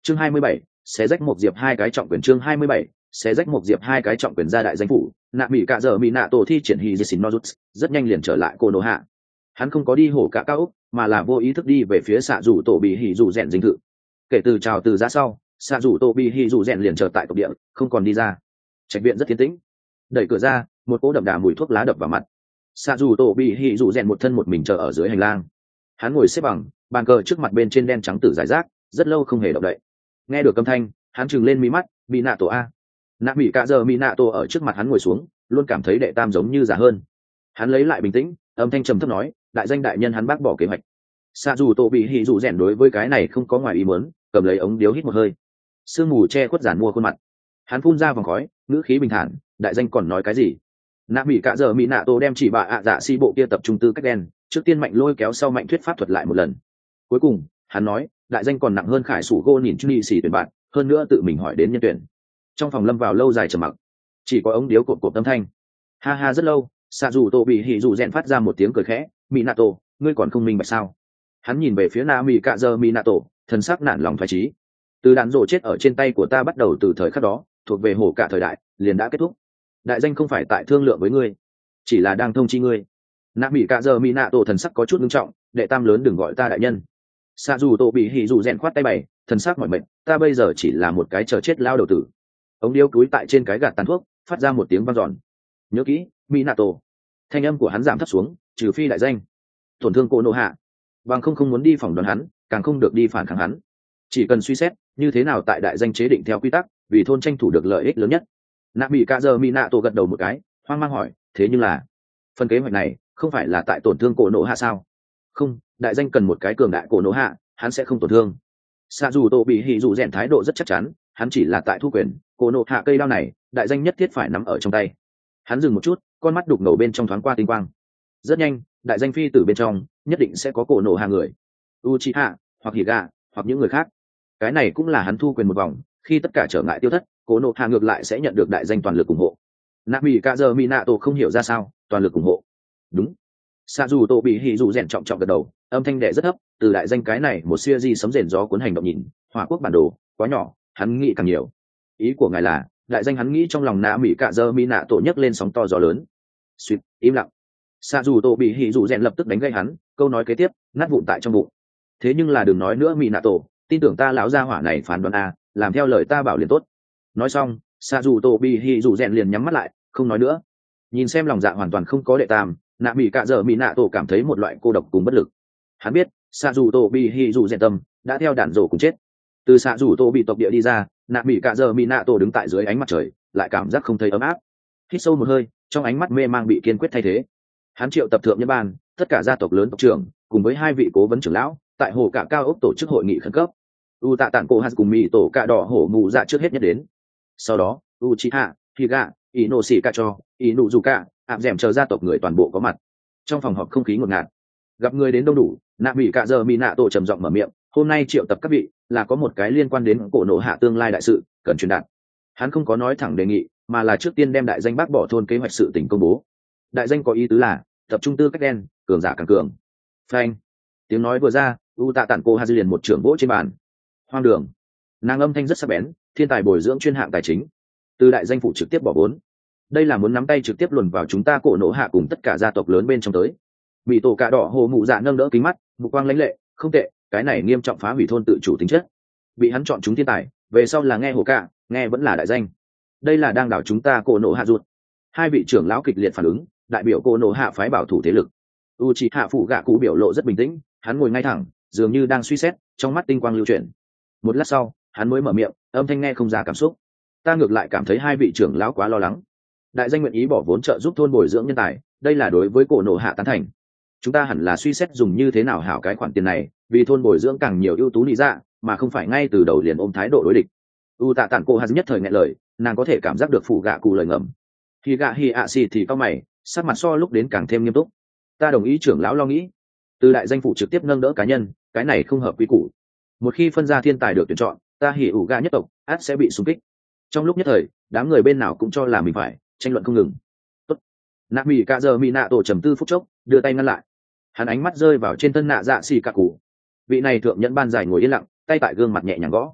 chương 27, xé rách một diệp hai cái trọng quyền. Chương 27, xé rách một diệp hai cái trọng quyền ra đại danh phủ. Nạ mỹ cạ giờ mỹ nạ tổ thi triển hy xin nozuts rất nhanh liền trở lại cô nô hạ. Hắn không có đi hổ cả cao úc mà là vô ý thức đi về phía xạ rủ tổ bị hỉ rủ rèn dinh thự. Kể từ chào từ ra sau, xạ rủ tổ bị hỉ rủ rèn liền chờ tại tộc địa, không còn đi ra. Trạch viện rất yên tĩnh. Đẩy cửa ra, một cỗ đậm đà mùi thuốc lá đập vào mặt. Xạ rủ tổ bị hỉ rủ rèn một thân một mình chờ ở dưới hành lang. Hắn ngồi xếp bằng, bàn cờ trước mặt bên trên đen trắng tử giải rác, rất lâu không hề động đậy. Nghe được âm thanh, hắn trừng lên mí mắt, bị nạ tổ a. Nạ mỹ cạ giờ mỹ nạ tổ ở trước mặt hắn ngồi xuống, luôn cảm thấy đệ tam giống như già hơn. Hắn lấy lại bình tĩnh, âm thanh trầm thấp nói, đại danh đại nhân hắn bác bỏ kế hoạch. Xạ dù tổ bị hỉ dù rèn đối với cái này không có ngoài ý muốn, cầm lấy ống điếu hít một hơi. Sương mù che khuất giản mua khuôn mặt. Hắn phun ra vòng khói, ngữ khí bình thản, đại danh còn nói cái gì? Nạ mỹ cạ giờ mỹ nạ tổ đem chỉ bà ạ dạ si bộ kia tập trung tư cách đen, trước tiên mạnh lôi kéo sau mạnh thuyết pháp thuật lại một lần. Cuối cùng, hắn nói, đại danh còn nặng hơn khải sủ gô nhìn chung xì tuyển bạn, hơn nữa tự mình hỏi đến nhân tuyển. Trong phòng lâm vào lâu dài trầm mặc, chỉ có ống điếu cộp cộp âm thanh. Ha ha rất lâu, xạ dù tổ bị hỉ dù rèn phát ra một tiếng cười khẽ, mỹ nạ tổ, ngươi còn không minh bạch sao? Hắn nhìn về phía nạ mỹ cạ giờ mỹ nạ tổ, thần sắc nản lòng thoái trí. Từ đạn rổ chết ở trên tay của ta bắt đầu từ thời khắc đó, thuộc về hổ cả thời đại liền đã kết thúc. Đại danh không phải tại thương lượng với ngươi, chỉ là đang thông chi ngươi. Nạ mỹ cạ giờ mỹ nạ tổ thần sắc có chút nghiêm trọng, đệ tam lớn đừng gọi ta đại nhân. Xạ dù tổ bị hỉ dù rèn khoát tay bày, thần sắc mỏi mệt, ta bây giờ chỉ là một cái chờ chết lao đầu tử. Ống điếu cúi tại trên cái gạt tàn thuốc, phát ra một tiếng vang giòn. Nhớ kỹ, Minato. Thanh âm của hắn giảm thấp xuống, trừ phi đại danh tổn thương cô nô hạ, bằng không muốn đi phỏng đoán hắn, càng không được đi phản kháng hắn. Chỉ cần suy xét như thế nào tại đại danh chế định theo quy tắc, vì thôn tranh thủ được lợi ích lớn nhất. Nạ mỹ cạ giờ Minato gật đầu một cái, hoang mang hỏi, thế nhưng là phần kế hoạch này không phải là tại tổn thương cô nô hạ sao? Không, đại danh cần một cái cường đại cô nô hạ, hắn sẽ không tổn thương. Xạ dù tổ bị hỉ dù rèn thái độ rất chắc chắn, hắn chỉ là tại thu quyền, cô nô hạ cây đao này, đại danh nhất thiết phải nắm ở trong tay. Hắn dừng một chút, con mắt đục ngầu bên trong thoáng qua tinh quang. Rất nhanh, đại danh phi tử bên trong nhất định sẽ có cổ nổ hạ người, Uchiha hoặc Higa hoặc những người khác. Cái này cũng là hắn thu quyền một vòng, khi tất cả trở ngại tiêu thất, cổ nổ hạ ngược lại sẽ nhận được đại danh toàn lực ủng hộ. Nami Kazu Minato không hiểu ra sao, toàn lực ủng hộ. Đúng. Sa dù tổ bị hỉ dù rèn trọng trọng gật đầu, âm thanh đệ rất thấp, từ đại danh cái này một siêu di sấm rền gió cuốn hành động nhìn, hỏa quốc bản đồ quá nhỏ, hắn nghĩ càng nhiều. Ý của ngài là đại danh hắn nghĩ trong lòng nạ mỹ cạ dơ mỹ nạ tổ nhấc lên sóng to gió lớn. Suýt, im lặng. Xạ dù tổ bị hỉ dù rèn lập tức đánh gây hắn, câu nói kế tiếp nát vụn tại trong bụng. Thế nhưng là đừng nói nữa mỹ nạ tổ, tin tưởng ta lão gia hỏa này phán đoán a, làm theo lời ta bảo liền tốt. Nói xong, xạ dù tổ bị hỉ dù rèn liền nhắm mắt lại, không nói nữa. Nhìn xem lòng dạ hoàn toàn không có đệ tam, nạ mỹ cạ dơ mỹ nạ tổ cảm thấy một loại cô độc cùng bất lực. Hắn biết xạ dù tổ bị hỉ dù rèn tâm đã theo đạn rổ cùng chết. Từ xạ dù tổ bị tộc địa đi ra, nạ mỹ cạ giờ mỹ nạ tổ đứng tại dưới ánh mặt trời, lại cảm giác không thấy ấm áp. Hít sâu một hơi, trong ánh mắt mê mang bị kiên quyết thay thế. Hắn triệu tập thượng nhân ban, tất cả gia tộc lớn tộc trưởng cùng với hai vị cố vấn trưởng lão tại hồ cả cao ốc tổ chức hội nghị khẩn cấp. U tạ tản cổ hạt cùng mỹ tổ cạ đỏ hổ mù dạ trước hết nhất đến. Sau đó Uchiha, Higa, Inoshikacho, Inuzuka, ảm dẻm chờ gia tộc người toàn bộ có mặt. Trong phòng họp không khí ngột ngạt. Gặp người đến đông đủ, nạ mỹ cạ giờ mỹ nạ tổ trầm giọng mở miệng, hôm nay triệu tập các vị là có một cái liên quan đến cổ nổ hạ tương lai đại sự cần truyền đạt. Hắn không có nói thẳng đề nghị, mà là trước tiên đem đại danh bác bỏ thôn kế hoạch sự tình công bố. Đại danh có ý tứ là tập trung tư cách đen, cường giả càng cường. Phanh. Tiếng nói vừa ra, u tạ tản cô ha liền một trưởng vỗ trên bàn. Hoang đường. Nàng âm thanh rất sắc bén, thiên tài bồi dưỡng chuyên hạng tài chính, từ đại danh phụ trực tiếp bỏ vốn. Đây là muốn nắm tay trực tiếp luồn vào chúng ta cổ nổ hạ cùng tất cả gia tộc lớn bên trong tới. Bị tổ cạ đỏ hồ mụ dạ nâng đỡ kính mắt, mục quang lãnh lệ, không tệ, cái này nghiêm trọng phá hủy thôn tự chủ tính chất. Bị hắn chọn chúng thiên tài, về sau là nghe hồ cạ, nghe vẫn là đại danh. Đây là đang đảo chúng ta cổ nổ hạ ruột. Hai vị trưởng lão kịch liệt phản ứng, đại biểu cổ nổ hạ phái bảo thủ thế lực. Uchiha phụ gạ cụ biểu lộ rất bình tĩnh, hắn ngồi ngay thẳng, dường như đang suy xét, trong mắt tinh quang lưu chuyển. Một lát sau, hắn mới mở miệng, âm thanh nghe không ra cảm xúc. Ta ngược lại cảm thấy hai vị trưởng lão quá lo lắng. Đại danh nguyện ý bỏ vốn trợ giúp thôn bồi dưỡng nhân tài, đây là đối với cổ nổ hạ tán thành. Chúng ta hẳn là suy xét dùng như thế nào hảo cái khoản tiền này, vì thôn bồi dưỡng càng nhiều ưu tú lý dạ, mà không phải ngay từ đầu liền ôm thái độ đối địch. U tạ tản cô hạt nhất thời nghẹn lời, nàng có thể cảm giác được phụ gạ cụ lời ngầm. Khi gạ hi ạ xì thì cao mày, sắc mặt so lúc đến càng thêm nghiêm túc. Ta đồng ý trưởng lão lo nghĩ, từ đại danh phụ trực tiếp nâng đỡ cá nhân, cái này không hợp quy củ. Một khi phân ra thiên tài được tuyển chọn, ta hỉ ủ gạ nhất tộc át sẽ bị xung kích. Trong lúc nhất thời, đám người bên nào cũng cho là mình phải tranh luận không ngừng. Tốt. Nạ mỹ cạ giờ mỹ nạ tổ trầm tư phút chốc, đưa tay ngăn lại. Hắn ánh mắt rơi vào trên thân nạ dạ xì cạ cụ. Vị này thượng nhẫn ban giải ngồi yên lặng, tay tại gương mặt nhẹ nhàng gõ.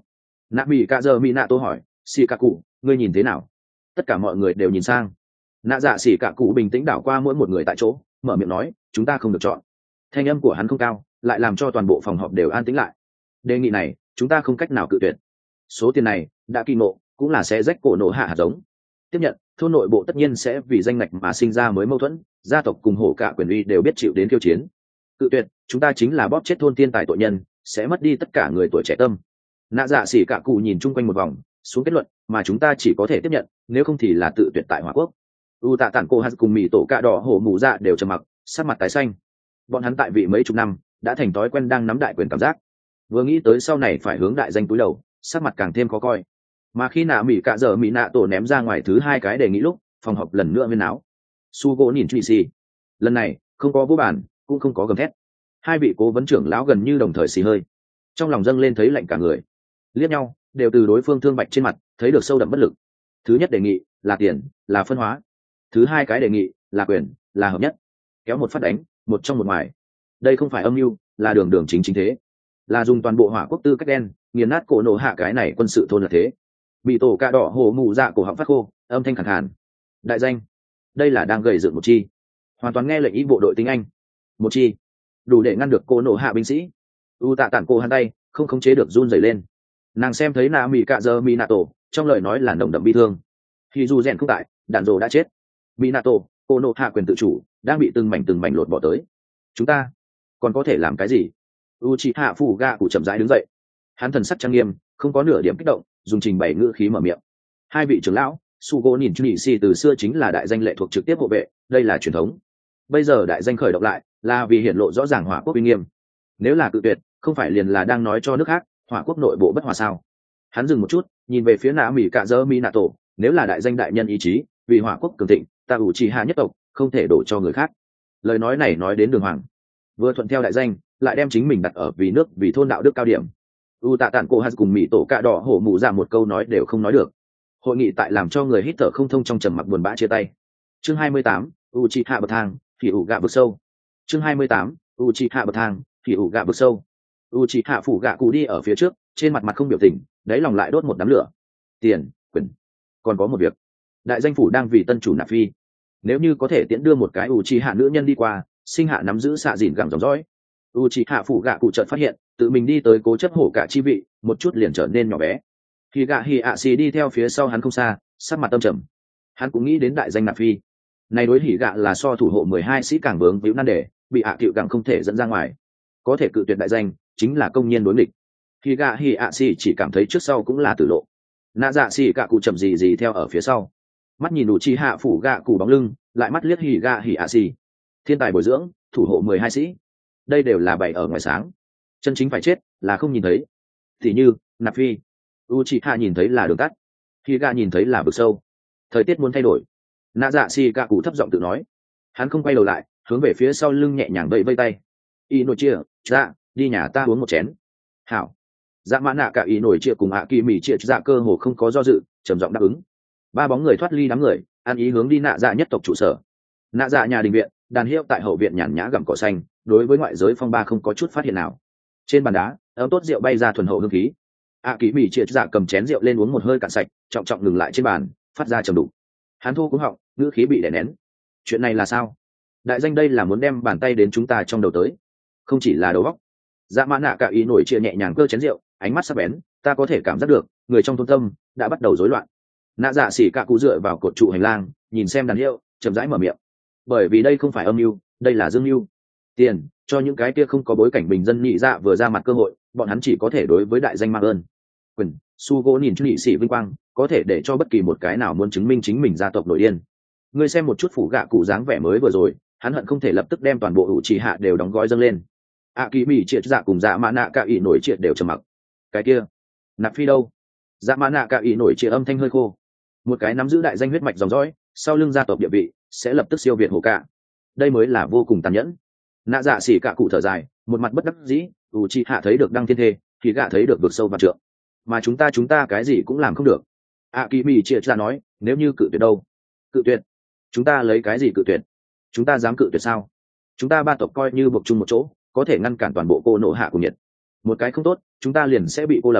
nạ mỹ cạ giờ mỹ nạ tô hỏi xì cạ cụ ngươi nhìn thế nào? Tất cả mọi người đều nhìn sang. Nạ dạ xỉ cạ cụ bình tĩnh đảo qua mỗi một người tại chỗ, mở miệng nói chúng ta không được chọn. Thanh âm của hắn không cao, lại làm cho toàn bộ phòng họp đều an tĩnh lại. Đề nghị này chúng ta không cách nào cự tuyệt. Số tiền này đã kỳ ngộ, cũng là sẽ rách cổ nổ hạ hạt giống. Tiếp nhận, thôn nội bộ tất nhiên sẽ vì danh ngạch mà sinh ra mới mâu thuẫn, gia tộc cùng hổ cả quyền uy đều biết chịu đến khiêu chiến. Cự tuyệt, chúng ta chính là bóp chết thôn tiên tài tội nhân, sẽ mất đi tất cả người tuổi trẻ tâm. Nạ dạ xỉ cạ cụ nhìn chung quanh một vòng, xuống kết luận mà chúng ta chỉ có thể tiếp nhận, nếu không thì là tự tuyệt tại hỏa quốc. U tạ tản cô hát cùng mì tổ cạ đỏ hổ mù dạ đều trầm mặc, sắc mặt tái xanh. Bọn hắn tại vị mấy chục năm đã thành thói quen đang nắm đại quyền cảm giác, vừa nghĩ tới sau này phải hướng đại danh túi đầu, sắc mặt càng thêm khó coi. Mà khi nạ mỹ cạ dở mỹ nạ tổ ném ra ngoài thứ hai cái đề nghị lúc, phòng họp lần nữa huyên áo. Su gỗ nhìn truy xì, lần này không có vô bản, cũng không có gầm thét. Hai vị cố vấn trưởng lão gần như đồng thời xì hơi, trong lòng dâng lên thấy lạnh cả người, liếc nhau đều từ đối phương thương bạch trên mặt thấy được sâu đậm bất lực. Thứ nhất đề nghị là tiền, là phân hóa. Thứ hai cái đề nghị là quyền, là hợp nhất. Kéo một phát đánh, một trong một ngoài. Đây không phải âm mưu, là đường đường chính chính thế, là dùng toàn bộ hỏa quốc tư cách đen nghiền nát cổ nổ hạ cái này quân sự thôn là thế. Bị tổ cạ đỏ hồ mù dạ cổ họng phát khô, âm thanh khẳng hẳn. Đại danh, đây là đang gầy dựng một chi, hoàn toàn nghe lệnh ý bộ đội tiếng Anh. Một chi đủ để ngăn được cổ nổ hạ binh sĩ. U tạ tản cô hắn tay không khống chế được run rẩy lên. Nàng xem thấy nạ mỹ cạ giờ mỹ nạ tổ, trong lời nói là nồng đậm bi thương. Khi dù rèn không tại, đạn dồ đã chết. Mỹ nạ tổ, cổ nổ hạ quyền tự chủ đang bị từng mảnh lột bỏ tới. Chúng ta còn có thể làm cái gì? Uchiha Fuga cụ chậm rãi đứng dậy. Hắn thần sắc trang nghiêm, không có nửa điểm kích động, dùng trình bày ngữ khí mở miệng. Hai vị trưởng lão, Sugo nhìn Chunichi từ xưa chính là đại danh lệ thuộc trực tiếp hộ vệ, đây là truyền thống. Bây giờ đại danh khởi động lại, là vì hiển lộ rõ ràng hỏa quốc uy nghiêm. Nếu là cự tuyệt, không phải liền là đang nói cho nước khác, hỏa quốc nội bộ bất hòa sao? Hắn dừng một chút, nhìn về phía nạ mỹ cạ dơ minato, nếu là đại danh đại nhân ý chí, vì hỏa quốc cường thịnh, ta Uchiha nhất tộc không thể đổ cho người khác. Lời nói này nói đến đường hoàng, vừa thuận theo đại danh, lại đem chính mình đặt ở vì nước vì thôn đạo đức cao điểm. U tạ tản cô hát cùng mỹ tổ cạ đỏ hổ mụ ra một câu nói đều không nói được. Hội nghị tại làm cho người hít thở không thông trong trầm mặc buồn bã chia tay. Chương 28, Uchiha bậc thang, thì ủ gạ vực sâu. Chương 28, Uchiha bậc thang, thì ủ gạ vực sâu. Uchiha phủ gạ cụ đi ở phía trước, trên mặt mặt không biểu tình, đáy lòng lại đốt một đám lửa. Tiền, quyền, còn có một việc. Đại danh phủ đang vì tân chủ nạp phi, nếu như có thể tiễn đưa một cái Uchiha nữ nhân đi qua, sinh hạ nắm giữ xạ dìn gẳng dòng dõi. Uchiha phủ gạ cụ chợt phát hiện, tự mình đi tới cố chấp hổ cả chi vị, một chút liền trở nên nhỏ bé. Khi gạ hi ạ xì đi theo phía sau hắn không xa, sắc mặt tâm trầm. Hắn cũng nghĩ đến đại danh nạp phi. Này đối hỉ gạ là so thủ hộ 12 sĩ càng vướng víu nan đề, bị ạ tiệu càng không thể dẫn ra ngoài. Có thể cự tuyệt đại danh, chính là công nhiên đối nghịch. Khi gạ hi ạ xì chỉ cảm thấy trước sau cũng là tử lộ. Nạ dạ xì gạ cụ chậm gì theo ở phía sau. Mắt nhìn Uchiha phủ gạ cụ bóng lưng, lại mắt liếc hỉ gạ hi ạ xì. Thiên tài bồi dưỡng, thủ hộ 12 sĩ. Đây đều là bày ở ngoài sáng. Chân chính phải chết là không nhìn thấy. Thì như nạp phi, Uchiha nhìn thấy là đường tắt, khi gạ nhìn thấy là vực sâu. Thời tiết muốn thay đổi. Nạ dạ xì gạ cụ thấp giọng tự nói. Hắn không quay đầu lại, hướng về phía sau lưng nhẹ nhàng vẫy vây tay. Y nổi chia, dạ, đi nhà ta uống một chén. Hảo. Dạ mã nạ cả y nổi chia cùng ạ kỳ mỉ chia dạ cơ hồ không có do dự, trầm giọng đáp ứng. Ba bóng người thoát ly đám người, ăn ý hướng đi nạ dạ nhất tộc trụ sở. Nạ dạ nhà đình viện, đàn hiệu tại hậu viện nhàn nhã gặm cỏ xanh, đối với ngoại giới phong ba không có chút phát hiện nào. Trên bàn đá, ấm tốt rượu bay ra thuần hậu hương khí. ạ kỳ mỉ chia dạ cầm chén rượu lên uống một hơi cạn sạch, trọng trọng ngừng lại trên bàn, phát ra trầm đục. Hắn thu cúng họng, ngữ khí bị đè nén. Chuyện này là sao? Đại danh đây là muốn đem bàn tay đến chúng ta trong đầu tới, không chỉ là đầu óc. Dạ mã nạ cả ý nổi chia nhẹ nhàng cơ chén rượu, ánh mắt sắc bén, ta có thể cảm giác được người trong thôn tâm đã bắt đầu rối loạn. Nạ dạ xỉ cả cụ dựa vào cột trụ hành lang, nhìn xem đàn hiệu, chậm rãi mở miệng. Bởi vì đây không phải âm mưu, đây là dương mưu. Tiền cho những cái kia không có bối cảnh bình dân nhị dạ vừa ra mặt cơ hội, bọn hắn chỉ có thể đối với đại danh mang ơn. Quyền, su gỗ nhìn nhị sĩ vinh quang, có thể để cho bất kỳ một cái nào muốn chứng minh chính mình gia tộc nổi điên. Ngươi xem một chút phủ gạ cụ dáng vẻ mới vừa rồi, hắn hận không thể lập tức đem toàn bộ hữu trì hạ đều đóng gói dâng lên. Kỳ mỹ triệt dạ cùng dạ mã nạ cả ý nổi triệt đều trầm mặc. Cái kia nạp phi đâu? Dạ mã nạ cả ý nổi triệt âm thanh hơi khô. Một cái nắm giữ đại danh huyết mạch dòng dõi, sau lưng gia tộc địa vị sẽ lập tức siêu việt hổ cả. Đây mới là vô cùng tàn nhẫn. Nạ dạ xỉ cả cụ thở dài, một mặt bất đắc dĩ. Chi hạ thấy được đăng thiên thê, thì gạ thấy được vực sâu và trượng, mà chúng ta cái gì cũng làm không được. Kỳ mỹ triệt dạ nói, nếu như cự tuyệt đâu? Cự tuyệt? Chúng ta lấy cái gì cự tuyệt? Chúng ta dám cự tuyệt sao? Chúng ta ba tộc coi như buộc chung một chỗ, có thể ngăn cản toàn bộ cô nộ hạ cùng nhiệt. Một cái không tốt, chúng ta liền sẽ bị cô lập.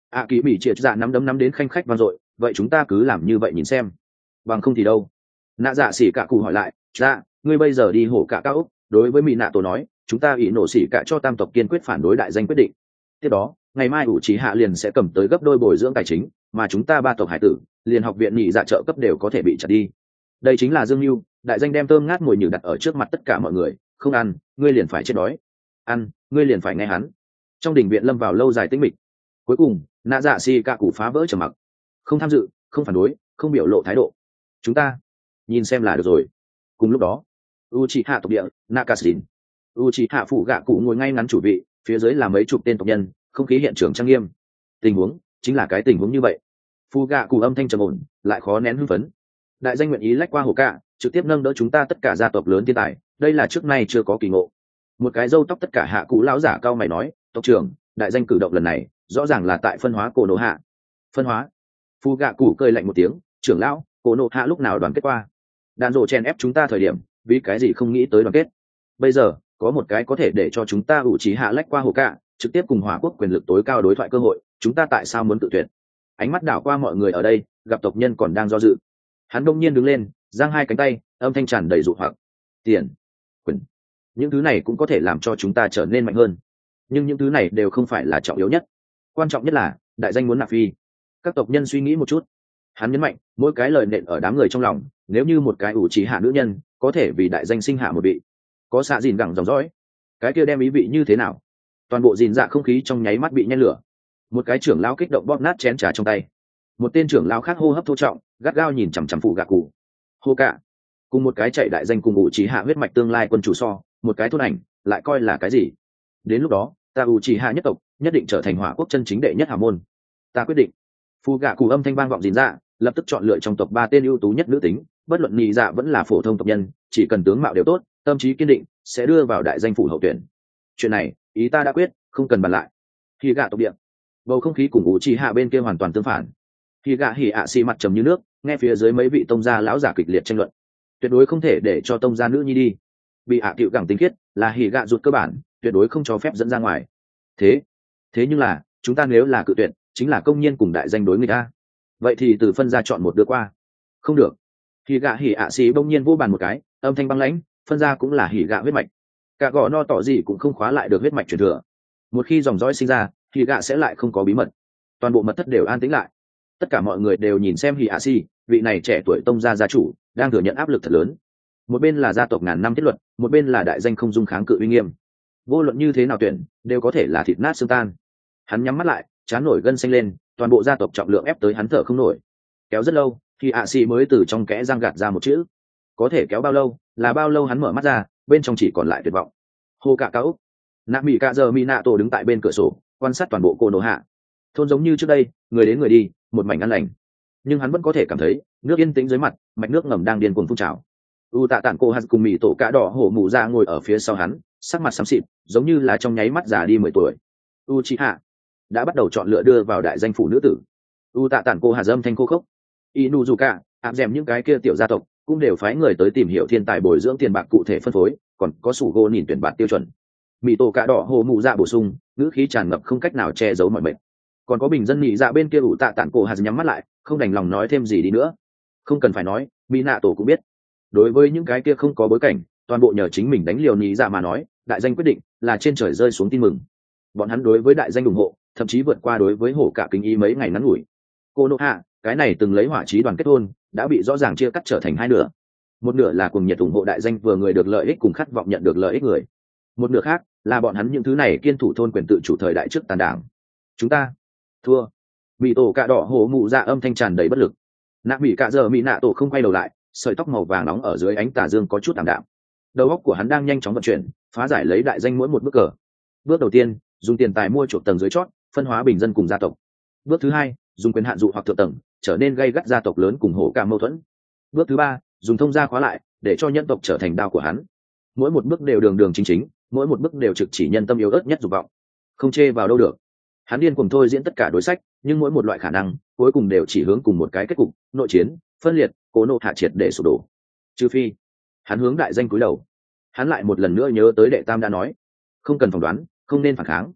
Kỳ mỹ triệt dạ nắm đấm nắm đến khanh khách vang dội, vậy chúng ta cứ làm như vậy nhìn xem, bằng không thì đâu. Nạ dạ xỉ cả cụ hỏi lại, dạ ngươi bây giờ đi hổ cả cao úc, đối với mỹ nạ tổ nói chúng ta ỷ nổ xỉ cả cho tam tộc kiên quyết phản đối đại danh quyết định. Tiếp đó ngày mai ủ trí hạ liền sẽ cầm tới gấp đôi bồi dưỡng tài chính, mà chúng ta ba tộc hải tử liền học viện nhị dạ trợ cấp đều có thể bị chặt đi. Đây chính là dương mưu. Đại danh đem tôm ngát mùi nhử đặt ở trước mặt tất cả mọi người, không ăn ngươi liền phải chết đói, ăn ngươi liền phải nghe hắn. Trong đình viện lâm vào lâu dài tĩnh mịch. Cuối cùng nạ dạ xỉ cả cụ phá vỡ trầm mặc, không tham dự, không phản đối, không biểu lộ thái độ, chúng ta nhìn xem là được rồi. Cùng lúc đó Uchiha tộc địa Nakasin, Uchiha phủ gạ cụ ngồi ngay ngắn chủ vị, phía dưới là mấy chục tên tộc nhân, không khí hiện trường trang nghiêm. Tình huống chính là cái tình huống như vậy. Phu gạ cụ âm thanh trầm ổn lại khó nén hưng phấn. Đại danh nguyện ý lách qua hồ cạ, trực tiếp nâng đỡ chúng ta tất cả gia tộc lớn thiên tài, đây là trước nay chưa có kỳ ngộ. Một cái râu tóc tất cả hạ cụ lão giả cao mày nói, tộc trưởng, đại danh cử động lần này rõ ràng là tại phân hóa cổ nổ hạ. Phân hóa? Phu gạ cụ cười lạnh một tiếng, trưởng lão, cổ nổ hạ lúc nào đoàn kết qua? Đàn rộ chèn ép chúng ta thời điểm vì cái gì không nghĩ tới đoàn kết? Bây giờ có một cái có thể để cho chúng ta ủ trí hạ lách qua hồ cạ, trực tiếp cùng hỏa quốc quyền lực tối cao đối thoại cơ hội, chúng ta tại sao muốn tự tuyệt? Ánh mắt đảo qua mọi người ở đây, gặp tộc nhân còn đang do dự. Hắn đông nhiên đứng lên, giang hai cánh tay, âm thanh tràn đầy dụ hoặc. Tiền, quyền, những thứ này cũng có thể làm cho chúng ta trở nên mạnh hơn, nhưng những thứ này đều không phải là trọng yếu nhất. Quan trọng nhất là đại danh muốn nạp phi. Các tộc nhân suy nghĩ một chút. Hắn nhấn mạnh, mỗi cái lời nện ở đám người trong lòng, nếu như một cái ủ trí hạ nữ nhân có thể vì đại danh sinh hạ một vị có xạ dìn gẳng dòng dõi, cái kia đem ý vị như thế nào? Toàn bộ dìn dạ không khí trong nháy mắt bị nhen lửa. Một cái trưởng lão kích động bóp nát chén trà trong tay, một tên trưởng lão khác hô hấp thô trọng gắt gao nhìn chằm chằm phụ gạ cụ. Hô cả cùng một cái chạy đại danh cùng ủ trí hạ huyết mạch tương lai quân chủ so, một cái thôn ảnh lại coi là cái gì? Đến lúc đó ta ủ trí hạ nhất tộc nhất định trở thành hỏa quốc chân chính đệ nhất hào môn. Ta quyết định. Phụ gạ cụ âm thanh vang vọng dìn dạ, lập tức chọn lựa trong tộc 3 tên ưu tú nhất nữ tính, bất luận nhị dạ vẫn là phổ thông tộc nhân, chỉ cần tướng mạo đều tốt, tâm trí kiên định, sẽ đưa vào đại danh phủ hậu tuyển. Chuyện này ý ta đã quyết, không cần bàn lại. Khi gạ tộc địa, bầu không khí cùng ủ trì hạ bên kia hoàn toàn tương phản. Khi gạ hỉ ạ xì mặt trầm như nước, nghe phía dưới mấy vị tông gia lão giả kịch liệt tranh luận, tuyệt đối không thể để cho tông gia nữ nhi đi. Bị ạ tiệu gẳng tính khiết là hỉ gạ rụt cơ bản, tuyệt đối không cho phép dẫn ra ngoài. Thế nhưng là chúng ta nếu là cự tuyệt, chính là công nhiên cùng đại danh đối người ta. Vậy thì từ phân ra chọn một đứa qua. Không được. Hỉ gạ hỉ ạ xì bỗng nhiên vô bàn một cái, âm thanh băng lãnh, phân ra cũng là hỉ gạ huyết mạch, cả gò no tỏ gì cũng không khóa lại được huyết mạch truyền thừa. Một khi dòng dõi sinh ra, hỉ gạ sẽ lại không có bí mật. Toàn bộ mật thất đều an tĩnh lại. Tất cả mọi người đều nhìn xem hỉ ạ xì, vị này trẻ tuổi tông gia gia chủ đang thừa nhận áp lực thật lớn. Một bên là gia tộc ngàn năm thiết luật, một bên là đại danh không dung kháng cự uy nghiêm. Vô luận như thế nào tuyển đều có thể là thịt nát xương tan. Hắn nhắm mắt lại, trán nổi gân xanh lên, toàn bộ gia tộc trọng lượng ép tới hắn thở không nổi. Kéo rất lâu thì ạ xì mới từ trong kẽ răng gạt ra một chữ. Có thể kéo bao lâu là bao lâu. Hắn mở mắt ra, bên trong chỉ còn lại tuyệt vọng. Hồ cạ cao nạ mỹ cạ giờ mỹ nạ tổ đứng tại bên cửa sổ, quan sát toàn bộ cô nổ hạ. Thôn giống như trước đây, người đến người đi, một mảnh an lành, nhưng hắn vẫn có thể cảm thấy nước yên tĩnh dưới mặt, mạch nước ngầm đang điên cuồng phun trào. U tạ tản cô hạt cùng mỹ tổ cạ đỏ hổ mù ra ngồi ở phía sau hắn, sắc mặt xám xịt, giống như là trong nháy mắt già đi 10 tuổi. Uchiha đã bắt đầu chọn lựa đưa vào đại danh phủ nữ tử. U tạ tản cô hạt âm thanh khô khốc. Inuzuka áp dèm những cái kia tiểu gia tộc cũng đều phái người tới tìm hiểu thiên tài bồi dưỡng tiền bạc cụ thể phân phối, còn có sủ gô nhìn tuyển bạt tiêu chuẩn. Mỹ tổ cạ đỏ hổ mù dạ bổ sung, ngữ khí tràn ngập không cách nào che giấu mọi mệt. Còn có bình dân nhị dạ bên kia ủ tạ tản cổ hạt nhắm mắt lại, không đành lòng nói thêm gì đi nữa. Không cần phải nói, mỹ nạ tổ cũng biết, đối với những cái kia không có bối cảnh, toàn bộ nhờ chính mình đánh liều nhị dạ mà nói, đại danh quyết định là trên trời rơi xuống tin mừng. Bọn hắn đối với đại danh ủng hộ, thậm chí vượt qua đối với hổ cả kính ý mấy ngày ngắn ngủi. Cô nô hạ cái này từng lấy hỏa chí đoàn kết thôn, đã bị rõ ràng chia cắt trở thành hai nửa. Một nửa là cùng nhiệt ủng hộ đại danh vừa người được lợi ích cùng khát vọng nhận được lợi ích người, một nửa khác là bọn hắn những thứ này kiên thủ thôn quyền tự chủ thời đại trước tàn đảng. Chúng ta thua. Mỹ tổ cạ đỏ hổ mụ dạ âm thanh tràn đầy bất lực. Nạ mỹ cạ giờ mỹ nạ tổ không quay đầu lại, sợi tóc màu vàng nóng ở dưới ánh tà dương có chút ảm đạm. Đầu óc của hắn đang nhanh chóng vận chuyển, phá giải lấy đại danh mỗi một bước cờ. Bước đầu tiên, dùng tiền tài mua chuộc tầng dưới chót, phân hóa bình dân cùng gia tộc. Bước thứ hai, dùng quyền hạn dụ hoặc thượng tầng, trở nên gây gắt gia tộc lớn cùng hổ cả mâu thuẫn. Bước thứ ba, dùng thông gia khóa lại, để cho nhân tộc trở thành đao của hắn. Mỗi một bước đều đường đường chính chính, mỗi một bước đều trực chỉ nhân tâm yếu ớt nhất dục vọng, không chê vào đâu được. Hắn điên cuồng thôi diễn tất cả đối sách, nhưng mỗi một loại khả năng cuối cùng đều chỉ hướng cùng một cái kết cục: nội chiến, phân liệt, cố nộ hạ triệt để sụp đổ. Trừ phi hắn hướng đại danh cúi đầu. Hắn lại một lần nữa nhớ tới đệ tam đã nói, không cần phỏng đoán, không nên phản kháng,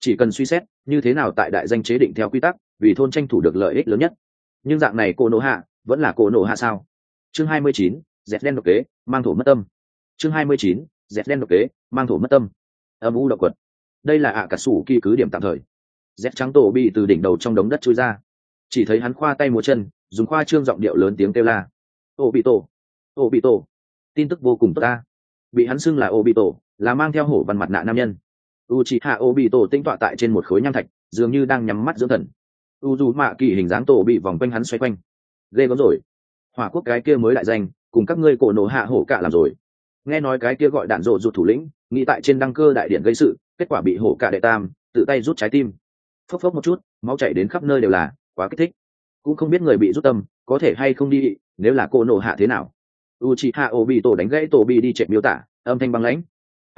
chỉ cần suy xét như thế nào tại đại danh chế định theo quy tắc vì thôn tranh thủ được lợi ích lớn nhất. Nhưng dạng này cô nộ hạ vẫn là cô nộ hạ sao? Chương 29, dẹt đen độc kế mang thổ mất tâm. Chương 29, dẹt đen độc kế mang thổ mất tâm. Âm u động quật. Đây là ạ cả sủ kỳ cứ điểm tạm thời. Dẹt trắng tổ bị từ đỉnh đầu trong đống đất chui ra, chỉ thấy hắn khoa tay múa chân, dùng khoa trương giọng điệu lớn tiếng kêu la: Obito, Obito. Tin tức vô cùng tốt ta. Bị hắn xưng là Obito, là mang theo hổ văn mặt nạ nam nhân. Uchiha Obito tĩnh tọa tại trên một khối nham thạch, dường như đang nhắm mắt dưỡng thần. Uzumaki hình dáng tổ bị vòng quanh hắn xoay quanh. Ghê gớm rồi. Hỏa quốc cái kia mới đại danh, cùng các ngươi cổ nổ hạ hổ cả làm rồi. Nghe nói cái kia gọi đạn rộ rụt thủ lĩnh, nghĩ tại trên đăng cơ đại điện gây sự, kết quả bị hổ cả đệ tam tự tay rút trái tim. Phốc phốc một chút, máu chảy đến khắp nơi đều là, quá kích thích. Cũng không biết người bị rút tâm có thể hay không đi, nếu là cổ nổ hạ thế nào. Uchiha Obito đánh gãy tổ bị đi chạy miêu tả, âm thanh băng lãnh.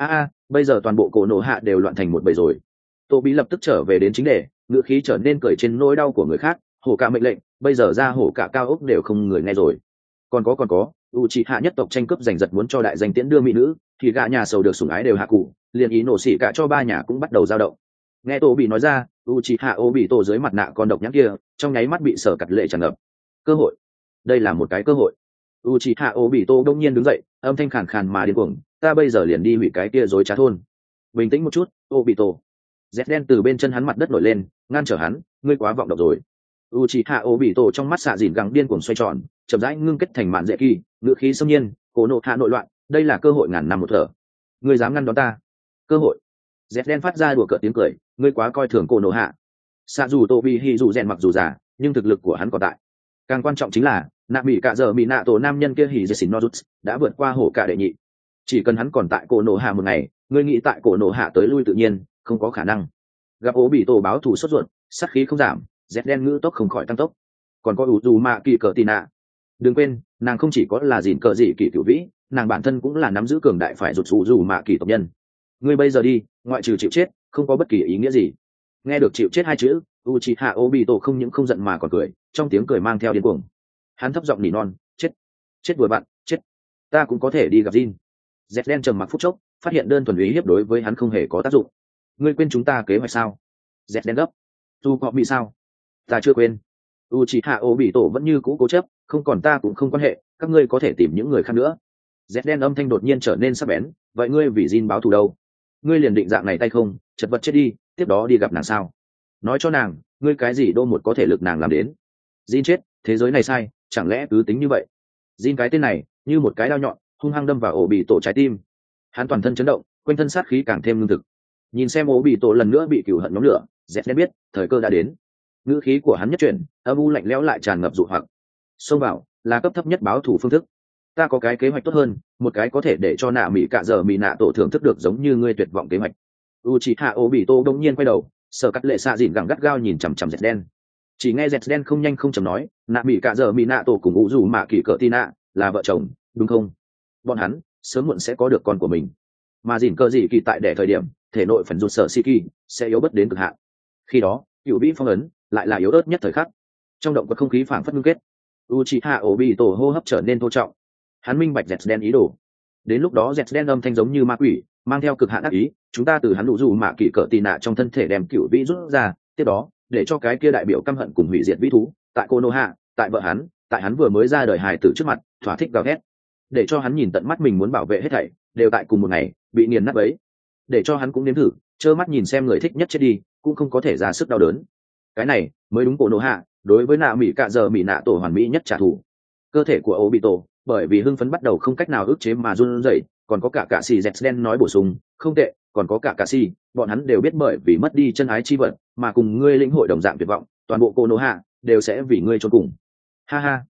Bây giờ toàn bộ cổ nổ hạ đều loạn thành một bầy rồi. Tô bí lập tức trở về đến chính đề, ngữ khí trở nên cởi trên nỗi đau của người khác. Hổ cả mệnh lệnh, bây giờ ra hổ cả cao ốc đều không người nghe rồi. Còn có Uchiha nhất tộc tranh cướp giành giật muốn cho đại danh tiễn đưa mỹ nữ, thì gã nhà sầu được sủng ái đều hạ cụ, liền ý nổ xỉ cả cho ba nhà cũng bắt đầu dao động. Nghe Tô bị nói ra, Uchiha Obito dưới mặt nạ con độc nhãn kia trong nháy mắt bị sở cật lệ tràn ngập. Cơ hội, đây là một cái cơ hội. Uchiha Obito đông nhiên đứng dậy, âm thanh khàn khàn mà điên cuồng, ta bây giờ liền đi hủy cái kia dối trá thôn. Bình tĩnh một chút, Obito. Dẹt đen từ bên chân hắn mặt đất nổi lên, ngăn trở hắn, ngươi quá vọng động rồi. Uchiha Obito trong mắt xạ dìn gắng điên cuồng xoay tròn, chậm rãi ngưng kết thành mạn dễ kỳ, ngữ khí xâm nhiên, cổ nộ hạ nội loạn, đây là cơ hội ngàn năm một thở. Ngươi dám ngăn đón ta? Cơ hội? Dẹt đen phát ra đùa cợt tiếng cười, ngươi quá coi thường cổ nộ hạ. Xạ dù Tobi Hi dù rèn mặc dù già, nhưng thực lực của hắn còn tại. Càng quan trọng chính là, nạ mỹ cả giờ mỹ nạ tổ nam nhân kia Hỉ Jessin Nozuts đã vượt qua hổ cả đệ nhị. Chỉ cần hắn còn tại cổ nộ hạ một ngày, ngươi nghĩ tại cổ nộ hạ tới lui tự nhiên, không có khả năng. Gặp ố bị tổ báo thù sốt ruột, sát khí không giảm, dẹt đen ngữ tốc không khỏi tăng tốc. Còn có Uzumaki cờ tì nạ. Đừng quên, nàng không chỉ có là gìn cờ dị kỳ cửu vĩ, nàng bản thân cũng là nắm giữ cường đại phải rụt Uzumaki tộc nhân. Ngươi bây giờ đi, ngoại trừ chịu chết, không có bất kỳ ý nghĩa gì. Nghe được chịu chết hai chữ, Uchiha Obito không những không giận mà còn cười, trong tiếng cười mang theo điên cuồng. Hắn thấp giọng nỉ non, chết vừa bạn, chết. Ta cũng có thể đi gặp Jin. Dẹt đen trầm mặc phút chốc, phát hiện đơn thuần ý hiếp đối với hắn không hề có tác dụng. Ngươi quên chúng ta kế hoạch sao? Dẹt đen gấp. Tu có bị sao? Ta chưa quên. Uchiha Obito vẫn như cũ cố chấp, không còn ta cũng không quan hệ, các ngươi có thể tìm những người khác nữa. Dẹt đen âm thanh đột nhiên trở nên sắc bén, vậy ngươi vì Jin báo thù đâu? Ngươi liền định dạng này tay không, chật vật chết đi, tiếp đó đi gặp nàng sao? Nói cho nàng, ngươi cái gì đô một có thể lực nàng làm đến. Jin chết, thế giới này sai, chẳng lẽ cứ tính như vậy? Jin cái tên này, như một cái đao nhọn, hung hăng đâm vào ổ bị tổ trái tim. Hắn toàn thân chấn động, quanh thân sát khí càng thêm lương thực. Nhìn xem ổ bị tổ lần nữa bị cửu hận nhóm lửa, dẹt đen biết thời cơ đã đến. Ngữ khí của hắn nhất chuyển, âm u lạnh lẽo lại tràn ngập dụ hoặc. Xông vào là cấp thấp nhất báo thù phương thức. Ta có cái kế hoạch tốt hơn, một cái có thể để cho nạ mỹ cạ giờ mỹ nạ tổ thưởng thức được giống như ngươi tuyệt vọng kế hoạch. Uchiha Obito đông nhiên quay đầu, sở cắt lệ xạ dịn gẳng gắt gao nhìn chằm chằm dẹt đen. Chỉ nghe dẹt đen không nhanh không chậm nói, nạ mỹ cạ giờ mỹ nạ tổ cùng u dù mạ kỳ cỡ tina là vợ chồng, đúng không? Bọn hắn sớm muộn sẽ có được con của mình, mà dìn cơ dị kỳ tại đẻ thời điểm thể nội phần rụt sở si kỳ sẽ yếu bất đến cực hạn. Khi đó cựu vĩ phong ấn lại là yếu ớt nhất thời khắc. Trong động vật không khí phảng phất ngưng kết, Uchiha Obito hô hấp trở nên thô trọng. Hắn minh bạch dẹt đen ý đồ. Đến lúc đó dẹt đen âm thanh giống như ma quỷ, mang theo cực hạn ác ý, chúng ta từ hắn đủ dù mạ kỳ cỡ tì nạ trong thân thể đem cựu vĩ rút ra, tiếp đó để cho cái kia đại biểu căm hận cùng hủy diệt vĩ thú tại Konoha, tại vợ hắn, tại hắn vừa mới ra đời hài tử trước mặt thỏa thích gào ghét, để cho hắn nhìn tận mắt mình muốn bảo vệ hết thảy đều tại cùng một ngày bị nghiền nát bấy, để cho hắn cũng nếm thử trơ mắt nhìn xem người thích nhất chết đi cũng không có thể ra sức đau đớn. Cái này mới đúng Konoha đối với nạ mỹ cạ giờ mỹ nạ tổ hoàn mỹ nhất trả thù. Cơ thể của Obito bởi vì hưng phấn bắt đầu không cách nào ức chế mà run rẩy, còn có cả xì dẹt đen nói bổ sung, không tệ, còn có cả xì, bọn hắn đều biết bởi vì mất đi chân ái chi vật mà cùng ngươi lĩnh hội đồng dạng tuyệt vọng, toàn bộ Konoha đều sẽ vì ngươi chôn cùng. Ha ha.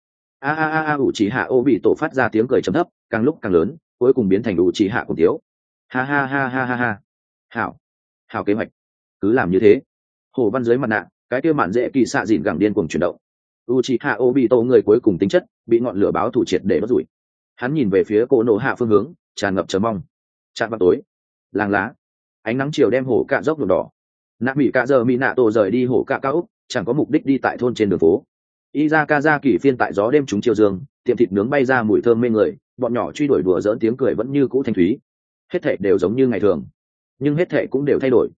Uchiha Obito phát ra tiếng cười trầm thấp, càng lúc càng lớn, cuối cùng biến thành Uchiha cùng thiếu. Ha ha ha ha ha ha. Hảo kế hoạch. Cứ làm như thế. Hồ văn dưới mặt nạ, cái kia mạn dễ kỳ xạ dịn gẳng điên cuồng chuyển động. Uchiha Obito người cuối cùng tính chất bị ngọn lửa báo thủ triệt để đốt rủi. Hắn nhìn về phía Konoha phương hướng, tràn ngập chờ mong. Chạm vào tối, làng lá, ánh nắng chiều đem hồ cạ dốc nhuộm đỏ. Nạ mỹ cạ giờ mỹ nạ tổ rời đi hồ cạ cao úc, chẳng có mục đích đi tại thôn trên đường phố. Izakazaki phiên tại gió đêm trúng chiều dương, tiệm thịt nướng bay ra mùi thơm mê người, bọn nhỏ truy đuổi đùa giỡn tiếng cười vẫn như cũ thanh thúy. Hết thảy đều giống như ngày thường, nhưng hết thảy cũng đều thay đổi.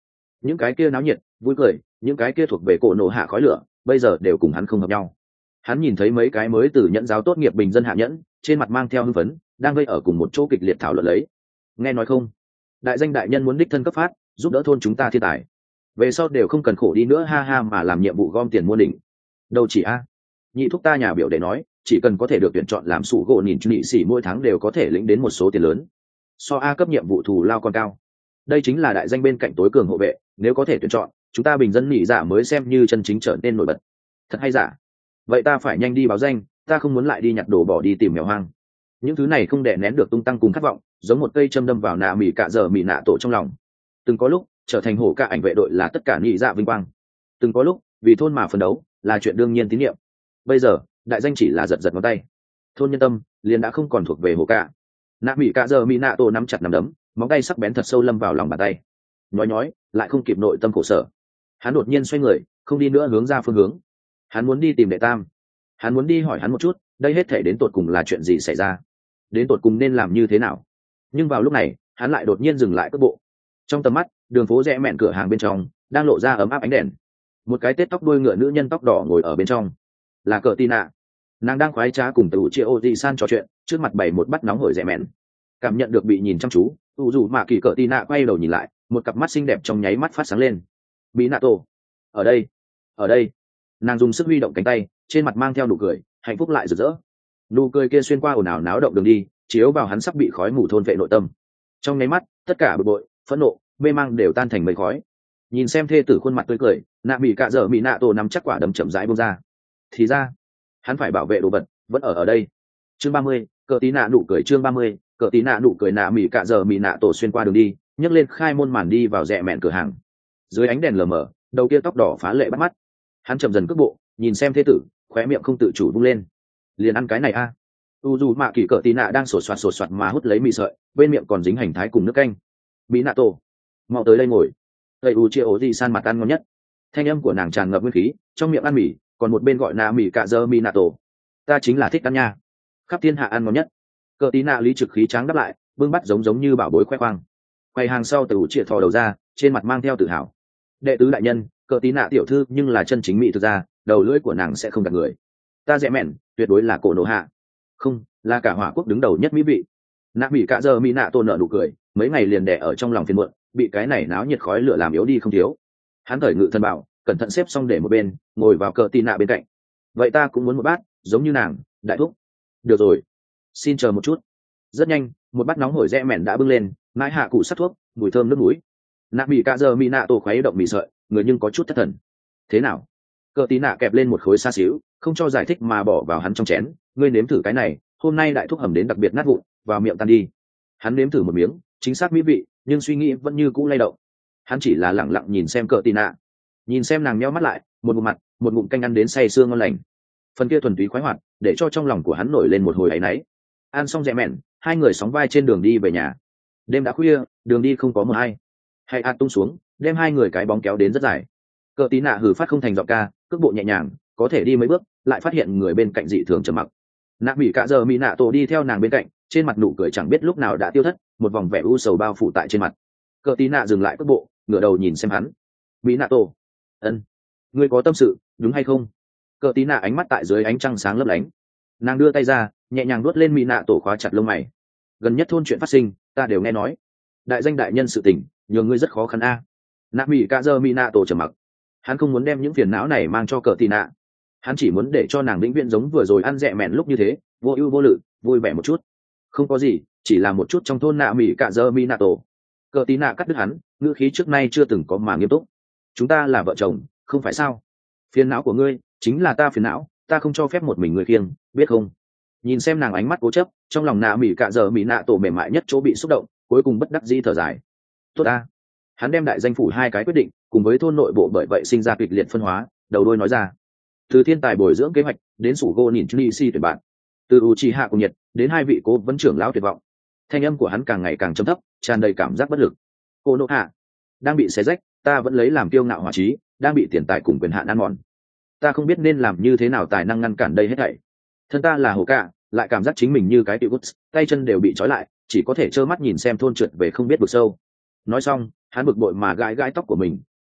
những cái kia náo nhiệt vui cười, những cái kia thuộc về cổ nổ hạ khói lửa bây giờ đều cùng hắn không hợp nhau. Hắn nhìn thấy mấy cái mới từ nhẫn giáo tốt nghiệp bình dân hạ nhẫn, trên mặt mang theo hưng phấn, đang vây ở cùng một chỗ kịch liệt thảo luận lấy. Nghe nói không, đại danh đại nhân muốn đích thân cấp phát, giúp đỡ thôn chúng ta thiên tài, về sau đều không cần khổ đi nữa ha ha, mà làm nhiệm vụ gom tiền mua đỉnh. Đâu chỉ a, nhị thúc ta nhà biểu để nói, chỉ cần có thể được tuyển chọn làm sủ gỗ nhìn nhị sĩ mỗi tháng đều có thể lĩnh đến một số tiền lớn, so a cấp nhiệm vụ thù lao còn cao. Đây chính là đại danh bên cạnh tối cường hộ vệ, nếu có thể tuyển chọn, chúng ta bình dân nhị giả mới xem như chân chính trở nên nổi bật. Thật hay giả? Vậy ta phải nhanh đi báo danh, ta không muốn lại đi nhặt đồ bỏ đi tìm mèo hoang. Những thứ này không đè nén được tung tăng cùng khát vọng, giống một cây châm đâm vào nạ mỉ cả giờ mỉ nạ tổ trong lòng. Từng có lúc trở thành hổ ca ảnh vệ đội là tất cả nhị dạ vinh quang, từng có lúc vì thôn mà phấn đấu là chuyện đương nhiên tín nhiệm. Bây giờ đại danh chỉ là giật giật ngón tay, thôn nhân tâm liền đã không còn thuộc về hổ ca. Nạ mỉ cả giờ mỉ nạ tổ nắm chặt nắm đấm, móng tay sắc bén thật sâu lâm vào lòng bàn tay, nhói nhói lại không kịp nội tâm khổ sở. Hắn đột nhiên xoay người, không đi nữa hướng ra phương hướng. Hắn muốn đi tìm đệ tam, hắn muốn đi hỏi hắn một chút, đây hết thể đến tột cùng là chuyện gì xảy ra, đến tột cùng nên làm như thế nào. Nhưng vào lúc này hắn lại đột nhiên dừng lại cước bộ. Trong tầm mắt, đường phố rẽ mẹn cửa hàng bên trong đang lộ ra ấm áp ánh đèn. Một cái tết tóc đuôi ngựa nữ nhân tóc đỏ ngồi ở bên trong, là cờ Tina. Nàng đang khoái trá cùng tù chia ô di san trò chuyện, trước mặt bày một bát nóng hổi rẽ mẹn. Cảm nhận được bị nhìn chăm chú, u dù mà kỳ cờ Tina quay đầu nhìn lại, một cặp mắt xinh đẹp trong nháy mắt phát sáng lên. Minato, ở đây, ở đây. Nàng dùng sức huy động cánh tay, trên mặt mang theo nụ cười hạnh phúc lại rực rỡ. Nụ cười kia xuyên qua ồn ào náo động đường đi, chiếu vào hắn sắp bị khói mù thôn vệ nội tâm. Trong nháy mắt, tất cả bực bội, phẫn nộ, mê mang đều tan thành mây khói. Nhìn xem thê tử khuôn mặt tươi cười, nạ mỹ cạ dở mỹ nạ tổ nắm chắc quả đấm chậm rãi buông ra. Thì ra hắn phải bảo vệ đồ vật vẫn ở đây. Chương 30, cờ tí nạ nụ cười. Chương 30, cờ tí nạ nụ cười. Nạ mỹ cạ dở mỹ nạ tổ xuyên qua đường đi, nhấc lên khai môn màn đi vào rẽ mẹn cửa hàng. Dưới ánh đèn lờ mờ, đầu kia tóc đỏ phá lệ bắt mắt. Hắn chậm dần cước bộ, nhìn xem thê tử, khóe miệng không tự chủ vung lên. Liền ăn cái này a. U dù mạ kỳ cờ tí nạ đang sột soạt mà hút lấy mì sợi, bên miệng còn dính hành thái cùng nước canh. Mỹ nạ tổ, mau tới đây ngồi. Thầy u chia ố gì san mặt ăn ngon nhất. Thanh âm của nàng tràn ngập nguyên khí, trong miệng ăn mì, còn một bên gọi nạ mì cạ dơ mỹ nạ tổ. Ta chính là thích ăn nha, khắp thiên hạ ăn ngon nhất. Cờ tí nạ lý trực khí tráng đáp lại, bưng bắt giống như bảo bối khoe khoang. Quay hàng sau từ chia thò đầu ra, trên mặt mang theo tự hào. Đệ tứ đại nhân, cờ tí nạ tiểu thư nhưng là chân chính mỹ thực ra, đầu lưỡi của nàng sẽ không gạt người. Ta dễ mẹn, tuyệt đối là cổ nổ hạ, không là cả hỏa quốc đứng đầu nhất mỹ vị. Nạ mỹ cạ dơ mỹ nạ tổ nở nụ cười, mấy ngày liền đẻ ở trong lòng phiền muộn, bị cái này náo nhiệt khói lửa làm yếu đi không thiếu. Hắn thời ngự thân bảo, cẩn thận xếp xong để một bên, ngồi vào cờ tì nạ bên cạnh. Vậy ta cũng muốn một bát, giống như nàng, đại thúc. Được rồi, xin chờ một chút. Rất nhanh, một bát nóng hổi rẽ mẻn đã bưng lên, mãi hạ cụ sắt thuốc, mùi thơm nước mũi. Nạ mỹ cạ dơ mỹ nạ tổ khuấy động mì sợi, người nhưng có chút thất thần. Thế nào? Cờ tí nạ kẹp lên một khối xa xíu, không cho giải thích mà bỏ vào hắn trong chén. Ngươi nếm thử cái này, hôm nay đại thúc hầm đến đặc biệt nát vụn, vào miệng tan đi. Hắn nếm thử một miếng, chính xác mỹ vị, nhưng suy nghĩ vẫn như cũ lay động. Hắn chỉ là lẳng lặng nhìn xem cờ tí nạ, nhìn xem nàng nheo mắt lại, một ngụm mặt, một ngụm canh ăn đến say sương ngon lành. Phần kia thuần túy khoái hoạt, để cho trong lòng của hắn nổi lên một hồi áy náy. Ăn xong rẽ mẹn, hai người sóng vai trên đường đi về nhà. Đêm đã khuya, đường đi không có mờ hay. Hay tung xuống, đem hai người cái bóng kéo đến rất dài. Cờ tí nạ hừ phát không thành giọng ca, cước bộ nhẹ nhàng, có thể đi mấy bước, lại phát hiện người bên cạnh dị thường trầm mặc. Nạ mỹ cạ giờ mỹ nạ tổ đi theo nàng bên cạnh, trên mặt nụ cười chẳng biết lúc nào đã tiêu thất, một vòng vẻ u sầu bao phủ tại trên mặt. Cờ tí nạ dừng lại cước bộ, ngửa đầu nhìn xem hắn. Mỹ nạ tổ, ân, ngươi có tâm sự đúng hay không? Cờ tí nạ ánh mắt tại dưới ánh trăng sáng lấp lánh, nàng đưa tay ra, nhẹ nhàng nuốt lên mỹ nạ tổ khóa chặt lông mày. Gần nhất thôn chuyện phát sinh, ta đều nghe nói. Đại danh đại nhân sự tình, nhường ngươi rất khó khăn a. Nạ mỹ cạ giờ mỹ nạ tổ trầm mặc. Hắn không muốn đem những phiền não này mang cho cờ tí nạ, hắn chỉ muốn để cho nàng vĩnh viễn giống vừa rồi ăn rẽ mẹn lúc như thế, vô ưu vô lự, vui vẻ một chút. Không có gì, chỉ là một chút trong thôn nạ mỹ cạ dơ mi nạ tổ. Cờ tí nạ cắt đứt hắn, ngữ khí trước nay chưa từng có mà nghiêm túc. Chúng ta là vợ chồng, không phải sao? Phiền não của ngươi chính là ta phiền não, ta không cho phép một mình ngươi khiêng, biết không? Nhìn xem nàng ánh mắt cố chấp, trong lòng nạ mỹ cạ dơ mi nạ tổ mềm mại nhất chỗ bị xúc động, cuối cùng bất đắc dĩ thở dài. Tốt ta. Hắn đem đại danh phủ hai cái quyết định, cùng với thôn nội bộ bởi vậy sinh ra kịch liệt phân hóa, đầu đôi nói ra. Từ thiên tài bồi dưỡng kế hoạch đến sủ gỗ nhìn Chuni si tuyển bạn, từ Uchiha cùng nhiệt đến hai vị cố vấn trưởng lão tuyệt vọng, thanh âm của hắn càng ngày càng trầm thấp, tràn đầy cảm giác bất lực. Cô nộ hạ đang bị xé rách, ta vẫn lấy làm kiêu ngạo hỏa trí, đang bị tiền tài cùng quyền hạn ăn mòn. Ta không biết nên làm như thế nào tài năng ngăn cản đây hết thảy. Thân ta là hồ cạ, lại cảm giác chính mình như cái tiểu bút, tay chân đều bị trói lại, chỉ có thể trơ mắt nhìn xem thôn trượt về không biết vực sâu. Nói xong, hắn bực bội mà gãi gãi tóc của mình,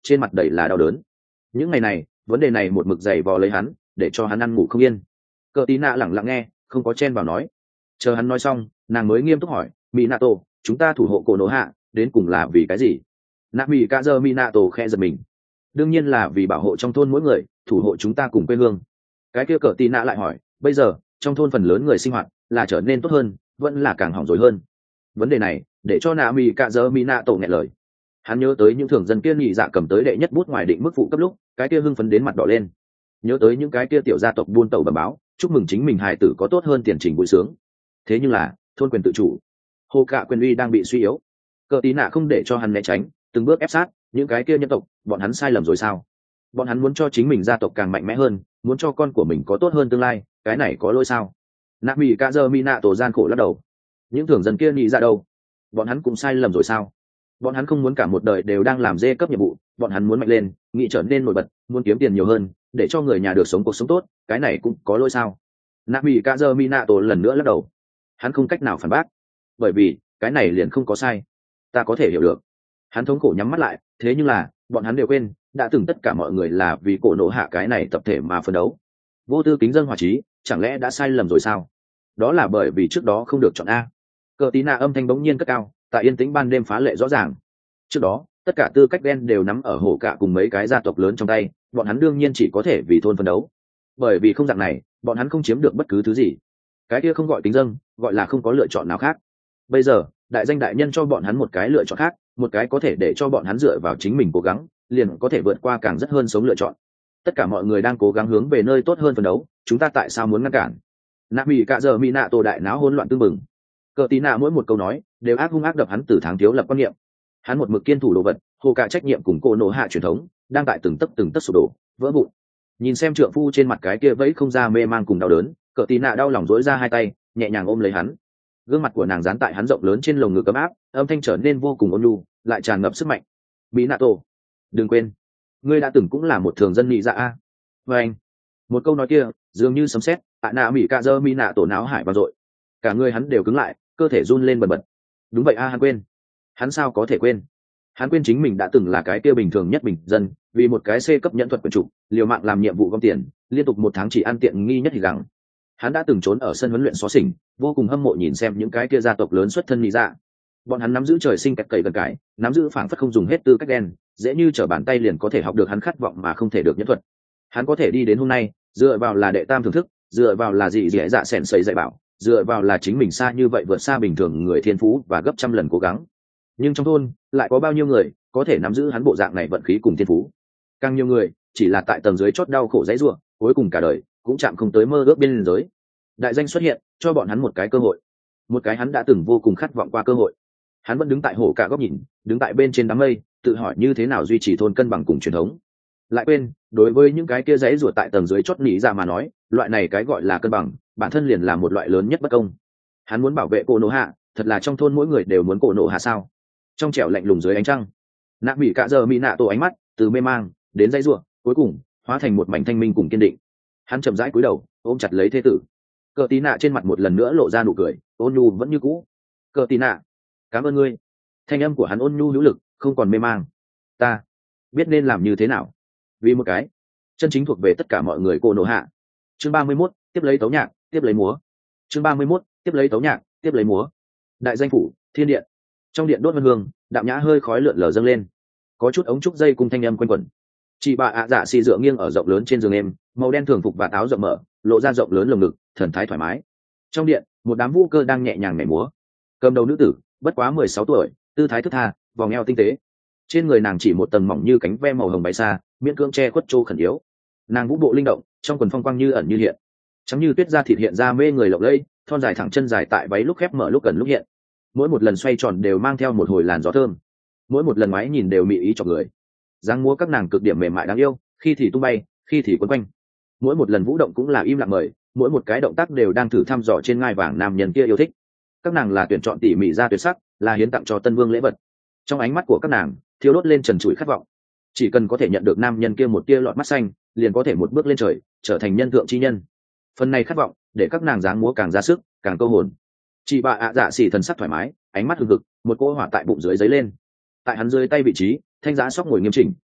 trên mặt đầy là đau đớn. Những ngày này vấn đề này một mực dày vò lấy hắn, để cho hắn ăn ngủ không yên. Cờ tí nạ lẳng lặng nghe, không có chen vào nói. Chờ hắn nói xong, nàng mới nghiêm túc hỏi, Minato, chúng ta thủ hộ cổ nổ hạ đến cùng là vì cái gì? Nạ mỹ cả giờ Minato khẽ giật mình. Đương nhiên là vì bảo hộ trong thôn mỗi người, thủ hộ chúng ta cùng quê hương. Cái kia cờ tí nạ lại hỏi, bây giờ trong thôn phần lớn người sinh hoạt là trở nên tốt hơn, vẫn là càng hỏng rồi hơn? Vấn đề này để cho nạ mỹ cả giờ Minato nghẹn lời. Hắn nhớ tới những thường dân kia nhị dạ cầm tới đệ nhất bút ngoài định mức phụ cấp lúc, cái kia hưng phấn đến mặt đỏ lên. Nhớ tới những cái kia tiểu gia tộc buôn tẩu bẩm báo, chúc mừng chính mình hài tử có tốt hơn tiền trình vui sướng. Thế nhưng là thôn quyền tự chủ, hồ cạ quyền uy đang bị suy yếu. Cờ tí nạ không để cho hắn né tránh, từng bước ép sát những cái kia nhân tộc. Bọn hắn sai lầm rồi sao? Bọn hắn muốn cho chính mình gia tộc càng mạnh mẽ hơn, muốn cho con của mình có tốt hơn tương lai, cái này có lỗi sao? Nạ mỹ cả giờ mỹ nạ tổ gian khổ lắc đầu. Những thường dân kia nghĩ ra đâu? Bọn hắn cũng sai lầm rồi sao? Bọn hắn không muốn cả một đời đều đang làm dê cấp nhiệm vụ, bọn hắn muốn mạnh lên, nghĩ trở nên nổi bật, muốn kiếm tiền nhiều hơn, để cho người nhà được sống cuộc sống tốt, cái này cũng có lỗi sao? Nạ mỹ cả giờ Minato lần nữa lắc đầu. Hắn không cách nào phản bác, bởi vì cái này liền không có sai. Ta có thể hiểu được. Hắn thống khổ nhắm mắt lại, thế nhưng là bọn hắn đều quên, đã từng tất cả mọi người là vì cổ nổ hạ cái này tập thể mà phấn đấu. Vô tư kính dân hòa trí, chẳng lẽ đã sai lầm rồi sao? Đó là bởi vì trước đó không được chọn a. Cờ tí nạ âm thanh bỗng nhiên cất cao, tại yên tĩnh ban đêm phá lệ rõ ràng. Trước đó tất cả tư cách đen đều nắm ở hổ cạ cùng mấy cái gia tộc lớn trong tay, bọn hắn đương nhiên chỉ có thể vì thôn phấn đấu, bởi vì không dạng này bọn hắn không chiếm được bất cứ thứ gì. Cái kia không gọi kính dâng, gọi là không có lựa chọn nào khác. Bây giờ đại danh đại nhân cho bọn hắn một cái lựa chọn khác, một cái có thể để cho bọn hắn dựa vào chính mình cố gắng liền có thể vượt qua càng rất hơn sống lựa chọn. Tất cả mọi người đang cố gắng hướng về nơi tốt hơn phấn đấu, chúng ta tại sao muốn ngăn cản? Nạ mỹ cả giờ mỹ nạ tổ đại náo hỗn loạn tương mừng. Cờ tí nạ mỗi một câu nói đều ác hung ác đập hắn từ tháng thiếu lập quan niệm. Hắn một mực kiên thủ đồ vật, hồ cả trách nhiệm cùng cô nổ hạ truyền thống đang tại từng tấc sụp đổ vỡ vụn. Nhìn xem trượng phu trên mặt cái kia vẫy không ra mê man cùng đau đớn, cờ tí nạ đau lòng dối ra hai tay nhẹ nhàng ôm lấy hắn. Gương mặt của nàng dán tại hắn rộng lớn trên lồng ngực ấm áp, âm thanh trở nên vô cùng ôn nhu, lại tràn ngập sức mạnh. Minato, đừng quên, ngươi đã từng cũng là một thường dân nhị dạ a. Và anh, một câu nói kia dường như sấm sét, nạ mỹ cạ dơ Minato náo hải vang dội, cả người hắn đều cứng lại, cơ thể run lên bần bật. Đúng vậy a, hắn quên. Hắn sao có thể quên? Hắn quên chính mình đã từng là cái kia bình thường nhất bình dân, vì một cái C cấp nhẫn thuật quyền chủ, liều mạng làm nhiệm vụ gom tiền, liên tục 1 tháng chỉ ăn tiện nghi nhất thì gắng. Hắn đã từng trốn ở sân huấn luyện xó xỉnh, vô cùng hâm mộ nhìn xem những cái kia gia tộc lớn xuất thân nhị dạ. Bọn hắn nắm giữ trời sinh kẹt cầy gần cải, nắm giữ phảng phất không dùng hết tư cách đen, dễ như trở bàn tay liền có thể học được hắn khát vọng mà không thể được nhẫn thuật. Hắn có thể đi đến hôm nay, dựa vào là đệ tam thưởng thức, dựa vào là gì dễ dạ sèn sấy dạy bảo, dựa vào là chính mình xa như vậy vượt xa bình thường người thiên phú và gấp trăm lần cố gắng. Nhưng trong thôn lại có bao nhiêu người có thể nắm giữ hắn bộ dạng này vận khí cùng thiên phú? Càng nhiều người chỉ là tại tầng dưới chót đau khổ dãy ruộng, cuối cùng cả đời cũng chạm không tới mơ ước biên giới. Đại danh xuất hiện cho bọn hắn một cái cơ hội, một cái hắn đã từng vô cùng khát vọng qua cơ hội. Hắn vẫn đứng tại hồ cả góc nhìn, đứng tại bên trên đám mây, tự hỏi như thế nào duy trì thôn cân bằng cùng truyền thống. Lại quên, đối với những cái kia dãy ruột tại tầng dưới chót nỉ ra mà nói, loại này cái gọi là cân bằng bản thân liền là một loại lớn nhất bất công. Hắn muốn bảo vệ cổ nổ hạ, thật là trong thôn mỗi người đều muốn cổ nổ hạ sao? Trong trẻo lạnh lùng dưới ánh trăng, nạ mỹ cả giờ mỹ nạ tổ ánh mắt từ mê mang đến dãy ruột, cuối cùng hóa thành một mảnh thanh minh cùng kiên định. Hắn chậm rãi cúi đầu ôm chặt lấy thế tử. Cờ tí nạ trên mặt một lần nữa lộ ra nụ cười, ôn nhu vẫn như cũ. Cờ tí nạ, cảm ơn ngươi. Thanh âm của hắn ôn nhu hữu lực, không còn mê mang. Ta biết nên làm như thế nào, vì một cái chân chính thuộc về tất cả mọi người cô nổ hạ. Chương 31, tiếp lấy tấu nhạc, tiếp lấy múa. Chương 31, tiếp lấy tấu nhạc, tiếp lấy múa. Đại danh phủ thiên điện, trong điện đốt vân hương, đạm nhã hơi khói lượn lờ dâng lên, có chút ống trúc dây cùng thanh âm quanh quẩn. Chị bà ạ dạ xì dựa nghiêng ở rộng lớn trên giường em, màu đen thường phục và áo rộng mở, lộ ra rộng lớn lồng ngực, thần thái thoải mái. Trong điện, một đám vũ cơ đang nhẹ nhàng nhảy múa. Cầm đầu nữ tử bất quá 16 tuổi, tư thái thức tha, vòng eo tinh tế. Trên người nàng chỉ một tầng mỏng như cánh ve màu hồng bay xa, miễn cưỡng che khuất trô khẩn yếu. Nàng vũ bộ linh động, trong quần phong quang như ẩn như hiện, trắng như tuyết da thịt hiện ra mê người lộng lẫy, thon dài thẳng chân dài tại váy lúc khép mở lúc gần lúc hiện. Mỗi một lần xoay tròn đều mang theo một hồi làn gió thơm, mỗi một lần ngoái nhìn đều mị ý cho người. Dáng múa các nàng cực điểm mềm mại đáng yêu, khi thì tung bay, khi thì quấn quanh. Mỗi một lần vũ động cũng là im lặng mời, mỗi một cái động tác đều đang thử thăm dò trên ngai vàng nam nhân kia yêu thích. Các nàng là tuyển chọn tỉ mỉ ra tuyệt sắc, là hiến tặng cho tân vương lễ vật. Trong ánh mắt của các nàng thiêu đốt lên trần trụi khát vọng, chỉ cần có thể nhận được nam nhân kia một tia lọt mắt xanh, liền có thể một bước lên trời, trở thành nhân thượng chi nhân. Phần này khát vọng để các nàng dáng múa càng ra sức, càng câu hồn. Chị bà ạ dạ xỉ thần sắc thoải mái, ánh mắt hừng hực, một cỗ hỏa tại bụng dưới dấy lên. Tại hắn dưới tay vị trí, thanh giá sóc ngồi nghiêm chỉnh,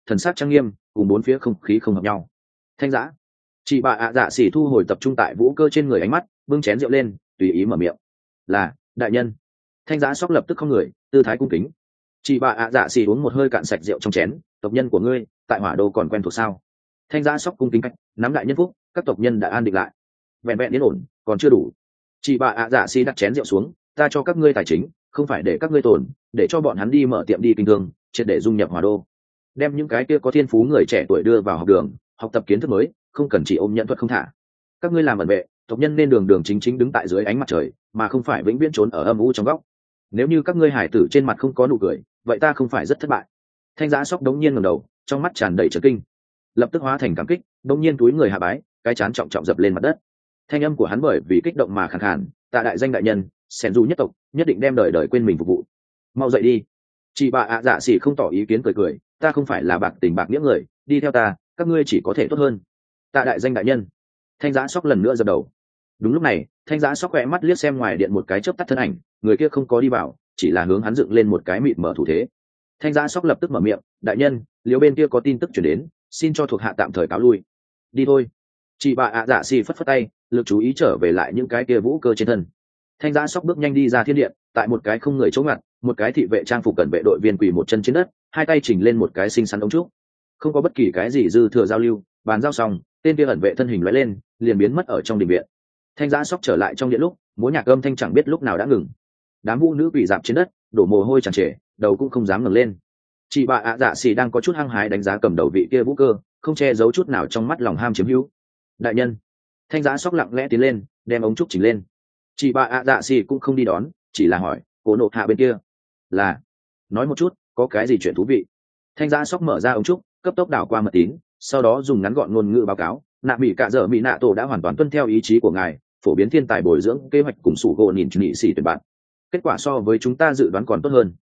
thần sắc trang nghiêm, cùng bốn phía không khí không hợp nhau. Thanh Giã, chị bà ạ dạ xỉ thu hồi tập trung tại Vũ Cơ trên người ánh mắt, bưng chén rượu lên, tùy ý mở miệng. Là, đại nhân. Thanh Giã sóc lập tức không người, tư thái cung kính. Chị bà ạ dạ xỉ uống một hơi cạn sạch rượu trong chén. Tộc nhân của ngươi tại Hỏa Đô còn quen thuộc sao? Thanh Giã sóc cung kính cách, nắm đại nhân phúc, các tộc nhân đã an định lại. Vẹn vẹn yên ổn, còn chưa đủ. Chị bà ạ dạ xỉ đặt chén rượu xuống, ta cho các ngươi tài chính, không phải để các ngươi tồn, để cho bọn hắn đi mở tiệm đi kinh thương, triệt để dung nhập Hỏa Đô, đem những cái kia có thiên phú người trẻ tuổi đưa vào học đường, học tập kiến thức mới, không cần chỉ ôm nhận thuật không thả. Các ngươi làm ẩn vệ, tộc nhân nên đường đường chính chính đứng tại dưới ánh mặt trời, mà không phải vĩnh viễn trốn ở âm u trong góc. Nếu như các ngươi hải tử trên mặt không có nụ cười, vậy ta không phải rất thất bại. Thanh Giã sóc đống nhiên ngẩng đầu, trong mắt tràn đầy chấn kinh, lập tức hóa thành cảm kích, đống nhiên túi người hạ bái, cái chán trọng trọng dập lên mặt đất. Thanh âm của hắn bởi vì kích động mà khàn khàn, tạ đại danh đại nhân, sẻn dù nhất tộc nhất định đem đời đời quên mình phục vụ. Mau dậy đi. Chị bà ạ dạ xỉ không tỏ ý kiến, cười cười, ta không phải là bạc tình bạc nghĩa người, đi theo ta, các ngươi chỉ có thể tốt hơn. Tạ đại danh đại nhân. Thanh Giã sóc lần nữa dập đầu. Đúng lúc này, Thanh Giã sóc khẽ mắt liếc xem ngoài điện một cái chớp tắt thân ảnh, người kia không có đi vào, chỉ là hướng hắn dựng lên một cái mịt mở thủ thế. Thanh Giã sóc lập tức mở miệng, đại nhân, liếu bên kia có tin tức chuyển đến, xin cho thuộc hạ tạm thời cáo lui. Đi thôi. Chị bà ạ dạ xỉ phất phất tay, lực chú ý trở về lại những cái kia vũ cơ trên thân. Thanh Giã sóc bước nhanh đi ra thiên điện, tại một cái không người chỗ ngặt, một cái thị vệ trang phục cận vệ đội viên quỳ một chân trên đất, hai tay chỉnh lên một cái xinh xắn ống trúc. Không có bất kỳ cái gì dư thừa giao lưu, bàn giao xong, tên kia ẩn vệ thân hình lóe lên, liền biến mất ở trong đình viện. Thanh Giã sóc trở lại trong điện lúc, múa nhạc âm thanh chẳng biết lúc nào đã ngừng. Đám vũ nữ quỳ dạp trên đất, đổ mồ hôi tràn trề, đầu cũng không dám ngẩng lên. Chị bà ạ dạ xỉ đang có chút hăng hái đánh giá cầm đầu vị kia vũ cơ, không che giấu chút nào trong mắt lòng ham chiếm hữu. Đại nhân. Thanh Giã sóc lặng lẽ tiến lên, đem ống trúc chỉnh lên. Chị bà ạ dạ xỉ cũng không đi đón, chỉ là hỏi, Cổ Nộ Hạ bên kia là, nói một chút, có cái gì chuyện thú vị. Thanh Giã sóc mở ra ống trúc, cấp tốc đảo qua mật tín, sau đó dùng ngắn gọn ngôn ngữ báo cáo, nạ mỹ cả giờ mỹ nạ tổ đã hoàn toàn tuân theo ý chí của ngài, phổ biến thiên tài bồi dưỡng kế hoạch cùng sủ gỗ nhìn nghị sĩ tuyển bạn, kết quả so với chúng ta dự đoán còn tốt hơn.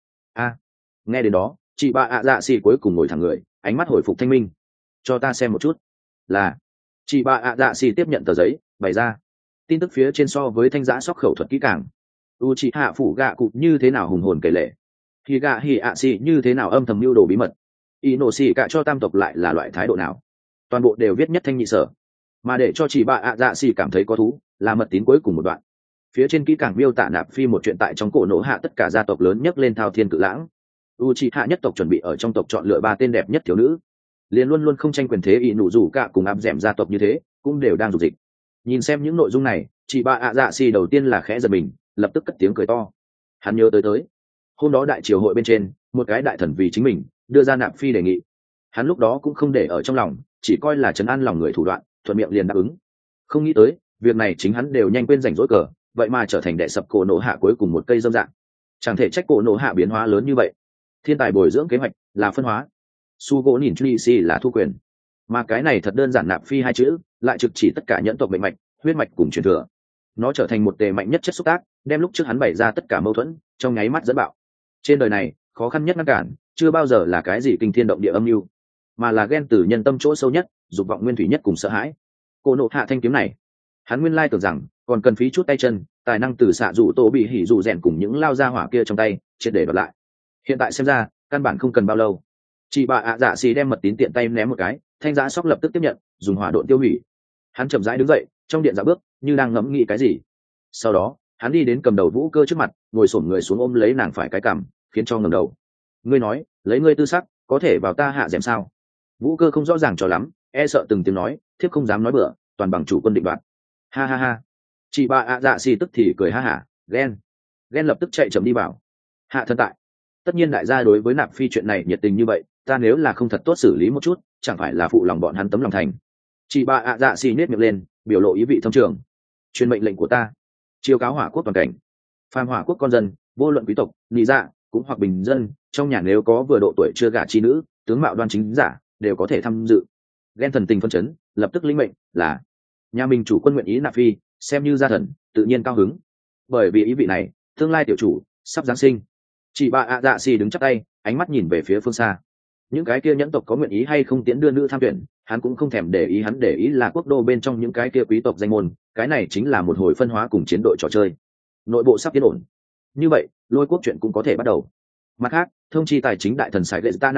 Nghe đến đó, chị bà ạ dạ xỉ cuối cùng ngồi thẳng người, ánh mắt hồi phục thanh minh. Cho ta xem một chút. Là. Chị bà ạ dạ xỉ tiếp nhận tờ giấy, bày ra tin tức phía trên so với Thanh Giã sóc khẩu thuật kỹ càng. U chị hạ phủ gạ cụt như thế nào hùng hồn kể lệ, thì gạ hỉ ạ xỉ như thế nào âm thầm mưu đồ bí mật, y nổ xỉ cả cho tam tộc lại là loại thái độ nào, toàn bộ đều viết nhất thanh nhị sở. Mà để cho chị bà ạ dạ xỉ cảm thấy có thú là mật tín cuối cùng một đoạn, phía trên kỹ càng miêu tả nạp phi một chuyện tại trong Cổ Nộ Hạ tất cả gia tộc lớn nhất lên thao thiên cự lãng. U chị hạ nhất tộc chuẩn bị ở trong tộc chọn lựa 3 tên đẹp nhất thiếu nữ, liền luôn luôn không tranh quyền thế y nụ rủ cả cùng áp dẻm gia tộc như thế cũng đều đang dục dịch. Nhìn xem những nội dung này, chị bà ạ dạ xỉ đầu tiên là khẽ giật mình, lập tức cất tiếng cười to. Hắn nhớ tới hôm đó đại triều hội bên trên, một cái đại thần vì chính mình đưa ra nạp phi đề nghị, hắn lúc đó cũng không để ở trong lòng, chỉ coi là trấn an lòng người thủ đoạn, thuận miệng liền đáp ứng. Không nghĩ tới việc này chính hắn đều nhanh quên rảnh rỗi cờ, vậy mà trở thành đệ sập Cổ Nộ Hạ cuối cùng một cây dâm dạng. Chẳng thể trách Cổ Nộ Hạ biến hóa lớn như vậy. Thiên tài bồi dưỡng kế hoạch là phân hóa, su gỗ nhìn Chelsea là thu quyền, mà cái này thật đơn giản, nạp phi hai chữ lại trực chỉ tất cả nhẫn tộc mệnh mạch, huyết mạch cùng truyền thừa. Nó trở thành một tề mạnh nhất chất xúc tác, đem lúc trước hắn bày ra tất cả mâu thuẫn trong nháy mắt dẫn bạo. Trên đời này khó khăn nhất ngăn cản chưa bao giờ là cái gì kinh thiên động địa âm mưu, mà là ghen từ nhân tâm chỗ sâu nhất, dục vọng nguyên thủy nhất cùng sợ hãi. Cổ Nộ Hạ thanh kiếm này, hắn nguyên lai tưởng rằng còn cần phí chút tay chân, tài năng từ xạ dụ tổ bị hỉ dụ rèn cùng những lao ra hỏa kia trong tay triệt để đoạt lại. Hiện tại xem ra căn bản không cần bao lâu. Chị bà ạ dạ xỉ đem mật tín tiện tay ném một cái, Thanh Giã sóc lập tức tiếp nhận, dùng hỏa độn tiêu hủy. Hắn chậm rãi đứng dậy, trong điện dạo bước như đang ngẫm nghĩ cái gì. Sau đó hắn đi đến cầm đầu vũ cơ trước mặt, ngồi xổm người xuống ôm lấy nàng phải cái cằm, khiến cho ngẩng đầu. Ngươi nói lấy ngươi tư sắc có thể vào ta hạ dèm sao? Vũ cơ không rõ ràng cho lắm, e sợ từng tiếng nói, thiếp không dám nói bừa, toàn bằng chủ quân định đoạt. Ha ha ha. Chị bà ạ dạ xỉ tức thì cười ha hả, ghen lập tức chạy chậm đi vào. Hạ thân tại, tất nhiên đại gia đối với nạp phi chuyện này nhiệt tình như vậy, ta nếu là không thật tốt xử lý một chút, chẳng phải là phụ lòng bọn hắn tấm lòng thành. Chị bà ạ dạ xỉ nhếch miệng lên, biểu lộ ý vị thâm trường. Truyền mệnh lệnh của ta, chiêu cáo hỏa quốc toàn cảnh, phàm hỏa quốc con dân, vô luận quý tộc, nhị dạ cũng hoặc bình dân, trong nhà nếu có vừa độ tuổi chưa gả chi nữ, tướng mạo đoan chính giả, đều có thể tham dự. Ghen thần tình phân chấn, lập tức lĩnh mệnh là nhà mình chủ quân nguyện ý nạp phi, xem như gia thần tự nhiên cao hứng, bởi vì ý vị này tương lai tiểu chủ sắp giáng sinh. Chị bà ạ dạ xỉ đứng chắp tay, ánh mắt nhìn về phía phương xa. Những cái kia nhẫn tộc có nguyện ý hay không tiễn đưa nữ tham tuyển, hắn cũng không thèm để ý, hắn để ý là quốc đô bên trong những cái kia quý tộc danh môn, cái này chính là một hồi phân hóa cùng chiến đội trò chơi. Nội bộ sắp yên ổn, như vậy Lôi quốc chuyện cũng có thể bắt đầu. Mặt khác, thông chi tài chính đại thần Sải Lệ Tanaka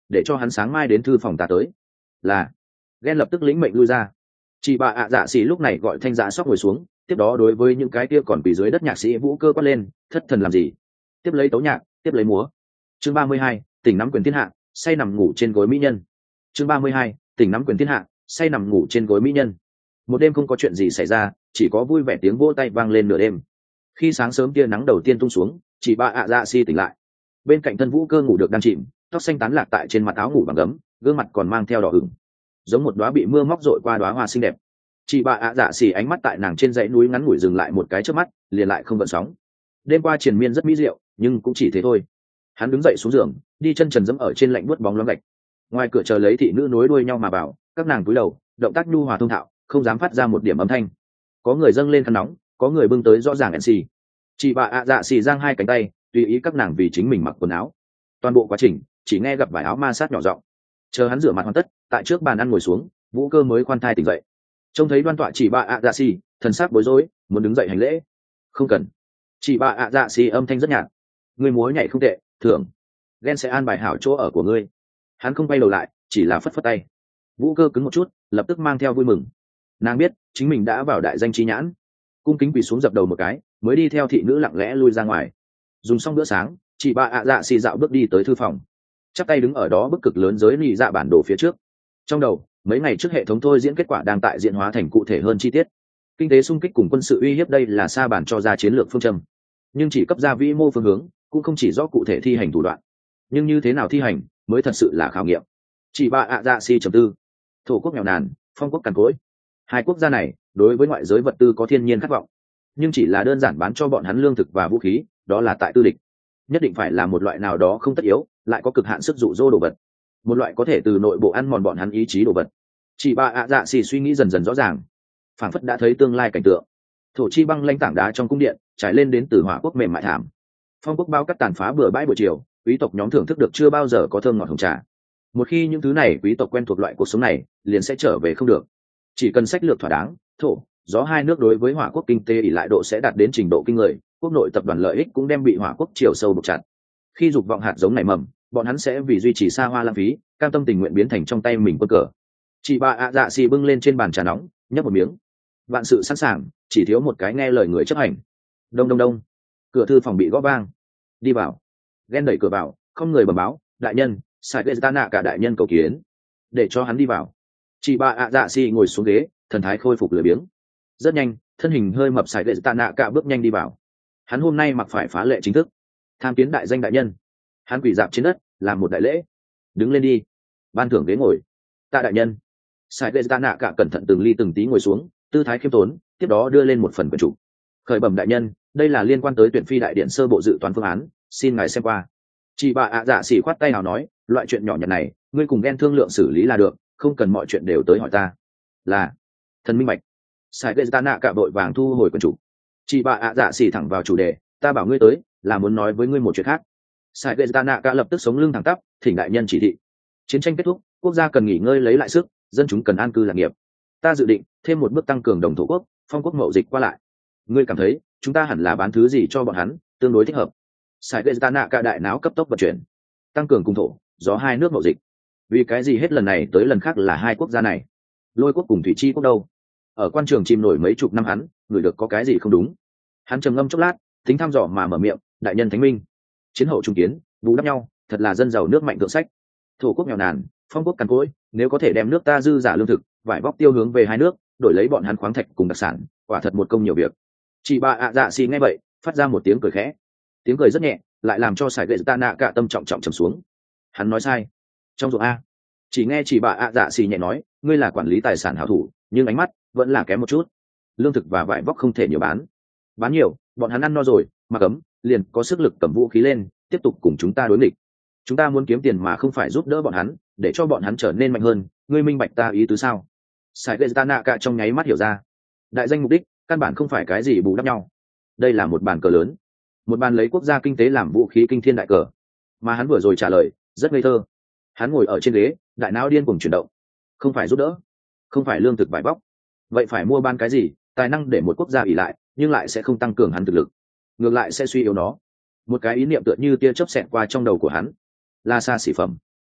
để cho hắn sáng mai đến thư phòng ta tới. Là. Ghen lập tức lĩnh mệnh lui ra. Chị bà ạ dạ xỉ lúc này gọi thanh dạ sóc ngồi xuống, tiếp đó đối với những cái kia còn quỳ dưới đất nhạc sĩ vũ cơ quát lên, thất thần làm gì? Tiếp lấy tấu nhạc, tiếp lấy múa. Chương 32, tỉnh nắm quyền thiên hạ, say nằm ngủ trên gối mỹ nhân. Chương 32, tỉnh nắm quyền thiên hạ, say nằm ngủ trên gối mỹ nhân. Một đêm không có chuyện gì xảy ra, chỉ có vui vẻ tiếng vỗ tay vang lên nửa đêm. Khi sáng sớm tia nắng đầu tiên tung xuống, chị bà ạ dạ xỉ tỉnh lại. Bên cạnh thân vũ cơ ngủ được đang chìm, tóc xanh tán lạc tại trên mặt áo ngủ bằng gấm, gương mặt còn mang theo đỏ ửng, giống một đóa bị mưa móc rội qua đóa hoa xinh đẹp. Chị bà ạ dạ xỉ ánh mắt tại nàng trên dãy núi ngắn ngủi dừng lại một cái trước mắt, liền lại không gợn sóng. Đêm qua triền miên rất mỹ diệu, nhưng cũng chỉ thế thôi. Hắn đứng dậy xuống giường, đi chân trần dẫm ở trên lạnh buốt bóng loáng gạch. Ngoài cửa chờ lấy thị nữ nối đuôi nhau mà vào, các nàng cúi đầu, động tác nhu hòa thông thạo, không dám phát ra một điểm âm thanh. Có người dâng lên khăn nóng, có người bưng tới rõ ràng nc. Chị bà ạ dạ xỉ giang hai cánh tay, tùy ý các nàng vì chính mình mặc quần áo. Toàn bộ quá trình chỉ nghe gặp vải áo ma sát nhỏ giọng. Chờ hắn rửa mặt hoàn tất, tại trước bàn ăn ngồi xuống, vũ cơ mới khoan thai tỉnh dậy. Trông thấy đoan tọa chị bà ạ dạ xỉ, thần sắc bối rối, muốn đứng dậy hành lễ. Không cần. Chị bà ạ dạ xỉ âm thanh rất nhạt. Ngươi múa nhảy không tệ, thưởng. Ghen sẽ an bài hảo chỗ ở của ngươi. Hắn không quay đầu lại, chỉ là phất phất tay. Vũ cơ cứng một chút, lập tức mang theo vui mừng. Nàng biết chính mình đã vào đại danh trí nhãn, cung kính quỳ xuống dập đầu một cái, mới đi theo thị nữ lặng lẽ lui ra ngoài. Dùng xong bữa sáng, chị bà ạ dạ xì dạo bước đi tới thư phòng, chắp tay đứng ở đó bức cực lớn giới lì dạ bản đồ phía trước. Trong đầu mấy ngày trước hệ thống thôi diễn kết quả đang tại diễn hóa thành cụ thể hơn chi tiết. Kinh tế xung kích cùng quân sự uy hiếp đây là sa bản cho ra chiến lược phương châm, nhưng chỉ cấp ra vĩ mô phương hướng, cũng không chỉ rõ cụ thể thi hành thủ đoạn. Nhưng như thế nào thi hành mới thật sự là khảo nghiệm. Chị bà ạ dạ xì trầm tư. Thổ quốc nghèo nàn, phong quốc cằn cỗi, hai quốc gia này đối với ngoại giới vật tư có thiên nhiên khát vọng, nhưng chỉ là đơn giản bán cho bọn hắn lương thực và vũ khí, đó là tại tư địch. Nhất định phải là một loại nào đó không tất yếu, lại có cực hạn sức dụ dỗ đồ vật, một loại có thể từ nội bộ ăn mòn bọn hắn ý chí đồ vật. Chị bà ạ dạ xì suy nghĩ dần dần rõ ràng, phảng phất đã thấy tương lai cảnh tượng. Thổ chi băng lanh tảng đá trong cung điện trải lên đến từ hỏa quốc mềm mại thảm. Phong quốc bao cắt tàn phá bừa bãi buổi chiều, quý tộc nhóm thưởng thức được chưa bao giờ có thơm ngọt hồng trà. Một khi những thứ này quý tộc quen thuộc loại cuộc sống này, liền sẽ trở về không được. Chỉ cần sách lược thỏa đáng, thổ gió hai nước đối với hỏa quốc kinh tế ỷ lại độ sẽ đạt đến trình độ kinh người, quốc nội tập đoàn lợi ích cũng đem bị hỏa quốc chiều sâu buộc chặt. Khi dục vọng hạt giống này mầm, bọn hắn sẽ vì duy trì xa hoa lãng phí, cam tâm tình nguyện biến thành trong tay mình quân cờ. Chị bà ạ dạ xì bưng lên trên bàn trà nóng, nhấp một miếng. Vạn sự sẵn sàng, chỉ thiếu một cái nghe lời người chấp hành. Đông đông đông, cửa thư phòng bị gõ vang. Đi vào. Ghen đẩy cửa vào, không người bẩm báo, đại nhân, sai ghê ta nạ cả đại nhân cầu kiến. Để cho hắn đi vào. Chị bà ạ dạ xì ngồi xuống ghế, thần thái khôi phục lười biếng. Rất nhanh, thân hình hơi mập sai ghê ta nạ cả bước nhanh đi vào. Hắn hôm nay mặc phải phá lệ chính thức, tham kiến đại danh đại nhân. Hắn quỳ dạp trên đất, làm một đại lễ. Đứng lên đi. Ban thưởng ghế ngồi. Tạ đại nhân. Sai ghê ta nạ cả cẩn thận từng ly từng tí ngồi xuống, tư thái khiêm tốn, tiếp đó đưa lên một phần quyển trục. Khởi bẩm đại nhân, đây là liên quan tới tuyển phi đại điện sơ bộ dự toán phương án, xin ngài xem qua. Chị bà ạ dạ xỉ khoát tay nào nói, loại chuyện nhỏ nhặt này ngươi cùng Ghen thương lượng xử lý là được, không cần mọi chuyện đều tới hỏi ta. Là thần minh bạch. Sai ghê ta nạ cả vội vàng thu hồi quyển trục. Chị bà ạ dạ xỉ thẳng vào chủ đề, ta bảo ngươi tới là muốn nói với ngươi một chuyện khác. Sai ghê ta nạ cả lập tức sống lưng thẳng tắp, thỉnh đại nhân chỉ thị. Chiến tranh kết thúc, quốc gia cần nghỉ ngơi lấy lại sức, dân chúng cần an cư lạc nghiệp. Ta dự định thêm một bước tăng cường đồng thổ quốc, phong quốc mậu dịch qua lại. Ngươi cảm thấy chúng ta hẳn là bán thứ gì cho bọn hắn tương đối thích hợp? Sai ghê ta nạ cả đại não cấp tốc vận chuyển. Tăng cường cung thổ gió hai nước mậu dịch. Vì cái gì hết lần này tới lần khác là hai quốc gia này? Lôi quốc cùng thủy chi quốc đâu? Ở quan trường chìm nổi mấy chục năm hắn người được có cái gì không đúng. Hắn trầm ngâm chốc lát, tính thăm dò mà mở miệng, đại nhân thánh minh, chiến hậu trung kiến bù đắp nhau, thật là dân giàu nước mạnh thượng sách. Thổ quốc nghèo nàn, phong quốc cằn cỗi, nếu có thể đem nước ta dư giả lương thực vải vóc tiêu hướng về hai nước, đổi lấy bọn hắn khoáng thạch cùng đặc sản, quả thật một công nhiều việc. Chị bà ạ dạ xì nghe vậy, phát ra một tiếng cười khẽ. Tiếng cười rất nhẹ, lại làm cho sải ghệ ta nạ cả tâm trọng trầm xuống. Hắn nói sai. Trong ruộng a. Chỉ nghe chị bà ạ dạ xì nhẹ nói, ngươi là quản lý tài sản hảo thủ, nhưng ánh mắt vẫn là kém một chút. Lương thực và vải vóc không thể nhiều bán nhiều, bọn hắn ăn no rồi mà cấm liền có sức lực cầm vũ khí lên tiếp tục cùng chúng ta đối nghịch. Chúng ta muốn kiếm tiền mà không phải giúp đỡ bọn hắn, để cho bọn hắn trở nên mạnh hơn. Ngươi minh bạch ta ý tứ sao? Sai ghê ta nạ cả trong nháy mắt hiểu ra. Đại danh mục đích căn bản không phải cái gì bù đắp nhau, đây là một bàn cờ lớn, một bàn lấy quốc gia kinh tế làm vũ khí kinh thiên đại cờ. Mà hắn vừa rồi trả lời rất ngây thơ. Hắn ngồi ở trên ghế, đại não điên cuồng chuyển động. Không phải giúp đỡ, không phải lương thực vải vóc, vậy phải mua ban cái gì? Tài năng để một quốc gia ỷ lại, nhưng lại sẽ không tăng cường hắn thực lực, ngược lại sẽ suy yếu nó. Một cái ý niệm tựa như tia chớp xẹt qua trong đầu của hắn. Là xa xỉ phẩm.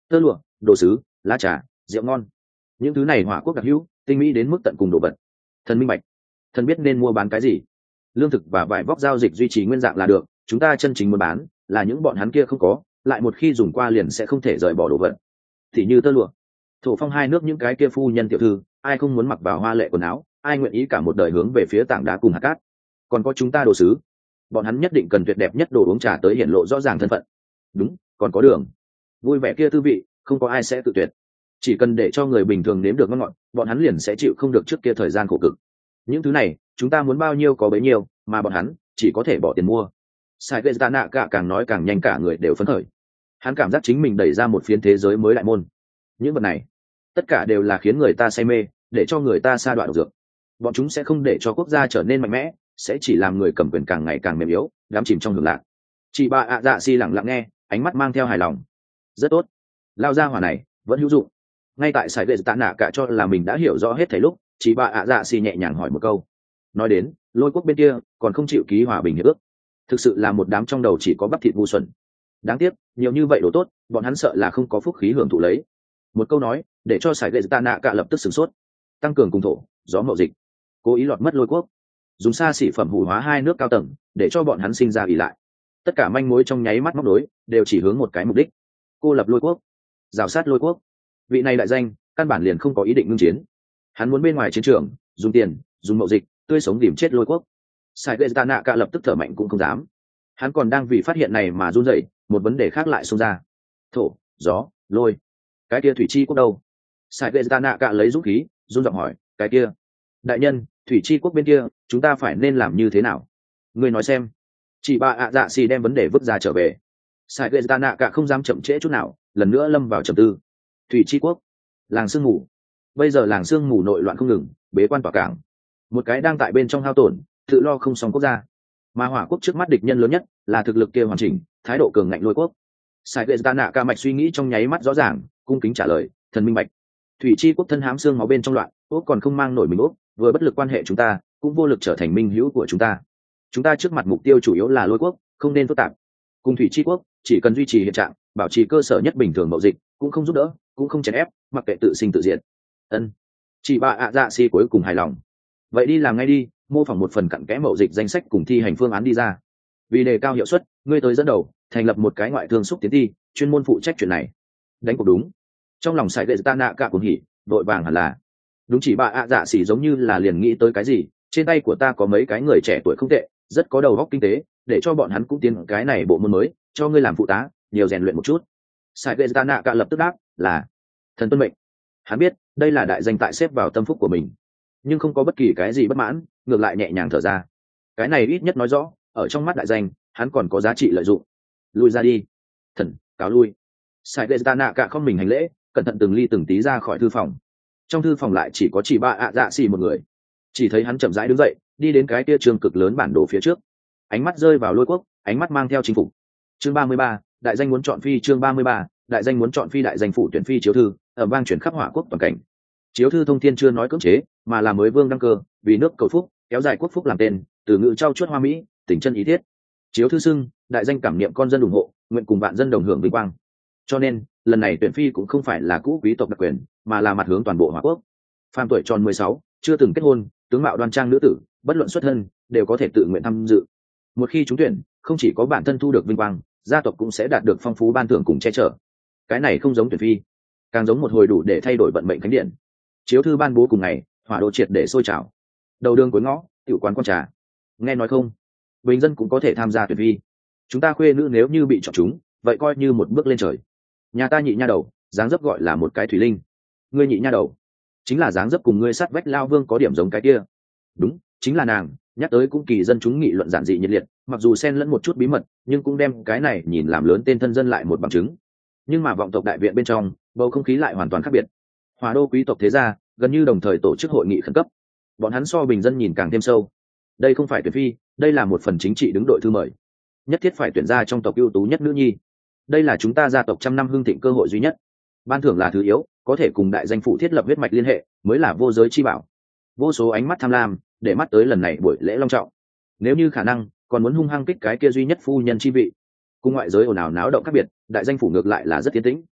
tơ lụa, đồ sứ, lá trà, rượu ngon, những thứ này hỏa quốc đặc hữu, tinh mỹ đến mức tận cùng đồ vật. Thần minh bạch, thần biết nên mua bán cái gì. Lương thực và vải vóc giao dịch duy trì nguyên dạng là được, chúng ta chân chính muốn bán là những bọn hắn kia không có, lại một khi dùng qua liền sẽ không thể rời bỏ đồ vật. Thì như tơ lụa, thổ phong hai nước những cái kia phu nhân tiểu thư, ai không muốn mặc vào hoa lệ quần áo, ai nguyện ý cả một đời hướng về phía tảng đá cùng hạt cát. Còn có chúng ta đồ sứ, bọn hắn nhất định cần tuyệt đẹp nhất đồ uống trà tới hiển lộ rõ ràng thân phận. Đúng, còn có đường, vui vẻ kia tư vị, không có ai sẽ tự tuyệt. Chỉ cần để cho người bình thường nếm được ngon ngọt, bọn hắn liền sẽ chịu không được trước kia thời gian khổ cực. Những thứ này chúng ta muốn bao nhiêu có bấy nhiêu, mà bọn hắn chỉ có thể bỏ tiền mua. Sai Lệ Tạ Nạ cả càng nói càng nhanh, cả người đều phấn khởi. Hắn cảm giác chính mình đẩy ra một phiến thế giới mới đại môn. Những vật này tất cả đều là khiến người ta say mê, để cho người ta sa đọa độc dược. Bọn chúng sẽ không để cho quốc gia trở nên mạnh mẽ, sẽ chỉ làm người cầm quyền càng ngày càng mềm yếu, đắm chìm trong hưởng lạc. Chị bà ạ dạ si lặng lặng nghe, ánh mắt mang theo hài lòng. Rất tốt, lao ra hỏa này vẫn hữu dụng. Ngay tại Sai Lệ Tạ Nạ cả cho là mình đã hiểu rõ hết thảy lúc, chị bà ạ dạ si nhẹ nhàng hỏi một câu. Nói đến Lôi quốc bên kia còn không chịu ký hòa bình hiệp ước, thực sự là một đám trong đầu chỉ có bắp thịt ngu xuẩn. Đáng tiếc nhiều như vậy đồ tốt, bọn hắn sợ là không có phúc khí hưởng thụ lấy. Một câu nói để cho Sai Lệ Tạ Nạ cả lập tức sửng sốt. Tăng cường cùng thổ gió mậu dịch, cố ý lọt mất Lôi quốc, dùng xa xỉ phẩm hủ hóa hai nước cao tầng để cho bọn hắn sinh ra ỷ lại. Tất cả manh mối trong nháy mắt móc đối đều chỉ hướng một cái mục đích: cô lập Lôi quốc, rào sát Lôi quốc. Vị này đại danh căn bản liền không có ý định ngưng chiến, hắn muốn bên ngoài chiến trường dùng tiền dùng mậu dịch tươi sống điểm chết Lôi quốc. Sai Lệ Tạ Nạ cả lập tức thở mạnh cũng không dám. Hắn còn đang vì phát hiện này mà run rẩy, một vấn đề khác lại xông ra: thổ gió lôi, cái kia thủy chi quốc đâu? Sai Lệ Tạ Nạ cả lấy dũng khí run giọng hỏi: cái kia đại nhân, thủy chi quốc bên kia chúng ta phải nên làm như thế nào? Ngươi nói xem. Chị bà ạ dạ xì đem vấn đề vứt ra trở về. Sai Lệ Tạ Nạ cả không dám chậm trễ chút nào, lần nữa lâm vào trầm tư. Thủy chi quốc, làng sương mù. Bây giờ làng sương mù nội loạn không ngừng, bế quan tỏa cảng, một cái đang tại bên trong hao tổn tự lo không xong quốc gia. Mà hỏa quốc trước mắt địch nhân lớn nhất là thực lực kia hoàn chỉnh, thái độ cường ngạnh Lôi quốc. Sai Lệ Tạ Nạ cả mạch suy nghĩ trong nháy mắt rõ ràng, cung kính trả lời: thần minh bạch. Thủy chi quốc thân hám xương máu bên trong loạn, úc còn không mang nổi mình úc, vừa bất lực quan hệ chúng ta, cũng vô lực trở thành minh hữu của chúng ta. Chúng ta trước mặt mục tiêu chủ yếu là Lôi quốc, không nên phức tạp. Cùng thủy chi quốc chỉ cần duy trì hiện trạng, bảo trì cơ sở nhất bình thường mậu dịch, cũng không giúp đỡ, cũng không chèn ép, mặc kệ tự sinh tự diệt. Ân. Chị bà ạ dạ si cuối cùng hài lòng. Vậy đi làm ngay đi, mô phỏng một phần cặn kẽ mậu dịch danh sách cùng thi hành phương án đi ra. Vì đề cao hiệu suất, ngươi tới dẫn đầu thành lập một cái ngoại thương xúc tiến ty, chuyên môn phụ trách chuyện này. Đánh cuộc đúng. Trong lòng Sai Lệ Tạ Nạ cả cuồng hỉ, vội vàng hẳn là đúng. Chỉ bà ạ dạ xỉ giống như là liền nghĩ tới cái gì, trên tay của ta có mấy cái người trẻ tuổi không tệ, rất có đầu óc kinh tế, để cho bọn hắn cũng tiến cái này bộ môn mới, cho ngươi làm phụ tá, nhiều rèn luyện một chút. Sai Lệ Tạ Nạ cả lập tức đáp là thần tuân mệnh. Hắn biết đây là đại danh tại xếp vào tâm phúc của mình, nhưng không có bất kỳ cái gì bất mãn, ngược lại nhẹ nhàng thở ra. Cái này ít nhất nói rõ ở trong mắt đại danh hắn còn có giá trị lợi dụng. Lui ra đi, thần cáo lui. Sai Lệ Tạ Nạ cả không mình hành lễ, cẩn thận từng ly từng tí ra khỏi thư phòng. Trong thư phòng lại chỉ có chị bà ạ dạ xì một người. Chỉ thấy hắn chậm rãi đứng dậy, đi đến cái kia trường cực lớn bản đồ phía trước, ánh mắt rơi vào Lôi quốc, ánh mắt mang theo chinh phục. Chương 33, đại danh muốn chọn phi. Chương 33, đại danh muốn chọn phi. Đại danh phủ tuyển phi chiếu thư ở vang chuyển khắp hỏa quốc toàn cảnh. Chiếu thư thông thiên chưa nói cưỡng chế, mà là mới vương đăng cơ, vì nước cầu phúc, kéo dài quốc phúc làm tên, từ ngữ trao chuốt hoa mỹ, tình chân ý thiết. Chiếu thư xưng đại danh cảm niệm con dân ủng hộ, nguyện cùng vạn dân đồng hưởng vinh quang. Cho nên lần này tuyển phi cũng không phải là cũ quý tộc đặc quyền, mà là mặt hướng toàn bộ hỏa quốc. Phàm tuổi tròn 16, chưa từng kết hôn, tướng mạo đoan trang nữ tử, bất luận xuất thân, đều có thể tự nguyện tham dự. Một khi trúng tuyển, không chỉ có bản thân thu được vinh quang, gia tộc cũng sẽ đạt được phong phú ban thưởng cùng che chở. Cái này không giống tuyển phi, càng giống một hồi đủ để thay đổi vận mệnh khánh điện. Chiếu thư ban bố cùng ngày, hỏa đô triệt để sôi trào. Đầu đường cuối ngõ, tiểu quán con trà. Nghe nói không, bình dân cũng có thể tham gia tuyển phi. Chúng ta khuê nữ nếu như bị chọn chúng, vậy coi như một bước lên trời. Nhà ta nhị nha đầu, dáng dấp gọi là một cái thủy linh. Ngươi nhị nha đầu chính là dáng dấp cùng ngươi sát vách lao vương có điểm giống cái kia. Đúng, chính là nàng. Nhắc tới cũng kỳ dân chúng nghị luận giản dị nhiệt liệt, mặc dù xen lẫn một chút bí mật, nhưng cũng đem cái này nhìn làm lớn tên thân dân lại một bằng chứng. Nhưng mà vọng tộc đại viện bên trong, bầu không khí lại hoàn toàn khác biệt. Hỏa đô quý tộc thế gia gần như đồng thời tổ chức hội nghị khẩn cấp. Bọn hắn so bình dân nhìn càng thêm sâu. Đây không phải tuyển phi, đây là một phần chính trị đứng đội thư mời. Nhất thiết phải tuyển ra trong tộc ưu tú nhất nữ nhi. Đây là chúng ta gia tộc trăm năm hưng thịnh cơ hội duy nhất. Ban thưởng là thứ yếu, có thể cùng đại danh phủ thiết lập huyết mạch liên hệ, mới là vô giới chi bảo. Vô số ánh mắt tham lam để mắt tới lần này buổi lễ long trọng. Nếu như khả năng, còn muốn hung hăng kích cái kia duy nhất phu nhân chi vị. Cùng ngoại giới ồn ào náo động khác biệt, đại danh phủ ngược lại là rất tiến tĩnh.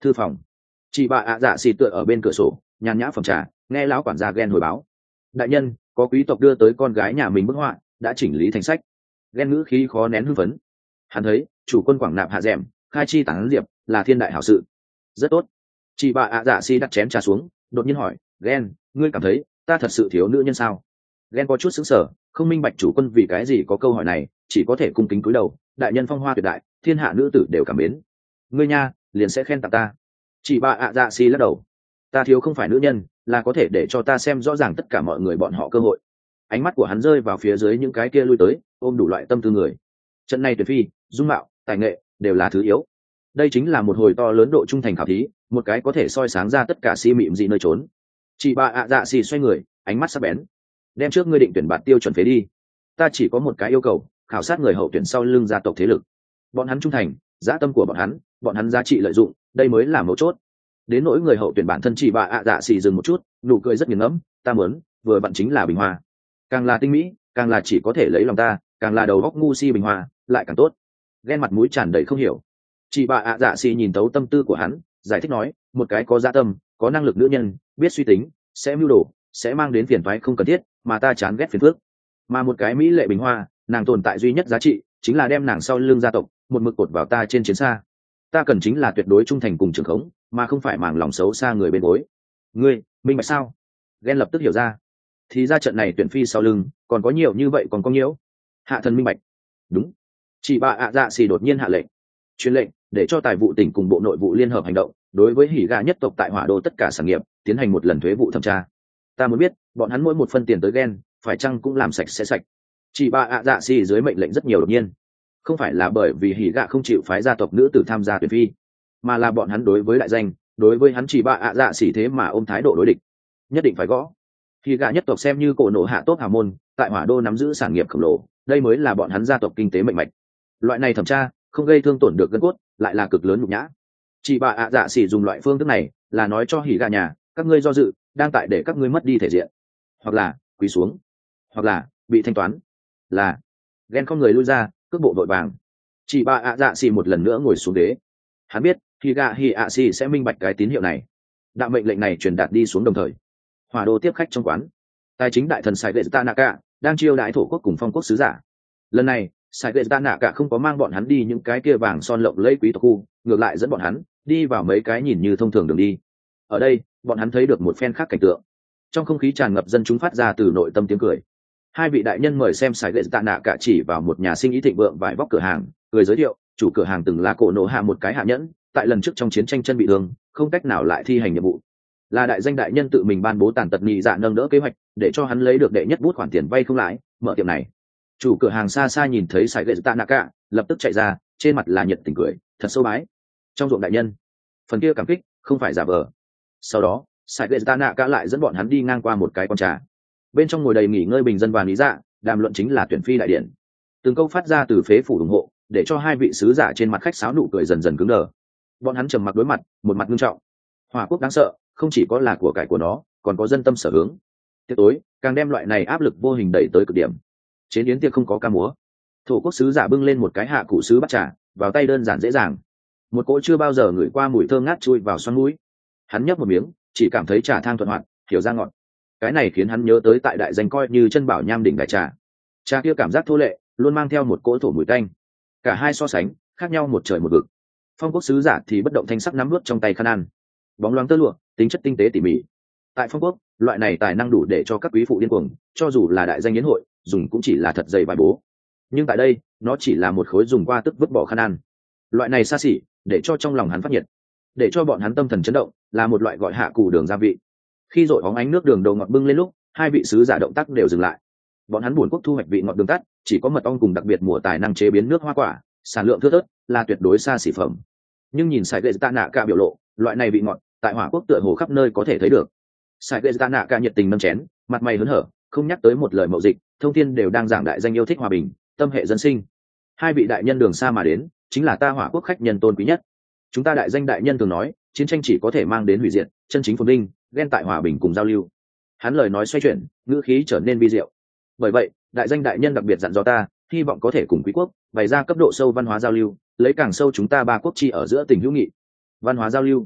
thư phòng. Chị bà ạ dạ xì tựa ở bên cửa sổ nhàn nhã phòng trà, nghe lão quản gia Gen hồi báo. Đại nhân, có quý tộc đưa tới con gái nhà mình bức họa, đã chỉnh lý thành sách. Gen ngữ khí khó nén hưng phấn. Hắn thấy chủ quân quảng nạp hạ dẻm, khai chi tán diệp, là thiên đại hảo sự. Rất tốt. Chị bà ạ dạ xì đặt chén trà xuống, đột nhiên hỏi, Gen, ngươi cảm thấy ta thật sự thiếu nữ nhân sao? Gen có chút sững sờ, không minh bạch chủ quân vì cái gì có câu hỏi này, chỉ có thể cung kính cúi đầu. Đại nhân phong hoa tuyệt đại, thiên hạ nữ tử đều cảm mến. Ngươi nha, liền sẽ khen tặng ta. Chị bà ạ dạ xì lắc đầu. Ta thiếu không phải nữ nhân, là có thể để cho ta xem rõ ràng tất cả mọi người bọn họ cơ hội. Ánh mắt của hắn rơi vào phía dưới những cái kia lui tới, ôm đủ loại tâm tư người. Trận này tuyệt phi, dung mạo, tài nghệ đều là thứ yếu. Đây chính là một hồi to lớn độ trung thành khảo thí, một cái có thể soi sáng ra tất cả si mịm gì nơi trốn. Chị bà ạ dạ xì xoay người, ánh mắt sắc bén. Đem trước ngươi định tuyển bạt tiêu chuẩn phế đi. Ta chỉ có một cái yêu cầu, khảo sát người hậu tuyển sau lưng gia tộc thế lực. Bọn hắn trung thành, dã tâm của bọn hắn giá trị lợi dụng, đây mới là mấu chốt. Đến nỗi người hậu tuyển bản thân, chị bà ạ dạ xì dừng một chút, nụ cười rất nghiền ngẫm. Ta muốn vừa bạn chính là bình hoa, càng là tinh mỹ, càng là chỉ có thể lấy lòng ta, càng là đầu góc ngu si bình hoa lại càng tốt. Ghen mặt mũi tràn đầy không hiểu. Chị bà ạ dạ xì nhìn tấu tâm tư của hắn, giải thích nói, một cái có dã tâm, có năng lực nữ nhân, biết suy tính, sẽ mưu đồ, sẽ mang đến phiền toái không cần thiết, mà ta chán ghét phiền phức. Mà một cái mỹ lệ bình hoa, nàng tồn tại duy nhất giá trị chính là đem nàng sau lưng gia tộc một mực cột vào ta trên chiến xa. Ta cần chính là tuyệt đối trung thành cùng trường khống, mà không phải màng lòng xấu xa người bên gối. Ngươi minh bạch sao? Ghen lập tức hiểu ra. Thì ra trận này tuyển phi sau lưng còn có nhiều như vậy, còn có nhiễu. Hạ thần minh bạch. Đúng. Chị bà ạ dạ xì đột nhiên hạ lệnh, truyền lệnh để cho tài vụ tỉnh cùng bộ nội vụ liên hợp hành động, đối với hỉ gà nhất tộc tại hỏa đô tất cả sản nghiệp tiến hành một lần thuế vụ thẩm tra. Ta muốn biết bọn hắn mỗi một phân tiền tới Gen phải chăng cũng làm sạch sẽ sạch. Chị bà ạ dạ xì dưới mệnh lệnh rất nhiều đột nhiên, không phải là bởi vì hỉ gà không chịu phái gia tộc nữ tử tham gia tuyển phi, mà là bọn hắn đối với đại danh, đối với hắn chỉ bà ạ dạ xì thế mà ôm thái độ đối địch. Nhất định phải gõ. Hỉ gà nhất tộc xem như cổ nổ hạ tốt hào môn, tại hỏa đô nắm giữ sản nghiệp khổng lồ, đây mới là bọn hắn gia tộc kinh tế mạnh mạch. Loại này thẩm tra không gây thương tổn được gân cốt, lại là cực lớn nhục nhã. Chị bà ạ dạ xỉ dùng loại phương thức này là nói cho hỉ gà nhà, các ngươi do dự đang tại để các ngươi mất đi thể diện, hoặc là quỳ xuống, hoặc là bị thanh toán. Là Ghen không người lui ra, cước bộ vội vàng. Chị bà ạ dạ xỉ một lần nữa ngồi xuống đế. Hắn biết hỉ gà hỉ ạ xỉ sẽ minh bạch cái tín hiệu này. Đạo mệnh lệnh này truyền đạt đi xuống đồng thời, hỏa đô tiếp khách trong quán, tài chính đại thần Sai Tanaka đang chiêu đãi thổ quốc cùng phong quốc sứ giả. Lần này Sai Tanaka không có mang bọn hắn đi những cái kia vàng son lộng lẫy quý tộc khu, ngược lại dẫn bọn hắn đi vào mấy cái nhìn như thông thường đường đi. Ở đây bọn hắn thấy được một phen khác cảnh tượng. Trong không khí tràn ngập dân chúng phát ra từ nội tâm tiếng cười. Hai vị đại nhân mời xem Sai Tanaka chỉ vào một nhà sinh ý thịnh vượng vải vóc cửa hàng, người giới thiệu chủ cửa hàng từng là cổ nổ hạ một cái hạ nhẫn, tại lần trước trong chiến tranh chân bị thương, không cách nào lại thi hành nhiệm vụ, là đại danh đại nhân tự mình ban bố tàn tật nhị dạ nâng đỡ kế hoạch để cho hắn lấy được đệ nhất bút khoản tiền vay không lãi mở tiệm này. Chủ cửa hàng xa xa nhìn thấy Sai Tanaka, lập tức chạy ra, trên mặt là nhiệt tình cười, thật sâu bái. Trong ruộng đại nhân, phần kia cảm kích không phải giả vờ. Sau đó Sai Tanaka lại dẫn bọn hắn đi ngang qua một cái quán trà, bên trong ngồi đầy nghỉ ngơi bình dân và lý dạ, đàm luận chính là tuyển phi đại điện. Từng câu phát ra từ phế phủ ủng hộ, để cho hai vị sứ giả trên mặt khách sáo nụ cười dần dần cứng đờ. Bọn hắn trầm mặc đối mặt, một mặt nghiêm trọng. Hỏa quốc đáng sợ, không chỉ có là của cải của nó, còn có dân tâm sở hướng. Tiệc tối càng đem loại này áp lực vô hình đẩy tới cực điểm. Chế yến tiệc không có ca múa, thổ quốc sứ giả bưng lên một cái hạ cụ sứ bắt trà, vào tay đơn giản dễ dàng. Một cỗ chưa bao giờ ngửi qua mùi thơm ngát chui vào xoăn mũi. Hắn nhấp một miếng, chỉ cảm thấy trà thang thuận hoạt, hiểu ra ngọt. Cái này khiến hắn nhớ tới tại đại danh coi như chân bảo nham đỉnh đại trà. Trà kia cảm giác thô lệ, luôn mang theo một cỗ thổ mùi tanh. Cả hai so sánh, khác nhau một trời một vực. Phong quốc sứ giả thì bất động thanh sắc nắm nuốt trong tay khăn ăn, bóng loáng tơ lụa, tính chất tinh tế tỉ mỉ. Tại phong quốc, loại này tài năng đủ để cho các quý phụ điên cuồng, cho dù là đại danh yến hội dùng cũng chỉ là thật dày bài bố, nhưng tại đây nó chỉ là một khối dùng qua tức vứt bỏ khăn ăn. Loại này xa xỉ để cho trong lòng hắn phát nhiệt, để cho bọn hắn tâm thần chấn động, là một loại gọi hạ cù đường gia vị. Khi dội bóng ánh nước đường đầu ngọt bưng lên lúc, hai vị sứ giả động tác đều dừng lại. Bọn hắn buồn quốc thu hoạch vị ngọt đường tắt, chỉ có mật ong cùng đặc biệt mùa tài năng chế biến nước hoa quả, sản lượng thưa thớt, là tuyệt đối xa xỉ phẩm. Nhưng nhìn Sai Tanaka biểu lộ, loại này vị ngọt tại hỏa quốc tựa hồ khắp nơi có thể thấy được. Sai Tanaka nhiệt tình nâng chén, mặt mày hớn hở, không nhắc tới một lời mậu dịch, thông thiên đều đang giảng đại danh yêu thích hòa bình, tâm hệ dân sinh. Hai vị đại nhân đường xa mà đến, chính là ta hỏa quốc khách nhân tôn quý nhất. Chúng ta đại danh đại nhân thường nói, chiến tranh chỉ có thể mang đến hủy diệt, chân chính phồn vinh, ghen tại hòa bình cùng giao lưu. Hắn lời nói xoay chuyển, ngữ khí trở nên vi diệu. Bởi vậy, đại danh đại nhân đặc biệt dặn dò ta, hy vọng có thể cùng quý quốc bày ra cấp độ sâu văn hóa giao lưu, lấy càng sâu chúng ta ba quốc chi ở giữa tình hữu nghị. Văn hóa giao lưu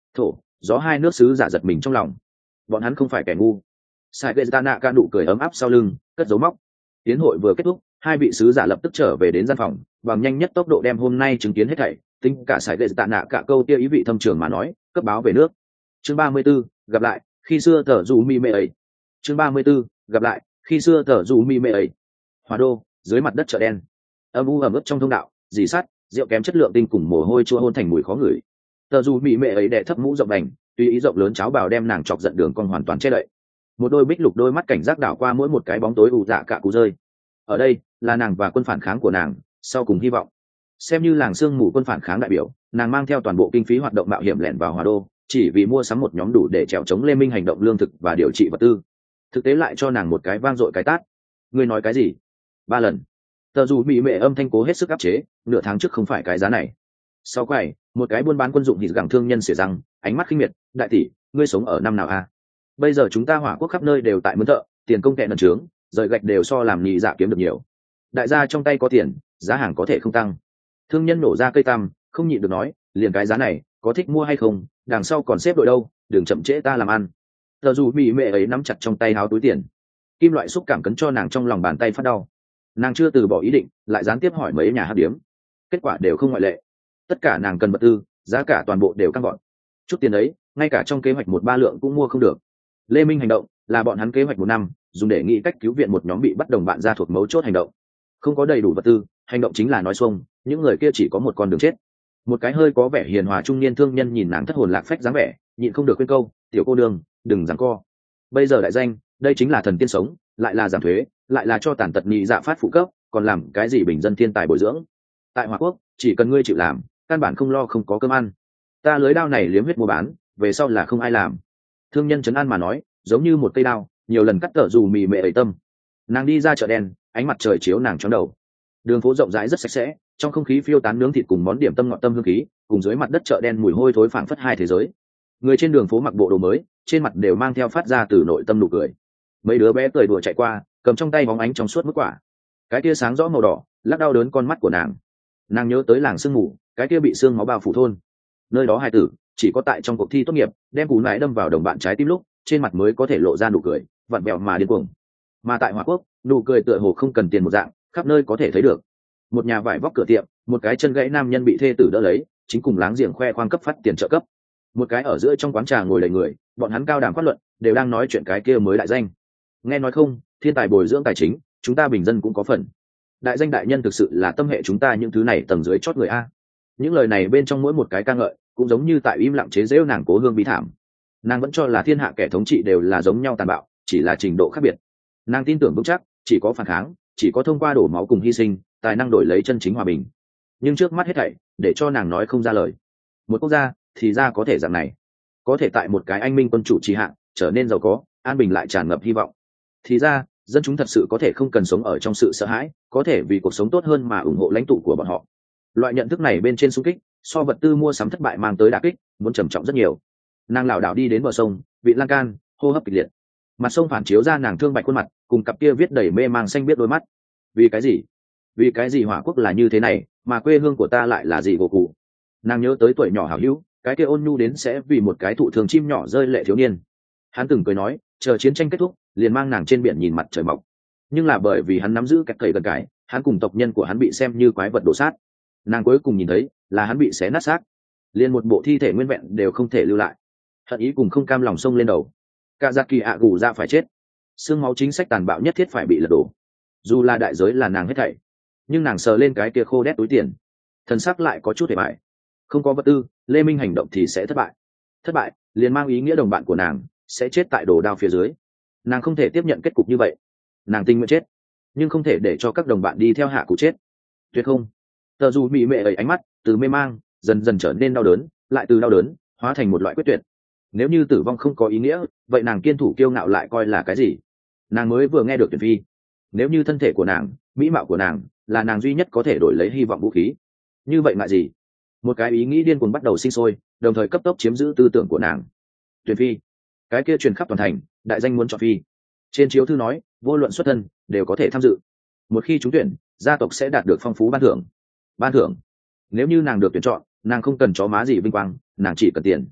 thổ gió hai nước sứ giả giật mình trong lòng. Bọn hắn không phải kẻ ngu. Sai gây ta nạ ca nụ cười ấm áp sau lưng, cất dấu móc. Tiến hội vừa kết thúc, hai vị sứ giả lập tức trở về đến gian phòng, bằng nhanh nhất tốc độ đem hôm nay chứng kiến hết thảy, tính cả Sai gây tạ nạ cả câu kia ý vị thâm trường mà nói, cấp báo về nước. Chương 34, gặp lại, khi xưa tờ dù mi mê ấy. Chương 34, gặp lại, khi xưa tờ dù mi mê ấy. Hòa đô, dưới mặt đất chợ đen. Âm u ẩm ướt trong thông đạo, dì sắt, rượu kém chất lượng tinh cùng mồ hôi chua hôn thành mùi khó ngửi. Tờ dù mỹ mệ ấy đè thấp mũ rộng đành, tùy ý rộng lớn cháo bào đem nàng chọc giận đường cong hoàn toàn che đậy. Một đôi bích lục đôi mắt cảnh giác đảo qua mỗi một cái bóng tối ù dạ cả cú rơi. Ở đây là nàng và quân phản kháng của nàng, sau cùng hy vọng. Xem như làng sương mù quân phản kháng đại biểu, nàng mang theo toàn bộ kinh phí hoạt động mạo hiểm lẻn vào Hòa đô, chỉ vì mua sắm một nhóm đủ để trèo chống Lê Minh hành động lương thực và điều trị vật tư. Thực tế lại cho nàng một cái vang dội cái tát. Ngươi nói cái gì? 3 lần. Tờ dù mỹ mệ âm thanh cố hết sức áp chế, nửa tháng trước không phải cái giá này. Sau quầy, một cái buôn bán quân dụng thịt gẳng thương nhân xỉa răng, ánh mắt khinh miệt, đại tỷ, ngươi sống ở năm nào a? Bây giờ chúng ta Hỏa Quốc khắp nơi đều tại mướn thợ, tiền công tệ nần trướng, rời gạch đều so làm nhị dạ kiếm được nhiều. Đại gia trong tay có tiền, giá hàng có thể không tăng. Thương nhân nổ ra cây tăm, không nhịn được nói, liền cái giá này, có thích mua hay không, đằng sau còn xếp đội đâu, đừng chậm trễ ta làm ăn. Tờ dù mỹ mệ ấy nắm chặt trong tay háo túi tiền, kim loại xúc cảm cấn cho nàng trong lòng bàn tay phát đau. Nàng chưa từ bỏ ý định, lại gián tiếp hỏi mấy nhà hát điếm, kết quả đều không ngoại lệ. Tất cả nàng cần vật tư, giá cả toàn bộ đều căng gọn. Chút tiền ấy, ngay cả trong kế hoạch 1-3 lượng cũng mua không được. Lê Minh hành động là bọn hắn kế hoạch 1 năm, dùng để nghĩ cách cứu viện một nhóm bị bắt đồng bạn ra thuộc mấu chốt hành động. Không có đầy đủ vật tư, hành động chính là nói xuông, những người kia chỉ có một con đường chết. Một cái hơi có vẻ hiền hòa trung niên thương nhân nhìn nàng thất hồn lạc phách dáng vẻ, nhịn không được khuyên câu, tiểu cô nương, đừng giằng co. Bây giờ đại danh, đây chính là thần tiên sống, lại là giảm thuế, lại là cho tàn tật nhị dạ phát phụ cấp, còn làm cái gì bình dân thiên tài bồi dưỡng. Tại Hòa Quốc, chỉ cần ngươi chịu làm, căn bản không lo không có cơm ăn. Ta lưới đao này liếm huyết mua bán, về sau là không ai làm. Thương nhân trấn an mà nói, giống như một cây đao, nhiều lần cắt tở dù mì mệ ấy tâm. Nàng đi ra chợ đen, ánh mặt trời chiếu nàng chóng đầu. Đường phố rộng rãi rất sạch sẽ, trong không khí phiêu tán nướng thịt cùng món điểm tâm ngọt tâm hương khí, cùng dưới mặt đất chợ đen mùi hôi thối phảng phất hai thế giới. Người trên đường phố mặc bộ đồ mới, trên mặt đều mang theo phát ra từ nội tâm nụ cười. Mấy đứa bé cười đùa chạy qua, cầm trong tay bóng ánh trong suốt mức quả. Cái kia sáng rõ màu đỏ, lắc đau đớn con mắt của nàng. Nàng nhớ tới làng sương mù, cái kia bị xương máu bao phủ thôn. Nơi đó hài tử chỉ có tại trong cuộc thi tốt nghiệp, đem cú nải đâm vào đồng bạn trái tim lúc, trên mặt mới có thể lộ ra nụ cười, vặn vẹo mà điên cuồng. Mà tại Hòa Quốc, nụ cười tựa hồ không cần tiền một dạng, khắp nơi có thể thấy được. Một nhà vải vóc cửa tiệm, một cái chân gãy nam nhân bị thê tử đỡ lấy, chính cùng láng giềng khoe khoang cấp phát tiền trợ cấp. Một cái ở giữa trong quán trà ngồi đầy người, bọn hắn cao đàm phát luận, đều đang nói chuyện cái kia mới đại danh. Nghe nói không, thiên tài bồi dưỡng tài chính, chúng ta bình dân cũng có phần. Đại danh đại nhân thực sự là tâm hệ chúng ta những thứ này tầng dưới chót người a. Những lời này bên trong mỗi một cái ca ngợi, cũng giống như tại im lặng chế giễu nàng cố hương bí thảm. Nàng vẫn cho là thiên hạ kẻ thống trị đều là giống nhau tàn bạo, chỉ là trình độ khác biệt. Nàng tin tưởng vững chắc, chỉ có phản kháng, chỉ có thông qua đổ máu cùng hy sinh, tài năng đổi lấy chân chính hòa bình. Nhưng trước mắt hết thảy, để cho nàng nói không ra lời. Một quốc gia, thì ra có thể dạng này, có thể tại một cái anh minh quân chủ trì hạ, trở nên giàu có, an bình lại tràn ngập hy vọng. Thì ra, dân chúng thật sự có thể không cần sống ở trong sự sợ hãi, có thể vì cuộc sống tốt hơn mà ủng hộ lãnh tụ của bọn họ. Loại nhận thức này bên trên xung kích, so vật tư mua sắm thất bại mang tới đả kích, muốn trầm trọng rất nhiều. Nàng lảo đảo đi đến bờ sông, vị lan can, hô hấp kịch liệt. Mặt sông phản chiếu ra nàng thương bạch khuôn mặt, cùng cặp kia viết đầy mê mang xanh biết đôi mắt. Vì cái gì? Vì cái gì Hỏa Quốc là như thế này, mà quê hương của ta lại là gì gỗ cụ? Nàng nhớ tới tuổi nhỏ hảo hữu, cái kia ôn nhu đến sẽ vì một cái thụ thường chim nhỏ rơi lệ thiếu niên. Hắn từng cười nói, chờ chiến tranh kết thúc, liền mang nàng trên biển nhìn mặt trời mọc. Nhưng là bởi vì hắn nắm giữ cách cầy gần cái, hắn cùng tộc nhân của hắn bị xem như quái vật đổ sát. Nàng cuối cùng nhìn thấy là hắn bị xé nát xác, liền một bộ thi thể nguyên vẹn đều không thể lưu lại. Hận ý cùng không cam lòng sông lên đầu. Cả giặc kỳ ạ gù ra phải chết, xương máu chính sách tàn bạo nhất thiết phải bị lật đổ. Dù là đại giới là nàng hết thảy, nhưng nàng sờ lên cái kia khô đét túi tiền, thần sắc lại có chút hề bại. Không có vật tư, Lê Minh hành động thì sẽ thất bại. Thất bại liền mang ý nghĩa đồng bạn của nàng sẽ chết tại đồ đao phía dưới. Nàng không thể tiếp nhận kết cục như vậy. Nàng tình nguyện chết, nhưng không thể để cho các đồng bạn đi theo hạ cụ chết. Tuyệt không. Tờ dù bị mẹ ấy ánh mắt từ mê mang dần dần trở nên đau đớn, lại từ đau đớn hóa thành một loại quyết tuyệt. Nếu như tử vong không có ý nghĩa, vậy nàng kiên thủ kiêu ngạo lại coi là cái gì? Nàng mới vừa nghe được tuyển phi. Nếu như thân thể của nàng, mỹ mạo của nàng là nàng duy nhất có thể đổi lấy hy vọng vũ khí, như vậy ngại gì? Một cái ý nghĩ điên cuồng bắt đầu sinh sôi, đồng thời cấp tốc chiếm giữ tư tưởng của nàng. Tuyển phi, cái kia truyền khắp toàn thành, đại danh muốn chọn phi. Trên chiếu thư nói, vô luận xuất thân đều có thể tham dự. Một khi trúng tuyển, gia tộc sẽ đạt được phong phú ban thưởng. Ban thưởng? Nếu như nàng được tuyển chọn, nàng không cần chó má gì vinh quang, nàng chỉ cần tiền.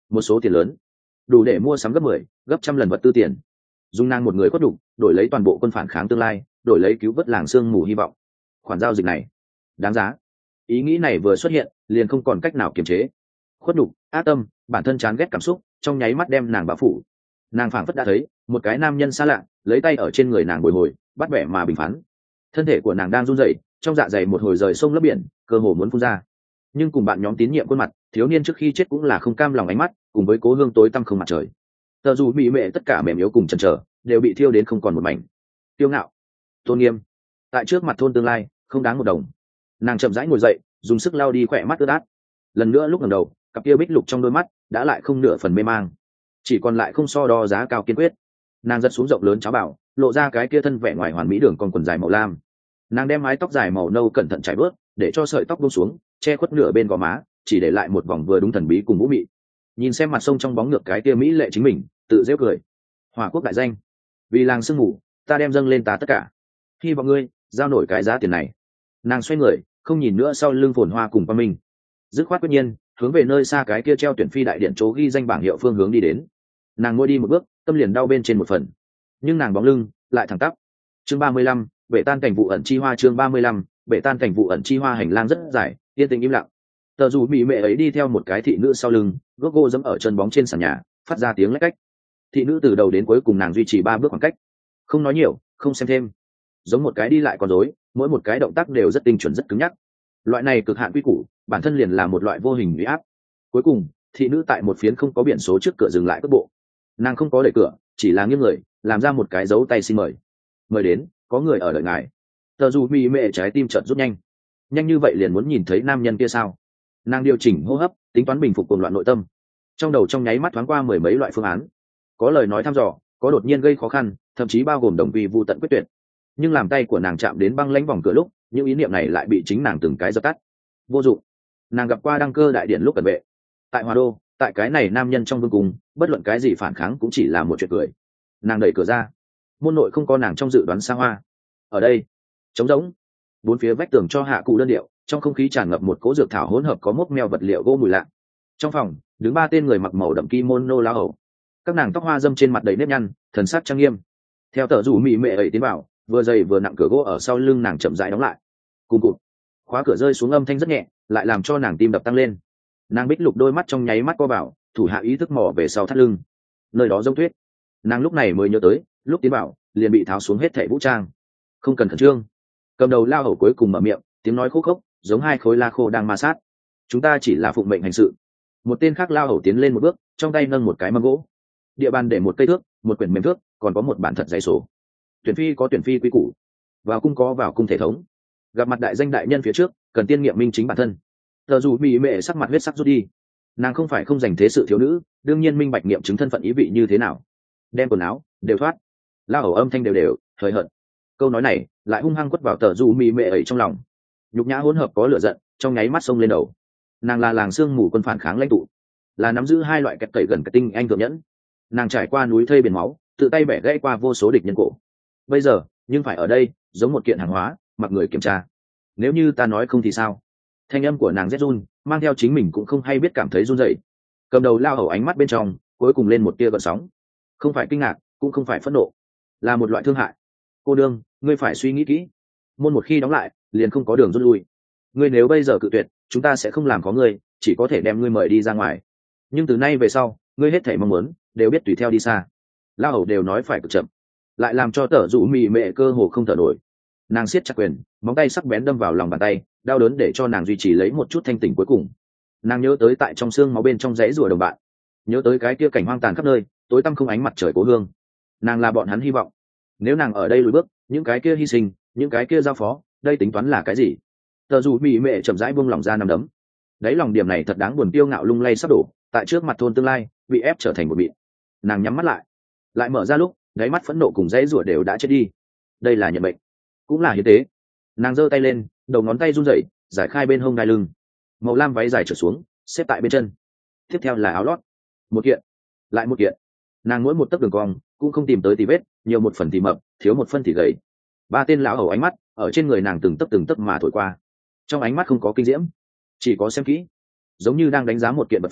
một số tiền lớn, đủ để mua sắm gấp 10, gấp trăm lần vật tư tiền. Dung nàng một người khuất đục, đổi lấy toàn bộ quân phản kháng tương lai, đổi lấy cứu vớt làng sương mù hy vọng. Khoản giao dịch này đáng giá. Ý nghĩ này vừa xuất hiện, liền không còn cách nào kiềm chế. Khuất đục, ác tâm, bản thân chán ghét cảm xúc, trong nháy mắt đem nàng bao phủ. Nàng phảng phất đã thấy một cái nam nhân xa lạ, lấy tay ở trên người nàng bồi hồi, bắt bẻ mà bình phán. Thân thể của nàng đang run rẩy, trong dạ dày một hồi rời sông lấp biển, cơ hồ muốn phun ra. Nhưng cùng bạn nhóm tín nhiệm khuôn mặt, thiếu niên trước khi chết cũng là không cam lòng ánh mắt, cùng với cố hương tối tăm không mặt trời. Tờ dù bị mẹ tất cả mềm yếu cùng chần chờ, đều bị thiêu đến không còn một mảnh. Tiêu ngạo, tôn nghiêm, tại trước mặt thôn tương lai, không đáng một đồng. Nàng chậm rãi ngồi dậy, dùng sức lau đi khỏe mắt ướt át. Lần nữa lúc ngẩng đầu, cặp kia bích lục trong đôi mắt đã lại không nửa phần mê mang, chỉ còn lại không so đo giá cao kiên quyết. Nàng giật xuống rộng lớn cháo bảo, lộ ra cái kia thân vẻ ngoài hoàn mỹ đường còn quần dài màu lam. Nàng đem mái tóc dài màu nâu cẩn thận chải bớt, để cho sợi tóc buông xuống, che khuất nửa bên gò má, chỉ để lại một vòng vừa đúng thần bí cùng vũ mị. Nhìn xem mặt sông trong bóng ngược cái kia mỹ lệ chính mình, tự giễu cười. Hỏa quốc đại danh, vì làng sương mù, ta đem dâng lên ta tất cả. Hy vọng ngươi giao nổi cái giá tiền này. Nàng xoay người, không nhìn nữa sau lưng phồn hoa cùng Quan Minh, dứt khoát quyết nhiên hướng về nơi xa cái kia treo tuyển phi đại điện chỗ ghi danh bảng hiệu phương hướng đi đến. Nàng ngồi đi một bước, tâm liền đau bên trên một phần, nhưng nàng bóng lưng lại thẳng tắp. Chương 35, bể tan cảnh vụ ẩn chi hoa. Chương 35, bể tan cảnh vụ ẩn chi hoa. Hành lang rất dài, yên tĩnh im lặng. Tờ dù bị mẹ ấy đi theo một cái thị nữ sau lưng, gốc gô dẫm ở chân bóng trên sàn nhà, phát ra tiếng lách cách. Thị nữ từ đầu đến cuối cùng nàng duy trì 3 bước khoảng cách, không nói nhiều, không xem thêm, giống một cái đi lại con rối, mỗi một cái động tác đều rất tinh chuẩn rất cứng nhắc. Loại này cực hạn quy củ, bản thân liền là một loại vô hình uy áp. Cuối cùng, thị nữ tại một phiến không có biển số trước cửa dừng lại cước bộ. Nàng không có đẩy cửa, chỉ là nghiêng người, làm ra một cái dấu tay xin mời. Mời đến, có người ở đợi ngài. Tờ dù mỹ mẹ trái tim chợt rút nhanh. Nhanh như vậy liền muốn nhìn thấy nam nhân kia sao? Nàng điều chỉnh hô hấp, tính toán bình phục cuồng loạn nội tâm. Trong đầu trong nháy mắt thoáng qua 10 mấy loại phương án. Có lời nói thăm dò, có đột nhiên gây khó khăn, thậm chí bao gồm đồng vi vu tận quyết tuyệt. Nhưng làm tay của nàng chạm đến băng lãnh vòng cửa lúc, những ý niệm này lại bị chính nàng từng cái dập tắt. Vô dụng. Nàng gặp qua đăng cơ đại điện lúc cận vệ, tại Hoa Đô, tại cái này nam nhân trong vương cung, bất luận cái gì phản kháng cũng chỉ là một chuyện cười. Nàng đẩy cửa ra, môn nội không có nàng trong dự đoán xa hoa. Ở đây trống rỗng, bốn phía vách tường cho hạ cụ đơn điệu, trong không khí tràn ngập một cỗ dược thảo hỗn hợp có mốc meo vật liệu gỗ mùi lạ. Trong phòng đứng 3 tên người mặc màu đậm kimono lao hầu, các nàng tóc hoa dâm trên mặt đầy nếp nhăn, thần sắc trang nghiêm. Theo tờ rủ mị mệ ấy tiến vào, vừa dày vừa nặng cửa gỗ ở sau lưng nàng chậm rãi đóng lại. Cùng cụt, khóa cửa rơi xuống âm thanh rất nhẹ, lại làm cho nàng tim đập tăng lên. Nàng bích lục đôi mắt trong nháy mắt co vào, thủ hạ ý thức mò về sau thắt lưng, nơi đó giống tuyết. Nàng lúc này mới nhớ tới, lúc tiến vào liền bị tháo xuống hết thảy vũ trang. Không cần khẩn trương. Cầm đầu lao hầu cuối cùng mở miệng, tiếng nói khô khốc, giống 2 khối la khô đang ma sát. Chúng ta chỉ là phụng mệnh hành sự. Một tên khác lao hầu tiến lên một bước, trong tay nâng một cái mâm gỗ. Địa bàn để một cây thước, một quyển mềm thước, còn có một bản thật giấy sổ. Tuyển phi có tuyển phi quy củ, vào cung có vào cung thể thống. Gặp mặt đại danh đại nhân phía trước, cần tiên nghiệm minh chính bản thân. Tờ dù mỹ mệ sắc mặt huyết sắc rút đi. Nàng không phải không dành thế sự thiếu nữ, đương nhiên minh bạch nghiệm chứng thân phận ý vị như thế nào. Đem quần áo đều thoát, lao hầu âm thanh đều đều hời hợt. Câu nói này lại hung hăng quất vào tờ dù mỹ mệ ấy trong lòng. Nhục nhã hỗn hợp có lửa giận, trong nháy mắt xông lên đầu. Nàng là làng sương mù quân phản kháng lãnh tụ, là nắm giữ 2 loại kẹt cậy gần cái tinh anh thượng nhẫn. Nàng trải qua núi thây biển máu, tự tay bẻ gãy qua vô số địch nhân cổ. Bây giờ nhưng phải ở đây giống một kiện hàng hóa, mặc người kiểm tra. Nếu như ta nói không thì sao? Thanh âm của nàng rét run, mang theo chính mình cũng không hay biết cảm thấy run rẩy. Cầm đầu lao hầu ánh mắt bên trong cuối cùng lên một tia gợn sóng, không phải kinh ngạc, cũng không phải phẫn nộ, là một loại thương hại. Cô đương, ngươi phải suy nghĩ kỹ. Môn một khi đóng lại, liền không có đường rút lui. Ngươi nếu bây giờ cự tuyệt, chúng ta sẽ không làm có ngươi, chỉ có thể đem ngươi mời đi ra ngoài. Nhưng từ nay về sau, ngươi hết thảy mong muốn đều biết tùy theo đi xa. Lao hầu đều nói phải cực chậm, lại làm cho tở dụ mị mệ cơ hồ không thở nổi. Nàng siết chặt quyền, móng tay sắc bén đâm vào lòng bàn tay, đau đớn để cho nàng duy trì lấy một chút thanh tỉnh cuối cùng. Nàng nhớ tới tại trong xương máu bên trong rẫy rùa đồng bạn, nhớ tới cái kia cảnh hoang tàn khắp nơi, tối tăm không ánh mặt trời cố hương. Nàng là bọn hắn hy vọng. Nếu nàng ở đây lùi bước, những cái kia hy sinh, những cái kia giao phó, đây tính toán là cái gì? Tờ dù mị mệ chậm rãi buông lòng ra nằm đấm. Đấy, lòng điểm này thật đáng buồn, tiêu ngạo lung lay sắp đổ, tại trước mặt thôn tương lai, bị ép trở thành một bịt. Nàng nhắm mắt lại mở ra lúc, đáy mắt phẫn nộ cùng rẫy rủa đều đã chết đi. Đây là nhận bệnh, cũng là hiến tế. Nàng giơ tay lên, đầu ngón tay run rẩy, giải khai bên hông đai lưng. Màu lam váy dài trở xuống, xếp tại bên chân. Tiếp theo là áo lót, một kiện, lại một kiện. Nàng mỗi một tấc đường cong cũng không tìm tới tì vết, nhiều một phần thì mập, thiếu một phân thì gầy. 3 tên lão hầu ánh mắt ở trên người nàng từng tấc mà thổi qua. Trong ánh mắt không có kinh diễm, chỉ có xem kỹ, giống như đang đánh giá một kiện vật phẩm,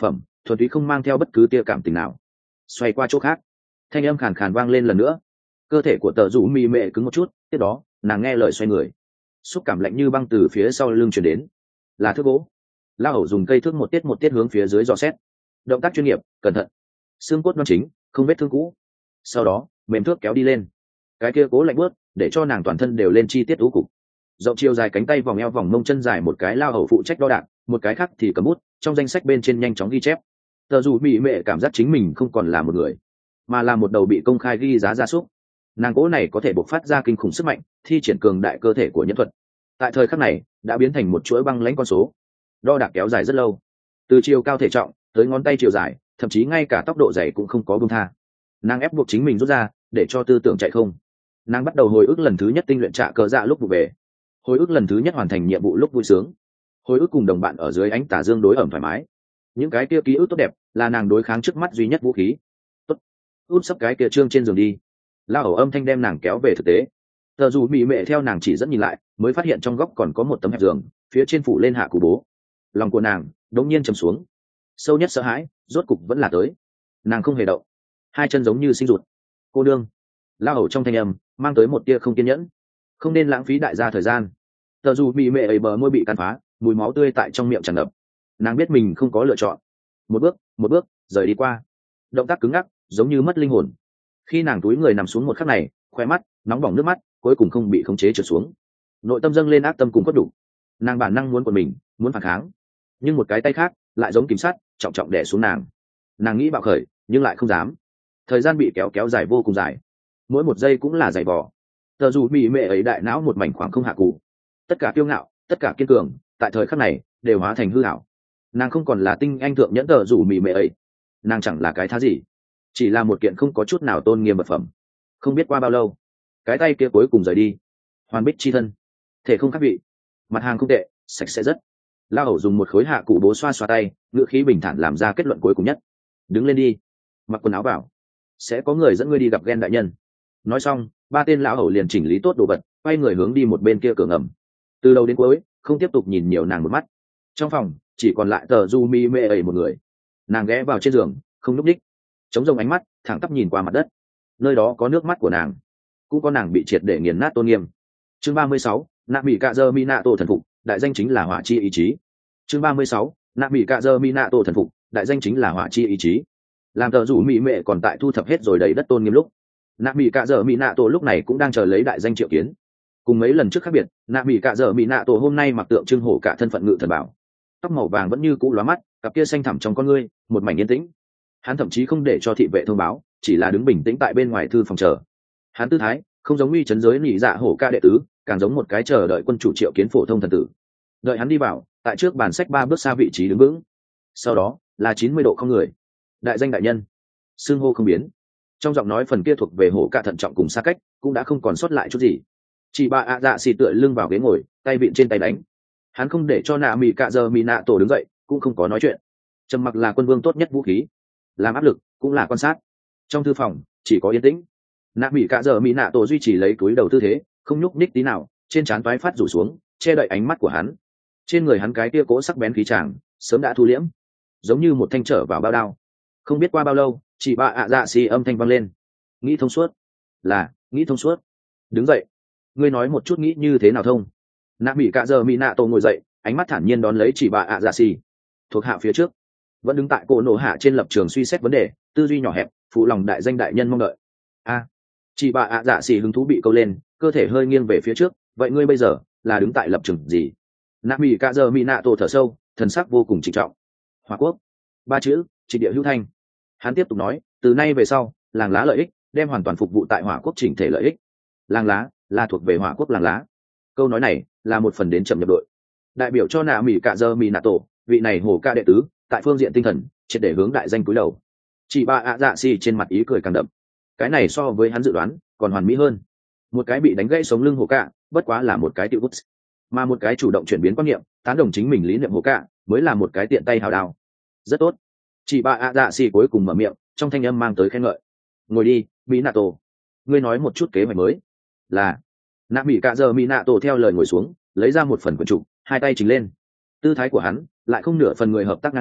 thuần túy không mang theo bất cứ tia cảm tình nào. Xoay qua chỗ khác, thanh âm khàn khàn vang lên lần nữa. Cơ thể của tờ rủ mì mệ cứng một chút, tiếp đó nàng nghe lời xoay người, xúc cảm lạnh như băng từ phía sau lưng chuyển đến, là thước gỗ. La Hầu dùng cây thước một tiết hướng phía dưới dò xét, động tác chuyên nghiệp, cẩn thận, xương cốt đoan chính, không vết thương cũ. Sau đó mềm thước kéo đi lên, cái kia cố lạnh bớt để cho nàng toàn thân đều lên chi tiết ú cục. Rộng chiều dài cánh tay vòng eo vòng mông chân dài một cái La Hầu phụ trách đo đạc, một cái khác thì cầm bút trong danh sách bên trên nhanh chóng ghi chép. Tờ dù bị mẹ cảm giác chính mình không còn là một người, mà là một đầu bị công khai ghi giá gia súc. Nàng cố này có thể bộc phát ra kinh khủng sức mạnh, thi triển cường đại cơ thể của nhân thuật, tại thời khắc này đã biến thành một chuỗi băng lãnh con số. Đo đạc kéo dài rất lâu, từ chiều cao thể trọng tới ngón tay chiều dài, thậm chí ngay cả tốc độ dày cũng không có buông tha. Nàng ép buộc chính mình rút ra để cho tư tưởng chạy không. Nàng bắt đầu hồi ức lần thứ nhất tinh luyện trạ cờ dạ lúc vụ về, hồi ức lần thứ nhất hoàn thành nhiệm vụ lúc vui sướng, hồi ức cùng đồng bạn ở dưới ánh tà dương đối ẩm thoải mái. Những cái kia ký ức tốt đẹp là nàng đối kháng trước mắt duy nhất vũ khí. Tốt, út sấp cái kia trương trên giường đi. La Hầu âm thanh đem nàng kéo về thực tế. Tờ dù bị mẹ theo nàng chỉ dẫn nhìn lại, mới phát hiện trong góc còn có một tấm hẹp giường, phía trên phủ lên hạ củ bố. Lòng của nàng đống nhiên trầm xuống, sâu nhất sợ hãi rốt cục vẫn là tới. Nàng không hề động, hai chân giống như sinh rụt. Cô đương. La Hầu trong thanh âm mang tới một tia không kiên nhẫn, không nên lãng phí đại gia thời gian. Tờ dù bị mẹ ấy bờ môi bị cắn phá, mùi máu tươi tại trong miệng tràn ngập. Nàng biết mình không có lựa chọn, một bước rời đi qua, động tác cứng ngắc giống như mất linh hồn. Khi nàng túi người nằm xuống một khắc này, khoe mắt nóng bỏng nước mắt cuối cùng không bị khống chế trượt xuống, nội tâm dâng lên ác tâm cùng cốt đủ. Nàng bản năng muốn của mình, muốn phản kháng, nhưng một cái tay khác lại giống kìm sắt trọng trọng đè xuống nàng. Nàng nghĩ bạo khởi nhưng lại không dám. Thời gian bị kéo dài vô cùng dài, mỗi một giây cũng là dày vò. Tờ dù bị mẹ ấy đại não một mảnh khoảng không hạ cụ, tất cả kiêu ngạo, tất cả kiên cường, tại thời khắc này đều hóa thành hư ảo. Nàng không còn là tinh anh thượng nhẫn tờ dù bị mẹ ấy, nàng chẳng là cái thá gì, chỉ là một kiện không có chút nào tôn nghiêm vật phẩm. Không biết qua bao lâu, cái tay kia cuối cùng rời đi. Hoàn bích chi thân, thể không khác vị, mặt hàng không tệ, sạch sẽ rất. La Hầu dùng một khối hạ cụ bố xoa xoa tay, ngữ khí bình thản làm ra kết luận cuối cùng nhất. Đứng lên đi, mặc quần áo vào, sẽ có người dẫn ngươi đi gặp Gen đại nhân. Nói xong, ba tên lão hầu liền chỉnh lý tốt đồ vật, quay người hướng đi một bên kia cửa ngầm. Từ đầu đến cuối không tiếp tục nhìn nhiều nàng một mắt. Trong phòng chỉ còn lại tờ du mi mê ấy một người. Nàng ghé vào trên giường, không nhúc nhích, chống rông ánh mắt thẳng tắp nhìn qua mặt đất. Nơi đó có nước mắt của nàng, cũng có nàng bị triệt để nghiền nát tôn nghiêm. Chương 36, nạ mỹ cạ dơ minato thần phục, đại danh chính là hỏa chi ý chí. Chương 36, nạ mỹ cạ dơ minato thần phục, đại danh chính là hỏa chi ý chí. Làm tờ rủ mỹ mệ còn tại thu thập hết rồi đầy đất tôn nghiêm lúc, nạ mỹ cạ dơ minato lúc này cũng đang chờ lấy đại danh triệu kiến. Cùng mấy lần trước khác biệt, nạ mỹ cạ dơ minato hôm nay mặc tượng trưng hổ cả thân phận ngự thần bảo, tóc màu vàng vẫn như cũ lóa mắt, cặp kia xanh thẳm trong con ngươi một mảnh yên tĩnh. Hắn thậm chí không để cho thị vệ thông báo, chỉ là đứng bình tĩnh tại bên ngoài thư phòng chờ. Hắn tư thái không giống uy chấn giới nỉ dạ hổ ca đệ tứ, càng giống một cái chờ đợi quân chủ triệu kiến phổ thông thần tử. Đợi hắn đi vào, tại trước bàn sách 3 bước xa vị trí đứng vững. Sau đó là 90 độ không người. Đại danh đại nhân, xưng hô không biến. Trong giọng nói phần kia thuộc về hổ ca thận trọng cùng xa cách cũng đã không còn sót lại chút gì. Chị bà ạ dạ xì tựa lưng vào ghế ngồi, tay vịn trên tay đánh. Hắn không để cho nạ mỹ cạ giờ mỹ nạ tổ đứng dậy, cũng không có nói chuyện. Trầm mặc là quân vương tốt nhất vũ khí, làm áp lực cũng là quan sát. Trong thư phòng chỉ có yên tĩnh. Nạ mỹ cạ giờ mỹ nạ tổ duy trì lấy túi đầu tư thế, không nhúc nhích tí nào, trên trán toái phát rủ xuống, che đậy ánh mắt của hắn. Trên người hắn cái kia cỗ sắc bén khí tràng sớm đã thu liễm, giống như một thanh trở vào bao đao. Không biết qua bao lâu, chị bà ạ dạ xì âm thanh vang lên. Nghĩ thông suốt. Là nghĩ thông suốt. Đứng dậy, ngươi nói một chút nghĩ như thế nào thông. Nạ mỹ cạ giờ mỹ nạ tổ ngồi dậy, ánh mắt thản nhiên đón lấy chị bà ạ dạ xì. Thuộc hạ phía trước vẫn đứng tại cổ nổ hạ trên lập trường suy xét vấn đề, tư duy nhỏ hẹp, phụ lòng đại danh đại nhân mong đợi. Chị bà ạ dạ xì hứng thú bị câu lên, cơ thể hơi nghiêng về phía trước. Vậy ngươi bây giờ là đứng tại lập trường gì? Nạ mỹ cạ giờ mỹ nạ tổ thở sâu, thần sắc vô cùng trịnh trọng. Hòa quốc, 3 chữ, trịnh địa hữu thanh. Hắn tiếp tục nói, từ nay về sau, làng lá lợi ích đem hoàn toàn phục vụ tại hỏa quốc chỉnh thể lợi ích. Làng lá là thuộc về hỏa quốc làng lá. Câu nói này là một phần đến chậm nhập đội, đại biểu cho nạ mỹ cạ giờ mỹ nạ tổ, vị này hổ ca đệ tứ, tại phương diện tinh thần triệt để hướng đại danh cúi đầu. Chị bà ạ dạ xì trên mặt ý cười càng đậm. Cái này so với hắn dự đoán còn hoàn mỹ hơn. Một cái bị đánh gãy sống lưng hổ ca bất quá là một cái tiểu bút, mà một cái chủ động chuyển biến quan niệm, tán đồng chính mình lý niệm hổ ca mới là một cái tiện tay hào đao. Rất tốt. Chị bà ạ dạ xì cuối cùng mở miệng, trong thanh âm mang tới khen ngợi. Ngồi đi Minato, ngươi nói một chút kế hoạch mới. Là. Nạ mỹ cạ giờ Minato theo lời ngồi xuống, lấy ra một phần quyển trục, hai tay chỉnh lên. Tư thái của hắn lại không nửa phần người hợp tác ngang nhau,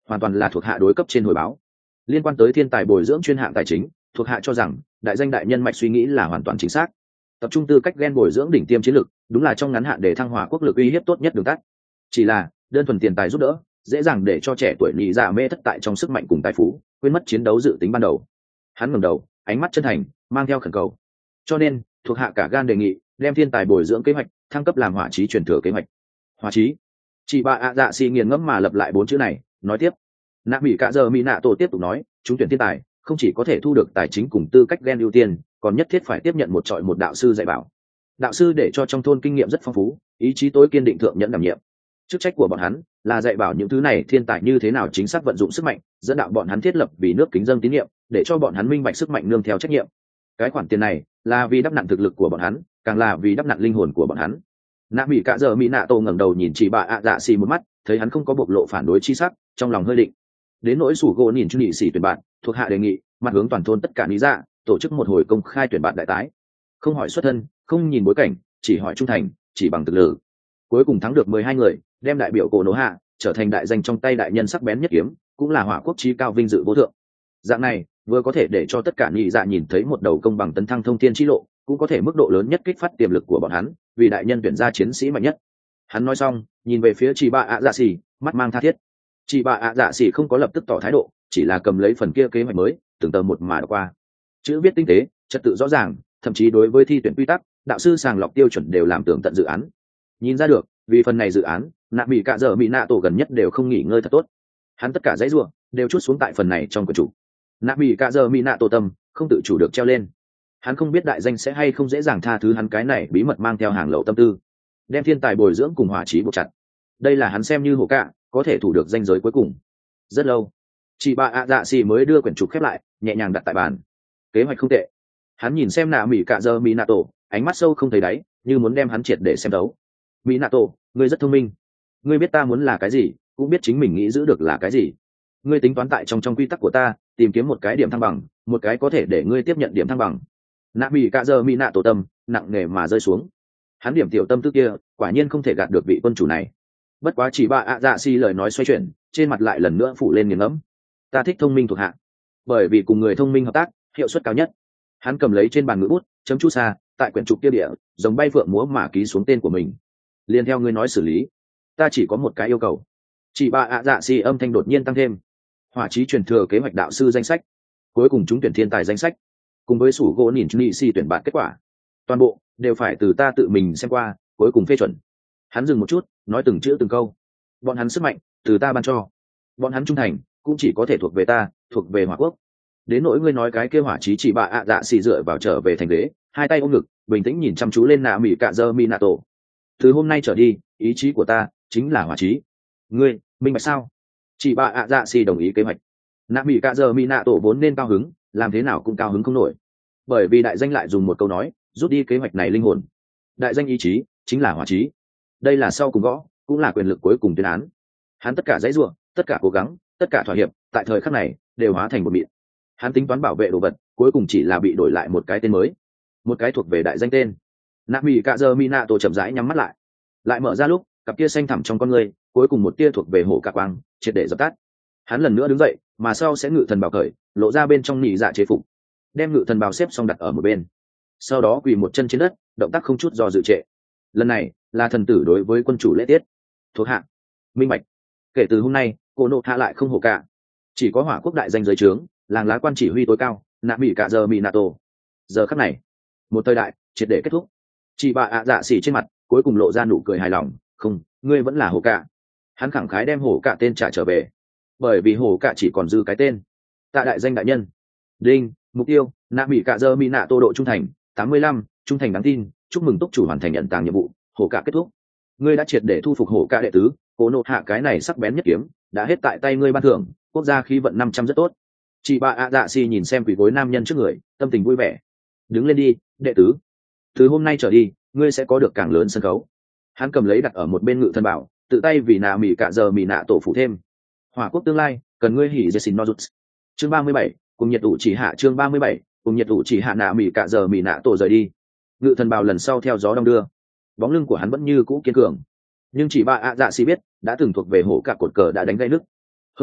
hoàn toàn là thuộc hạ đối cấp trên hồi báo. Liên quan tới thiên tài bồi dưỡng chuyên hạng tài chính, thuộc hạ cho rằng đại danh đại nhân mạch suy nghĩ là hoàn toàn chính xác. Tập trung tư cách gen bồi dưỡng đỉnh tiêm chiến lực, đúng là trong ngắn hạn để thăng hỏa quốc lực uy hiếp tốt nhất đường tắt. Chỉ là đơn thuần tiền tài giúp đỡ, dễ dàng để cho trẻ tuổi nhị dạ mê thất tại trong sức mạnh cùng tài phú, quên mất chiến đấu dự tính ban đầu. Hắn ngẩng đầu, ánh mắt chân thành, mang theo khẩn cầu. Cho nên, thuộc hạ cả gan đề nghị, đem thiên tài bồi dưỡng kế hoạch thăng cấp làm hỏa chí truyền thừa kế hoạch. Hỏa chí. Chị bà ạ dạ xì nghiền ngẫm mà lặp lại 4 chữ này, nói tiếp. Nạ Mỹ Cạ Giờ Mỹ Nạ Tổ tiếp tục nói, chúng tuyển thiên tài, không chỉ có thể thu được tài chính cùng tư cách gen ưu tiên, còn nhất thiết phải tiếp nhận một trọi một đạo sư dạy bảo. Đạo sư để cho trong thôn kinh nghiệm rất phong phú, ý chí tối kiên định thượng nhận đảm nhiệm. Chức trách của bọn hắn là dạy bảo những thứ này thiên tài như thế nào chính xác vận dụng sức mạnh, dẫn đạo bọn hắn thiết lập vì nước kính dân tín nhiệm, để cho bọn hắn minh bạch sức mạnh nương theo trách nhiệm. Cái khoản tiền này là vì đắp nặn thực lực của bọn hắn, càng là vì đắp nặn linh hồn của bọn hắn. Nạ Mỹ Cạ Giờ Mỹ Nạ Tổ ngẩng đầu nhìn chỉ bà ạ dạ xì một mắt, thấy hắn không có bộc lộ phản đối chi sắc, trong lòng hơi định. Đến nỗi sủ gỗ nhìn chu nhị xỉ tuyển bạn, thuộc hạ đề nghị mặt hướng toàn thôn tất cả lý dạ tổ chức một hồi công khai tuyển bạn đại tái, không hỏi xuất thân, không nhìn bối cảnh, chỉ hỏi trung thành, chỉ bằng thực lực. Cuối cùng thắng được 12 người, đem đại biểu cổ nổ hạ trở thành đại danh trong tay đại nhân sắc bén nhất kiếm, cũng là hỏa quốc chí cao vinh dự vô thượng. Dạng này vừa có thể để cho tất cả nhị dạ nhìn thấy một đầu công bằng tấn thăng thông thiên chi lộ, cũng có thể mức độ lớn nhất kích phát tiềm lực của bọn hắn, vì đại nhân tuyển ra chiến sĩ mạnh nhất. Hắn nói xong, nhìn về phía chị bà ạ dạ xỉ, mắt mang tha thiết. Chị bà ạ dạ xỉ không có lập tức tỏ thái độ, chỉ là cầm lấy phần kia kế hoạch mới, từng tờ một mà đọc qua. Chữ viết tinh tế, trật tự rõ ràng, thậm chí đối với thi tuyển quy tắc, đạo sư sàng lọc tiêu chuẩn đều làm tường tận dự án. Nhìn ra được, vì phần này dự án, Nạ Mỹ Cạ Giờ Mỹ Nạ Tổ gần nhất đều không nghỉ ngơi thật tốt. Hắn tất cả dãy rủa đều chút xuống tại phần này trong quyển chủ. Nạ Mỹ Cạ Giờ Mỹ Nạ Tổ tâm không tự chủ được treo lên. Hắn không biết đại danh sẽ hay không dễ dàng tha thứ hắn cái này bí mật mang theo hàng lậu tâm tư, đem thiên tài bồi dưỡng cùng hỏa chí buộc chặt. Đây là hắn xem như hổ cạ, có thể thủ được danh giới cuối cùng. Rất lâu, chị bà ạ dạ xì mới đưa quyển trục khép lại, nhẹ nhàng đặt tại bàn. Kế hoạch không tệ. Hắn nhìn xem Nạ Mỹ Cạ Giờ Mỹ Nạ Tổ, ánh mắt sâu không thấy đáy, như muốn đem hắn triệt để xem đấu. Mỹ Nạ Tổ, ngươi rất thông minh. Ngươi biết ta muốn là cái gì, cũng biết chính mình nghĩ giữ được là cái gì. Ngươi tính toán tại trong quy tắc của ta, tìm kiếm một cái điểm thăng bằng, một cái có thể để ngươi tiếp nhận điểm thăng bằng. Nạ Mỹ Cạ Giờ Mỹ Nạ Tổ tâm nặng nề mà rơi xuống. Hắn điểm tiểu tâm tư kia, quả nhiên không thể gạt được vị quân chủ này. Bất quá chỉ bà ạ dạ xì lời nói xoay chuyển, trên mặt lại lần nữa phủ lên nghiền ngẫm. Ta thích thông minh thuộc hạ, bởi vì cùng người thông minh hợp tác, hiệu suất cao nhất. Hắn cầm lấy trên bàn ngữ bút, chấm chú xa, tại quyển trục kia địa, giống bay phượng múa mà ký xuống tên của mình. Liên theo ngươi nói xử lý. Ta chỉ có một cái yêu cầu. Chỉ bà ạ dạ xì âm thanh đột nhiên tăng thêm. Hỏa chí truyền thừa kế hoạch đạo sư danh sách, cuối cùng chúng tuyển thiên tài danh sách, cùng với sủ gỗ nhìn nhị si tuyển bạn kết quả, toàn bộ đều phải từ ta tự mình xem qua, cuối cùng phê chuẩn. Hắn dừng một chút, nói từng chữ từng câu. Bọn hắn sức mạnh từ ta ban cho, bọn hắn trung thành cũng chỉ có thể thuộc về ta, thuộc về hỏa quốc. Đến nỗi ngươi nói cái kia hỏa chí chỉ bà ạ dạ xì dựa vào trở về thành ghế, hai tay ôm ngực, bình tĩnh nhìn chăm chú lên Nạ Mỹ Cạ Giờ Mỹ Nạ Tổ. Từ hôm nay trở đi, ý chí của ta chính là hỏa chí. Ngươi minh bạch sao? Chị bà ạ dạ xì đồng ý kế hoạch. Nạ Mỹ Cạ Giờ Mỹ Nạ Tổ vốn nên cao hứng, làm thế nào cũng cao hứng không nổi, bởi vì đại danh lại dùng một câu nói rút đi kế hoạch này linh hồn. Đại danh ý chí chính là hỏa chí, đây là sau cùng gõ, cũng là quyền lực cuối cùng tuyên án. Hắn tất cả dãy ruộng, tất cả cố gắng, tất cả thỏa hiệp, tại thời khắc này đều hóa thành một mịn. Hắn tính toán bảo vệ đồ vật, cuối cùng chỉ là bị đổi lại một cái tên mới, một cái thuộc về đại danh tên. Nạ Mỹ Cạ Giờ Mỹ Nạ Tổ chậm rãi nhắm mắt lại, lại mở ra lúc cặp kia xanh thẳm trong con người, cuối cùng một tia thuộc về hổ cạ quang triệt để dập tắt. Hắn lần nữa đứng dậy, mà sau sẽ ngự thần bào cởi, lộ ra bên trong nhị dạ chế phục, đem ngự thần bào xếp xong đặt ở một bên, sau đó quỳ một chân trên đất, động tác không chút do dự trệ. Lần này là thần tử đối với quân chủ lễ tiết. Thuộc hạ minh bạch. Kể từ hôm nay, cô nộ hạ lại không hổ cả, chỉ có hỏa quốc đại danh giới trướng, làng lá quan chỉ huy tối cao, Nạ Mỹ Cạ Giờ Mỹ Nạ Tổ. Giờ khắc này, một thời đại triệt để kết thúc. Chị bà ạ dạ xỉ trên mặt cuối cùng lộ ra nụ cười hài lòng. Không, ngươi vẫn là hổ cả. Hắn khẳng khái đem hổ cả tên trả trở về, bởi vì hổ cả chỉ còn dư cái tên. Tạ đại danh đại nhân. Đinh, mục tiêu Nạ Mỹ Cạ Giờ Mỹ Nạ Tổ độ trung thành 85, trung thành đáng tin. Chúc mừng túc chủ hoàn thành nhận tàng nhiệm vụ, hổ cả kết thúc. Ngươi đã triệt để thu phục hổ cả đệ tứ, cố nộ hạ cái này sắc bén nhất kiếm đã hết tại tay ngươi ban thưởng, quốc gia khí vận 500 rất tốt. Chị bà ạ dạ xì nhìn xem quỷ gối nam nhân trước người, tâm tình vui vẻ. Đứng lên đi, đệ tứ. Từ hôm nay trở đi, ngươi sẽ có được càng lớn sân khấu. Hắn cầm lấy đặt ở một bên ngự thân bảo, tự tay vì Nạ Mỹ Cạ Giờ Mỹ Nạ Tổ phụ thêm. Hỏa quốc tương lai cần ngươi hỉ Jessin Nozuts. Chương 37, cùng nhiệt ủ chỉ hạ. Chương 37, cùng nhiệt ủ chỉ hạ. Nạ Mỹ Cạ Giờ Mỹ Nạ Tổ rời đi. Ngự thần bào lần sau theo gió đông đưa, bóng lưng của hắn vẫn như cũ kiên cường, nhưng chỉ bà ạ dạ xì biết đã từng thuộc về hổ cả cột cờ đã đánh gãy nứt. Hơn nữa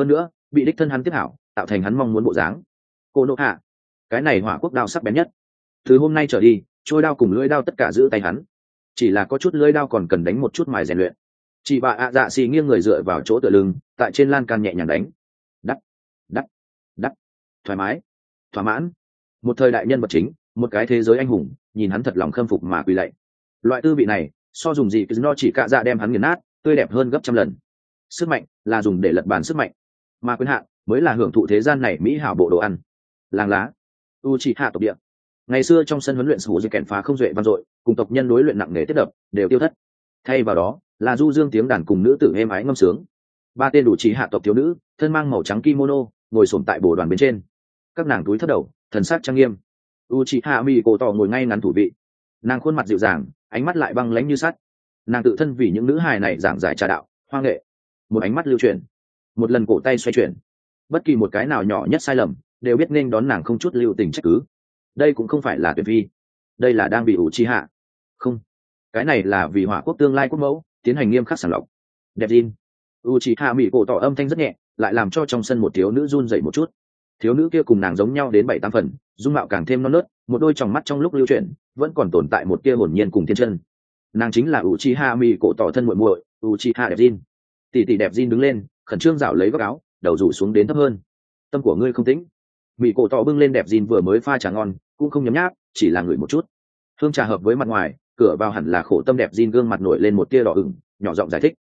bị đích thân hắn tiếp hảo, tạo thành hắn mong muốn bộ dáng. Cô nộ hạ, cái này hỏa quốc đao sắc bén nhất, từ hôm nay trở đi trôi đao cùng lưỡi đao tất cả giữ tay hắn, chỉ là có chút lưỡi đao còn cần đánh một chút mài rèn luyện. Chị bà ạ dạ xì nghiêng người dựa vào chỗ tựa lưng, tại trên lan can nhẹ nhàng đánh, đắt đắt đắt, thoải mái, thỏa mãn. Một thời đại nhân vật chính, một cái thế giới anh hùng, nhìn hắn thật lòng khâm phục mà quỳ lạy. Loại tư vị này so dùng gì nó chỉ cạ dạ đem hắn nghiền nát, tươi đẹp hơn gấp trăm lần. Sức mạnh là dùng để lật bàn sức mạnh, mà quyền hạn mới là hưởng thụ thế gian này mỹ hảo bộ đồ ăn. Làng lá Uchiha tộc địa, ngày xưa trong sân huấn luyện sủ dây kèn phá không duệ vang dội, cùng tộc nhân đối luyện nặng nề tiếp đập đều tiêu thất, thay vào đó là du dương tiếng đàn cùng nữ tử êm ái ngâm sướng. Ba tên đủ trí hạ tộc thiếu nữ thân mang màu trắng kimono ngồi xổm tại bồ đoàn bên trên, các nàng túi thấp đầu, thần sắc trang nghiêm. Uchiha Mikoto ngồi ngay ngắn thủ vị, nàng khuôn mặt dịu dàng, ánh mắt lại băng lãnh như sắt. Nàng tự thân vì những nữ hài này giảng giải trà đạo hoa nghệ, một ánh mắt lưu chuyển, một lần cổ tay xoay chuyển, bất kỳ một cái nào nhỏ nhất sai lầm đều biết nên đón nàng không chút lưu tình trách cứ. Đây cũng không phải là tuyệt vi, đây là đang bị Uchiha, không, cái này là vì hỏa quốc tương lai quốc mẫu tiến hành nghiêm khắc sàng lọc. Đẹp Jin, Uchiha Mikoto âm thanh rất nhẹ, lại làm cho trong sân một thiếu nữ run rẩy một chút. Thiếu nữ kia cùng nàng giống nhau đến 7-8 phần, dung mạo càng thêm non nớt, một đôi tròng mắt trong lúc lưu chuyển vẫn còn tồn tại một tia hồn nhiên cùng thiên chân. Nàng chính là Uchiha Mikoto thân muội muội, Uchiha Đẹp Jin. Tỷ tỷ Đẹp Jin đứng lên, khẩn trương rảo lấy góc áo, đầu rủ xuống đến thấp hơn. Tâm của ngươi không tĩnh. Mikoto bưng lên Đẹp Jin vừa mới pha trà ngon, cũng không nhấm nháp, chỉ là ngửi một chút. Hương trà hợp với mặt ngoài, cửa vào hẳn là khổ tâm Đẹp Jin gương mặt nổi lên một tia đỏ ửng, nhỏ giọng giải thích,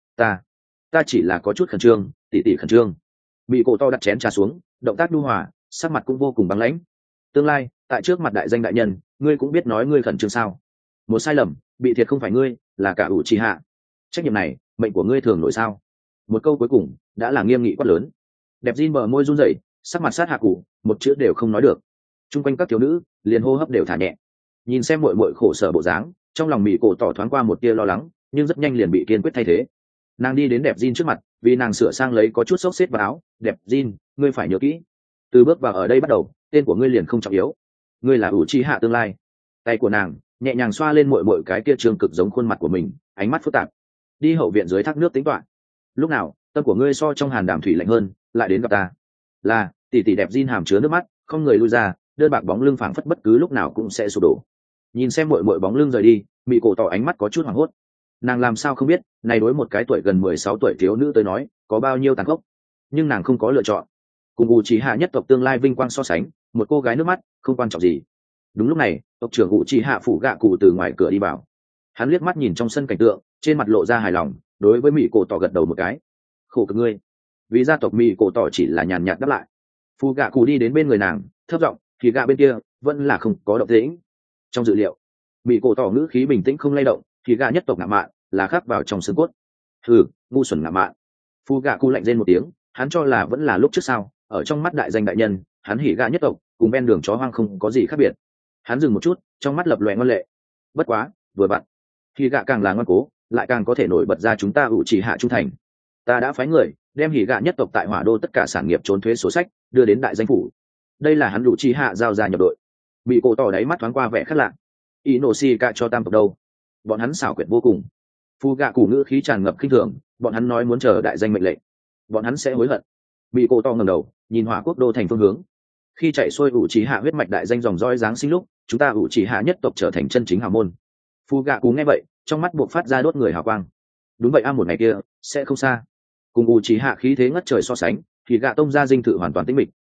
ta chỉ là có chút khẩn trương, tỷ tỷ khẩn trương. Mikoto đặt chén trà xuống, động tác nhu hòa, sắc mặt cũng vô cùng băng lãnh. Tương lai tại trước mặt đại danh đại nhân, ngươi cũng biết nói ngươi khẩn trương sao? Một sai lầm, bị thiệt không phải ngươi, là cả Uchiha. Trách nhiệm này, mệnh của ngươi thường nổi sao? Một câu cuối cùng đã là nghiêm nghị quát lớn. Đẹp Jin bờ môi run rẩy, sắc mặt sát hạ cụ, một chữ đều không nói được. Trung quanh các thiếu nữ liền hô hấp đều thả nhẹ, nhìn xem muội muội khổ sở bộ dáng, trong lòng Mikoto thoáng qua một tia lo lắng, nhưng rất nhanh liền bị kiên quyết thay thế. Nàng đi đến Đẹp Jin trước mặt, vì nàng sửa sang lấy có chút xốc xếp vào áo. Đẹp Jin, ngươi phải nhớ kỹ, từ bước vào ở đây bắt đầu, tên của ngươi liền không trọng yếu, ngươi là Uchiha tương lai. Tay của nàng nhẹ nhàng xoa lên muội muội cái kia trương cực giống khuôn mặt của mình, ánh mắt phức tạp. Đi hậu viện dưới thác nước tính toán. Lúc nào tâm của ngươi so trong hàn đàm thủy lạnh hơn, lại đến gặp ta. Là tỷ tỷ Đẹp Jin hàm chứa nước mắt, không người lui ra, đơn bạc bóng lưng phảng phất bất cứ lúc nào cũng sẽ sụp đổ. Nhìn xem muội muội bóng lưng rời đi, Mikoto ánh mắt có chút hoảng hốt. Nàng làm sao không biết, này đối một cái tuổi gần 16 tuổi thiếu nữ tới nói, có bao nhiêu tàn khốc. Nhưng nàng không có lựa chọn. Cùng Uchiha nhất tộc tương lai vinh quang so sánh, một cô gái nước mắt không quan trọng gì. Đúng lúc này, tộc trưởng Uchiha phủ gạ cụ từ ngoài cửa đi vào. Hắn liếc mắt nhìn trong sân cảnh tượng, trên mặt lộ ra hài lòng, đối với Mikoto gật đầu một cái. Khổ cực ngươi. Vì gia tộc Mikoto chỉ là nhàn nhạt đáp lại. Phủ gạ cụ đi đến bên người nàng, thấp giọng, thì gạ bên kia vẫn là không có động tĩnh. Trong dự liệu, Mikoto ngữ khí bình tĩnh không lay động, thì gạ nhất tộc ngạo mạn là khắc vào trong xương cốt. Hừ, ngu xuẩn ngạo mạn. Phủ gạ cụ lạnh rên một tiếng, hắn cho là vẫn là lúc trước sao? Ở trong mắt đại danh đại nhân, hắn hỉ gạ nhất tộc cùng ven đường chó hoang không có gì khác biệt. Hắn dừng một chút, trong mắt lập lòe ngoan lệ. Bất quá, vừa vặn, hỉ gạ càng là ngoan cố, lại càng có thể nổi bật ra chúng ta Uchiha trung thành. Ta đã phái người đem hỉ gạ nhất tộc tại hỏa đô tất cả sản nghiệp trốn thuế sổ sách đưa đến đại danh phủ. Đây là hắn Uchiha giao ra nhập đội. Bị cổ tỏ đáy mắt thoáng qua vẻ khác lạ. Inoshika cho tam tộc đâu? Bọn hắn xảo quyệt vô cùng. Phu gạ củ ngữ khí tràn ngập khinh thường, bọn hắn nói muốn chờ đại danh mệnh lệnh, bọn hắn sẽ hối hận. Bị cổ to ngẩng đầu, nhìn hỏa quốc đô thành phương hướng. Khi chạy xuôi Uchiha huyết mạch đại danh dòng dõi giáng sinh lúc, chúng ta Uchiha nhất tộc trở thành chân chính hào môn. Phu gạ cú nghe vậy, trong mắt buộc phát ra đốt người hào quang. Đúng vậy, một ngày kia sẽ không xa. Cùng Uchiha khí thế ngất trời so sánh, thì gạ tông gia dinh thự hoàn toàn tĩnh mịch.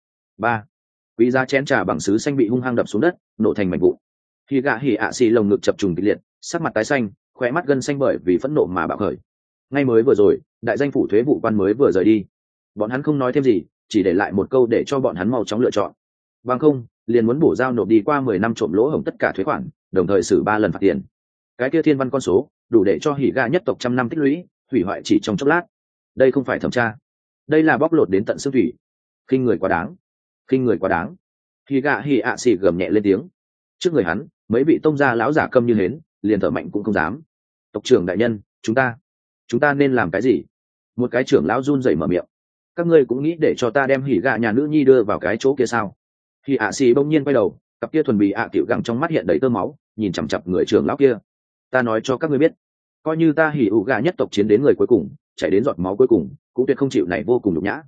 Quý giá chén trà bằng sứ xanh bị hung hăng đập xuống đất, nổ thành mảnh vụn. Thì gạ hỉ ạ xì lồng ngực chập trùng kịch liệt, sắc mặt tái xanh, khóe mắt gân xanh bởi vì phẫn nộ mà bạo khởi. Ngay mới vừa rồi, đại danh phủ thuế vụ quan mới vừa rời đi. Bọn hắn không nói thêm gì, chỉ để lại một câu để cho bọn hắn mau chóng lựa chọn. Bằng không, liền muốn bổ giao nộp đi qua 10 năm trộm lỗ hổng tất cả thuế khoản, đồng thời xử 3 lần phạt tiền. Cái kia thiên văn con số, đủ để cho hỉ gạ nhất tộc trăm năm tích lũy, hủy hoại chỉ trong chốc lát. Đây không phải thẩm tra, đây là bóc lột đến tận xương thủy. Khinh người quá đáng, khinh người quá đáng. Hỉ gạ hỉ ạ xì gầm nhẹ lên tiếng. Trước người hắn, mấy vị tông gia lão giả câm như hến, liền thở mạnh cũng không dám. Tộc trưởng đại nhân, chúng ta nên làm cái gì? Một cái trưởng lão run rẩy mở miệng. Các ngươi cũng nghĩ để cho ta đem hỉ gạ nhà nữ nhi đưa vào cái chỗ kia sao? Hỉ ạ xì bỗng nhiên quay đầu, cặp kia thuần bì ạ tiểu gẳng trong mắt hiện đầy tơ máu, nhìn chằm chằm người trưởng lão kia. Ta nói cho các ngươi biết, coi như ta hỉ ủ gạ nhất tộc chiến đến người cuối cùng, chảy đến giọt máu cuối cùng, cũng tuyệt không chịu này vô cùng nhục nhã.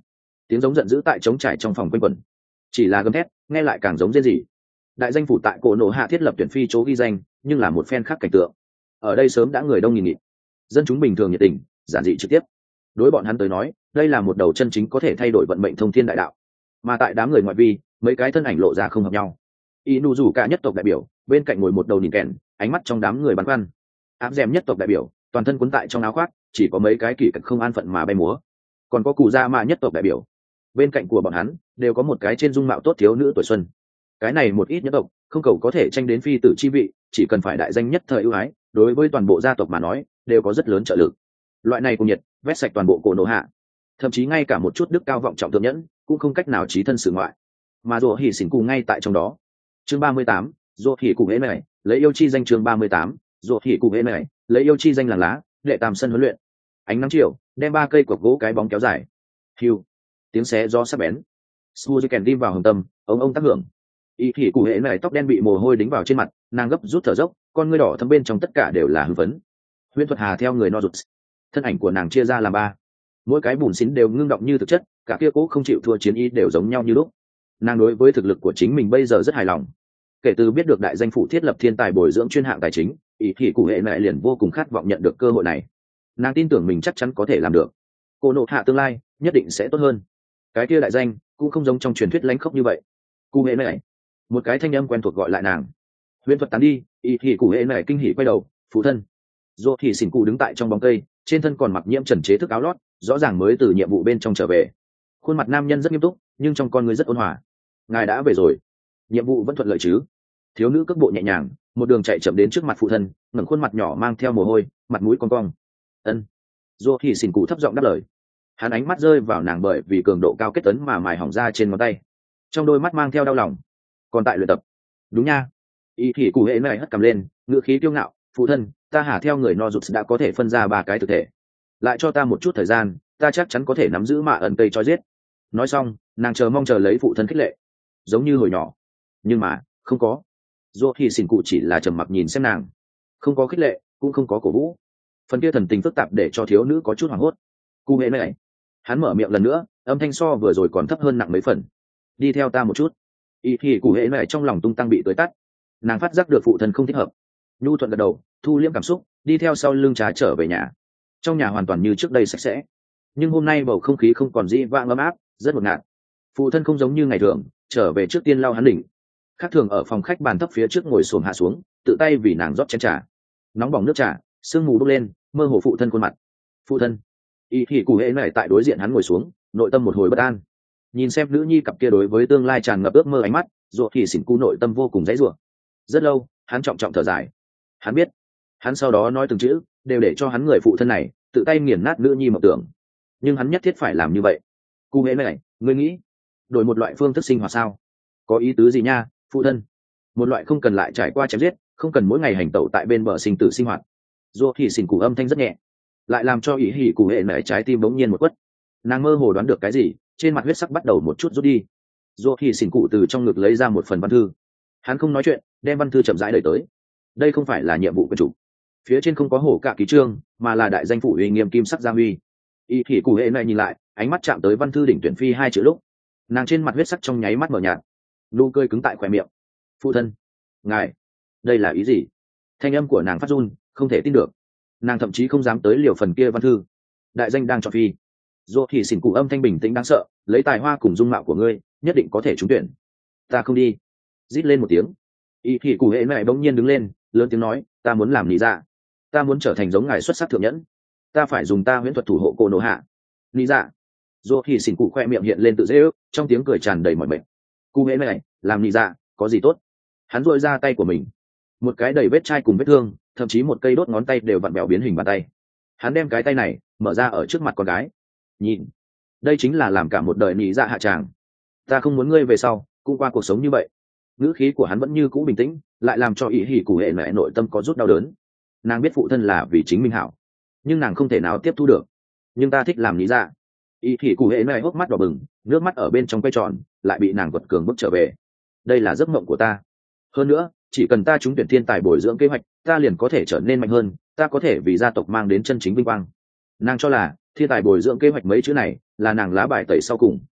Tiếng giống giận dữ tại trống trải trong phòng quanh quẩn, chỉ là gầm thét nghe lại càng giống rên rỉ. Đại danh phủ tại cổ nổ hạ thiết lập tuyển phi chỗ ghi danh, nhưng là một phen khác cảnh tượng. Ở đây sớm đã người đông nghìn nghịt, dân chúng bình thường nhiệt tình, giản dị trực tiếp. Đối bọn hắn tới nói, đây là một đầu chân chính có thể thay đổi vận mệnh thông thiên đại đạo. Mà tại đám người ngoại vi, mấy cái thân ảnh lộ ra không hợp nhau. Inu rủ cả nhất tộc đại biểu, bên cạnh ngồi một đầu nhìn kèn, ánh mắt trong đám người băn khoăn. Áp dèm nhất tộc đại biểu, toàn thân cuốn tại trong áo khoác, chỉ có mấy cái kỳ cật không an phận mà bay múa. Còn có cụ gia mạ nhất tộc đại biểu, bên cạnh của bọn hắn đều có một cái trên dung mạo tốt thiếu nữ tuổi xuân. Cái này một ít nhất tộc không cầu có thể tranh đến phi tử chi vị, chỉ cần phải đại danh nhất thời ưu ái, đối với toàn bộ gia tộc mà nói đều có rất lớn trợ lực. Loại này cùng nhiệt vét sạch toàn bộ cổ nổ hạ, thậm chí ngay cả một chút đức cao vọng trọng thượng nhẫn cũng không cách nào trí thân sự ngoại. Mà rùa hỉ xỉn cù ngay tại trong đó. Chương 38, rùa hỉ cù hễ này lấy yêu chi danh. Chương 38, rùa hỉ cù hễ này lấy yêu chi danh làng lá đệ tam sân huấn luyện. Ánh nắng chiều đem ba cây cột gỗ cái bóng kéo dài. Hiu, tiếng xé gió sắc bén. Suzuki đi vào hồng tâm, ông tác hưởng. Y thì cụ hễ này tóc đen bị mồ hôi đính vào trên mặt, nàng gấp rút thở dốc, con ngươi đỏ thâm bên trong tất cả đều là hưng phấn. Huyễn thuật hà theo người no rụt, thân ảnh của nàng chia ra làm ba, mỗi cái bùn xín đều ngưng động như thực chất, cả kia cố không chịu thua chiến ý đều giống nhau như lúc. Nàng đối với thực lực của chính mình bây giờ rất hài lòng. Kể từ biết được đại danh phủ thiết lập thiên tài bồi dưỡng chuyên hạng tài chính, Y thì cụ hễ này liền vô cùng khát vọng nhận được cơ hội này. Nàng tin tưởng mình chắc chắn có thể làm được. Cô nộ hạ tương lai nhất định sẽ tốt hơn. Cái kia đại danh cũng không giống trong truyền thuyết lánh khốc như vậy. Cụ hễ này, một cái thanh âm quen thuộc gọi lại nàng. Huyễn thuật tán đi, Y thì cụ hễ này kinh hỉ quay đầu, phụ thân. Dô thì xỉn cụ đứng tại trong bóng cây, trên thân còn mặc nhiễm trần chế thức áo lót, rõ ràng mới từ nhiệm vụ bên trong trở về. Khuôn mặt nam nhân rất nghiêm túc, nhưng trong con người rất ôn hòa. Ngài đã về rồi, nhiệm vụ vẫn thuận lợi chứ? Thiếu nữ cước bộ nhẹ nhàng, một đường chạy chậm đến trước mặt phụ thân, ngẩng khuôn mặt nhỏ mang theo mồ hôi, mặt mũi cong cong. Ân. Dô thì xỉn cụ thấp giọng đáp lời. Hắn ánh mắt rơi vào nàng bởi vì cường độ cao kết tấn mà mài hỏng ra trên ngón tay, trong đôi mắt mang theo đau lòng. Còn tại luyện tập. Đúng nha. Y thì cụ hệ này hất cầm lên, ngữ khí kiêu ngạo, phụ thân, ta hả theo người no rụt đã có thể phân ra ba cái thực thể, lại cho ta một chút thời gian, ta chắc chắn có thể nắm giữ mạ ẩn cây cho giết. Nói xong, nàng chờ mong chờ lấy phụ thân khích lệ, giống như hồi nhỏ. Nhưng mà không có. Dô thì xỉn cụ chỉ là trầm mặc nhìn xem nàng, không có khích lệ cũng không có cổ vũ. Phần kia thần tình phức tạp để cho thiếu nữ có chút hoảng hốt. Cụ hệ này, hắn mở miệng lần nữa, âm thanh so vừa rồi còn thấp hơn nặng mấy phần. Đi theo ta một chút. Y thì cụ hệ này trong lòng tung tăng bị tới tắt, nàng phát giác được phụ thân không thích hợp, nhu thuận gật đầu, thu liễm cảm xúc, đi theo sau lưng trà trở về nhà. Trong nhà hoàn toàn như trước đây sạch sẽ, nhưng hôm nay bầu không khí không còn dĩ vãng ấm áp, rất ngột ngạt. Phụ thân không giống như ngày thường, trở về trước tiên lau hắn đỉnh, khác thường ở phòng khách bàn thấp phía trước ngồi xổm hạ xuống, tự tay vì nàng rót chén trà. Nóng bỏng nước trà, sương mù bốc lên, mơ hồ phụ thân khuôn mặt. Phụ thân. Y thì cụ hệ này tại đối diện hắn ngồi xuống, nội tâm một hồi bất an. Nhìn xem nữ nhi cặp kia đối với tương lai tràn ngập ước mơ ánh mắt, ruột thì xỉn cu nội tâm vô cùng dãy rủa. Rất lâu, hắn trọng trọng thở dài. Hắn biết, hắn sau đó nói từng chữ đều để cho hắn người phụ thân này tự tay nghiền nát nữ nhi mộng tưởng, nhưng hắn nhất thiết phải làm như vậy. Cụ hễ này, ngươi nghĩ đổi một loại phương thức sinh hoạt sao? Có ý tứ gì nha, phụ thân? Một loại không cần lại trải qua chém giết, không cần mỗi ngày hành tẩu tại bên bờ sinh tử sinh hoạt. Dù thì xỉn cụ âm thanh rất nhẹ, lại làm cho ý hỉ cụ hệ này trái tim bỗng nhiên một quất. Nàng mơ hồ đoán được cái gì, trên mặt huyết sắc bắt đầu một chút rút đi. Dù thì xỉn cụ từ trong ngực lấy ra một phần văn thư. Hắn không nói chuyện, đem văn thư chậm rãi đẩy tới. Đây không phải là nhiệm vụ quân chủ, phía trên không có hổ cả ký trương, mà là đại danh phủ uy nghiêm kim sắc gia huy. Y thì cụ hệ này nhìn lại, ánh mắt chạm tới văn thư đỉnh tuyển phi hai chữ lúc, nàng trên mặt huyết sắc trong nháy mắt mở nhạt, nụ cười cứng tại khỏe miệng. Phụ thân, ngài, đây là ý gì? Thanh âm của nàng phát run, không thể tin được. Nàng thậm chí không dám tới liều phần kia văn thư. Đại danh đang chọn phi. Dù thì xỉn cụ âm thanh bình tĩnh đáng sợ, lấy tài hoa cùng dung mạo của ngươi, nhất định có thể trúng tuyển. Ta không đi. Rít lên một tiếng. Y thì cụ hệ này bỗng nhiên đứng lên, lớn tiếng nói, ta muốn làm lý dạ, ta muốn trở thành giống ngài xuất sắc thượng nhẫn, ta phải dùng ta huyễn thuật thủ hộ cô nô hạ. Lý dạ. Dù thì xỉn cụ khoe miệng hiện lên tự dễ ước, trong tiếng cười tràn đầy mọi mệt. Cụ hệ này, làm lý dạ, có gì tốt? Hắn duỗi ra tay của mình, một cái đầy vết chai cùng vết thương, thậm chí một cây đốt ngón tay đều vặn bèo biến hình bàn tay. Hắn đem cái tay này mở ra ở trước mặt con gái. Nhìn, đây chính là làm cả một đời lý dạ hạ tràng. Ta không muốn ngươi về sau cũng qua cuộc sống như vậy. Ngữ khí của hắn vẫn như cũ bình tĩnh, lại làm cho ý hỉ cụ hệ mẹ nội tâm có rút đau đớn. Nàng biết phụ thân là vì chính mình hảo, nhưng nàng không thể nào tiếp thu được. Nhưng ta thích làm lý dạ. Ý hỉ cụ hệ mẹ hốc mắt đỏ bừng, nước mắt ở bên trong quay tròn, lại bị nàng quật cường bước trở về. Đây là giấc mộng của ta. Hơn nữa, chỉ cần ta trúng tuyển thiên tài bồi dưỡng kế hoạch, ta liền có thể trở nên mạnh hơn, ta có thể vì gia tộc mang đến chân chính vinh quang. Nàng cho là thiên tài bồi dưỡng kế hoạch mấy chữ này là nàng lá bài tẩy sau cùng,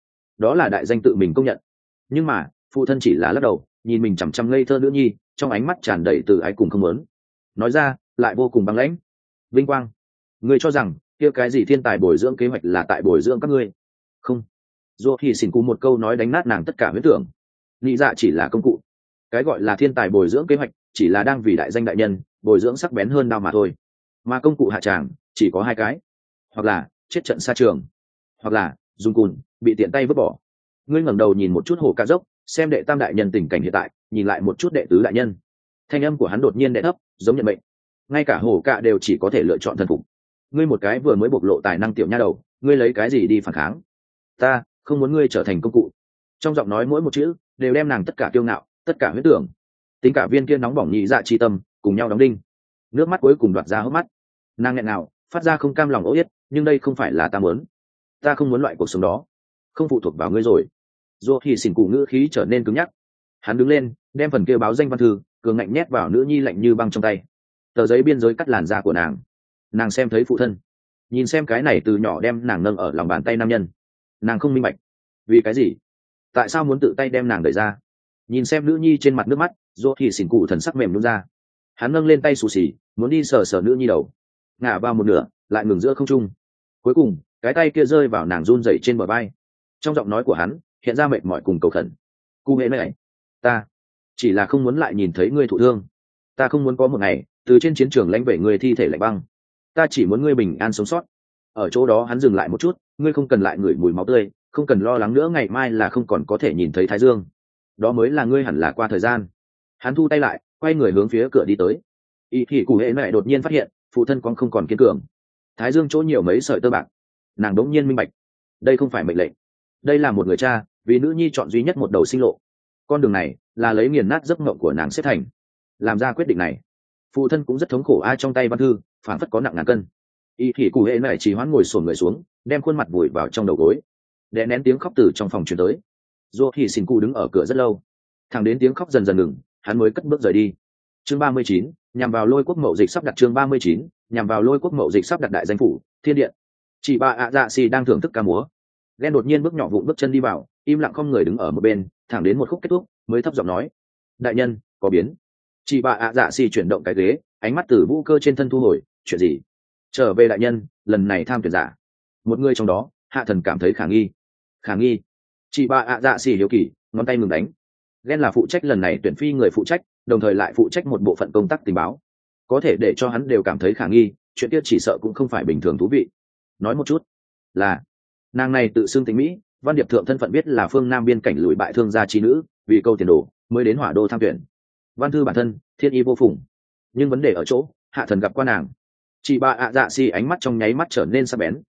đó là đại danh tự mình công nhận. Nhưng mà phụ thân chỉ là lắc đầu, nhìn mình chằm chằm ngây thơ nữ nhi, trong ánh mắt tràn đầy từ ái cùng không muốn nói ra, lại vô cùng băng lãnh. Vinh quang, ngươi cho rằng kia cái gì thiên tài bồi dưỡng kế hoạch là tại bồi dưỡng các ngươi? Không. Dù thì xỉn cú một câu nói đánh nát nàng tất cả huyết tưởng. Nghĩ dạ chỉ là công cụ, cái gọi là thiên tài bồi dưỡng kế hoạch chỉ là đang vì đại danh đại nhân bồi dưỡng sắc bén hơn đao mà thôi, mà công cụ hạ tràng chỉ có hai cái, hoặc là chết trận xa trường, hoặc là dùng cùn bị tiện tay vứt bỏ. Ngươi ngẩng đầu nhìn một chút hồ ca dốc, xem đệ tam đại nhân tình cảnh hiện tại, nhìn lại một chút đệ tứ đại nhân. Thanh âm của hắn đột nhiên đệ thấp, giống nhận mệnh. Ngay cả hồ ca đều chỉ có thể lựa chọn thần phục. Ngươi một cái vừa mới bộc lộ tài năng tiểu nha đầu, ngươi lấy cái gì đi phản kháng? Ta không muốn ngươi trở thành công cụ. Trong giọng nói mỗi một chữ đều đem nàng tất cả kiêu ngạo, tất cả huyết tưởng, tính cả viên kia nóng bỏng nhị dạ chi tâm cùng nhau đóng đinh. Nước mắt cuối cùng đoạt ra hốc mắt, nàng nghẹn ngào phát ra không cam lòng ố yết, nhưng đây không phải là ta muốn. Ta không muốn loại cuộc sống đó, không phụ thuộc vào ngươi rồi. Dù thì xỉn cụ ngữ khí trở nên cứng nhắc, hắn đứng lên đem phần kia báo danh văn thư cường ngạnh nhét vào nữ nhi lạnh như băng trong tay. Tờ giấy biên giới cắt làn da của nàng xem thấy phụ thân, nhìn xem cái này từ nhỏ đem nàng nâng ở lòng bàn tay nam nhân, nàng không minh bạch vì cái gì, tại sao muốn tự tay đem nàng đẩy ra. Nhìn xem nữ nhi trên mặt nước mắt, Dù thì xỉn cụ thần sắc mềm nhún ra, hắn nâng lên tay xù xì muốn đi sờ sờ nữ nhi đầu, ngả vào một nửa lại ngừng giữa không trung. Cuối cùng cái tay kia rơi vào nàng run rẩy trên bờ vai, trong giọng nói của hắn hiện ra mệt mỏi cùng cầu khẩn. Cụ hệ này, ta chỉ là không muốn lại nhìn thấy ngươi thụ thương, ta không muốn có một ngày từ trên chiến trường lãnh về người thi thể lạnh băng, ta chỉ muốn ngươi bình an sống sót. Ở chỗ đó hắn dừng lại một chút, ngươi không cần lại ngửi mùi máu tươi, không cần lo lắng nữa ngày mai là không còn có thể nhìn thấy thái dương, đó mới là ngươi hẳn là qua thời gian. Hắn thu tay lại, quay người hướng phía cửa đi tới. Y thì cụ hệ này đột nhiên phát hiện phụ thân con không còn kiên cường, thái dương chỗ nhiều mấy sợi tơ bạc. Nàng đống nhiên minh bạch, đây không phải mệnh lệnh, đây là một người cha vì nữ nhi chọn duy nhất một đầu sinh lộ. Con đường này là lấy nghiền nát giấc mộng của nàng xếp thành. Làm ra quyết định này, phụ thân cũng rất thống khổ. Ai trong tay văn thư phản phất có nặng ngàn cân. Y thì cụ hệ này chỉ hoán ngồi sổn người xuống, đem khuôn mặt vùi vào trong đầu gối, đè nén tiếng khóc từ trong phòng truyền tới. Dù thì xin cụ đứng ở cửa rất lâu, thẳng đến tiếng khóc dần dần ngừng, hắn mới cất bước rời đi. Chương 39, nhằm vào Lôi Quốc Mậu Dịch sắp đặt. Chương 39, nhằm vào Lôi Quốc Mậu Dịch sắp đặt đại danh phủ Thiên Điện. Chị bà ạ dạ xì đang thưởng thức ca múa, ghen đột nhiên bước nhỏ vụn bước chân đi vào, im lặng không người đứng ở một bên, thẳng đến một khúc kết thúc mới thấp giọng nói, đại nhân có biến. Chị bà ạ dạ xì chuyển động cái ghế, ánh mắt từ vũ cơ trên thân thu hồi. Chuyện gì? Trở về đại nhân, lần này tham tuyển giả một người trong đó, hạ thần cảm thấy khả nghi. Khả nghi? Chị bà ạ dạ xì hiếu kỳ, ngón tay ngừng đánh. Ghen là phụ trách lần này tuyển phi người phụ trách, đồng thời lại phụ trách một bộ phận công tác tình báo, có thể để cho hắn đều cảm thấy khả nghi, chuyện kia chỉ sợ cũng không phải bình thường thú vị. Nói một chút. Là nàng này tự xưng tính Mỹ, văn điệp thượng thân phận biết là phương Nam biên cảnh lùi bại thương gia chi nữ, vì câu tiền đồ mới đến Hỏa Đô tham tuyển. Văn thư bản thân thiên y vô phùng, nhưng vấn đề ở chỗ hạ thần gặp qua nàng. Chị bà ạ dạ xì ánh mắt trong nháy mắt trở nên sắc bén.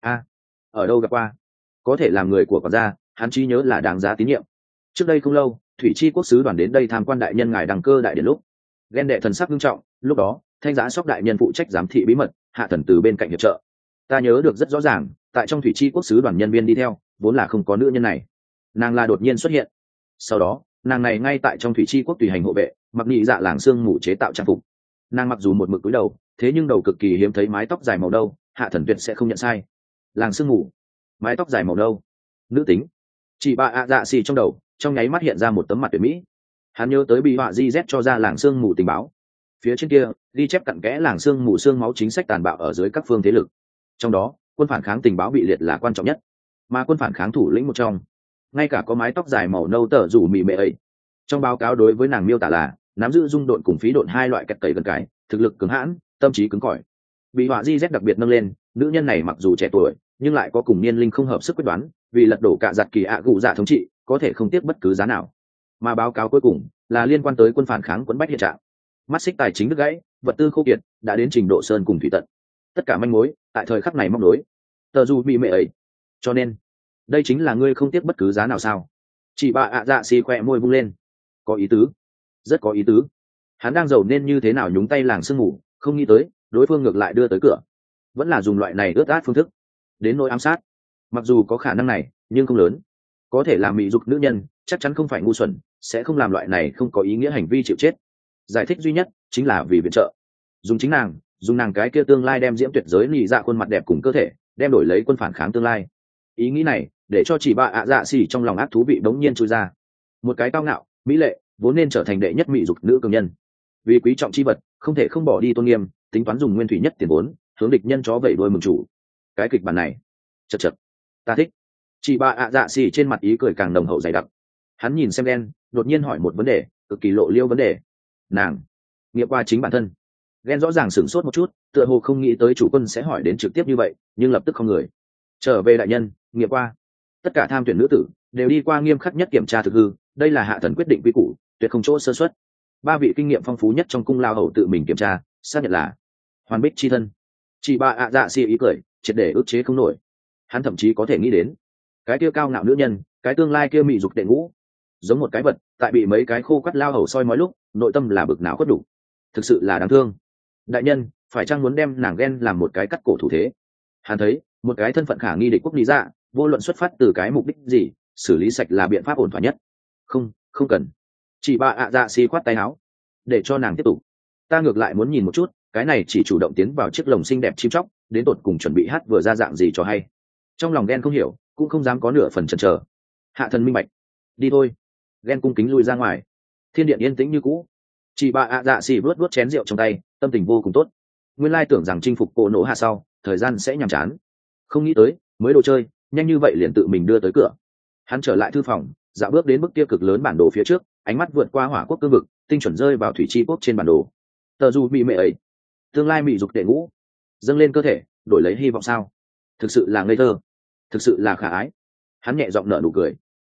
Ở đâu gặp qua? Có thể làm người của quản gia, hắn trí nhớ là đáng giá tín nhiệm. Trước đây không lâu, thủy chi quốc sứ đoàn đến đây tham quan đại nhân ngài đăng cơ đại điển lúc, ghen đệ thần sắc nghiêm trọng. Lúc đó thanh giá sóc đại nhân phụ trách giám thị bí mật, hạ thần từ bên cạnh hiệp trợ. Ta nhớ được rất rõ ràng, tại trong thủy chi quốc sứ đoàn nhân viên đi theo vốn là không có nữ nhân này, nàng là đột nhiên xuất hiện. Sau đó nàng này ngay tại trong thủy chi quốc tùy hành hộ vệ, mặc nhị dạ làng xương mù chế tạo trang phục. Nàng mặc dù một mực cúi đầu, thế nhưng đầu cực kỳ hiếm thấy mái tóc dài màu đâu, hạ thần tuyệt sẽ không nhận sai. Làng xương mù, mái tóc dài màu đâu, nữ tính. Chị bà ạ dạ xì trong đầu trong nháy mắt hiện ra một tấm mặt tuyệt mỹ. Hắn nhớ tới bị họa di z cho ra làng xương mù tình báo, phía trên kia ghi chép cặn kẽ làng xương mù xương máu chính sách tàn bạo ở dưới các phương thế lực, trong đó quân phản kháng tình báo bị liệt là quan trọng nhất, mà quân phản kháng thủ lĩnh một trong ngay cả có mái tóc dài màu nâu tở rủ mị mệ ấy. Trong báo cáo đối với nàng miêu tả là nắm giữ dung độn cùng phí độn hai loại kẹt cầy gần cái, thực lực cứng hãn, tâm trí cứng cỏi. Bị họa di z đặc biệt nâng lên, nữ nhân này mặc dù trẻ tuổi nhưng lại có cùng niên linh không hợp sức quyết đoán, vì lật đổ cả giặt kỳ ạ gụ dạ thống trị có thể không tiếc bất cứ giá nào. Mà báo cáo cuối cùng là liên quan tới quân phản kháng quẫn bách hiện trạng, mắt xích tài chính đứt gãy, vật tư khô kiệt, đã đến trình độ sơn cùng thủy tận. Tất cả manh mối tại thời khắc này móc nối tờ dù bị mẹ ấy. Cho nên đây chính là ngươi không tiếc bất cứ giá nào sao? Chị bà ạ dạ xì khoe môi vung lên. Có ý tứ, rất có ý tứ. Hắn đang giàu nên như thế nào nhúng tay làng sương mù, không nghĩ tới đối phương ngược lại đưa tới cửa, vẫn là dùng loại này ướt át phương thức đến nỗi ám sát. Mặc dù có khả năng này nhưng không lớn, có thể làm mị dục nữ nhân chắc chắn không phải ngu xuẩn, sẽ không làm loại này không có ý nghĩa hành vi chịu chết. Giải thích duy nhất chính là vì viện trợ, dùng chính nàng, dùng nàng cái kia tương lai đem diễm tuyệt giới lì dạ khuôn mặt đẹp cùng cơ thể đem đổi lấy quân phản kháng tương lai. Ý nghĩ này để cho chỉ bạ ạ dạ xỉ trong lòng ác thú vị bỗng nhiên trôi ra. Một cái cao ngạo mỹ lệ vốn nên trở thành đệ nhất mỹ dục nữ cường nhân, vì quý trọng chi vật không thể không bỏ đi tôn nghiêm, tính toán dùng nguyên thủy nhất tiền vốn hướng địch nhân chó vẩy đuôi mừng chủ. Cái kịch bản này chật chật, ta thích. Chị bà ạ dạ xì trên mặt ý cười càng nồng hậu dày đặc. Hắn nhìn xem đen, đột nhiên hỏi một vấn đề cực kỳ lộ liêu vấn đề. Nàng nghiệm qua chính bản thân. Ghen rõ ràng sửng sốt một chút, tựa hồ không nghĩ tới chủ quân sẽ hỏi đến trực tiếp như vậy, nhưng lập tức không người. Trở về đại nhân, nghiệm qua. Tất cả tham tuyển nữ tử đều đi qua nghiêm khắc nhất kiểm tra thực hư, đây là hạ thần quyết định quy củ, tuyệt không chỗ sơ suất. 3 vị kinh nghiệm phong phú nhất trong cung lao hầu tự mình kiểm tra, xác nhận là hoàn bích chi thân. Chị bà ạ dạ xì ý cười, triệt để ức chế không nổi. Hắn thậm chí có thể nghĩ đến cái kia cao ngạo nữ nhân, cái tương lai kia mị dục đệ ngũ, giống một cái vật tại bị mấy cái khô quắt lao hầu soi mói lúc nội tâm là bực não khuất đủ. Thực sự là đáng thương. Đại nhân phải chăng muốn đem nàng ghen làm một cái cắt cổ thủ thế? Hắn thấy một cái thân phận khả nghi địch quốc lý dạ, vô luận xuất phát từ cái mục đích gì, xử lý sạch là biện pháp ổn thỏa nhất. Không cần. Chị bà ạ dạ xì khoát tay áo, để cho nàng tiếp tục. Ta ngược lại muốn nhìn một chút cái này chỉ chủ động tiến vào chiếc lồng xinh đẹp chim chóc đến tột cùng chuẩn bị hát vừa ra dạng gì cho hay. Trong lòng ghen không hiểu, cũng không dám có nửa phần chần chờ. Hạ thần minh bạch. Đi thôi. Ghen cung kính lui ra ngoài. Thiên điện yên tĩnh như cũ. Chị bà ạ dạ xì vuốt chén rượu trong tay, tâm tình vô cùng tốt. Nguyên lai tưởng rằng chinh phục cổ nổ hạ sau thời gian sẽ nhàm chán, không nghĩ tới mới đồ chơi nhanh như vậy liền tự mình đưa tới cửa. Hắn trở lại thư phòng, dạo bước đến bức tiêu cực lớn bản đồ phía trước, ánh mắt vượt qua hỏa quốc cương vực, tinh chuẩn rơi vào thủy chi quốc trên bản đồ. Tờ dù bị mẹ ấy, tương lai mỹ dục đệ ngũ dâng lên cơ thể, đổi lấy hy vọng sao? Thực sự là ngây thơ, thực sự là khả ái. Hắn nhẹ giọng nở nụ cười.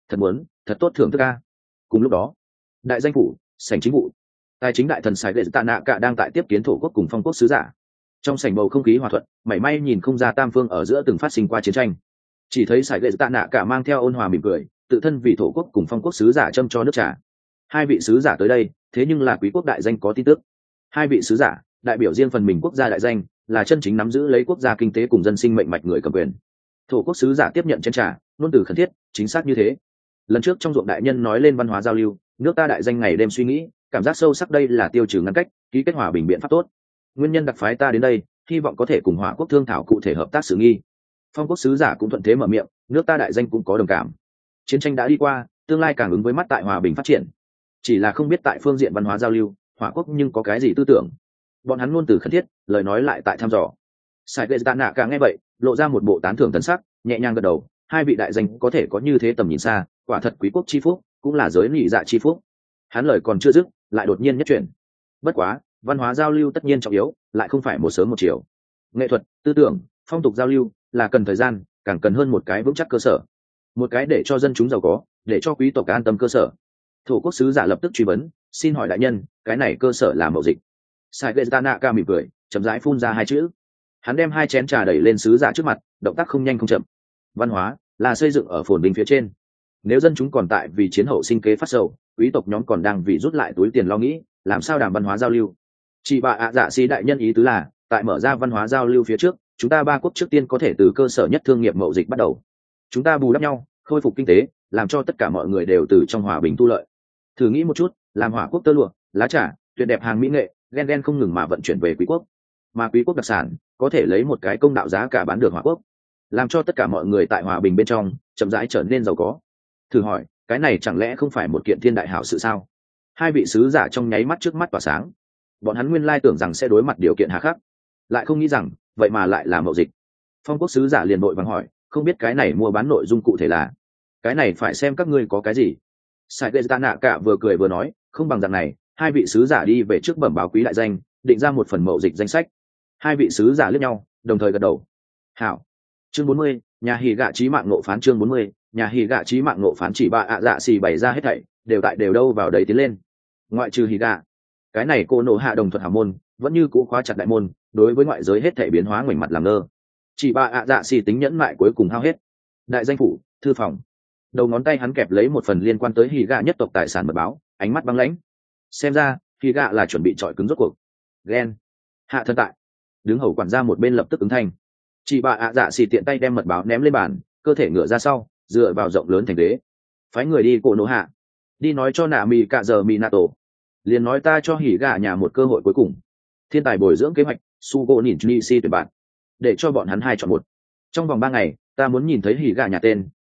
Thật tốt thưởng thức ca. Cùng lúc đó, đại danh phủ sảnh chính vụ, tài chính đại thần Sài Lệ Tạ Nạ Cả đang tại tiếp kiến thổ quốc cùng phong quốc sứ giả. Trong sảnh bầu không khí hòa thuận, mảy may nhìn không ra tam phương ở giữa từng phát sinh qua chiến tranh. Chỉ thấy Sài Lệ Tạ Nạ Cả mang theo ôn hòa mỉm cười, tự thân vì thổ quốc cùng phong quốc sứ giả châm cho nước trà. Hai vị sứ giả tới đây, thế nhưng là quý quốc đại danh có tin tức. Hai vị sứ giả đại biểu riêng phần mình quốc gia đại danh, là chân chính nắm giữ lấy quốc gia kinh tế cùng dân sinh mệnh mạch người cầm quyền. Thổ quốc sứ giả tiếp nhận chén trà, ngôn từ khẩn thiết, chính xác như thế. Lần trước trong ruộng đại nhân nói lên văn hóa giao lưu, nước ta đại danh ngày đêm suy nghĩ, cảm giác sâu sắc đây là tiêu trừ ngăn cách, ký kết hòa bình biện pháp tốt. Nguyên nhân đặc phái ta đến đây, hy vọng có thể cùng Hỏa quốc thương thảo cụ thể hợp tác sự nghi. Phong quốc sứ giả cũng thuận thế mở miệng, nước ta đại danh cũng có đồng cảm. Chiến tranh đã đi qua, tương lai càng ứng với mắt tại hòa bình phát triển. Chỉ là không biết tại phương diện văn hóa giao lưu, Hỏa quốc nhưng có cái gì tư tưởng. Bọn hắn luôn từ khẩn thiết, lời nói lại tại thăm dò. Sài Lệ Tạ Nạ Cả nghe vậy, lộ ra một bộ tán thưởng thần sắc, nhẹ nhàng gật đầu. Hai vị đại danh có thể có như thế tầm nhìn xa, quả thật quý quốc chi phúc, cũng là giới nhị dạ chi phúc. Hắn lời còn chưa dứt, lại đột nhiên nhất chuyển. Bất quá, văn hóa giao lưu tất nhiên trọng yếu, lại không phải một sớm một chiều. Nghệ thuật, tư tưởng, phong tục giao lưu là cần thời gian, càng cần hơn một cái vững chắc cơ sở, một cái để cho dân chúng giàu có, để cho quý tộc an tâm cơ sở. Thổ quốc sứ giả lập tức truy vấn, xin hỏi đại nhân, cái này cơ sở là mậu dịch? Sài Lệ Tạ Nạ Cả mỉm cười, chậm rãi phun ra hai chữ. Hắn đem hai chén trà đẩy lên sứ giả trước mặt, động tác không nhanh không chậm. Văn hóa là xây dựng ở phồn vinh phía trên. Nếu dân chúng còn tại vì chiến hậu sinh kế phát sầu, quý tộc nhóm còn đang vì rút lại túi tiền lo nghĩ, làm sao đàm văn hóa giao lưu? Chị bà ạ dạ xí đại nhân ý tứ là, tại mở ra văn hóa giao lưu phía trước, chúng ta ba quốc trước tiên có thể từ cơ sở nhất thương nghiệp mậu dịch bắt đầu. Chúng ta bù đắp nhau, khôi phục kinh tế, làm cho tất cả mọi người đều từ trong hòa bình tu lợi. Thử nghĩ một chút, làm Hỏa quốc tơ lụa, lá trà, tuyệt đẹp hàng mỹ nghệ, ghen không ngừng mà vận chuyển về quý quốc, mà quý quốc đặc sản có thể lấy một cái công đạo giá cả bán được Hỏa quốc, làm cho tất cả mọi người tại hòa bình bên trong chậm rãi trở nên giàu có. Thử hỏi, cái này chẳng lẽ không phải một kiện thiên đại hảo sự sao? Hai vị sứ giả trong nháy mắt trước mắt tỏa sáng. Bọn hắn nguyên lai tưởng rằng sẽ đối mặt điều kiện hà khắc, lại không nghĩ rằng vậy mà lại là mậu dịch. Phong quốc sứ giả liền đội vàng hỏi, không biết cái này mua bán nội dung cụ thể là? Cái này phải xem các ngươi có cái gì. Sài Lệ Tạ Nạ Cả vừa cười vừa nói, không bằng rằng này, hai vị sứ giả đi về trước bẩm báo quý đại danh, định ra một phần mậu dịch danh sách. Hai vị sứ giả liếc nhau, đồng thời gật đầu. Hảo. Chương 40, nhà hỉ gạ chí mạng nộ phán. Chương 40, nhà hỉ gạ chí mạng nộ phán. Chỉ bà ạ dạ xì bày ra hết thảy, đều tại đều đâu vào đấy tiến lên. Ngoại trừ hỉ gạ, cái này cô nộ hạ đồng thuật hảo môn vẫn như cũ khóa chặt đại môn, đối với ngoại giới hết thảy biến hóa ngoảnh mặt làm ngơ. Chỉ bà ạ dạ xì tính nhẫn mại cuối cùng hao hết. Đại danh phủ, thư phòng. Đầu ngón tay hắn kẹp lấy một phần liên quan tới hỉ gạ nhất tộc tài sản mật báo, ánh mắt băng lãnh. Xem ra hỉ gạ là chuẩn bị chọi cứng rốt cuộc. Ghen hạ thân tại, đứng hầu quản gia một bên lập tức ứng thanh. Chị bà ạ dạ xì tiện tay đem mật báo ném lên bàn, cơ thể ngựa ra sau, dựa vào rộng lớn thành ghế. Phái người đi cổ nổ hạ, đi nói cho nạ mì cạ giờ mì nato, liền nói ta cho hỉ gạ nhà một cơ hội cuối cùng. Thiên tài bồi dưỡng kế hoạch su gỗ nhìn ni si tuyển bạn, để cho bọn hắn hai chọn một. Trong vòng 3 ngày ta muốn nhìn thấy hỉ gạ nhà tên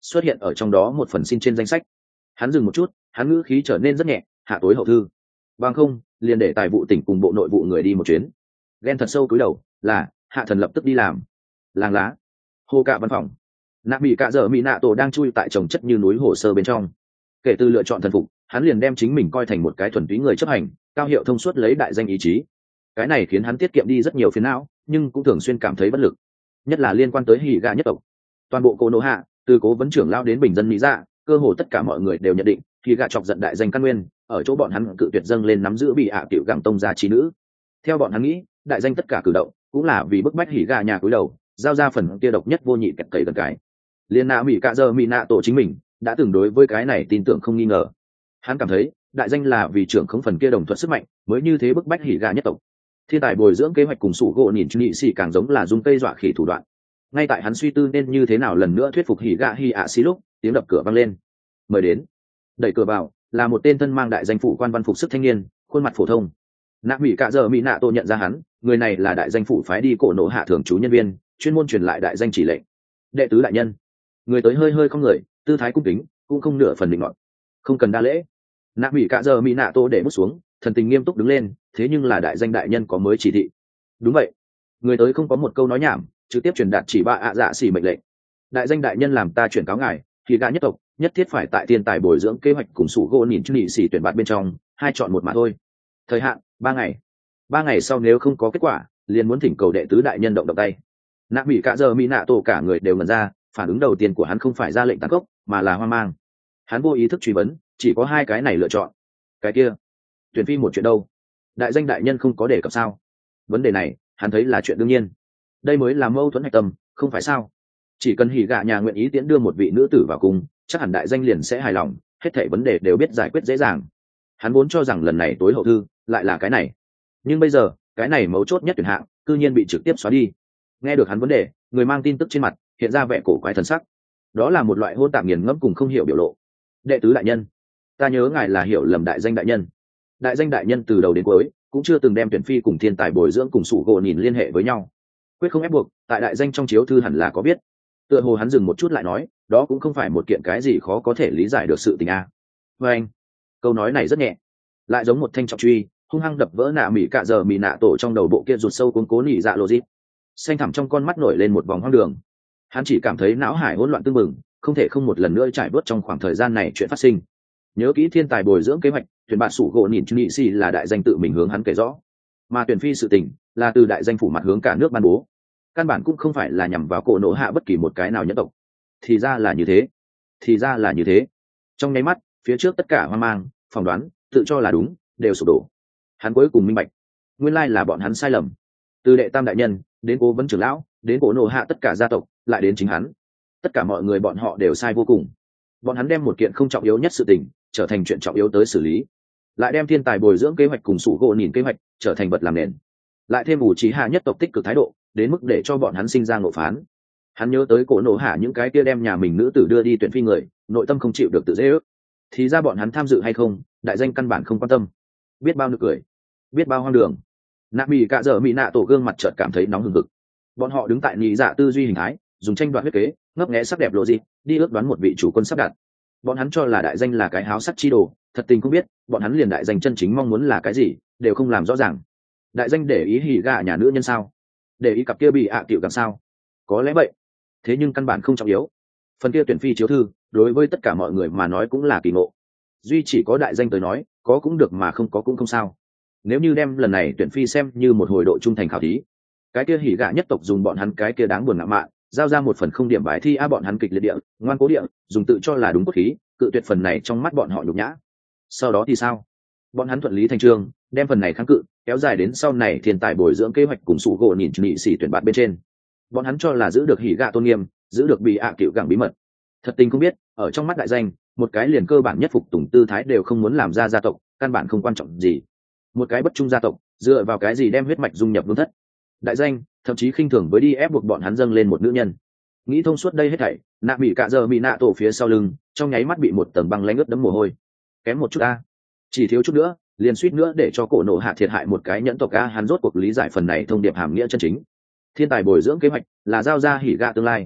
xuất hiện ở trong đó một phần xin trên danh sách. Hắn dừng một chút, hắn ngữ khí trở nên rất nhẹ, hạ tối hậu thư. Bằng không, liền để tài vụ tỉnh cùng bộ nội vụ người đi một chuyến. Ghen thật sâu cúi đầu, là hạ thần lập tức đi làm. Làng lá, hồ cạ văn phòng. Nạ bị cạ dở mỹ nạ tổ đang chui tại chồng chất như núi hồ sơ bên trong. Kể từ lựa chọn thần phục, hắn liền đem chính mình coi thành một cái thuần túy người chấp hành, cao hiệu thông suốt lấy đại danh ý chí. Cái này khiến hắn tiết kiệm đi rất nhiều phiền não, nhưng cũng thường xuyên cảm thấy bất lực, nhất là liên quan tới hỉ gạ nhất tộc. Toàn bộ cô nô hạ, từ cố vấn trưởng lao đến bình dân mỹ dạ, cơ hồ tất cả mọi người đều nhận định hỉ gạ chọc giận đại danh căn nguyên ở chỗ bọn hắn cự tuyệt dâng lên nắm giữ bị hạ tiểu gẳng tông gia trí nữ. Theo bọn hắn nghĩ, đại danh tất cả cử động cũng là vì bức bách hỉ gạ nhà cúi đầu, giao ra phần kia độc nhất vô nhị kẹt cậy gần cái. Liên nạ mỹ cạ giờ mỹ nạ tổ chính mình đã từng đối với cái này tin tưởng không nghi ngờ. Hắn cảm thấy đại danh là vì trưởng không phần kia đồng thuận sức mạnh mới như thế bức bách hỉ gạ nhất tộc. Thiên tài bồi dưỡng kế hoạch cùng sủ gỗ nhìn nhị xì càng giống là dung cây dọa khỉ thủ đoạn. Ngay tại hắn suy tư nên như thế nào lần nữa thuyết phục hỉ gạ hỉ ạ xì lúc tiếng đập cửa vang lên. Mời đến. Đẩy cửa vào là một tên thân mang đại danh phủ quan văn phục sức thanh niên, khuôn mặt phổ thông. Nạ mỹ cạ giờ mỹ nạ tổ nhận ra hắn, người này là đại danh phủ phái đi cổ nộ hạ thường trú nhân viên, chuyên môn truyền lại đại danh chỉ lệnh. Đệ tứ đại nhân. Người tới hơi hơi không người, tư thái cung kính, cũng không nửa phần định nọt. Không cần đa lễ. Nạ mỹ cạ giờ mỹ nạ tổ để bút xuống, thần tình nghiêm túc đứng lên, thế nhưng là đại danh đại nhân có mới chỉ thị. Đúng vậy. Người tới không có một câu nói nhảm, trực tiếp truyền đạt chỉ ba ạ dạ xỉ mệnh lệnh. Đại danh đại nhân làm ta chuyển cáo ngài, thì gã nhất tộc nhất thiết phải tại thiên tài bồi dưỡng kế hoạch cùng sủ gỗ nhìn nhị xỉ tuyển bạn bên trong, hai chọn một mà thôi. Thời hạn 3 ngày. 3 ngày sau nếu không có kết quả, liền muốn thỉnh cầu đệ tứ đại nhân động tay. Nạ mỹ cạ giờ mỹ nạ tổ cả người đều ngẩn ra, phản ứng đầu tiên của hắn không phải ra lệnh tàn khốc, mà là hoang mang. Hắn vô ý thức truy vấn, chỉ có hai cái này lựa chọn. Cái kia, tuyển phi một chuyện đâu? Đại danh đại nhân không có đề cập sao? Vấn đề này hắn thấy là chuyện đương nhiên. Đây mới là mâu thuẫn hạch tâm, không phải sao? Chỉ cần hỉ gạ nhà nguyện ý tiễn đưa một vị nữ tử vào cung, chắc hẳn đại danh liền sẽ hài lòng, hết thảy vấn đề đều biết giải quyết dễ dàng. Hắn vốn cho rằng lần này tối hậu thư lại là cái này, nhưng bây giờ cái này mấu chốt nhất tuyển hạng cư nhiên bị trực tiếp xóa đi. Nghe được hắn vấn đề, người mang tin tức trên mặt hiện ra vẻ cổ quái thần sắc, đó là một loại hôn tạp nghiền ngẫm cùng không hiểu biểu lộ. Đệ tứ đại nhân, ta nhớ ngài là hiểu lầm đại danh đại nhân. Đại danh đại nhân từ đầu đến cuối cũng chưa từng đem tuyển phi cùng thiên tài bồi dưỡng cùng sủ gỗ nhìn liên hệ với nhau, quyết không ép buộc. Tại đại danh trong chiếu thư hẳn là có biết. Tựa hồ hắn dừng một chút lại nói, đó cũng không phải một kiện cái gì khó có thể lý giải được sự tình a. Và anh, câu nói này rất nhẹ, lại giống một thanh trọng truy hung hăng đập vỡ nạ mỹ cạ giờ mỹ nạ tổ trong đầu bộ kia rụt sâu cuốn cố nỉ dạ logic. Xanh thẳm trong con mắt nổi lên một vòng hoang đường. Hắn chỉ cảm thấy não hải hỗn loạn tương mừng, không thể không một lần nữa trải bớt trong khoảng thời gian này chuyện phát sinh. Nhớ kỹ thiên tài bồi dưỡng kế hoạch, tuyển bạn sủ gỗ nhìn nhị xì là đại danh tự mình hướng hắn kể rõ, mà tuyển phi sự tình là từ đại danh phủ mặt hướng cả nước ban bố, căn bản cũng không phải là nhằm vào cổ nộ hạ bất kỳ một cái nào nhất tộc. Thì ra là như thế, thì ra là như thế. Trong nháy mắt, phía trước tất cả hoang mang, phỏng đoán, tự cho là đúng, đều sụp đổ. Hắn cuối cùng minh bạch, nguyên lai là bọn hắn sai lầm. Từ đệ tam đại nhân đến cố vấn trưởng lão, đến cổ nộ hạ tất cả gia tộc, lại đến chính hắn, tất cả mọi người bọn họ đều sai vô cùng. Bọn hắn đem một kiện không trọng yếu nhất sự tình trở thành chuyện trọng yếu tới xử lý, lại đem thiên tài bồi dưỡng kế hoạch cùng sủ gỗ nhìn kế hoạch trở thành vật làm nền, lại thêm ủ trí hạ nhất tộc tích cực thái độ, đến mức để cho bọn hắn sinh ra ngộ phán. Hắn nhớ tới cổ nộ hạ những cái kia đem nhà mình nữ tử đưa đi tuyển phi người, nội tâm không chịu được tự dễ ước. Thì ra bọn hắn tham dự hay không, đại danh căn bản không quan tâm. Biết bao nực cười, biết bao hoang đường. Nạ mỹ cạ dở mỹ nạ tổ gương mặt chợt cảm thấy nóng hừng hực. Bọn họ đứng tại nhị dạ tư duy hình thái, dùng tranh đoạt huyết kế, ngấp nghé sắc đẹp lộ gì, đi ước đoán một vị chủ quân sắp đặt. Bọn hắn cho là đại danh là cái háo sắc chi đồ, thật tình không biết bọn hắn liền đại danh chân chính mong muốn là cái gì đều không làm rõ ràng. Đại danh để ý hỉ gạ nhà nữ nhân sao? Để ý cặp kia bị ạ tiểu cảm sao? Có lẽ vậy, thế nhưng căn bản không trọng yếu. Phần kia tuyển phi chiếu thư đối với tất cả mọi người mà nói cũng là kỳ ngộ, duy chỉ có đại danh tới nói có cũng được mà không có cũng không sao. Nếu như đem lần này tuyển phi xem như một hồi độ trung thành khảo thí, cái kia hỉ gạ nhất tộc dùng bọn hắn cái kia đáng buồn ngạo mạn giao ra một phần không điểm bài thi bọn hắn kịch liệt địa ngoan cố địa dùng tự cho là đúng cốt khí cự tuyệt phần này trong mắt bọn họ nhục nhã. Sau đó thì sao? Bọn hắn thuận lý thành trương đem phần này kháng cự kéo dài đến sau này thiên tài bồi dưỡng kế hoạch cùng sủ gỗ nhìn nhị xỉ tuyển bạn bên trên. Bọn hắn cho là giữ được hỉ gạ tôn nghiêm, giữ được bị cựu gẳng bí mật. Thật tình không biết ở trong mắt đại danh, một cái liền cơ bản nhất phục tùng tư thái đều không muốn làm ra gia tộc, căn bản không quan trọng gì. Một cái bất trung gia tộc dựa vào cái gì đem huyết mạch dung nhập vương thất? Đại danh thậm chí khinh thường với đi ép buộc bọn hắn dâng lên một nữ nhân. Nghĩ thông suốt đây hết thảy, nạ bị cạ giờ bị nạ tổ phía sau lưng trong nháy mắt bị một tầng băng lãnh ướt đẫm mồ hôi. Kém một chút a, chỉ thiếu chút nữa liền suýt nữa để cho cổ nộ hạ thiệt hại một cái nhẫn tộc a. Hắn rốt cuộc lý giải phần này thông điệp hàm nghĩa chân chính. Thiên tài bồi dưỡng kế hoạch là giao ra hỉ gạ tương lai,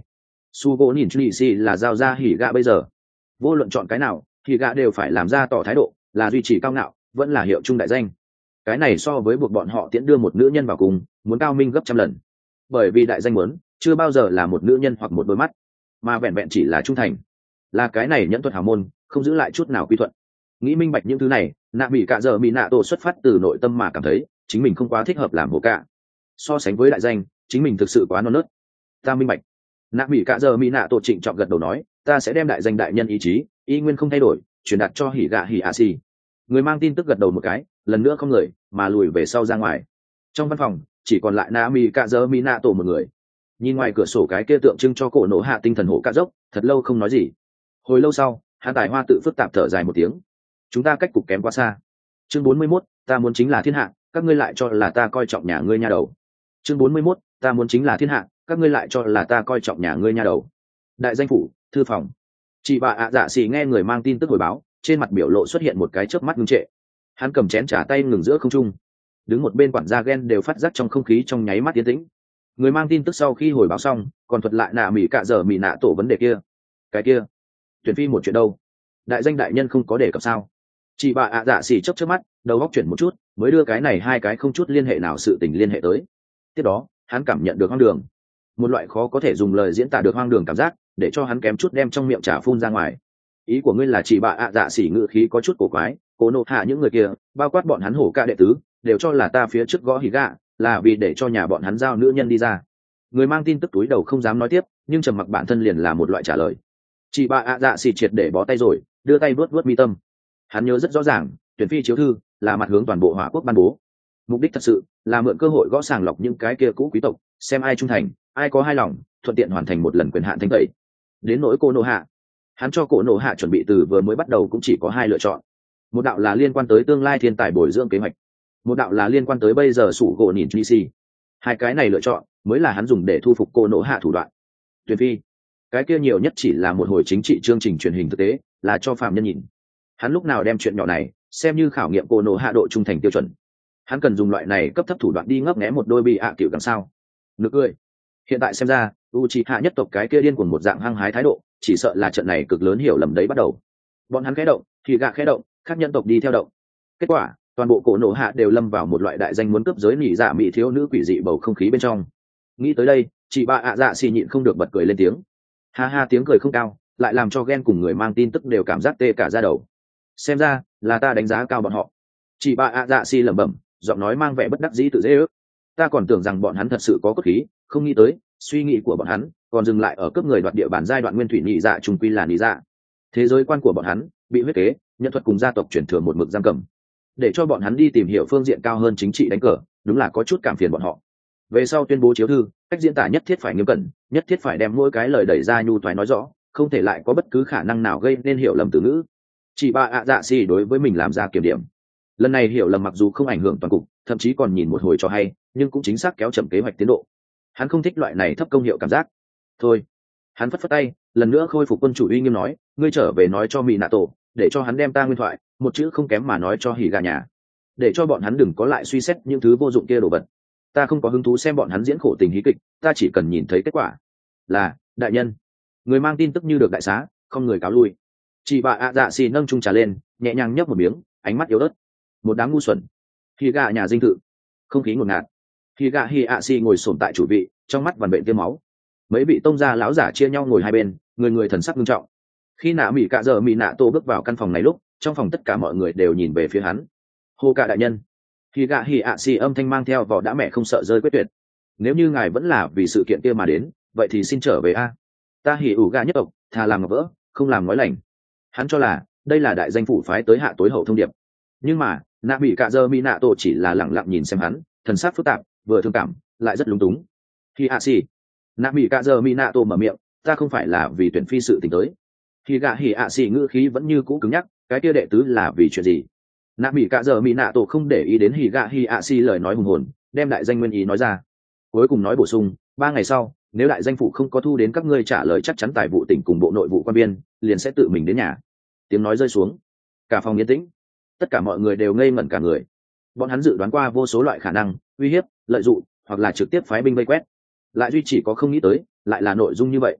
su gỗ nhìn truy xì là giao ra hỉ gạ bây giờ vô luận chọn cái nào hỉ gạ đều phải làm ra tỏ thái độ là duy trì cao ngạo vẫn là hiệu trung đại danh. Cái này so với buộc bọn họ tiễn đưa một nữ nhân vào cùng muốn cao minh gấp trăm lần, bởi vì đại danh muốn chưa bao giờ là một nữ nhân hoặc một đôi mắt, mà vẹn vẹn chỉ là trung thành, là cái này nhẫn thuật hào môn không giữ lại chút nào quy thuận. Nghĩ minh bạch những thứ này, nạ mỹ cạ giờ mỹ nạ tổ xuất phát từ nội tâm mà cảm thấy chính mình không quá thích hợp làm hồ cạ. So sánh với đại danh chính mình thực sự quá non nớt. Ta minh bạch. Nạ mỹ cạ giờ mỹ nạ tổ trịnh trọng gật đầu nói, ta sẽ đem đại danh đại nhân ý chí y nguyên không thay đổi truyền đạt cho hỉ gạ hỉ a xì. Người mang tin tức gật đầu một cái, lần nữa không người mà lùi về sau ra ngoài. Trong văn phòng chỉ còn lại nạ mỹ cạ giờ mỹ nạ tổ một người, nhìn ngoài cửa sổ cái kia tượng trưng cho cổ nổ hạ tinh thần hổ cạ dốc, thật lâu không nói gì. Hồi lâu sau hạ tài hoa tự phức tạp thở dài một tiếng, chúng ta cách cục kém quá xa. Chương 41, ta muốn chính là thiên hạ, các ngươi lại cho là ta coi trọng nhà ngươi nha đầu. Chương 41, ta muốn chính là thiên hạ, các ngươi lại cho là ta coi trọng nhà ngươi nha đầu. Đại danh phủ, thư phòng. Chị bà ạ dạ xì nghe người mang tin tức hồi báo, trên mặt biểu lộ xuất hiện một cái chớp mắt ngưng trệ. Hắn cầm chén trà tay ngừng giữa không trung. Đứng một bên quản gia Gen đều phát giác trong không khí trong nháy mắt tiến tĩnh. Người mang tin tức sau khi hồi báo xong, còn thuật lại nạ mỹ cạ giờ mỹ nạ tổ vấn đề kia. Cái kia, tuyển phi một chuyện đâu? Đại danh đại nhân không có đề cập sao? Chị bà ạ dạ xì chớp chớp mắt, đầu óc chuyển một chút, mới đưa cái này hai cái không chút liên hệ nào sự tình liên hệ tới. Tiếp đó, hắn cảm nhận được hoang đường, một loại khó có thể dùng lời diễn tả được hoang đường cảm giác, để cho hắn kém chút đem trong miệng trà phun ra ngoài. Ý của ngươi là chị bà ạ dạ xỉ ngữ khí có chút cổ quái, cố nộ hạ những người kia, bao quát bọn hắn hổ ca đệ tứ, đều cho là ta phía trước gõ hỉ gạ, là vì để cho nhà bọn hắn giao nữ nhân đi ra. Người mang tin tức túi đầu không dám nói tiếp, nhưng trầm mặc bản thân liền là một loại trả lời. Chị bà ạ dạ xỉ triệt để bó tay rồi, đưa tay vuốt vuốt mi tâm. Hắn nhớ rất rõ ràng, tuyển phi chiếu thư là mặt hướng toàn bộ hỏa quốc ban bố, mục đích thật sự là mượn cơ hội gõ sàng lọc những cái kia cũ quý tộc, xem ai trung thành ai có hài lòng, thuận tiện hoàn thành một lần quyền hạn thanh tẩy. Đến nỗi cô nô hạ, hắn cho cổ nô hạ chuẩn bị từ vừa mới bắt đầu cũng chỉ có hai lựa chọn, một đạo là liên quan tới tương lai thiên tài bồi dưỡng kế hoạch, một đạo là liên quan tới bây giờ sủ gỗ nhìn gc. Hai cái này lựa chọn mới là hắn dùng để thu phục cô nô hạ thủ đoạn. Tuyển phi, cái kia nhiều nhất chỉ là một hồi chính trị chương trình truyền hình thực tế, là cho phạm nhân nhìn. Hắn lúc nào đem chuyện nhỏ này xem như khảo nghiệm cô nô hạ độ trung thành tiêu chuẩn? Hắn cần dùng loại này cấp thấp thủ đoạn đi ngấp nghé một đôi bị ạ kiểu làm sao? Nực cười. Hiện tại xem ra Uchiha nhất tộc cái kia điên cuồng một dạng hăng hái thái độ, chỉ sợ là trận này cực lớn hiểu lầm đấy bắt đầu. Bọn hắn khẽ động thì gạ khẽ động, các nhân tộc đi theo động. Kết quả toàn bộ cổ nổ hạ đều lâm vào một loại đại danh muốn cướp giới nỉ dạ mỹ thiếu nữ quỷ dị bầu không khí bên trong. Nghĩ tới đây, chị bà ạ dạ xì nhịn không được bật cười lên tiếng. Ha ha, tiếng cười không cao, lại làm cho Gen cùng người mang tin tức đều cảm giác tê cả da đầu. Xem ra là ta đánh giá cao bọn họ. Chị bà ạ dạ xì lẩm bẩm, giọng nói mang vẻ bất đắc dĩ tự dễ ước. Ta còn tưởng rằng bọn hắn thật sự có cốt khí, không nghĩ tới suy nghĩ của bọn hắn còn dừng lại ở cướp người đoạt địa bàn giai đoạn nguyên thủy nhị dạ trung quy là nhị dạ. Thế giới quan của bọn hắn bị huyết kế, nhân thuật cùng gia tộc chuyển thừa một mực giam cầm, để cho bọn hắn đi tìm hiểu phương diện cao hơn chính trị đánh cờ, đúng là có chút cảm phiền bọn họ. Về sau tuyên bố chiếu thư, cách diễn tả nhất thiết phải nghiêm cẩn, nhất thiết phải đem mỗi cái lời đẩy ra nhu thoái nói rõ, không thể lại có bất cứ khả năng nào gây nên hiểu lầm từ ngữ. Chị bà ạ dạ xì đối với mình làm ra kiểm điểm. Lần này hiểu lầm mặc dù không ảnh hưởng toàn cục, thậm chí còn nhìn một hồi cho hay, nhưng cũng chính xác kéo chậm kế hoạch tiến độ. Hắn không thích loại này thấp công hiệu cảm giác. Thôi, hắn phất phất tay, lần nữa khôi phục quân chủ uy nghiêm nói, ngươi trở về nói cho mỹ nạ tổ, để cho hắn đem ta nguyên thoại một chữ không kém mà nói cho hỉ gà nhà, để cho bọn hắn đừng có lại suy xét những thứ vô dụng kia đồ vật. Ta không có hứng thú xem bọn hắn diễn khổ tình hí kịch, ta chỉ cần nhìn thấy kết quả. Là đại nhân. Người mang tin tức như được đại xá, không người cáo lui. Chị bà ạ dạ xì nâng chung trà lên, nhẹ nhàng nhấp một miếng, ánh mắt yếu ớt. Một đám ngu xuẩn. Hỉ gà nhà dinh thự, không khí ngột ngạt. Hỉ gà hỉ ạ xì ngồi xổm tại chủ vị, trong mắt vằn vện tiêm máu. Mấy vị tông gia lão giả chia nhau ngồi hai bên, người người thần sắc nghiêm trọng. Khi nạ mỹ cạ giờ mỹ nạ tô bước vào căn phòng này lúc, trong phòng tất cả mọi người đều nhìn về phía hắn. Hô cả đại nhân. Hỉ gà hỉ ạ xì âm thanh mang theo vỏ đã mẹ không sợ rơi quyết tuyệt. Nếu như ngài vẫn là vì sự kiện kia mà đến, vậy thì xin trở về a. Ta hỉ ủ gà nhất tộc, thà làm ngọc vỡ, không làm nói lành. Hắn cho là đây là đại danh phủ phái tới hạ tối hậu thông điệp, nhưng mà nạ mỹ cạ dơ mỹ nạ tổ chỉ là lẳng lặng nhìn xem hắn, thần sắc phức tạp, vừa thương cảm lại rất lúng túng. Khi hạ xì, nạ mỹ cạ dơ mỹ nạ tổ mở miệng, ta không phải là vì tuyển phi sự tình tới. Khi gạ hỉ hạ xì ngữ khí vẫn như cũ cứng nhắc, cái kia đệ tứ là vì chuyện gì? Nạ mỹ cạ dơ mỹ nạ tổ không để ý đến hỉ gạ hỉ hạ xì lời nói hùng hồn, đem đại danh nguyên ý nói ra. Cuối cùng nói bổ sung, 3 ngày sau, nếu đại danh phủ không có thu đến các ngươi trả lời chắc chắn tài vụ tỉnh cùng bộ nội vụ quan biên, liền sẽ tự mình đến nhà. Tiếng nói rơi xuống, cả phòng yên tĩnh, tất cả mọi người đều ngây ngẩn cả người. Bọn hắn dự đoán qua vô số loại khả năng, uy hiếp, lợi dụng, hoặc là trực tiếp phái binh vây quét, lại duy chỉ có không nghĩ tới lại là nội dung như vậy.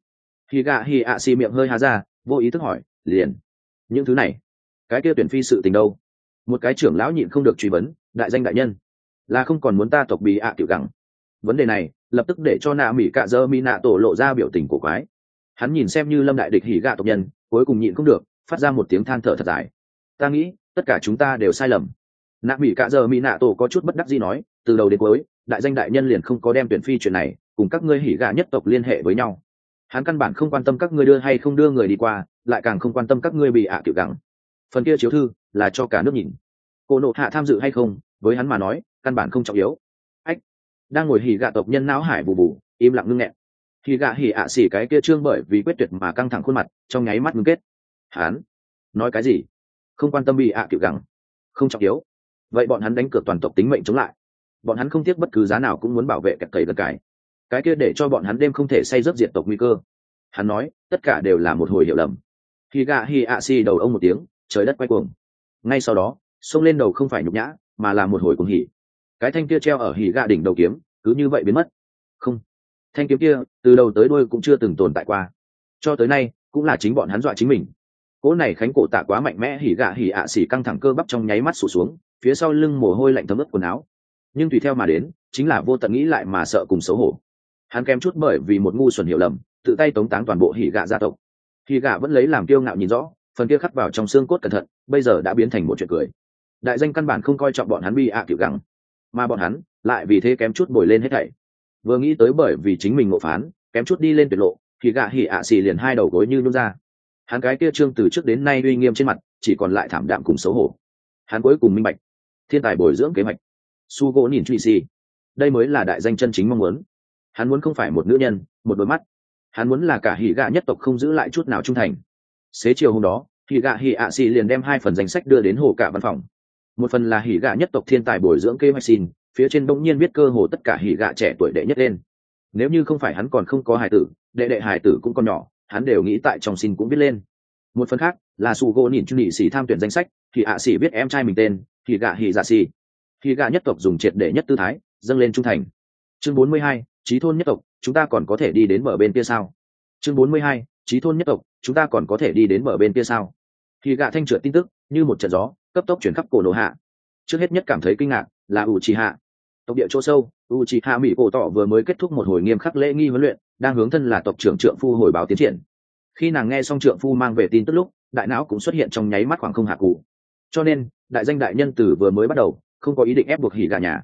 Hỉ gạ hỉ ạ xì miệng hơi há ra, vô ý thức hỏi, liền những thứ này, cái kia tuyển phi sự tình đâu? Một cái trưởng lão nhịn không được truy vấn, đại danh đại nhân là không còn muốn ta tộc bị ạ tiểu gẳng? Vấn đề này lập tức để cho nạ mỹ cạ dơ mi nạ tổ lộ ra biểu tình cổ quái. Hắn nhìn xem như lâm đại địch hỉ gạ tộc nhân, cuối cùng nhịn không được phát ra một tiếng than thở thật dài. Ta nghĩ tất cả chúng ta đều sai lầm. Nạ mỹ cạ dơ mi nạ tổ có chút bất đắc dĩ nói, từ đầu đến cuối đại danh đại nhân liền không có đem tuyển phi chuyện này cùng các ngươi hỉ gạ nhất tộc liên hệ với nhau. Hắn căn bản không quan tâm các ngươi đưa hay không đưa người đi qua, lại càng không quan tâm các ngươi bị ạ tiểu gẳng. Phần kia chiếu thư là cho cả nước nhìn, cô nộ hạ tham dự hay không với hắn mà nói căn bản không trọng yếu. Ách, đang ngồi hỉ gạ tộc nhân não hải bù bù im lặng ngưng nghẹn. Hỉ gạ hỉ ạ xỉ cái kia trương bởi vì quyết tuyệt mà căng thẳng khuôn mặt trong nháy mắt ngưng kết. Hắn nói cái gì? Không quan tâm bị ạ tiểu gẳng, không trọng yếu. Vậy bọn hắn đánh cược toàn tộc tính mệnh chống lại, bọn hắn không tiếc bất cứ giá nào cũng muốn bảo vệ kẹt cầy gần cái kia để cho bọn hắn đêm không thể say rớt diệt tộc nguy cơ. Hắn nói tất cả đều là một hồi hiểu lầm. Hỉ gạ hỉ ạ xỉ đầu ông một tiếng, trời đất quay cuồng. Ngay sau đó xông lên đầu không phải nhục nhã mà là một hồi cuồng hỉ. Cái thanh kia treo ở hỉ gạ đỉnh đầu kiếm cứ như vậy biến mất. Không, thanh kiếm kia từ đầu tới đuôi cũng chưa từng tồn tại qua, cho tới nay cũng là chính bọn hắn dọa chính mình. Cỗ này khánh cổ tạ quá mạnh mẽ, hỉ gạ hỉ ạ xỉ căng thẳng cơ bắp trong nháy mắt sụt xuống, phía sau lưng mồ hôi lạnh thấm ướt quần áo. Nhưng tùy theo mà đến chính là vô tận nghĩ lại mà sợ cùng xấu hổ. Hắn kém chút bởi vì một ngu xuẩn hiểu lầm tự tay tống táng toàn bộ hỉ gạ gia tộc. Hỉ gạ vẫn lấy làm kiêu ngạo nhìn rõ, phần kia khắc vào trong xương cốt cẩn thận bây giờ đã biến thành một chuyện cười. Đại danh căn bản không coi trọng bọn hắn bi ạ tiểu gẳng, mà bọn hắn lại vì thế kém chút bồi lên hết thảy. Vừa nghĩ tới bởi vì chính mình ngộ phán kém chút đi lên tuyệt lộ, thì gạ hỉ ạ xì liền hai đầu gối như nôn ra. Hắn cái kia trương từ trước đến nay uy nghiêm trên mặt chỉ còn lại thảm đạm cùng xấu hổ. Hắn cuối cùng minh bạch thiên tài bồi dưỡng kế hoạch su gỗ nhìn truy xì, đây mới là đại danh chân chính mong muốn. Hắn muốn không phải một nữ nhân một đôi mắt, hắn muốn là cả hỉ gạ nhất tộc không giữ lại chút nào trung thành. Xế chiều hôm đó hỉ gạ hỉ ạ xì liền đem hai phần danh sách đưa đến hồ cả văn phòng. Một phần là hỉ gạ nhất tộc thiên tài bồi dưỡng kế hoạch xin, phía trên bỗng nhiên biết cơ hồ tất cả hỉ gạ trẻ tuổi đệ nhất lên. Nếu như không phải hắn còn không có hài tử, đệ hài tử cũng còn nhỏ, hắn đều nghĩ tại trong xin cũng biết lên. Một phần khác là su gỗ nhìn chu nhị sĩ tham tuyển danh sách, thì ạ sĩ biết em trai mình tên hỉ gạ hỉ dạ sĩ. Hỉ gạ nhất tộc dùng triệt đệ nhất tư thái dâng lên trung thành. Chương 42, chí thôn nhất tộc, chúng ta còn có thể đi đến bờ bên kia sao? Chương 42, chí thôn nhất tộc, chúng ta còn có thể đi đến bờ bên kia sao? Hỉ gạ thanh trượt tin tức như một trận gió cấp tốc chuyển khắp cổ nổ hạ. Trước hết nhất cảm thấy kinh ngạc là Uchiha. Tộc địa chỗ sâu, Uchiha Mỹ cổ tỏ vừa mới kết thúc một hồi nghiêm khắc lễ nghi huấn luyện, đang hướng thân là tộc trưởng trượng phu hồi báo tiến triển. Khi nàng nghe xong trượng phu mang về tin tức lúc, đại não cũng xuất hiện trong nháy mắt khoảng không hạ cụ. Cho nên đại danh đại nhân từ vừa mới bắt đầu không có ý định ép buộc hỉ gạ nhà.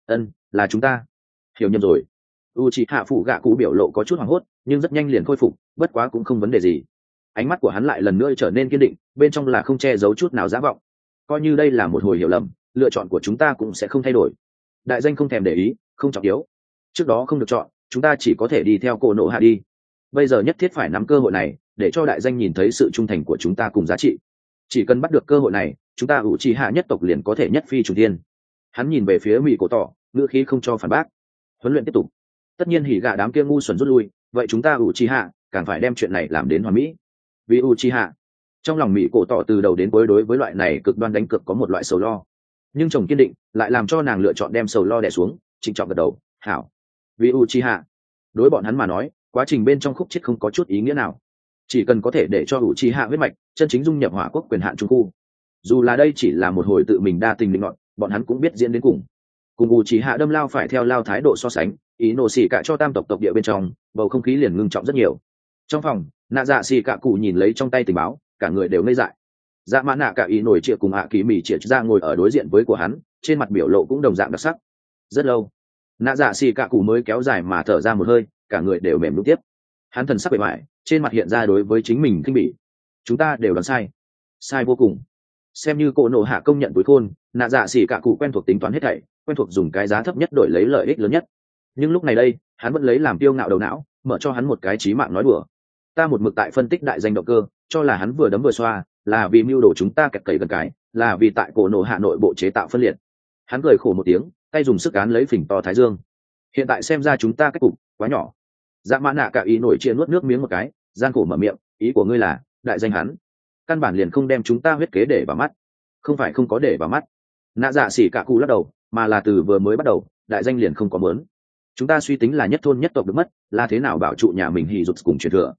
Là chúng ta hiểu nhầm rồi. Uchiha phụ gạ cụ biểu lộ có chút hoảng hốt, nhưng rất nhanh liền khôi phục, bất quá cũng không vấn đề gì. Ánh mắt của hắn lại lần nữa trở nên kiên định, bên trong là không che giấu chút nào giả vọng. Coi như đây là một hồi hiểu lầm, lựa chọn của chúng ta cũng sẽ không thay đổi. Đại danh không thèm để ý, không trọng yếu. Trước đó không được chọn, chúng ta chỉ có thể đi theo cổ nộ hạ đi. Bây giờ nhất thiết phải nắm cơ hội này để cho đại danh nhìn thấy sự trung thành của chúng ta cùng giá trị. Chỉ cần bắt được cơ hội này, chúng ta Uchiha nhất tộc liền có thể nhất phi trùng thiên. Hắn nhìn về phía Mỹ cổ tỏ, ngữ khí không cho phản bác. Huấn luyện tiếp tục. Tất nhiên hỉ gạ đám kia ngu xuẩn rút lui, vậy chúng ta Uchiha càng phải đem chuyện này làm đến hoàn mỹ. Vì Uchiha, trong lòng Mỹ cổ tỏ từ đầu đến cuối đối với loại này cực đoan đánh cược có một loại sầu lo, nhưng chồng kiên định lại làm cho nàng lựa chọn đem sầu lo đè xuống, trịnh trọng gật đầu. Hảo. Vì Uchiha, đối bọn hắn mà nói quá trình bên trong khúc chết không có chút ý nghĩa nào, chỉ cần có thể để cho Uchiha huyết mạch chân chính dung nhập hỏa quốc quyền hạn trung khu, dù là đây chỉ là một hồi tự mình đa tình định ngọn, bọn hắn cũng biết diễn đến cùng. Uchiha đâm lao phải theo lao thái độ so sánh, ý nổ xỉ cả cho tam tộc tộc địa bên trong bầu không khí liền ngưng trọng rất nhiều. Trong phòng, nạ dạ xỉ cả cụ nhìn lấy trong tay tình báo, cả người đều ngây dại. Dạ mã nạ cả ý nổi trịa cùng hạ kỳ mỉ trịa ra ngồi ở đối diện với của hắn, trên mặt biểu lộ cũng đồng dạng đặc sắc. Rất lâu, nạ dạ xỉ cả cụ mới kéo dài mà thở ra một hơi, cả người đều mềm lúc tiếp. Hắn thần sắc bề mại, trên mặt hiện ra đối với chính mình kinh bỉ. Chúng ta đều đoán sai, sai vô cùng. Xem như cổ nộ hạ công nhận cuối khôn, nạ dạ xỉ cả cụ quen thuộc tính toán hết thảy, quen thuộc dùng cái giá thấp nhất đổi lấy lợi ích lớn nhất. Nhưng lúc này đây, hắn vẫn lấy làm tiêu ngạo đầu não, mở cho hắn một cái chí mạng nói đùa. Ta một mực tại phân tích đại danh động cơ, cho là hắn vừa đấm vừa xoa, là vì mưu đồ chúng ta kẹt cầy gần cái, là vì tại cổ nộ hạ nội bộ chế tạo phân liệt. Hắn cười khổ một tiếng, tay dùng sức án lấy phình to thái dương. Hiện tại xem ra chúng ta cách cục quá nhỏ. Dạ mã nạ cả ý nổi chia nuốt nước miếng một cái, gian khổ mở miệng, ý của ngươi là đại danh hắn căn bản liền không đem chúng ta huyết kế để vào mắt. Không phải không có để vào mắt, nạ dạ xỉ cả cụ lắc đầu, mà là từ vừa mới bắt đầu đại danh liền không có mớn. Chúng ta suy tính là nhất thôn nhất tộc được mất, là thế nào bảo trụ nhà mình hì rụt cùng truyền thừa.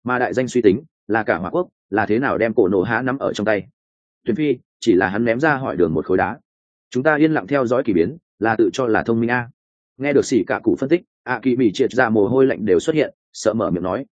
mà đại danh suy tính là cả hỏa quốc là thế nào đem cổ nổ hạ nắm ở trong tay. Tuyển phi chỉ là hắn ném ra hỏi đường một khối đá. Chúng ta yên lặng theo dõi kỳ biến là tự cho là thông minh a. Nghe được xỉ cả cụ phân tích, kỳ bị triệt ra mồ hôi lạnh đều xuất hiện, sợ mở miệng nói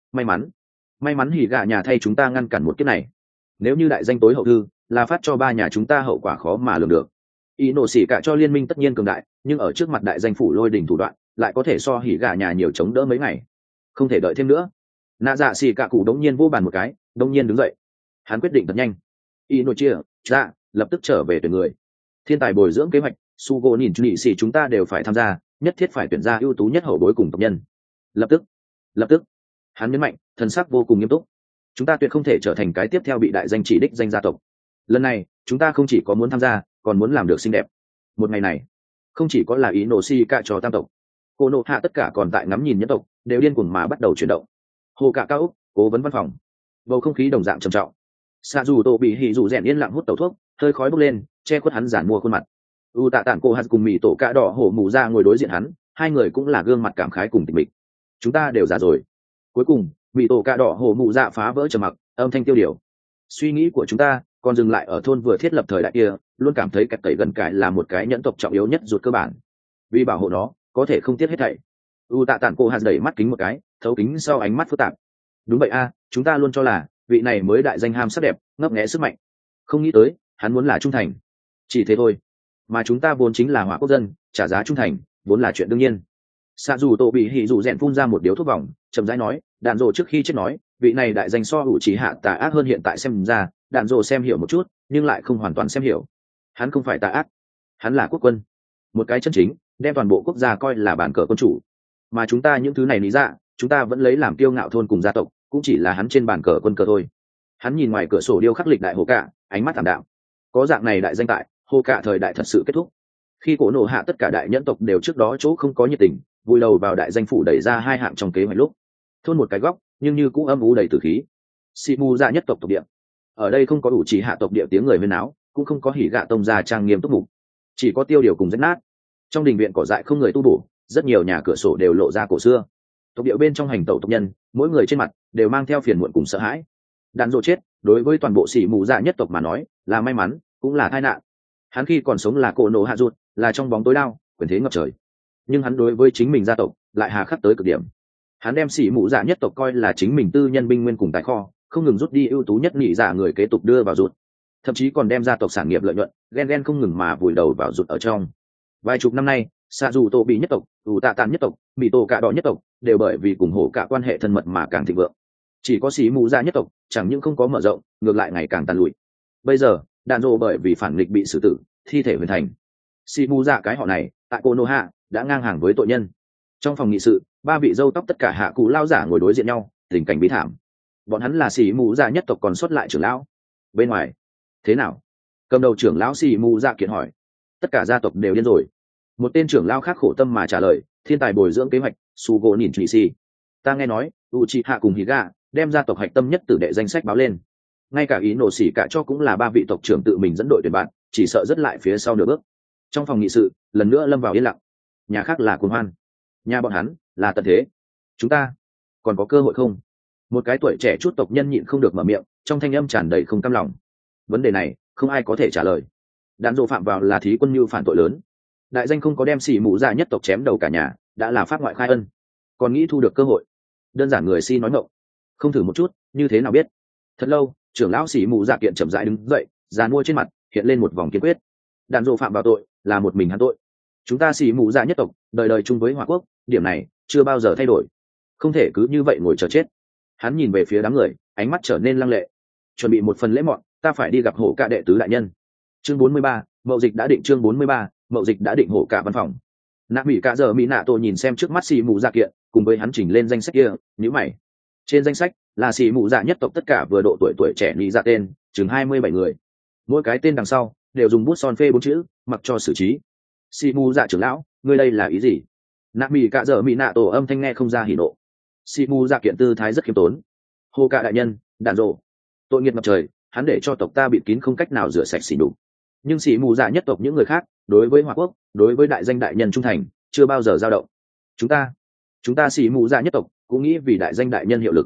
may mắn hỉ gạ nhà thay chúng ta ngăn cản một kiếp này. Nếu như đại danh tối hậu thư là phát cho ba nhà chúng ta, hậu quả khó mà lường được. Ý nổ xỉ cả cho liên minh tất nhiên cường đại, nhưng ở trước mặt đại danh phủ lôi đình thủ đoạn lại có thể so hỉ gạ nhà nhiều chống đỡ mấy ngày. Không thể đợi thêm nữa. Nạ dạ xỉ cả cụ đống nhiên vô bàn một cái, đống nhiên đứng dậy. Hắn quyết định thật nhanh. Ý nổ chia ra lập tức trở về tuyển người. Thiên tài bồi dưỡng kế hoạch Sugo nhìn nhị xỉ chúng ta đều phải tham gia, nhất thiết phải tuyển ra ưu tú nhất hậu bối cùng tộc nhân. Lập tức hắn nhấn mạnh, thần sắc vô cùng nghiêm túc. Chúng ta tuyệt không thể trở thành cái tiếp theo bị đại danh chỉ đích danh gia tộc. Lần này chúng ta không chỉ có muốn tham gia, còn muốn làm được xinh đẹp. Một ngày này không chỉ có là ý nổ xỉ cả cho tam tộc, cô nộ hạ tất cả còn tại ngắm nhìn nhân tộc đều điên cuồng mà bắt đầu chuyển động. Hồ cả cao úc cố vấn văn phòng, bầu không khí đồng dạng trầm trọng. Sa dù tổ bị hỉ dù rèn yên lặng hút tẩu thuốc, hơi khói bốc lên che khuất hắn giản mua khuôn mặt. U tạ tản cô hạt cùng mì tổ cạ đỏ hổ mù ra ngồi đối diện hắn, hai người cũng là gương mặt cảm khái cùng tịch mịch. Chúng ta đều già rồi. Cuối cùng mì tổ cạ đỏ hổ mù ra phá vỡ trầm mặc, âm thanh tiêu điều. Suy nghĩ của chúng ta còn dừng lại ở thôn vừa thiết lập thời đại kia, luôn cảm thấy kẹt tẩy gần cải là một cái nhẫn tộc trọng yếu nhất ruột cơ bản. Vì bảo hộ nó có thể không tiếc hết thảy. U tạ tản cô hạt đẩy mắt kính một cái, thấu kính sau ánh mắt phức tạp. Đúng vậy a, chúng ta luôn cho là vị này mới đại danh ham sắc đẹp, ngấp nghé sức mạnh. Không nghĩ tới hắn muốn là trung thành. Chỉ thế thôi. Mà chúng ta vốn chính là hỏa quốc dân, trả giá trung thành vốn là chuyện đương nhiên. Xạ dù tổ bị hỉ dù rèn phun ra một điếu thuốc vòng, chậm rãi nói, đạn dồ trước khi chết nói vị này đại danh so hữu trí hạ tà ác hơn, hiện tại xem ra đạn dồ xem hiểu một chút nhưng lại không hoàn toàn xem hiểu. Hắn không phải tà ác, hắn là quốc quân, một cái chân chính đem toàn bộ quốc gia coi là bàn cờ quân chủ. Mà chúng ta những thứ này lý dạ, chúng ta vẫn lấy làm kiêu ngạo thôn cùng gia tộc cũng chỉ là hắn trên bàn cờ quân cờ thôi. Hắn nhìn ngoài cửa sổ điêu khắc lịch đại hồ cả, ánh mắt thảm đạm. Có dạng này đại danh tại, hồ cả thời đại thật sự kết thúc. Khi cổ nổ hạ tất cả đại nhẫn tộc đều trước đó chỗ không có nhiệt tình, vùi đầu vào đại danh phủ đẩy ra hai hạng trong kế hoạch lúc, thôn một cái góc nhưng như cũng âm u đầy tử khí. Shimu ra nhất tộc tộc địa, ở đây không có ủ trì hạ tộc địa tiếng người huyên náo, cũng không có hỉ gạ tông gia trang nghiêm túc mục, chỉ có tiêu điều cùng rách nát. Trong đình viện cỏ dại không người tu bổ, rất nhiều nhà cửa sổ đều lộ ra cổ xưa. Tộc địa bên trong hành tẩu tộc nhân, mỗi người trên mặt đều mang theo phiền muộn cùng sợ hãi. Đạn dỗ chết đối với toàn bộ Shimu ra nhất tộc mà nói là may mắn cũng là tai nạn. Hắn khi còn sống là cổ nổ hạ ruột, là trong bóng tối đao quyền thế ngập trời, nhưng hắn đối với chính mình gia tộc lại hà khắc tới cực điểm. Hắn đem sĩ mụ dạ nhất tộc coi là chính mình tư nhân binh nguyên cùng tài kho, không ngừng rút đi ưu tú nhất nhị dạ người kế tục đưa vào ruột, thậm chí còn đem gia tộc sản nghiệp lợi nhuận ghen không ngừng mà vùi đầu vào ruột ở trong. Vài chục năm nay, xạ dù tổ bị nhất tộc, ủ tạ tàn nhất tộc, mỹ tổ cạ đỏ nhất tộc đều bởi vì cùng hổ cả quan hệ thân mật mà càng thịnh vượng. Chỉ có sĩ mụ dạ nhất tộc chẳng những không có mở rộng, ngược lại ngày càng tàn lụi. Bây giờ đạn dộ bởi vì phản nghịch bị xử tử, thi thể huyền thành. Sĩ mụ dạ cái họ này tại Konoha đã ngang hàng với tội nhân. Trong phòng nghị sự, ba vị râu tóc tất cả hạ cụ lao giả ngồi đối diện nhau, tình cảnh bí thảm. Bọn hắn là sĩ mù dạ nhất tộc còn xuất lại trưởng lão. Bên ngoài thế nào? Cầm đầu trưởng lão sĩ mù dạ kiện hỏi. Tất cả gia tộc đều điên rồi. Một tên trưởng lão khác khổ tâm mà trả lời, thiên tài bồi dưỡng kế hoạch Sugo nhìn trụy si. Ta nghe nói Uchiha cùng Higa đem gia tộc hạch tâm nhất tử đệ danh sách báo lên, ngay cả ý nổ xỉ cả cho cũng là ba vị tộc trưởng tự mình dẫn đội tuyển bạn, chỉ sợ rất lại phía sau nửa bước. Trong phòng nghị sự lần nữa lâm vào yên lặng. Nhà khác là cuồng hoan, nhà bọn hắn là tận thế. Chúng ta còn có cơ hội không? Một cái tuổi trẻ chút tộc nhân nhịn không được mở miệng, trong thanh âm tràn đầy không cam lòng. Vấn đề này không ai có thể trả lời. Đạn dộ phạm vào là thí quân như phản tội lớn. Đại danh không có đem xỉ mụ dạ nhất tộc chém đầu cả nhà, đã là pháp ngoại khai ân, còn nghĩ thu được cơ hội. Đơn giản người si nói ngọng, không thử một chút như thế nào biết. Thật lâu, trưởng lão xỉ mụ dạ kiện chậm rãi đứng dậy, già mua trên mặt hiện lên một vòng kiên quyết. Đạn dộ phạm vào tội là một mình hắn tội. Chúng ta xỉ mụ dạ nhất tộc đời đời chung với hỏa quốc, điểm này chưa bao giờ thay đổi, không thể cứ như vậy ngồi chờ chết. Hắn nhìn về phía đám người, ánh mắt trở nên lăng lệ. Chuẩn bị một phần lễ mọn, ta phải đi gặp hổ cả đệ tứ đại nhân. Chương 43, mậu dịch đã định. Chương 43, mậu dịch đã định hổ cả văn phòng. Nạ mỹ cả giờ mỹ nạ tổ nhìn xem trước mắt xỉ mụ dạ kiện, cùng với hắn chỉnh lên danh sách kia, nhíu mày. Trên danh sách là xỉ mụ dạ nhất tộc tất cả vừa độ tuổi trẻ lý dạ tên, chừng 27 người. Mỗi cái tên đằng sau đều dùng bút son phê 4 chữ, mặc cho xử trí. Xỉ mụ dạ trưởng lão, ngươi đây là ý gì? Nạ mỹ cả giờ mỹ nạ tổ âm thanh nghe không ra hỉ nộ. Xỉ mụ dạ kiện tư thái rất khiêm tốn. Hô cả đại nhân, đàn rộ, tội nghiệp ngập trời, hắn để cho tộc ta bịt kín không cách nào rửa sạch xỉ nhục. Nhưng xỉ mù dạ nhất tộc những người khác, đối với hỏa quốc, đối với đại danh đại nhân trung thành, chưa bao giờ dao động. Chúng ta xỉ mù dạ nhất tộc cũng nghĩ vì đại danh đại nhân hiệu lực.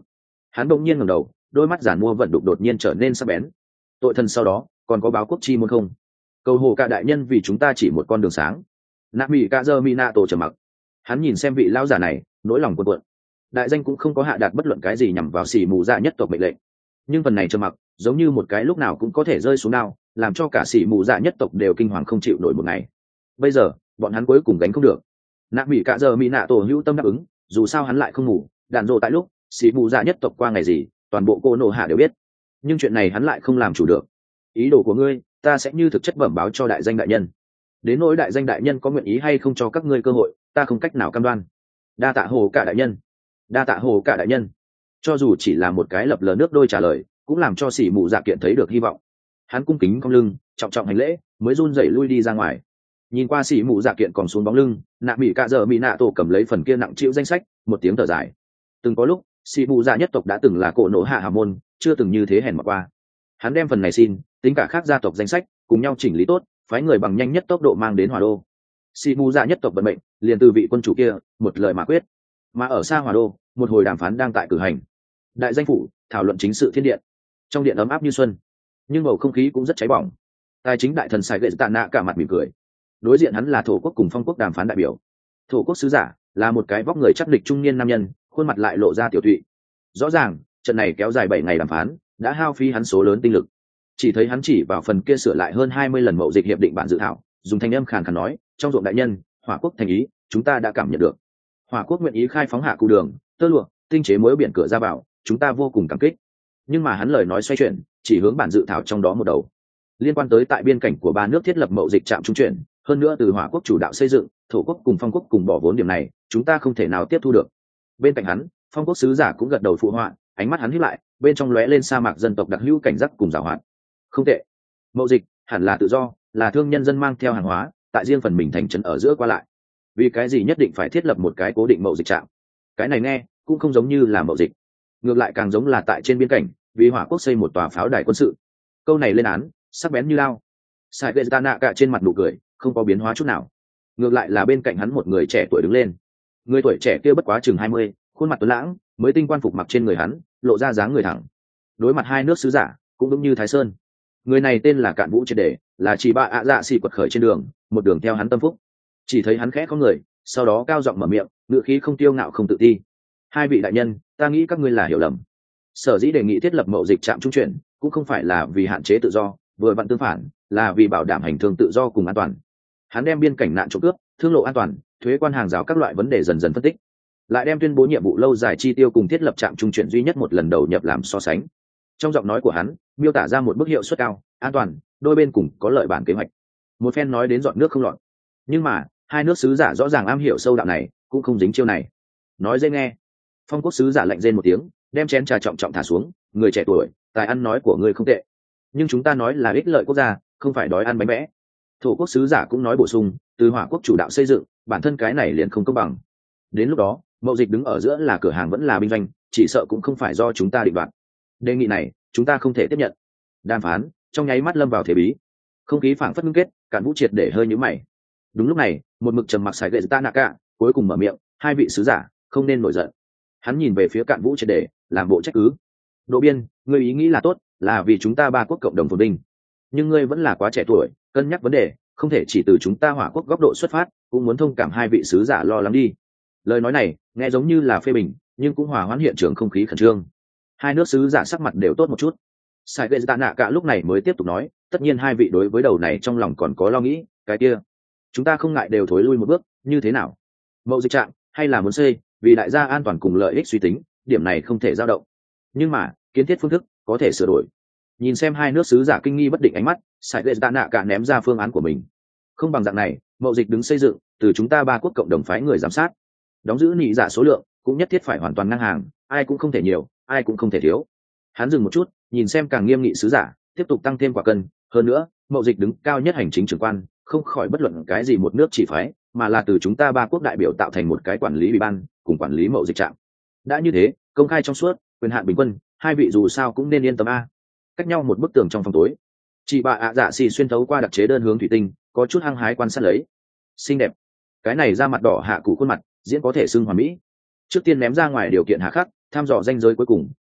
Hắn bỗng nhiên ngẩng đầu, đôi mắt giản mua vận đục đột nhiên trở nên sắc bén. Tội thần sau đó còn có báo quốc chi muốn không? Cầu hồ cả đại nhân vì chúng ta chỉ một con đường sáng. Nạ mỹ cả giờ mỹ nạ tổ trầm mặc. Hắn nhìn xem vị lão giả này, nỗi lòng cuộn cuộn. Đại danh cũng không có hạ đạt bất luận cái gì nhằm vào xỉ mù dạ nhất tộc mệnh lệnh, nhưng phần này trầm mặc giống như một cái lúc nào cũng có thể rơi xuống nào, làm cho cả xỉ mù dạ nhất tộc đều kinh hoàng không chịu nổi một ngày. Bây giờ bọn hắn cuối cùng gánh không được. Nạ mỹ cả giờ mỹ nạ tổ hữu tâm đáp ứng, dù sao hắn lại không ngủ đạn dộ tại lúc xỉ mù dạ nhất tộc qua ngày gì toàn bộ cô nộ hạ đều biết, nhưng chuyện này hắn lại không làm chủ được. Ý đồ của ngươi ta sẽ như thực chất bẩm báo cho đại danh đại nhân, đến nỗi đại danh đại nhân có nguyện ý hay không cho các ngươi cơ hội ta không cách nào cam đoan. Đa tạ hồ cả đại nhân. Đa tạ hồ cả đại nhân. Cho dù chỉ là một cái lập lờ nước đôi trả lời cũng làm cho xỉ mù dạ kiện thấy được hy vọng. Hắn cung kính cong lưng trọng trọng hành lễ mới run rẩy lui đi ra ngoài. Nhìn qua xỉ mù dạ kiện còn xuống bóng lưng, nạ mỹ cạ giờ mỹ nạ tổ cầm lấy phần kia nặng chịu danh sách, một tiếng thở dài. Từng có lúc xỉ mù dạ nhất tộc đã từng là cổ nổ hạ hào môn, chưa từng như thế hèn mọt qua. Hắn đem phần này xin tính cả khác gia tộc danh sách cùng nhau chỉnh lý tốt, phái người bằng nhanh nhất tốc độ mang đến Hòa Đô. Xỉ mù dạ nhất tộc vận mệnh liền từ vị quân chủ kia một lời mà quyết. Mà ở xa Hòa Đô, một hồi đàm phán đang tại cử hành. Đại danh phủ thảo luận chính sự thiên điện, trong điện ấm áp như xuân, nhưng bầu không khí cũng rất cháy bỏng. Tài chính đại thần Sai Gậy Tạ Nạ cả mặt mỉm cười. Đối diện hắn là thổ quốc cùng phong quốc đàm phán đại biểu. Thổ quốc sứ giả là một cái vóc người chắc địch trung niên nam nhân, khuôn mặt lại lộ ra tiểu thụy. Rõ ràng trận này kéo dài 7 ngày đàm phán đã hao phí hắn số lớn tinh lực. Chỉ thấy hắn chỉ vào phần kia sửa lại hơn 20 lần mậu dịch hiệp định bản dự thảo, dùng thanh âm khàn khàn nói, trong ruộng đại nhân, Hỏa quốc thành ý chúng ta đã cảm nhận được. Hỏa quốc nguyện ý khai phóng hạ cụ đường, tơ lụa, tinh chế muối biển cửa ra vào, chúng ta vô cùng cảm kích. Nhưng mà hắn lời nói xoay chuyển, chỉ hướng bản dự thảo trong đó một đầu, liên quan tới tại biên cảnh của ba nước thiết lập mậu dịch trạm trung chuyển, hơn nữa từ Hỏa quốc chủ đạo xây dựng, thổ quốc cùng phong quốc cùng bỏ vốn điểm này, chúng ta không thể nào tiếp thu được. Bên cạnh hắn, phong quốc sứ giả cũng gật đầu phụ họa, ánh mắt hắn híp lại, bên trong lóe lên sa mạc dân tộc đặc hữu cảnh giác cùng giảo hoạt. Không tệ, mậu dịch hẳn là tự do, là thương nhân dân mang theo hàng hóa tại riêng phần mình thành trấn ở giữa qua lại. Vì cái gì nhất định phải thiết lập một cái cố định mậu dịch trạm? Cái này nghe cũng không giống như là mậu dịch, ngược lại càng giống là tại trên biên cảnh vì Hỏa quốc xây một tòa pháo đài quân sự. Câu này lên án sắc bén như lao. Sai Gậy Tạ Nạ cả trên mặt nụ cười không có biến hóa chút nào, ngược lại là bên cạnh hắn một người trẻ tuổi đứng lên. Người tuổi trẻ kia bất quá chừng 20, khuôn mặt tuấn lãng, mới tinh quan phục mặc trên người hắn lộ ra dáng người thẳng. Đối mặt hai nước sứ giả cũng đúng như Thái Sơn. Người này tên là Cạn Vũ Triệt Để, là chỉ bạ ạ dạ xì quật khởi trên đường, một đường theo hắn tâm phúc. Chỉ thấy hắn khẽ có người, sau đó cao giọng mở miệng, ngữ khí không tiêu ngạo không tự ti. Hai vị đại nhân, ta nghĩ các ngươi là hiểu lầm. Sở dĩ đề nghị thiết lập mậu dịch trạm trung chuyển cũng không phải là vì hạn chế tự do, vừa vặn tương phản, là vì bảo đảm hành thương tự do cùng an toàn. Hắn đem biên cảnh nạn trộm cướp, thương lộ an toàn, thuế quan hàng rào các loại vấn đề dần dần phân tích, lại đem tuyên bố nhiệm vụ lâu dài chi tiêu cùng thiết lập trạm trung chuyển duy nhất một lần đầu nhập làm so sánh. Trong giọng nói của hắn miêu tả ra một bức hiệu suất cao, an toàn, đôi bên cùng có lợi bản kế hoạch. Một phen nói đến dọn nước không lọt. Nhưng mà hai nước sứ giả rõ ràng am hiểu sâu đạo này, cũng không dính chiêu này. Nói dễ nghe. Phong quốc sứ giả lạnh rên một tiếng, đem chén trà trọng trọng thả xuống. Người trẻ tuổi, tài ăn nói của ngươi không tệ, nhưng chúng ta nói là ích lợi quốc gia, không phải đói ăn bánh vẽ. Thổ quốc sứ giả cũng nói bổ sung, từ Hỏa quốc chủ đạo xây dựng, bản thân cái này liền không công bằng. Đến lúc đó mậu dịch đứng ở giữa là cửa hàng vẫn là binh doanh, chỉ sợ cũng không phải do chúng ta định đoạt. Đề nghị này chúng ta không thể tiếp nhận. Đàm phán trong nháy mắt lâm vào thế bí, không khí phảng phất ngưng kết. Cạn Vũ Triệt Để hơi nhíu mày. Đúng lúc này một mực trầm mặc Sai Gậy Tạ Nạ cả cuối cùng mở miệng, hai vị sứ giả không nên nổi giận. Hắn nhìn về phía Cạn Vũ Triệt Để, làm bộ trách cứ. Đỗ Biên, ngươi ý nghĩ là tốt, là vì chúng ta ba quốc cộng đồng phồn vinh, nhưng ngươi vẫn là quá trẻ tuổi, cân nhắc vấn đề không thể chỉ từ chúng ta Hỏa quốc góc độ xuất phát, cũng muốn thông cảm hai vị sứ giả lo lắng đi. Lời nói này nghe giống như là phê bình, nhưng cũng hòa hoãn hiện trường không khí khẩn trương. Hai nước sứ giả sắc mặt đều tốt một chút. Sai Gậy Tạ Nạ cả lúc này mới tiếp tục nói, tất nhiên hai vị đối với đầu này trong lòng còn có lo nghĩ, cái kia chúng ta không ngại đều thối lui một bước, như thế nào? Mậu dịch trạm hay là muốn xây, vì đại gia an toàn cùng lợi ích suy tính, điểm này không thể dao động. Nhưng mà kiến thiết phương thức có thể sửa đổi. Nhìn xem hai nước sứ giả kinh nghi bất định ánh mắt, Sai Gậy Tạ Nạ cả ném ra phương án của mình. Không bằng dạng này, mậu dịch đứng xây dựng, từ chúng ta ba quốc cộng đồng phái người giám sát, đóng giữ nhị giả số lượng cũng nhất thiết phải hoàn toàn ngang hàng, ai cũng không thể nhiều, ai cũng không thể thiếu. Hắn dừng một chút, nhìn xem càng nghiêm nghị sứ giả, tiếp tục tăng thêm quả cân. Hơn nữa mậu dịch đứng cao nhất hành chính trưởng quan, không khỏi bất luận cái gì một nước chỉ phái, mà là từ chúng ta ba quốc đại biểu tạo thành một cái quản lý ủy ban cùng quản lý mậu dịch trạm. Đã như thế, công khai trong suốt, quyền hạn bình quân, hai vị dù sao cũng nên yên tâm a. Cách nhau một bức tường trong phòng tối, chị bà ạ dạ xì xuyên thấu qua đặc chế đơn hướng thủy tinh, có chút hăng hái quan sát lấy. Xinh đẹp. Cái này da mặt đỏ hạ cụ khuôn mặt diễn có thể xưng hoàn mỹ. Trước tiên ném ra ngoài điều kiện hà khắc, tham dò danh giới cuối cùng,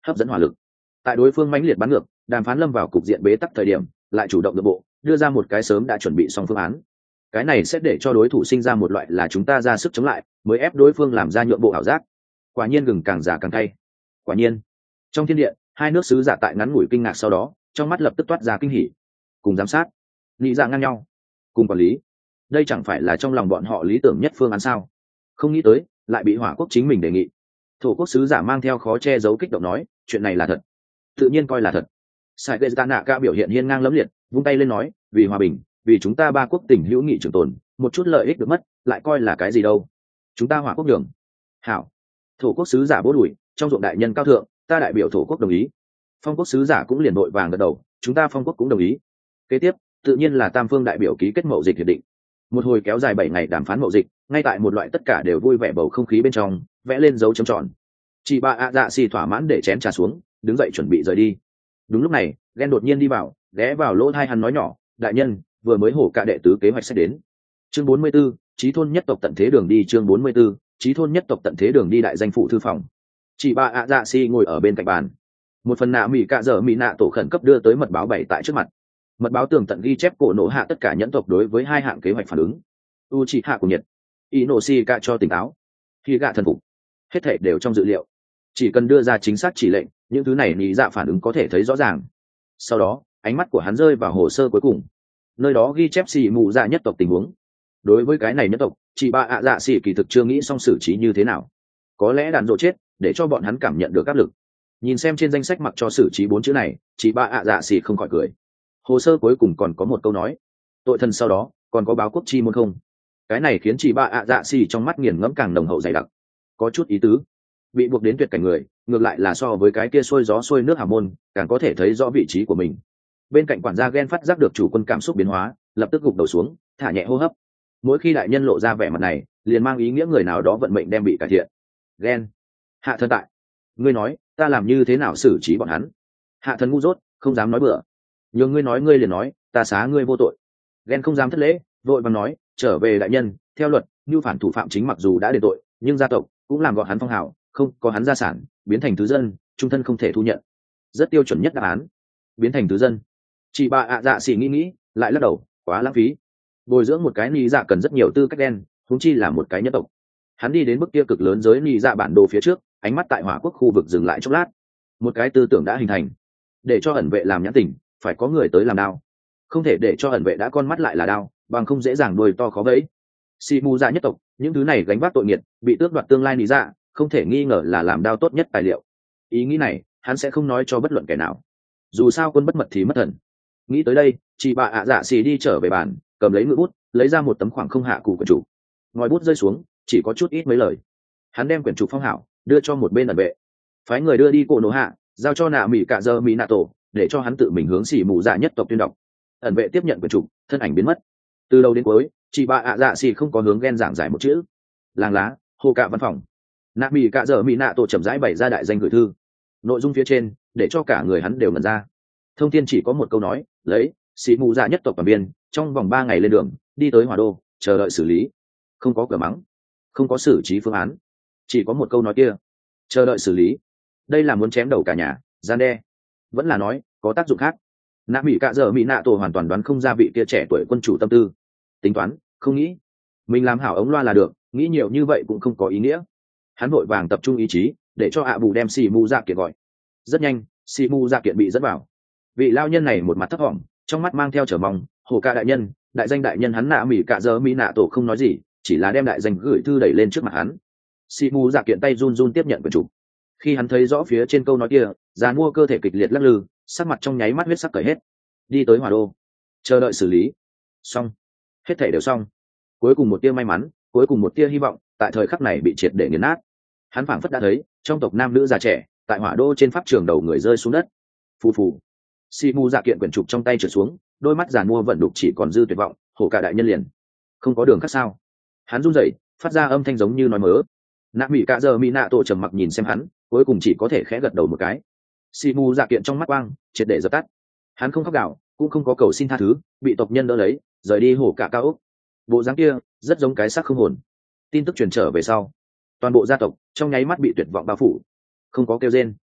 hấp dẫn hỏa lực. Tại đối phương mãnh liệt bắn ngược, đàm phán lâm vào cục diện bế tắc thời điểm, lại chủ động nội bộ đưa ra một cái sớm đã chuẩn bị xong phương án. Cái này sẽ để cho đối thủ sinh ra một loại là chúng ta ra sức chống lại mới ép đối phương làm ra nhượng bộ ảo giác. Quả nhiên gừng càng già càng cay. Quả nhiên trong thiên điện, hai nước sứ giả tại ngắn ngủi kinh ngạc sau đó, trong mắt lập tức toát ra kinh hỉ. Cùng giám sát, nghĩ ra ngang nhau, cùng quản lý, đây chẳng phải là trong lòng bọn họ lý tưởng nhất phương án sao? Không nghĩ tới lại bị hỏa quốc chính mình đề nghị. Thổ quốc sứ giả mang theo khó che giấu kích động nói, chuyện này là thật, tự nhiên coi là thật. Sai Lệ Nạ Ca biểu hiện hiên ngang lẫm liệt, vung tay lên nói, vì hòa bình, vì chúng ta ba quốc tình hữu nghị trường tồn, một chút lợi ích được mất, lại coi là cái gì đâu? Chúng ta hỏa quốc đường. Hảo. Thổ quốc sứ giả bố đuổi, trong ruộng đại nhân cao thượng, ta đại biểu thổ quốc đồng ý. Phong quốc sứ giả cũng liền đội vàng gật đầu, chúng ta phong quốc cũng đồng ý. Kế tiếp, tự nhiên là tam phương đại biểu ký kết mậu dịch hiệp định. Một hồi kéo dài 7 ngày đàm phán mậu dịch, ngay tại một loại tất cả đều vui vẻ bầu không khí bên trong, vẽ lên dấu chấm tròn. Chị bà ạ dạ xì thỏa mãn để chén trà xuống, đứng dậy chuẩn bị rời đi. Đúng lúc này, Gen đột nhiên đi vào, ghé vào lỗ tai hắn nói nhỏ, đại nhân, vừa mới hổ cả đệ tứ kế hoạch sẽ đến. Chương 44, Chí thôn nhất tộc tận thế đường đi. Chương 44, Chí thôn nhất tộc tận thế đường đi. Đại danh phụ thư phòng. Chị bà ạ dạ xì ngồi ở bên cạnh bàn. Một phần nạ mỉ cạ dở mỉ nạ tổ khẩn cấp đưa tới mật báo bày tại trước mặt. Mật báo tường tận ghi chép cổ nổ hạ tất cả nhẫn tộc đối với hai hạng kế hoạch phản ứng. U chỉ hạ của nhiệt, Inoshika cho tỉnh táo, khi gạ thần phục, hết thể đều trong dự liệu. Chỉ cần đưa ra chính xác chỉ lệnh, những thứ này lý dạ phản ứng có thể thấy rõ ràng. Sau đó, ánh mắt của hắn rơi vào hồ sơ cuối cùng, nơi đó ghi chép xì mù dạ nhất tộc tình huống. Đối với cái này nhất tộc, chị bà ạ dạ xì kỳ thực chưa nghĩ xong xử trí như thế nào. Có lẽ đàn rộ chết để cho bọn hắn cảm nhận được áp lực. Nhìn xem trên danh sách mặc cho xử trí 4 chữ này, chị bà ạ dạ xì không khỏi cười. Hồ sơ cuối cùng còn có một câu nói, tội thần sau đó còn có báo quốc chi môn không. Cái này khiến chị bà ạ dạ xì trong mắt nghiền ngẫm càng nồng hậu dày đặc, có chút ý tứ. Bị buộc đến tuyệt cảnh người, ngược lại là so với cái kia xuôi gió xuôi nước hào môn càng có thể thấy rõ vị trí của mình. Bên cạnh quản gia Gen phát giác được chủ quân cảm xúc biến hóa, lập tức gục đầu xuống, thả nhẹ hô hấp. Mỗi khi đại nhân lộ ra vẻ mặt này, liền mang ý nghĩa người nào đó vận mệnh đem bị cải thiện. Gen, hạ thân tại, ngươi nói ta làm như thế nào xử trí bọn hắn? Hạ thân ngu dốt, không dám nói bừa. Nhưng ngươi nói ngươi liền nói, ta xá ngươi vô tội. Gen không dám thất lễ, vội vàng nói, trở về đại nhân, theo luật, như phản thủ phạm chính mặc dù đã đền tội, nhưng gia tộc cũng làm gọn hắn phong hào, không có hắn gia sản, biến thành thứ dân, trung thân không thể thu nhận. Rất tiêu chuẩn nhất đáp án, biến thành thứ dân. Chị bà ạ dạ xỉ nghĩ, lại lắc đầu, quá lãng phí. Bồi dưỡng một cái nị dạ cần rất nhiều tư cách đen, huống chi là một cái nhất tộc. Hắn đi đến bức kia cực lớn giới nị dạ bản đồ phía trước, ánh mắt tại hỏa quốc khu vực dừng lại chốc lát. Một cái tư tưởng đã hình thành, để cho ẩn vệ làm nhãn tình, phải có người tới làm đao. Không thể để cho ẩn vệ đã con mắt lại là đao, bằng không dễ dàng đuôi to khó vẫy. Xì mù dạ nhất tộc, những thứ này gánh vác tội nghiệt, bị tước đoạt tương lai nị dạ, không thể nghi ngờ là làm đao tốt nhất tài liệu. Ý nghĩ này, hắn sẽ không nói cho bất luận kẻ nào. Dù sao quân bất mật thì mất thần. Nghĩ tới đây, chị bà ạ dạ xì đi trở về bàn, cầm lấy ngự bút, lấy ra một tấm khoảng không hạ cụ quyển trục. Ngòi bút rơi xuống, chỉ có chút ít mấy lời. Hắn đem quyển trục phong hảo, đưa cho một bên ẩn vệ. Phái người đưa đi cổ nổ hạ, giao cho nạ mỹ cạ dơ mỹ nạ tổ, để cho hắn tự mình hướng xỉ mù dạ nhất tộc tuyên đọc. Ẩn vệ tiếp nhận quyển trục, thân ảnh biến mất. Từ đầu đến cuối, chị bà ạ dạ xì không có hướng ghen giảng giải một chữ. Làng lá, hồ cạ văn phòng. Nạ mỹ cạ dơ mỹ nạ tổ chậm rãi bày ra đại danh gửi thư. Nội dung phía trên, để cho cả người hắn đều ngẩn ra. Thông tin chỉ có một câu nói, lấy xỉ mù dạ nhất tộc toàn biên, trong vòng 3 ngày lên đường, đi tới Hỏa Đô, chờ đợi xử lý. Không có cửa mắng, không có xử trí phương án, chỉ có một câu nói kia, chờ đợi xử lý. Đây là muốn chém đầu cả nhà, gian đe, vẫn là nói có tác dụng khác. Nạ mỹ cạ dở mỹ nạ tổ hoàn toàn đoán không ra vị kia trẻ tuổi quân chủ tâm tư, tính toán không nghĩ mình làm hảo ống loa là được, nghĩ nhiều như vậy cũng không có ý nghĩa. Hắn vội vàng tập trung ý chí để cho ạ bù đem xì mù dạ kiện gọi. Rất nhanh, xì mù dạ kiện bị dẫn vào. Vị lao nhân này một mặt thấp thỏm, trong mắt mang theo trở mong. Hồ ca đại nhân, đại danh đại nhân. Hắn nạ mỹ cạ dở mỹ nạ tổ không nói gì, chỉ là đem đại danh gửi thư đẩy lên trước mặt hắn. Xì mù dạ kiện tay run run tiếp nhận quyển trục. Khi hắn thấy rõ phía trên câu nói kia, già mua cơ thể kịch liệt lắc lư, sắc mặt trong nháy mắt huyết sắc cởi hết. Đi tới Hỏa Đô, chờ đợi xử lý. Xong, hết thể đều xong. Cuối cùng một tia may mắn, cuối cùng một tia hy vọng, tại thời khắc này bị triệt để nghiền nát. Hắn phảng phất đã thấy, trong tộc nam nữ già trẻ, tại Hỏa Đô trên pháp trường đầu người rơi xuống đất. Phù phù. Si mu dạ kiện quyển trục trong tay trượt xuống, đôi mắt già mua vận đục chỉ còn dư tuyệt vọng. Hổ cả đại nhân liền không có đường khác sao? Hắn run rẩy, phát ra âm thanh giống như nói mớ. Nạ mỹ cạ giờ mỹ nạ tổ trầm mặc nhìn xem hắn, cuối cùng chỉ có thể khẽ gật đầu một cái. Si mu dạ kiện trong mắt quang triệt để dập tắt. Hắn không khóc gào, cũng không có cầu xin tha thứ, bị tộc nhân đỡ lấy rời đi hổ cả cao ốc. Bộ dáng kia rất giống cái xác không hồn. Tin tức truyền trở về sau, toàn bộ gia tộc trong nháy mắt bị tuyệt vọng bao phủ. Không có kêu rên,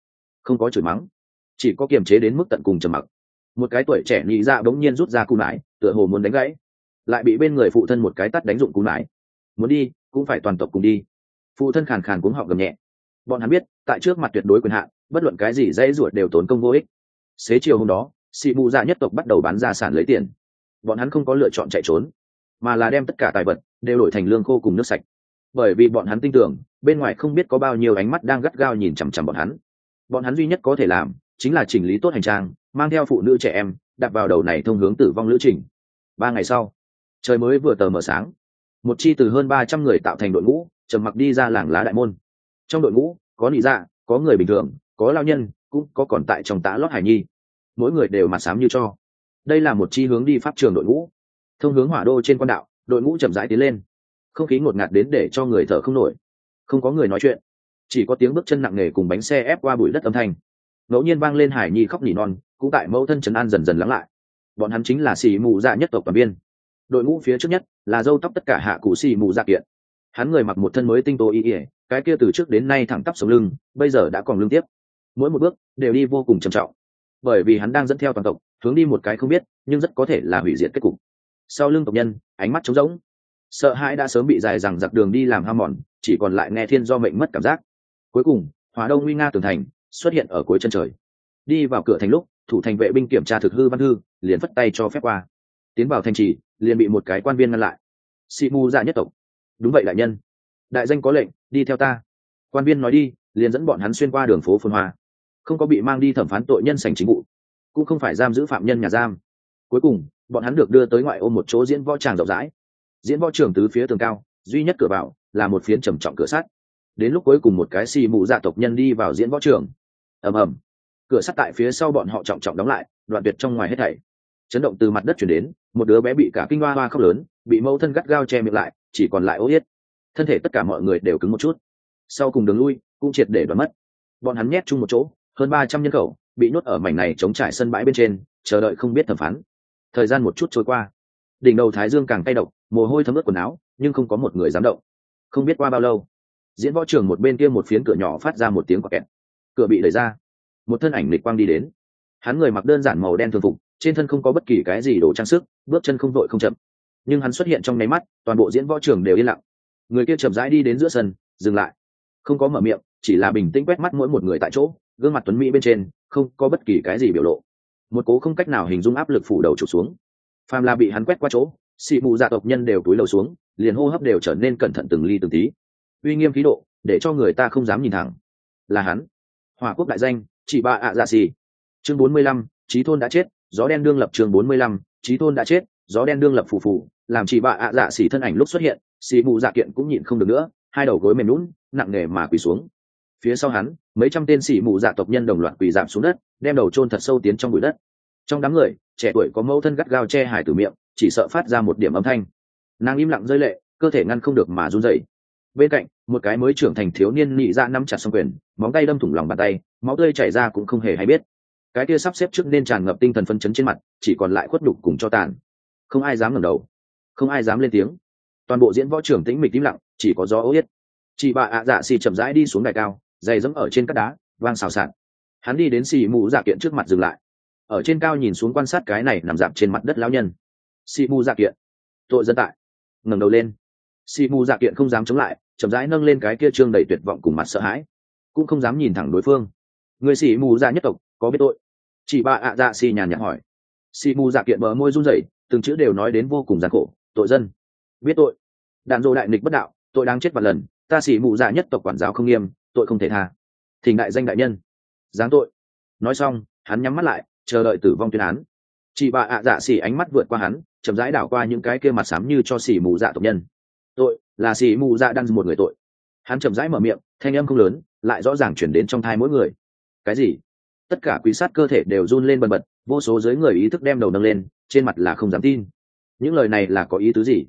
không có chửi mắng, chỉ có kiềm chế đến mức tận cùng trầm mặc. Một cái tuổi trẻ nhị dạ bỗng nhiên rút ra cú nải, tựa hồ muốn đánh gãy, lại bị bên người phụ thân một cái tát đánh dụng cú nải. Muốn đi cũng phải toàn tộc cùng đi. Phụ thân khàn khàn cuống họng gầm nhẹ. Bọn hắn biết tại trước mặt tuyệt đối quyền hạn, bất luận cái gì dễ ruột đều tốn công vô ích. Xế chiều hôm đó, sĩ mù dạ nhất tộc bắt đầu bán gia sản lấy tiền. Bọn hắn không có lựa chọn chạy trốn, mà là đem tất cả tài vật đều đổi thành lương khô cùng nước sạch, bởi vì bọn hắn tin tưởng bên ngoài không biết có bao nhiêu ánh mắt đang gắt gao nhìn chằm chằm bọn hắn. Bọn hắn duy nhất có thể làm chính là chỉnh lý tốt hành trang, mang theo phụ nữ trẻ em đạp vào đầu này thông hướng tử vong lữ trình. 3 ngày sau, trời mới vừa tờ mờ sáng, một chi từ hơn 300 người tạo thành đội ngũ trầm mặc đi ra làng lá đại môn. Trong đội ngũ có nị dạ, có người bình thường, có lao nhân, cũng có còn tại trong tã lót hải nhi. Mỗi người đều mặt xám như cho. Đây là một chi hướng đi pháp trường đội ngũ, thông hướng hỏa đô trên quan đạo. Đội ngũ chậm rãi tiến lên, không khí ngột ngạt đến để cho người thở không nổi. Không có người nói chuyện, chỉ có tiếng bước chân nặng nề cùng bánh xe ép qua bụi đất âm thanh. Ngẫu nhiên vang lên hải nhi khóc nỉ non, cũng tại mẫu thân trấn an dần dần lắng lại. Bọn hắn chính là xì mù dạ nhất tộc toàn biên. Đội ngũ phía trước nhất là râu tóc tất cả hạ cụ xì mù dạ kiện. Hắn người mặc một thân mới tinh tô y ỉa, cái kia từ trước đến nay thẳng tắp sống lưng, bây giờ đã còn lưng tiếp. Mỗi một bước đều đi vô cùng trầm trọng, bởi vì hắn đang dẫn theo toàn tộc hướng đi một cái không biết nhưng rất có thể là hủy diệt kết cục. Sau lưng tộc nhân ánh mắt trống rỗng, sợ hãi đã sớm bị dài rằng giặc đường đi làm ham mòn, chỉ còn lại nghe thiên do mệnh mất cảm giác. Cuối cùng Hóa Đông nguy nga tường thành xuất hiện ở cuối chân trời. Đi vào cửa thành lúc, thủ thành vệ binh kiểm tra thực hư văn thư, liền phất tay cho phép qua. Tiến vào thành trì liền bị một cái quan viên ngăn lại. Sĩ mù dạ nhất tộc. Đúng vậy đại nhân, đại danh có lệnh, đi theo ta. Quan viên nói đi, liền dẫn bọn hắn xuyên qua đường phố phồn hoa, không có bị mang đi thẩm phán tội nhân sảnh chính vụ, cũng không phải giam giữ phạm nhân nhà giam. Cuối cùng bọn hắn được đưa tới ngoại ô một chỗ diễn võ tràng rộng rãi. Diễn võ trường tứ phía tường cao, duy nhất cửa vào là một phiến trầm trọng cửa sắt. Đến lúc cuối cùng một cái xì mù dạ tộc nhân đi vào diễn võ trường. Ầm ầm, cửa sắt tại phía sau bọn họ trọng trọng đóng lại, đoạn tuyệt trong ngoài hết thảy. Chấn động từ mặt đất chuyển đến, một đứa bé bị cả kinh hoa hoa khóc lớn, bị mẫu thân gắt gao che miệng lại, chỉ còn lại ố yết. Thân thể tất cả mọi người đều cứng một chút. Sau cùng đường lui cũng triệt để đoán mất. Bọn hắn nhét chung một chỗ, hơn 300 nhân khẩu bị nhốt ở mảnh này chống trải sân bãi bên trên, chờ đợi không biết thẩm phán. Thời gian một chút trôi qua, đỉnh đầu thái dương càng cay độc, mồ hôi thấm ướt quần áo, nhưng không có một người dám động. Không biết qua bao lâu, diễn võ trường một bên kia một phiến cửa nhỏ phát ra một tiếng quạt kẹt. Cửa bị đẩy ra, một thân ảnh lịch quang đi đến. Hắn người mặc đơn giản màu đen thường phục, trên thân không có bất kỳ cái gì đồ trang sức, bước chân không vội không chậm. Nhưng hắn xuất hiện trong nháy mắt, toàn bộ diễn võ trường đều yên lặng. Người kia chậm rãi đi đến giữa sân, dừng lại, không có mở miệng, chỉ là bình tĩnh quét mắt mỗi một người tại chỗ, gương mặt tuấn mỹ bên trên không có bất kỳ cái gì biểu lộ. Một cố không cách nào hình dung áp lực phủ đầu trục xuống. Phàm là bị hắn quét qua chỗ, sĩ mù dạ tộc nhân đều cúi đầu xuống, liền hô hấp đều trở nên cẩn thận từng ly từng tí. Uy nghiêm khí độ để cho người ta không dám nhìn thẳng. Là hắn, Hỏa Quốc đại danh chỉ ba ạ dạ xì. Chương 45, Chí thôn đã chết, gió đen đương lập. Chương 45, Chí thôn đã chết, gió đen đương lập. Phù phù, làm chỉ ba ạ dạ xì thân ảnh lúc xuất hiện, sĩ mù dạ kiện cũng nhịn không được nữa, hai đầu gối mềm nhũn, nặng nề mà quỳ xuống. Phía sau hắn, mấy trăm tên sĩ mù dạ tộc nhân đồng loạt quỳ rạp xuống đất, đem đầu chôn thật sâu tiến trong bụi đất. Trong đám người, trẻ tuổi có mẫu thân gắt gao che hải tử miệng, chỉ sợ phát ra một điểm âm thanh. Nàng im lặng rơi lệ, cơ thể ngăn không được mà run rẩy. Bên cạnh, một cái mới trưởng thành thiếu niên nhị dạ nắm chặt song quyền, móng tay đâm thủng lòng bàn tay, máu tươi chảy ra cũng không hề hay biết. Cái kia sắp xếp trước nên tràn ngập tinh thần phấn chấn trên mặt, chỉ còn lại khuất nhục cùng cho tàn. Không ai dám ngẩng đầu, không ai dám lên tiếng. Toàn bộ diễn võ trường tĩnh mịch im lặng, chỉ có gió ố yết. Chị bà ạ dạ xì chậm rãi đi xuống đài cao, giày dẫm ở trên cát đá, vang xào xạc. Hắn đi đến xì mù dạ kiện trước mặt dừng lại, ở trên cao nhìn xuống quan sát cái này nằm dạp trên mặt đất lão nhân. Xì mù dạ kiện, tội dân tại. Ngẩng đầu lên, xì mù dạ kiện không dám chống lại, chậm rãi nâng lên cái kia trương đầy tuyệt vọng cùng mặt sợ hãi, cũng không dám nhìn thẳng đối phương. Người xì mù dạ nhất tộc có biết tội? Chị bà ạ dạ xì nhàn nhạt hỏi. Xì mù dạ kiện bờ môi run rẩy, từng chữ đều nói đến vô cùng gian khổ. Tội dân biết tội, đạn dộ đại nghịch bất đạo, tội đáng chết vạn lần. Ta xì mù dạ nhất tộc quản giáo không nghiêm, tội không thể tha. Thỉnh đại danh đại nhân giáng tội. Nói xong, hắn nhắm mắt lại, chờ đợi tử vong tuyên án. Chị bà ạ dạ xỉ ánh mắt vượt qua hắn, chậm rãi đảo qua những cái kia mặt xám như cho xỉ mù dạ tộc nhân. Tội là xỉ mù dạ đang một người tội. Hắn chậm rãi mở miệng, thanh âm không lớn, lại rõ ràng chuyển đến trong thai mỗi người. Cái gì? Tất cả quý sát cơ thể đều run lên bần bật, vô số giới người ý thức đem đầu nâng lên, trên mặt là không dám tin. Những lời này là có ý tứ gì?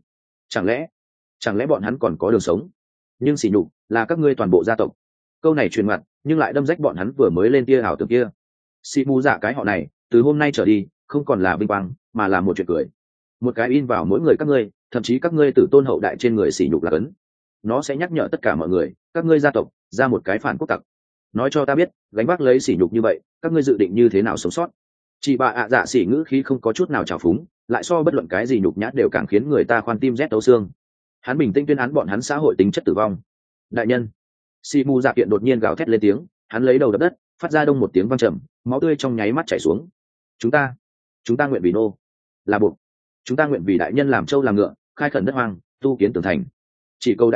Chẳng lẽ bọn hắn còn có đường sống? Nhưng sỉ nhục là các ngươi toàn bộ gia tộc. Câu này truyền mặt, nhưng lại đâm rách bọn hắn vừa mới lên tia ảo tưởng kia. Xì mù dạ cái họ này, từ hôm nay trở đi, không còn là vinh quang, mà là một chuyện cười. Một cái in vào mỗi người các ngươi, thậm chí các ngươi tử tôn hậu đại trên người sỉ nhục là cấn. Nó sẽ nhắc nhở tất cả mọi người, các ngươi gia tộc ra một cái phản quốc tặc. nói cho ta biết gánh vác lấy sỉ nhục như vậy các ngươi dự định như thế nào sống sót. Chị bà ạ dạ xỉ ngữ khí không có chút nào trào phúng, lại so bất luận cái gì nhục nhã đều càng khiến người ta khoan tim rét tấu xương. Hắn bình tĩnh tuyên án bọn hắn xã hội tính chất tử vong. Đại nhân. Si mu dạ kiện đột nhiên gào thét lên tiếng, hắn lấy đầu đập đất, phát ra đông một tiếng vang trầm, máu tươi trong nháy mắt chảy xuống. Chúng ta nguyện vì nô là buộc, chúng ta nguyện vì đại nhân làm trâu làm ngựa, khai khẩn đất hoang, tu kiến tường thành. Chỉ cầu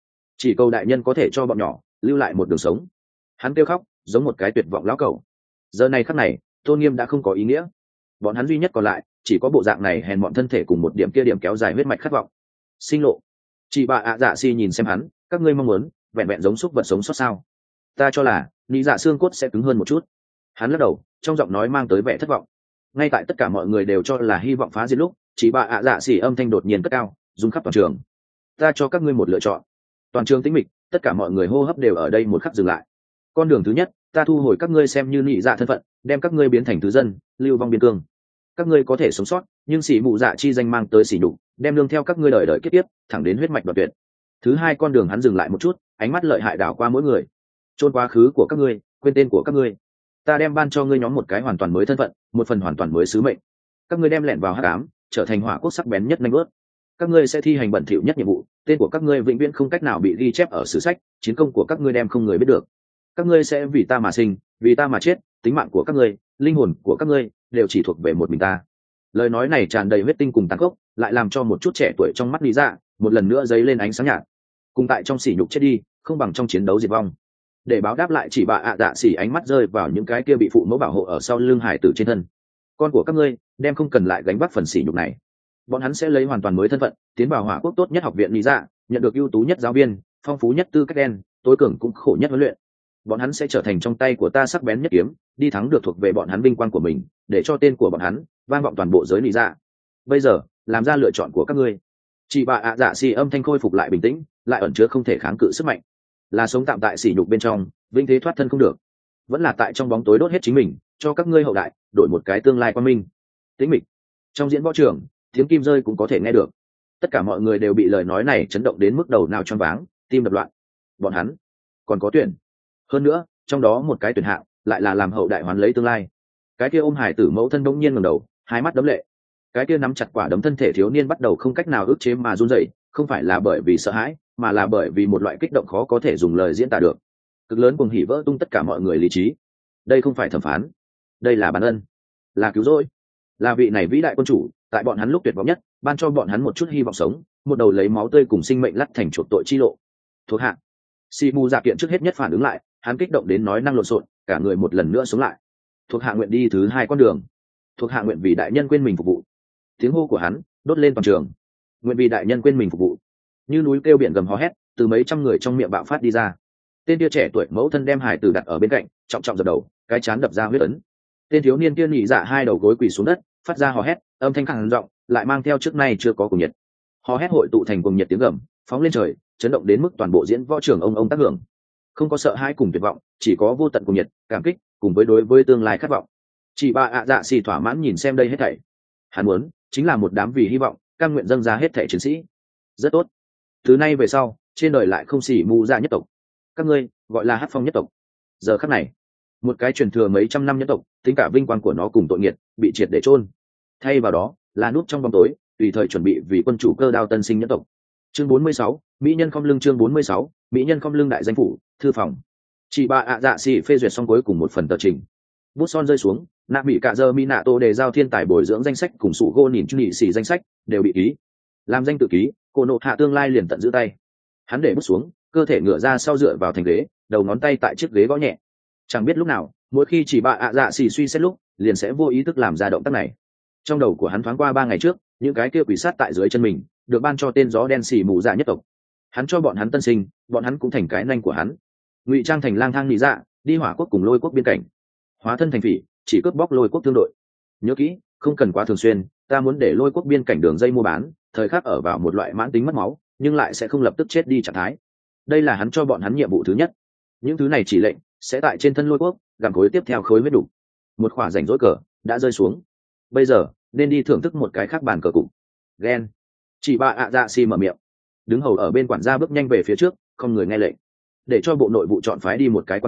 đại nhân có thể cho bọn nhỏ lưu lại một đường sống. Hắn kêu khóc giống một cái tuyệt vọng lão cẩu. Giờ này khắc này tôn nghiêm đã không có ý nghĩa, bọn hắn duy nhất còn lại chỉ có bộ dạng này hèn mọn thân thể cùng một điểm kia điểm kéo dài huyết mạch khát vọng. Sinh lộ. Chị bà ạ dạ si nhìn xem hắn, các ngươi mong muốn vẹn vẹn giống súc vật sống sót sao? Ta cho là lý dạ xương cốt sẽ cứng hơn một chút. Hắn lắc đầu, trong giọng nói mang tới vẻ thất vọng. Ngay tại tất cả mọi người đều cho là hy vọng phá diệt lúc, chị bà ạ dạ xỉ âm thanh đột nhiên cất cao, rung khắp toàn trường. Ta cho các ngươi một lựa chọn. Toàn trường tĩnh mịch, tất cả mọi người hô hấp đều ở đây một khắc dừng lại. Con đường thứ nhất, ta thu hồi các ngươi xem như nhị dạ thân phận, đem các ngươi biến thành thứ dân, lưu vong biên cương. Các ngươi có thể sống sót, nhưng xỉ mụ dạ chi danh mang tới xỉ nhục, đem lương theo các ngươi đời đời kiếp tiếp, thẳng đến huyết mạch đoạt tuyệt. Thứ hai con đường hắn dừng lại một chút, ánh mắt lợi hại đảo qua mỗi người. Chôn quá khứ của các ngươi, quên tên của các ngươi. Ta đem ban cho ngươi nhóm một cái hoàn toàn mới thân phận, một phần hoàn toàn mới sứ mệnh. Các ngươi đem lẻn vào hắc ám, trở thành hỏa quốc sắc bén nhất nhanh bước. Các ngươi sẽ thi hành bẩn thỉu nhất nhiệm vụ, tên của các ngươi vĩnh viễn không cách nào bị ghi chép ở sử sách, chiến công của các ngươi đem không người biết được. Các ngươi sẽ vì ta mà sinh, vì ta mà chết, tính mạng của các ngươi, linh hồn của các ngươi đều chỉ thuộc về một mình ta. Lời nói này tràn đầy huyết tinh cùng tàn khốc, lại làm cho một chút trẻ tuổi trong mắt lý dạ một lần nữa dấy lên ánh sáng nhạt. Cùng tại trong sỉ nhục chết đi, không bằng trong chiến đấu diệt vong. Để báo đáp lại chỉ bà ạ dạ xỉ ánh mắt rơi vào những cái kia bị phụ mẫu bảo hộ ở sau lưng hải tử trên thân. Con của các ngươi đem không cần lại gánh vác phần sỉ nhục này. Bọn hắn sẽ lấy hoàn toàn mới thân phận tiến vào hỏa quốc tốt nhất học viện lý dạ, nhận được ưu tú nhất giáo viên, phong phú nhất tư cách đen, tối cường cũng khổ nhất huấn luyện. Bọn hắn sẽ trở thành trong tay của ta sắc bén nhất kiếm, đi thắng được thuộc về bọn hắn vinh quang của mình, để cho tên của bọn hắn vang vọng toàn bộ giới lý dạ. Bây giờ làm ra lựa chọn của các ngươi. Chị bà ạ dạ xỉ âm thanh khôi phục lại bình tĩnh, lại ẩn chứa không thể kháng cự sức mạnh. Là sống tạm tại sỉ nhục bên trong, vinh thế thoát thân không được, vẫn là tại trong bóng tối đốt hết chính mình, cho các ngươi hậu đại đổi một cái tương lai quang minh. Tĩnh mịch. Trong diễn võ trường, tiếng kim rơi cũng có thể nghe được. Tất cả mọi người đều bị lời nói này chấn động đến mức đầu nào choáng váng, tim đập loạn. Bọn hắn còn có tuyển, hơn nữa trong đó một cái tuyển hạng lại là làm hậu đại hoán lấy tương lai. Cái kia ôm hải tử mẫu thân bỗng nhiên ngẩng đầu, hai mắt đấm lệ. Cái kia nắm chặt quả đấm thân thể thiếu niên bắt đầu không cách nào ức chế mà run rẩy, không phải là bởi vì sợ hãi, mà là bởi vì một loại kích động khó có thể dùng lời diễn tả được. Cực lớn cuồng hỉ vỡ tung tất cả mọi người lý trí. Đây không phải thẩm phán, đây là ban ân, là cứu rỗi, là vị này vĩ đại quân chủ tại bọn hắn lúc tuyệt vọng nhất ban cho bọn hắn một chút hy vọng sống, một đầu lấy máu tươi cùng sinh mệnh lắt thành chuộc tội chi lộ. Thuộc hạ si mu dạ kiện trước hết nhất phản ứng lại, hắn kích động đến nói năng lộn xộn, cả người một lần nữa sống lại. Thuộc hạ nguyện đi thứ hai con đường, thuộc hạ nguyện vì đại nhân quên mình phục vụ. Tiếng hô của hắn đốt lên toàn trường. Nguyện vì đại nhân quên mình phục vụ, như núi kêu biển gầm hò hét từ mấy trăm người trong miệng bạo phát đi ra. Tên kia trẻ tuổi mẫu thân đem hải tử đặt ở bên cạnh, trọng trọng dập đầu, cái chán đập ra huyết ấn. Tên thiếu niên kia nhị dạ hai đầu gối quỳ xuống đất, phát ra hò hét, âm thanh khàn giọng, lại mang theo trước nay chưa có cuồng nhiệt. Hò hét hội tụ thành cuồng nhiệt tiếng gầm, phóng lên trời, chấn động đến mức toàn bộ diễn võ trường ông tác hưởng. Không có sợ hãi cùng tuyệt vọng, chỉ có vô tận cuồng nhiệt, cảm kích, cùng với đối với tương lai khát vọng. Chị bà ạ dạ xì thỏa mãn nhìn xem đây hết thảy. Hắn muốn chính là một đám vì hy vọng, cam nguyện dâng ra hết thảy chiến sĩ. Rất tốt. Từ nay về sau, trên đời lại không xỉ mù dạ nhất tộc. Các ngươi gọi là Hắc Phong nhất tộc. Giờ khắc này, một cái truyền thừa mấy trăm năm nhất tộc, tính cả vinh quang của nó cùng tội nghiệt, bị triệt để chôn. Thay vào đó, là núp trong bóng tối, tùy thời chuẩn bị vì quân chủ cơ đao tân sinh nhất tộc. Chương 46, mỹ nhân không lưng. Chương 46, mỹ nhân không lưng. Đại danh phủ, thư phòng. Chị bà ạ dạ xỉ phê duyệt xong cuối cùng một phần tờ trình. Bút son rơi xuống, nạ bị cả giờ Minato đề giao thiên tài bồi dưỡng danh sách cùng sụ gô nhìn nhị xỉ danh sách đều bị ký. Làm danh tự ký, cô nộ hạ tương lai liền tận giữ tay. Hắn để bút xuống, cơ thể ngửa ra sau dựa vào thành ghế, đầu ngón tay tại chiếc ghế gõ nhẹ. Chẳng biết lúc nào, mỗi khi chỉ bà ạ dạ xỉ suy xét lúc, liền sẽ vô ý thức làm ra động tác này. Trong đầu của hắn thoáng qua 3 ngày trước, những cái kia quỷ sát tại dưới chân mình, được ban cho tên gió đen xỉ mù dạ nhất tộc. Hắn cho bọn hắn tân sinh, bọn hắn cũng thành cái nanh của hắn. Ngụy trang thành lang thang nị dạ, đi hỏa quốc cùng lôi quốc biên cảnh. Hóa thân thành phỉ, chỉ cướp bóc lôi quốc thương đội. Nhớ kỹ, không cần quá thường xuyên, ta muốn để lôi quốc biên cảnh đường dây mua bán, thời khắc ở vào một loại mãn tính mất máu, nhưng lại sẽ không lập tức chết đi trạng thái. Đây là hắn cho bọn hắn nhiệm vụ thứ nhất. Những thứ này chỉ lệnh sẽ tại trên thân lôi quốc gặm khối tiếp theo khối huyết đủ. Một khỏa rảnh rỗi cờ đã rơi xuống. Bây giờ nên đi thưởng thức một cái khác bàn cờ cụ. Gen. Chỉ bà ạ dạ xì mở miệng. Đứng hầu ở bên quản gia bước nhanh về phía trước, không người nghe lệnh, để cho bộ nội vụ chọn phái đi một cái quan viên,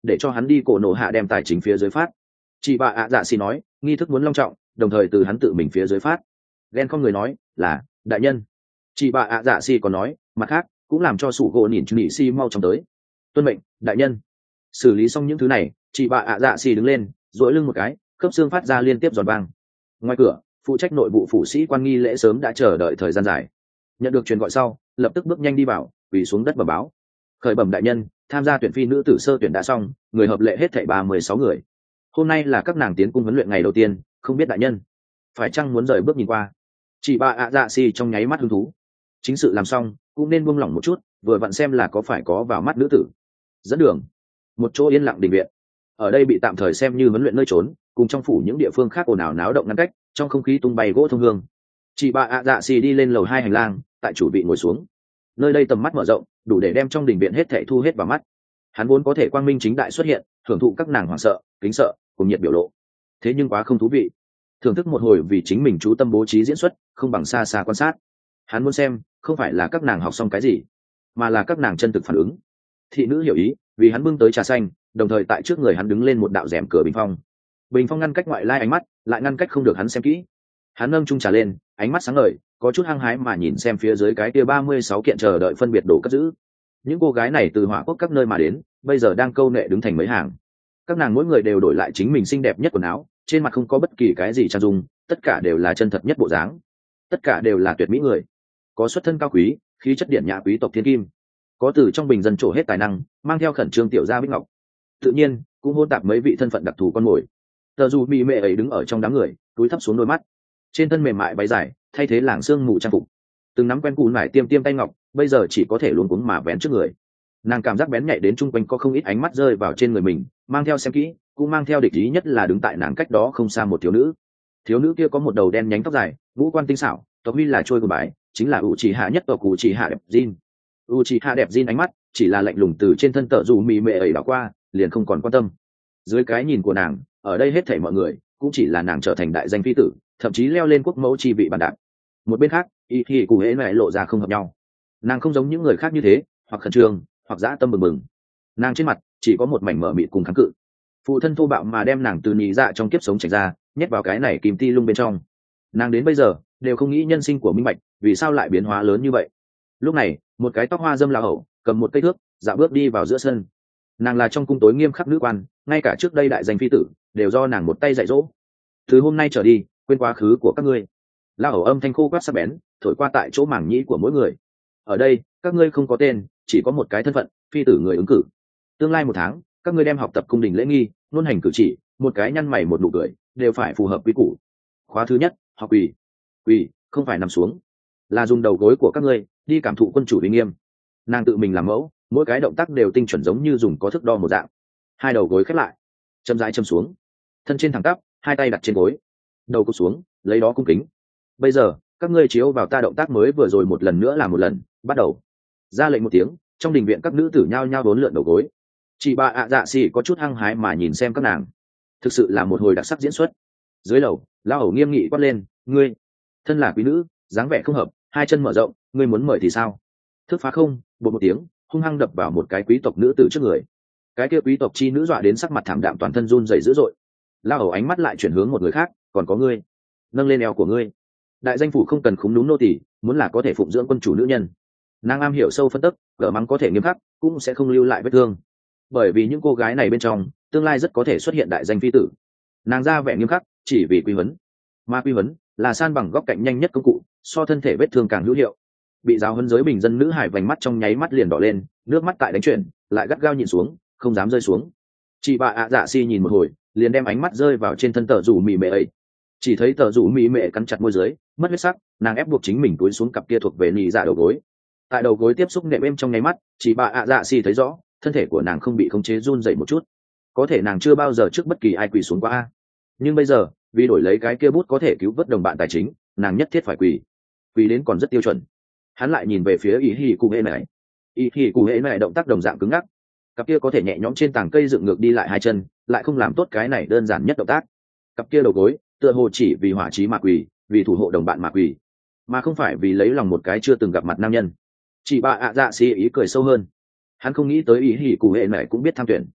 để cho hắn đi cổ nổ hạ đem tài chính phía dưới phát. Chị bà ạ dạ xì nói nghi thức muốn long trọng, đồng thời từ hắn tự mình phía dưới phát. Ghen không người nói là đại nhân. Chị bà ạ dạ xì còn nói mặt khác cũng làm cho sủ gỗ nhìn nhị si mau chóng tới. Tuân mệnh đại nhân. Xử lý xong những thứ này, chị bà ạ dạ xì đứng lên duỗi lưng một cái, khớp xương phát ra liên tiếp giòn vang. Ngoài cửa, phụ trách nội vụ phủ sĩ quan nghi lễ sớm đã chờ đợi thời gian dài. Nhận được truyền gọi sau, lập tức bước nhanh đi vào, quỳ xuống đất bẩm báo. Khởi bẩm đại nhân, tham gia tuyển phi nữ tử sơ tuyển đã xong, người hợp lệ hết thảy 36 người. Hôm nay là các nàng tiến cung huấn luyện ngày đầu tiên, không biết đại nhân phải chăng muốn rời bước nhìn qua. Chị bà ạ dạ xì trong nháy mắt hứng thú. Chính sự làm xong, cũng nên buông lỏng một chút, vừa vặn xem là có phải có vào mắt nữ tử. Dẫn đường. Một chỗ yên lặng đình viện. Ở đây bị tạm thời xem như huấn luyện nơi trốn, cùng trong phủ những địa phương khác ồn ào náo động ngăn cách, trong không khí tung bay gỗ thông hương. Chị bà ạ dạ xì đi lên lầu 2 hành lang, tại chủ vị ngồi xuống. Nơi đây tầm mắt mở rộng, đủ để đem trong đình viện hết thảy thu hết vào mắt. Hắn vốn có thể quang minh chính đại xuất hiện, thưởng thụ các nàng hoảng sợ, kính sợ, cùng nhiệt biểu lộ. Thế nhưng quá không thú vị. Thưởng thức một hồi vì chính mình chú tâm bố trí diễn xuất, không bằng xa xa quan sát. Hắn muốn xem, không phải là các nàng học xong cái gì, mà là các nàng chân thực phản ứng. Thị nữ hiểu ý, vì hắn bưng tới trà xanh, đồng thời tại trước người hắn đứng lên một đạo rèm cửa bình phong. Bình phong ngăn cách ngoại lai ánh mắt, lại ngăn cách không được hắn xem kỹ. Hắn nâng chung trà lên, ánh mắt sáng ngời, có chút hăng hái mà nhìn xem phía dưới cái kia 36 kiện chờ đợi phân biệt đồ cất giữ. Những cô gái này từ hỏa quốc các nơi mà đến, bây giờ đang câu nệ đứng thành mấy hàng. Các nàng mỗi người đều đổi lại chính mình xinh đẹp nhất quần áo, trên mặt không có bất kỳ cái gì trang dung, tất cả đều là chân thật nhất bộ dáng, tất cả đều là tuyệt mỹ người. Có xuất thân cao quý, khí chất điển nhã quý tộc thiên kim, có từ trong bình dân trổ hết tài năng, mang theo khẩn trương tiểu gia bích ngọc, tự nhiên cũng hôn tạp mấy vị thân phận đặc thù con mồi. Tờ dù mỹ mệ ấy đứng ở trong đám người, túi thấp xuống đôi mắt, trên thân mềm mại váy dài thay thế làng xương mù trang phục, từng nắm quen cùn nải tiêm tiêm tay ngọc, bây giờ chỉ có thể luống cuống mà bén trước người. Nàng cảm giác bén nhạy đến chung quanh có không ít ánh mắt rơi vào trên người mình, mang theo xem kỹ, cũng mang theo địch ý, nhất là đứng tại nàng cách đó không xa một thiếu nữ. Thiếu nữ kia có một đầu đen nhánh tóc dài, ngũ quan tinh xảo, tộc huy là trôi của bái, chính là u chỉ hạ nhất tộc u chỉ hạ đẹp Jin. U chỉ hạ đẹp Jin ánh mắt chỉ là lạnh lùng từ trên thân tợ dù mì mệ ấy đảo qua, liền không còn quan tâm. Dưới cái nhìn của nàng, ở đây hết thảy mọi người cũng chỉ là nàng trở thành đại danh phi tử, thậm chí leo lên quốc mẫu chi vị bàn đạp. Một bên khác, y thì cụ hễ lại lộ ra không hợp nhau. Nàng không giống những người khác như thế, hoặc khẩn trương, hoặc dã tâm bừng bừng. Nàng trên mặt chỉ có một mảnh mở mịt cùng kháng cự. Phụ thân thô bạo mà đem nàng từ nhị dạ trong kiếp sống tránh ra, nhét vào cái này kim ti lung bên trong. Nàng đến bây giờ đều không nghĩ nhân sinh của minh bạch vì sao lại biến hóa lớn như vậy. Lúc này, một cái tóc hoa dâm lão hậu cầm một cây thước, dạo bước đi vào giữa sân. Nàng là trong cung tối nghiêm khắc nữ quan, ngay cả trước đây đại danh phi tử đều do nàng một tay dạy dỗ. Từ hôm nay trở đi, quên quá khứ của các ngươi. Lão hậu âm thanh khô quát sắc bén, thổi qua tại chỗ mảng nhĩ của mỗi người. Ở đây, các ngươi không có tên, chỉ có một cái thân phận, phi tử người ứng cử. Tương lai 1 tháng, các ngươi đem học tập cung đình lễ nghi, ngôn hành cử chỉ, một cái nhăn mày một nụ cười, đều phải phù hợp quy củ. Khóa thứ nhất, học quỳ. Quỳ, không phải nằm xuống, là dùng đầu gối của các ngươi đi cảm thụ quân chủ uy nghiêm. Nàng tự mình làm mẫu, mỗi cái động tác đều tinh chuẩn giống như dùng có thước đo một dạng. Hai đầu gối khép lại, chậm rãi châm xuống, thân trên thẳng tắp, hai tay đặt trên gối, đầu cúi xuống, lấy đó cung kính. Bây giờ, các ngươi chiếu vào ta động tác mới vừa rồi một lần nữa làm một lần, bắt đầu. Ra lệnh một tiếng, trong đình viện các nữ tử nhao nhao đốn lượn đầu gối. Chị bà ạ dạ xì có chút hăng hái mà nhìn xem các nàng, thực sự là một hồi đặc sắc diễn xuất. Dưới lầu, lão hầu nghiêm nghị quát lên, ngươi thân là quý nữ, dáng vẻ không hợp, hai chân mở rộng, ngươi muốn mời thì sao? Thức phá không, bột một tiếng, hung hăng đập vào một cái quý tộc nữ tử trước người. Cái kia quý tộc chi nữ dọa đến sắc mặt thảm đạm, toàn thân run rẩy dữ dội. Lão hầu ánh mắt lại chuyển hướng một người khác, còn có ngươi, nâng lên eo của ngươi. Đại danh phủ không cần khúm núm nô tỳ, muốn là có thể phụng dưỡng quân chủ nữ nhân. Nàng am hiểu sâu phân tích, gỡ mắng có thể nghiêm khắc, cũng sẽ không lưu lại vết thương. Bởi vì những cô gái này bên trong, tương lai rất có thể xuất hiện đại danh phi tử. Nàng ra vẻ nghiêm khắc, chỉ vì quy huấn. Mà quy huấn là san bằng góc cạnh nhanh nhất công cụ, so thân thể vết thương càng hữu hiệu. Bị giáo huấn giới bình dân nữ hải vành mắt trong nháy mắt liền đỏ lên, nước mắt tại đánh chuyển, lại gắt gao nhìn xuống, không dám rơi xuống. Chị bà ạ dạ si nhìn một hồi, liền đem ánh mắt rơi vào trên thân tờ rủ mì mệ ấy. Chỉ thấy tờ rủ mì mệ cắn chặt môi dưới, mất huyết sắc, nàng ép buộc chính mình túi xuống cặp kia thuộc về nhị dạ đầu gối. Tại đầu gối tiếp xúc nệm êm trong nháy mắt, chị bà ạ dạ si thấy rõ, thân thể của nàng không bị khống chế run dậy một chút. Có thể nàng chưa bao giờ trước bất kỳ ai quỳ xuống qua. Nhưng bây giờ, vì đổi lấy cái kia bút có thể cứu vớt đồng bạn tài chính, nàng nhất thiết phải quỳ đến còn rất tiêu chuẩn. Hắn lại nhìn về phía ý hì cụ hệ này. Ý hì cụ hệ này động tác đồng dạng cứng ngắc, cặp kia có thể nhẹ nhõm trên tảng cây dựng ngược đi lại hai chân, lại không làm tốt cái này đơn giản nhất động tác. Cặp kia đầu gối tựa hồ chỉ vì hỏa chí mà quỳ, vì thủ hộ đồng bạn mà quỳ, mà không phải vì lấy lòng một cái chưa từng gặp mặt nam nhân. Chỉ bà ạ dạ xì ý cười sâu hơn. Hắn không nghĩ tới ý hỉ cụ hệ này cũng biết tham tuyển.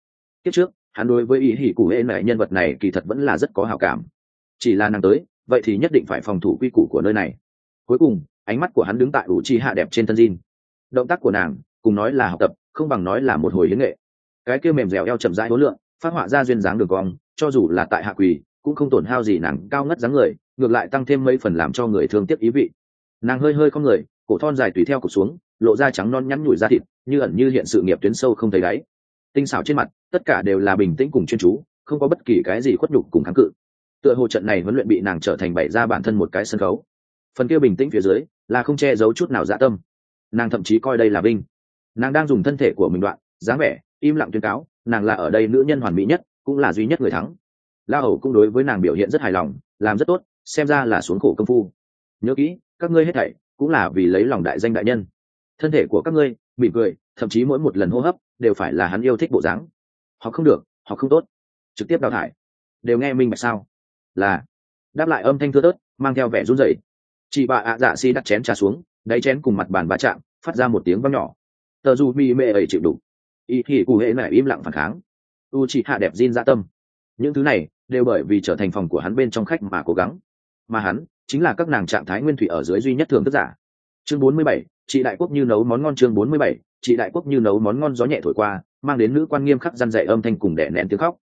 kiếp trước hắn đối với ý hỉ cụ hệ này nhân vật này kỳ thật vẫn là rất có hảo cảm, chỉ là nàng tới vậy thì nhất định phải phòng thủ quy củ của nơi này. Cuối cùng ánh mắt của hắn đứng tại ủ chi hạ đẹp trên thân Jin, động tác của nàng cùng nói là học tập không bằng nói là một hồi hiến nghệ. Cái kia mềm dẻo eo chậm rãi hối lượng phát họa ra duyên dáng đường cong, cho dù là tại hạ quỳ cũng không tổn hao gì nàng cao ngất dáng người, ngược lại tăng thêm mấy phần làm cho người thương tiếc ý vị. Nàng hơi hơi không người, cổ thon dài tùy theo cụp xuống, lộ ra trắng non nhắn nhủi da thịt, như ẩn như hiện sự nghiệp tuyến sâu không thấy đáy. Tinh xảo trên mặt tất cả đều là bình tĩnh cùng chuyên chú, không có bất kỳ cái gì khuất nhục cùng kháng cự. Tựa hồ trận này huấn luyện bị nàng trở thành bày ra bản thân một cái sân khấu. Phần kia bình tĩnh phía dưới là không che giấu chút nào dạ tâm. Nàng thậm chí coi đây là vinh. Nàng đang dùng thân thể của mình đoạn dáng vẻ im lặng tuyên cáo nàng là ở đây nữ nhân hoàn mỹ nhất, cũng là duy nhất người thắng. La Hầu cũng đối với nàng biểu hiện rất hài lòng, làm rất tốt, xem ra là xuống khổ công phu. Nhớ kỹ, các ngươi hết thảy cũng là vì lấy lòng đại danh đại nhân. Thân thể của các ngươi mỉm cười, thậm chí mỗi một lần hô hấp đều phải là hắn yêu thích bộ dáng. Họ không được, họ không tốt, trực tiếp đào thải. Đều nghe minh bạch sao? Là. Đáp lại âm thanh thưa thớt, mang theo vẻ run rẩy. Chị bà ạ dạ si đặt chén trà xuống, đáy chén cùng mặt bàn va chạm, phát ra một tiếng vang nhỏ. Tờ dù mi mê ấy chịu đủ. Y thì cụ hệ này im lặng phản kháng. U chị hạ đẹp Jin dạ tâm. Những thứ này đều bởi vì trở thành phòng của hắn bên trong khách mà cố gắng, mà hắn chính là các nàng trạng thái nguyên thủy ở dưới duy nhất thường thức giả. Chương 47, chị đại quốc như nấu món ngon. Chương 47, chị đại quốc như nấu món ngon. Gió nhẹ thổi qua, mang đến nữ quan nghiêm khắc răn dạy âm thanh cùng đẻ nén tiếng khóc.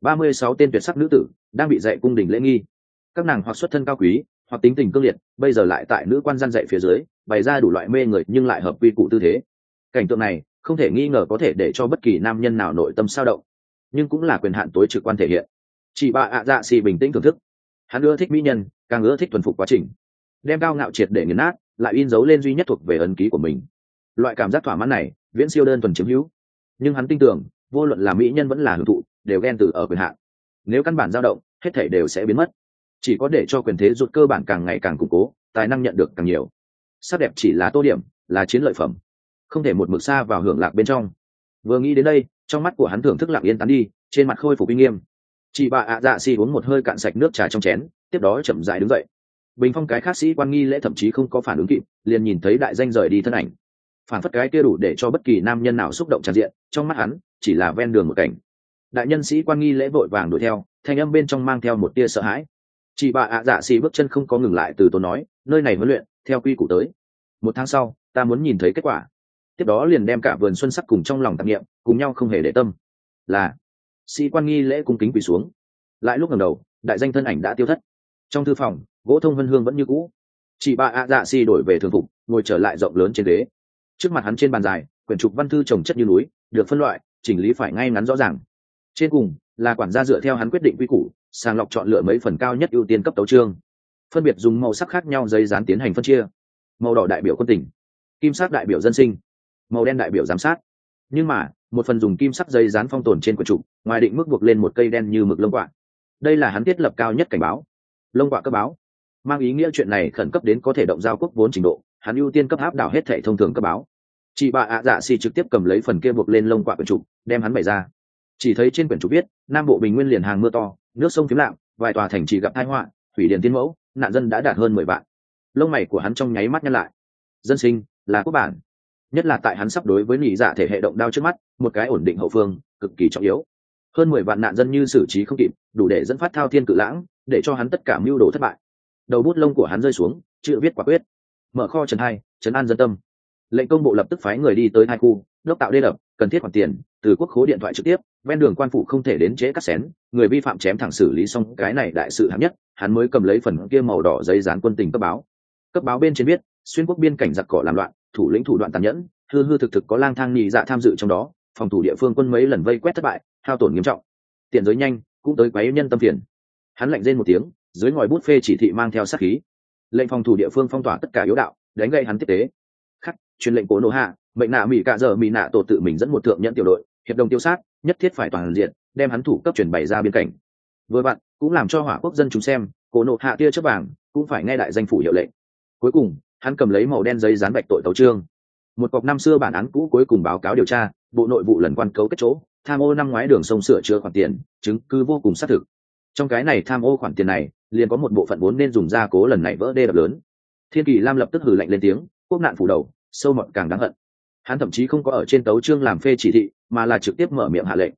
36 tên tuyệt sắc nữ tử đang bị dạy cung đình lễ nghi. Các nàng hoặc xuất thân cao quý, hoặc tính tình cương liệt, bây giờ lại tại nữ quan răn dạy phía dưới bày ra đủ loại mê người nhưng lại hợp quy củ tư thế. Cảnh tượng này không thể nghi ngờ có thể để cho bất kỳ nam nhân nào nội tâm sao động, nhưng cũng là quyền hạn tối trực quan thể hiện. Chị bà ạ dạ xì bình tĩnh thưởng thức. Hắn ưa thích mỹ nhân, càng ưa thích thuần phục quá trình, đem cao ngạo triệt để nghiền nát, lại in dấu lên duy nhất thuộc về ấn ký của mình. Loại cảm giác thỏa mãn này viễn siêu đơn thuần chiếm hữu, nhưng hắn tin tưởng vô luận là mỹ nhân vẫn là hưởng thụ đều ghen từ ở quyền hạn. Nếu căn bản dao động, hết thảy đều sẽ biến mất. Chỉ có để cho quyền thế rụt cơ bản càng ngày càng củng cố, tài năng nhận được càng nhiều. Sắc đẹp chỉ là tô điểm, là chiến lợi phẩm, không thể một mực xa vào hưởng lạc bên trong. Vừa nghĩ đến đây, trong mắt của hắn thưởng thức lặng yên tán đi, trên mặt khôi phục uy nghiêm. Chị bà ạ dạ xì uống một hơi cạn sạch nước trà trong chén, tiếp đó chậm rãi đứng dậy. Bình phong cái khác sĩ quan nghi lễ thậm chí không có phản ứng kịp, liền nhìn thấy đại danh rời đi thân ảnh. Phản phất cái kia đủ để cho bất kỳ nam nhân nào xúc động tràn diện, trong mắt hắn chỉ là ven đường một cảnh. Đại nhân sĩ quan nghi lễ vội vàng đuổi theo, thanh âm bên trong mang theo một tia sợ hãi. Chị bà ạ dạ xì bước chân không có ngừng lại, từ tốn nói, nơi này huấn luyện theo quy củ tới. 1 tháng sau ta muốn nhìn thấy kết quả. Tiếp đó liền đem cả vườn xuân sắc cùng trong lòng tạp nghiệm cùng nhau không hề để tâm. Là. Sĩ quan nghi lễ cung kính quỳ xuống. Lại lúc ngẩng đầu, đại danh thân ảnh đã tiêu thất. Trong thư phòng, gỗ thông vân hương vẫn như cũ. Chị bà ạ dạ xì đổi về thường phục, ngồi trở lại rộng lớn trên ghế. Trước mặt hắn trên bàn dài, quyển trục văn thư chồng chất như núi, được phân loại chỉnh lý phải ngay ngắn rõ ràng. Trên cùng là quản gia dựa theo hắn quyết định quy củ, sàng lọc chọn lựa mấy phần cao nhất ưu tiên cấp tấu chương, phân biệt dùng màu sắc khác nhau giấy dán tiến hành phân chia. Màu đỏ đại biểu quân tình, kim sắc đại biểu dân sinh, màu đen đại biểu giám sát. Nhưng mà một phần dùng kim sắc giấy dán phong tồn trên quyển trục, ngoài định mức buộc lên một cây đen như mực lông quạ. Đây là hắn thiết lập cao nhất cảnh báo. Lông quạ cấp báo mang ý nghĩa chuyện này khẩn cấp đến có thể động giao quốc vốn trình độ, hắn ưu tiên cấp áp đảo hết thảy thông thường cấp báo. Chị bà ạ dạ xì trực tiếp cầm lấy phần kia buộc lên lông quạ quyển trục, đem hắn bày ra. Chỉ thấy trên quyển trục viết, Nam Bộ Bình Nguyên liền hàng mưa to, nước sông phím lặng, vài tòa thành trì gặp tai họa, thủy điện tiên mẫu, nạn dân đã đạt hơn 10 vạn. Lông mày của hắn trong nháy mắt nhăn lại. Dân sinh là quốc bản, nhất là tại hắn sắp đối với nhị dạ thể hệ động đao trước mắt, một cái ổn định hậu phương cực kỳ trọng yếu. Hơn 10 vạn nạn dân như xử trí không kịp, đủ để dẫn phát thao thiên cự lãng, để cho hắn tất cả mưu đồ thất bại. Đầu bút lông của hắn rơi xuống, chữ viết quả quyết. Mở kho trấn hai, trấn an dân tâm. Lệnh công bộ lập tức phái người đi tới hai khu, đốc tạo đê đập, cần thiết khoản tiền, từ quốc khố điện thoại trực tiếp, ven đường quan phủ không thể đến chế cắt xén, người vi phạm chém thẳng xử lý xong cái này đại sự hạng nhất, hắn mới cầm lấy phần kia màu đỏ giấy dán quân tình cấp báo. Cấp báo bên trên viết, xuyên quốc biên cảnh giặc cỏ làm loạn, thủ lĩnh thủ đoạn tàn nhẫn, hư hư thực thực có lang thang nhị dạ tham dự trong đó, phòng thủ địa phương quân mấy lần vây quét thất bại, hao tổn nghiêm trọng. Tiền giới nhanh, cũng tới quấy nhân tâm phiền. Hắn lạnh rên một tiếng, dưới ngòi bút phê chỉ thị mang theo sát khí. Lệnh phòng thủ địa phương phong tỏa tất cả yếu đạo, đánh gây hắn tiếp tế. Khắc, truyền lệnh Cố Nô Hạ, mệnh nạ mỹ cả giờ mỹ nạ tổ tự mình dẫn một thượng nhẫn tiểu đội, hiệp đồng tiêu sát, nhất thiết phải toàn diện, đem hắn thủ cấp truyền bày ra biên cảnh. Vừa vặn, cũng làm cho hỏa quốc dân chúng xem, Cố Nô Hạ tia chớp vàng, cũng phải nghe đại danh phủ hiệu lệnh. Cuối cùng, hắn cầm lấy màu đen giấy dán bạch tội tấu chương. Một cọc năm xưa bản án cũ cuối cùng báo cáo điều tra, bộ nội vụ lần quan cấu kết chỗ, tham ô năm ngoái đường sông sửa chữa khoản tiền, chứng cứ vô cùng xác thực. Trong cái này tham ô khoản tiền này, liền có một bộ phận vốn nên dùng ra cố lần này vỡ đê đập lớn. Thiên Kỳ Lam lập tức hừ lạnh lên tiếng, quốc nạn phủ đầu, sâu mọt càng đáng hận. Hắn thậm chí không có ở trên tấu chương làm phê chỉ thị, mà là trực tiếp mở miệng hạ lệnh.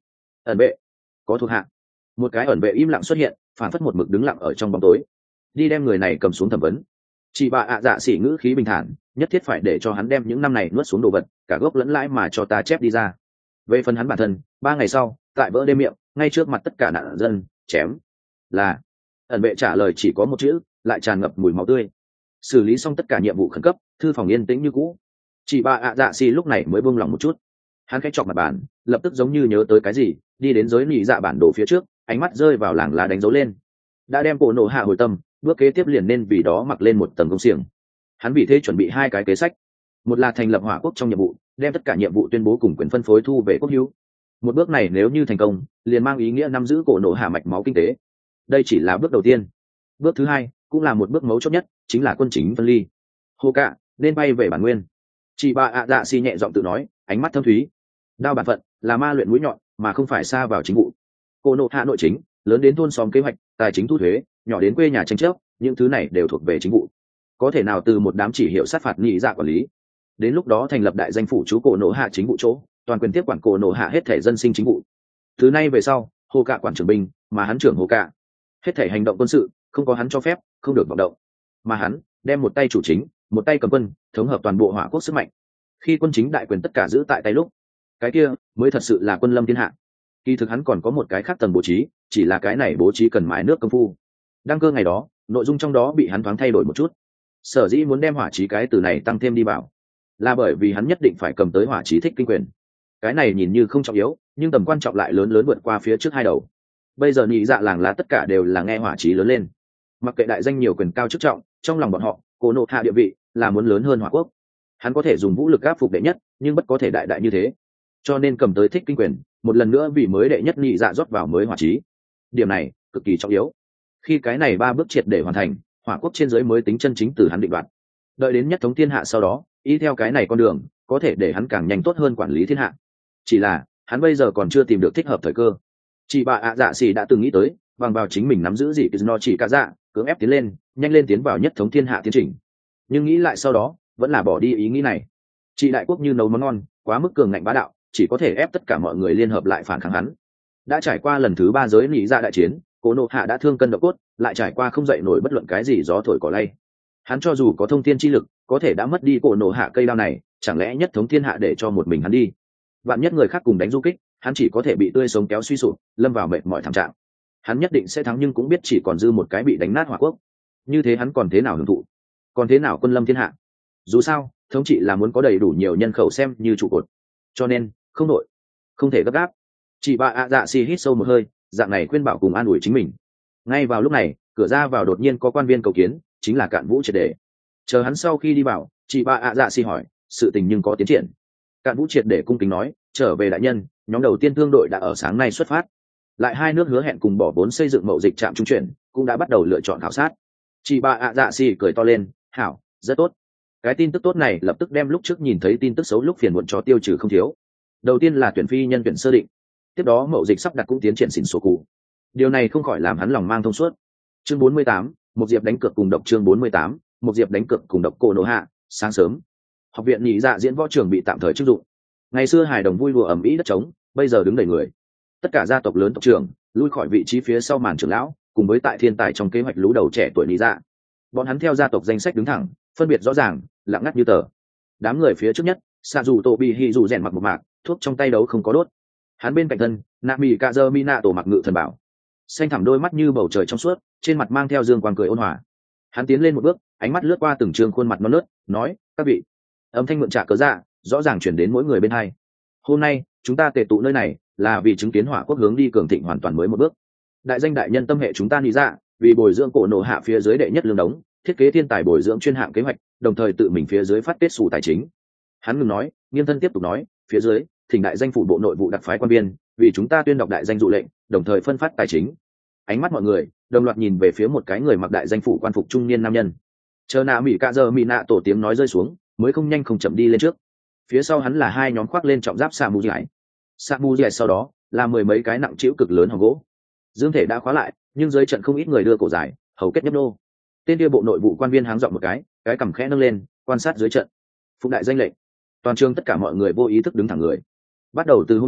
ẩn vệ, có thuộc hạ. Một cái ẩn vệ im lặng xuất hiện, phản phất một mực đứng lặng ở trong bóng tối, đi đem người này cầm xuống thẩm vấn. Chị bà ạ dạ xỉ ngữ khí bình thản, nhất thiết phải để cho hắn đem những năm này nuốt xuống đồ vật cả gốc lẫn lãi mà cho ta chép đi ra. Về phần hắn bản thân, 3 ngày sau tại vỡ đêm miệng ngay trước mặt tất cả nạn dân chém. Là. Ẩn vệ trả lời chỉ có một chữ, lại tràn ngập mùi máu tươi. Xử lý xong tất cả nhiệm vụ khẩn cấp, thư phòng yên tĩnh như cũ. Chị bà ạ dạ xỉ lúc này mới buông lòng một chút. Hắn khẽ chọc mặt bàn, lập tức giống như nhớ tới cái gì, đi đến giới nỉ dạ bản đồ phía trước, ánh mắt rơi vào làng lá đánh dấu lên. Đã đem cổ nổ hạ hồi tâm, bước kế tiếp liền nên vì đó mặc lên một tầng công xiềng. Hắn vì thế chuẩn bị 2 cái kế sách. Một là thành lập hỏa quốc trong nhiệm vụ, đem tất cả nhiệm vụ tuyên bố cùng quyền phân phối thu về quốc hữu. Một bước này nếu như thành công, liền mang ý nghĩa nắm giữ cổ nổ hạ mạch máu kinh tế. Đây chỉ là bước đầu tiên. Bước thứ 2 cũng là một bước mấu chốt nhất, chính là quân chính phân ly. Hồ cạ nên bay về bản nguyên. Chị bà ạ dạ xì nhẹ giọng tự nói, ánh mắt thâm thúy. Đao bản phận là ma luyện mũi nhọn, mà không phải xa vào chính vụ. Cổ nổ hạ nội chính, lớn đến thôn xóm kế hoạch, tài chính thu thuế, nhỏ đến quê nhà tranh chấp, những thứ này đều thuộc về chính vụ. Có thể nào từ một đám chỉ hiệu sát phạt nhị dạ quản lý, đến lúc đó thành lập đại danh phủ chú cổ nổ hạ chính vụ chỗ, toàn quyền tiếp quản cổ nổ hạ hết thể dân sinh chính vụ. Thứ nay về sau, hồ cạ quản trưởng binh, mà hắn trưởng hồ cạ. Hết thể hành động quân sự không có hắn cho phép, không được vọng động. Mà hắn đem một tay chủ chính, một tay cầm quân, thống hợp toàn bộ hỏa quốc sức mạnh. Khi quân chính đại quyền tất cả giữ tại tay lúc, cái kia mới thật sự là quân lâm thiên hạ. Kỳ thực hắn còn có một cái khác tầng bố trí, chỉ là cái này bố trí cần mài nước công phu. Đăng cơ ngày đó, nội dung trong đó bị hắn thoáng thay đổi một chút. Sở dĩ muốn đem hỏa trí cái từ này tăng thêm đi vào, là bởi vì hắn nhất định phải cầm tới hỏa trí thích kinh quyền. Cái này nhìn như không trọng yếu, nhưng tầm quan trọng lại lớn lớn vượt qua phía trước 2 đầu. Bây giờ nhị dạ làng lá tất cả đều là nghe hỏa trí lớn lên. Mặc kệ đại danh nhiều quyền cao chức trọng, trong lòng bọn họ cổ nộ hạ địa vị là muốn lớn hơn hỏa quốc. Hắn có thể dùng vũ lực áp phục đệ nhất, nhưng bất có thể đại đại như thế. Cho nên cầm tới thích kinh quyền, một lần nữa vì mới đệ nhất nhị dạ rót vào mới hỏa trí. Điểm này cực kỳ trọng yếu. Khi cái này 3 bước triệt để hoàn thành, hỏa quốc trên dưới mới tính chân chính từ hắn định đoạt. Đợi đến nhất thống thiên hạ sau đó, y theo cái này con đường có thể để hắn càng nhanh tốt hơn quản lý thiên hạ. Chỉ là hắn bây giờ còn chưa tìm được thích hợp thời cơ. Chị bà ạ dạ xì đã từng nghĩ tới bằng vào chính mình nắm giữ gì nó chỉ cả dạ cưỡng ép tiến lên, nhanh lên tiến vào nhất thống thiên hạ tiến trình. Nhưng nghĩ lại sau đó vẫn là bỏ đi ý nghĩ này. Chị đại quốc như nấu món ngon, quá mức cường ngạnh bá đạo, chỉ có thể ép tất cả mọi người liên hợp lại phản kháng hắn. Đã trải qua lần thứ 3 giới nỉ dạ đại chiến, cổ nộ hạ đã thương cân độ cốt, lại trải qua không dậy nổi bất luận cái gì gió thổi cỏ lay. Hắn cho dù có thông thiên chi lực, có thể đã mất đi cổ nộ hạ cây đao này, chẳng lẽ nhất thống thiên hạ để cho một mình hắn đi? Vạn nhất người khác cùng đánh du kích, hắn chỉ có thể bị tươi sống kéo suy sụp, lâm vào mệt mỏi thảm trạng. Hắn nhất định sẽ thắng, nhưng cũng biết chỉ còn dư một cái bị đánh nát hỏa quốc. Như thế hắn còn thế nào hưởng thụ, còn thế nào quân lâm thiên hạ? Dù sao thống trị là muốn có đầy đủ nhiều nhân khẩu xem như trụ cột, cho nên không nội, không thể gấp gáp. Chị bà ạ dạ xì hít sâu một hơi, dạng này khuyên bảo cùng an ủi chính mình. Ngay vào lúc này, cửa ra vào đột nhiên có quan viên cầu kiến, chính là Cạn Vũ Triệt Để. Chờ hắn sau khi đi vào, chị bà ạ dạ xì hỏi sự tình nhưng có tiến triển. Cạn Vũ Triệt Để cung kính nói, trở về đại nhân, nhóm đầu tiên thương đội đã ở sáng nay xuất phát, lại 2 nước hứa hẹn cùng bỏ vốn xây dựng mậu dịch trạm trung chuyển, cũng đã bắt đầu lựa chọn khảo sát. Chị bà ạ dạ xì cười to lên, hảo, rất tốt. Cái tin tức tốt này lập tức đem lúc trước nhìn thấy tin tức xấu lúc phiền muộn cho tiêu trừ không thiếu. Đầu tiên là tuyển phi nhân tuyển sơ định, tiếp đó mậu dịch sắp đặt cũng tiến triển xỉn sổ cụ. Điều này không khỏi làm hắn lòng mang thông suốt. Chương 48, một diệp đánh cược cùng độc. Chương 48, một diệp đánh cược cùng độc. Cổ nổ hạ. Sáng sớm, học viện nhị dạ diễn võ trường bị tạm thời trưng dụng. Ngày xưa hài đồng vui đùa ầm ĩ đất trống, bây giờ đứng đầy người. Tất cả gia tộc lớn tộc trưởng lui khỏi vị trí phía sau màn trưởng lão, cùng với tại thiên tài trong kế hoạch lú đầu trẻ tuổi nhị dạ. Bọn hắn theo gia tộc danh sách đứng thẳng, phân biệt rõ ràng, lặng ngắt như tờ. Đám người phía trước nhất, xạ dù tổ bị hì dù rèn mặc một mạc, thuốc trong tay đấu không có đốt. Hắn bên cạnh thân, nạ mì cạ dơ mi nạ tổ mặc ngự thần bảo, xanh thẳm đôi mắt như bầu trời trong suốt, trên mặt mang theo dương quang cười ôn hòa. Hắn tiến lên một bước, ánh mắt lướt qua từng trường khuôn mặt non nớt, nói, các vị. Âm thanh mượn trả cớ dạ rõ ràng chuyển đến mỗi người bên hai. Hôm nay chúng ta tề tụ nơi này là vì chứng kiến hỏa quốc hướng đi cường thịnh hoàn toàn mới một bước. Đại danh đại nhân tâm hệ chúng ta nghĩ ra, vì bồi dưỡng cổ nổ hạ phía dưới đệ nhất lương đống, thiết kế thiên tài bồi dưỡng chuyên hạng kế hoạch, đồng thời tự mình phía dưới phát kết xù tài chính. Hắn ngừng nói, nghiêng thân tiếp tục nói, phía dưới thỉnh đại danh phủ bộ nội vụ đặc phái quan viên vì chúng ta tuyên đọc đại danh dụ lệnh, đồng thời phân phát tài chính. Ánh mắt mọi người đồng loạt nhìn về phía một cái người mặc đại danh phủ quan phục trung niên nam nhân. Chờ nạ mỹ cạ giờ mỹ nạ tổ tiếng nói rơi xuống, mới không nhanh không chậm đi lên trước. Phía sau hắn là 2 nhóm khoác lên trọng giáp xạ mù dải. Xạ mù dải sau đó là 10 mấy cái nặng trĩu cực lớn hòn gỗ. Dương thể đã khóa lại, nhưng dưới trận không ít người đưa cổ dài, hầu kết nhấp nô. Tên kia bộ nội vụ quan viên háng giọng một cái cằm khẽ nâng lên, quan sát dưới trận. Phụng đại danh lệnh. Toàn trường tất cả mọi người vô ý thức đứng thẳng người. Bắt đầu từ hôm nay,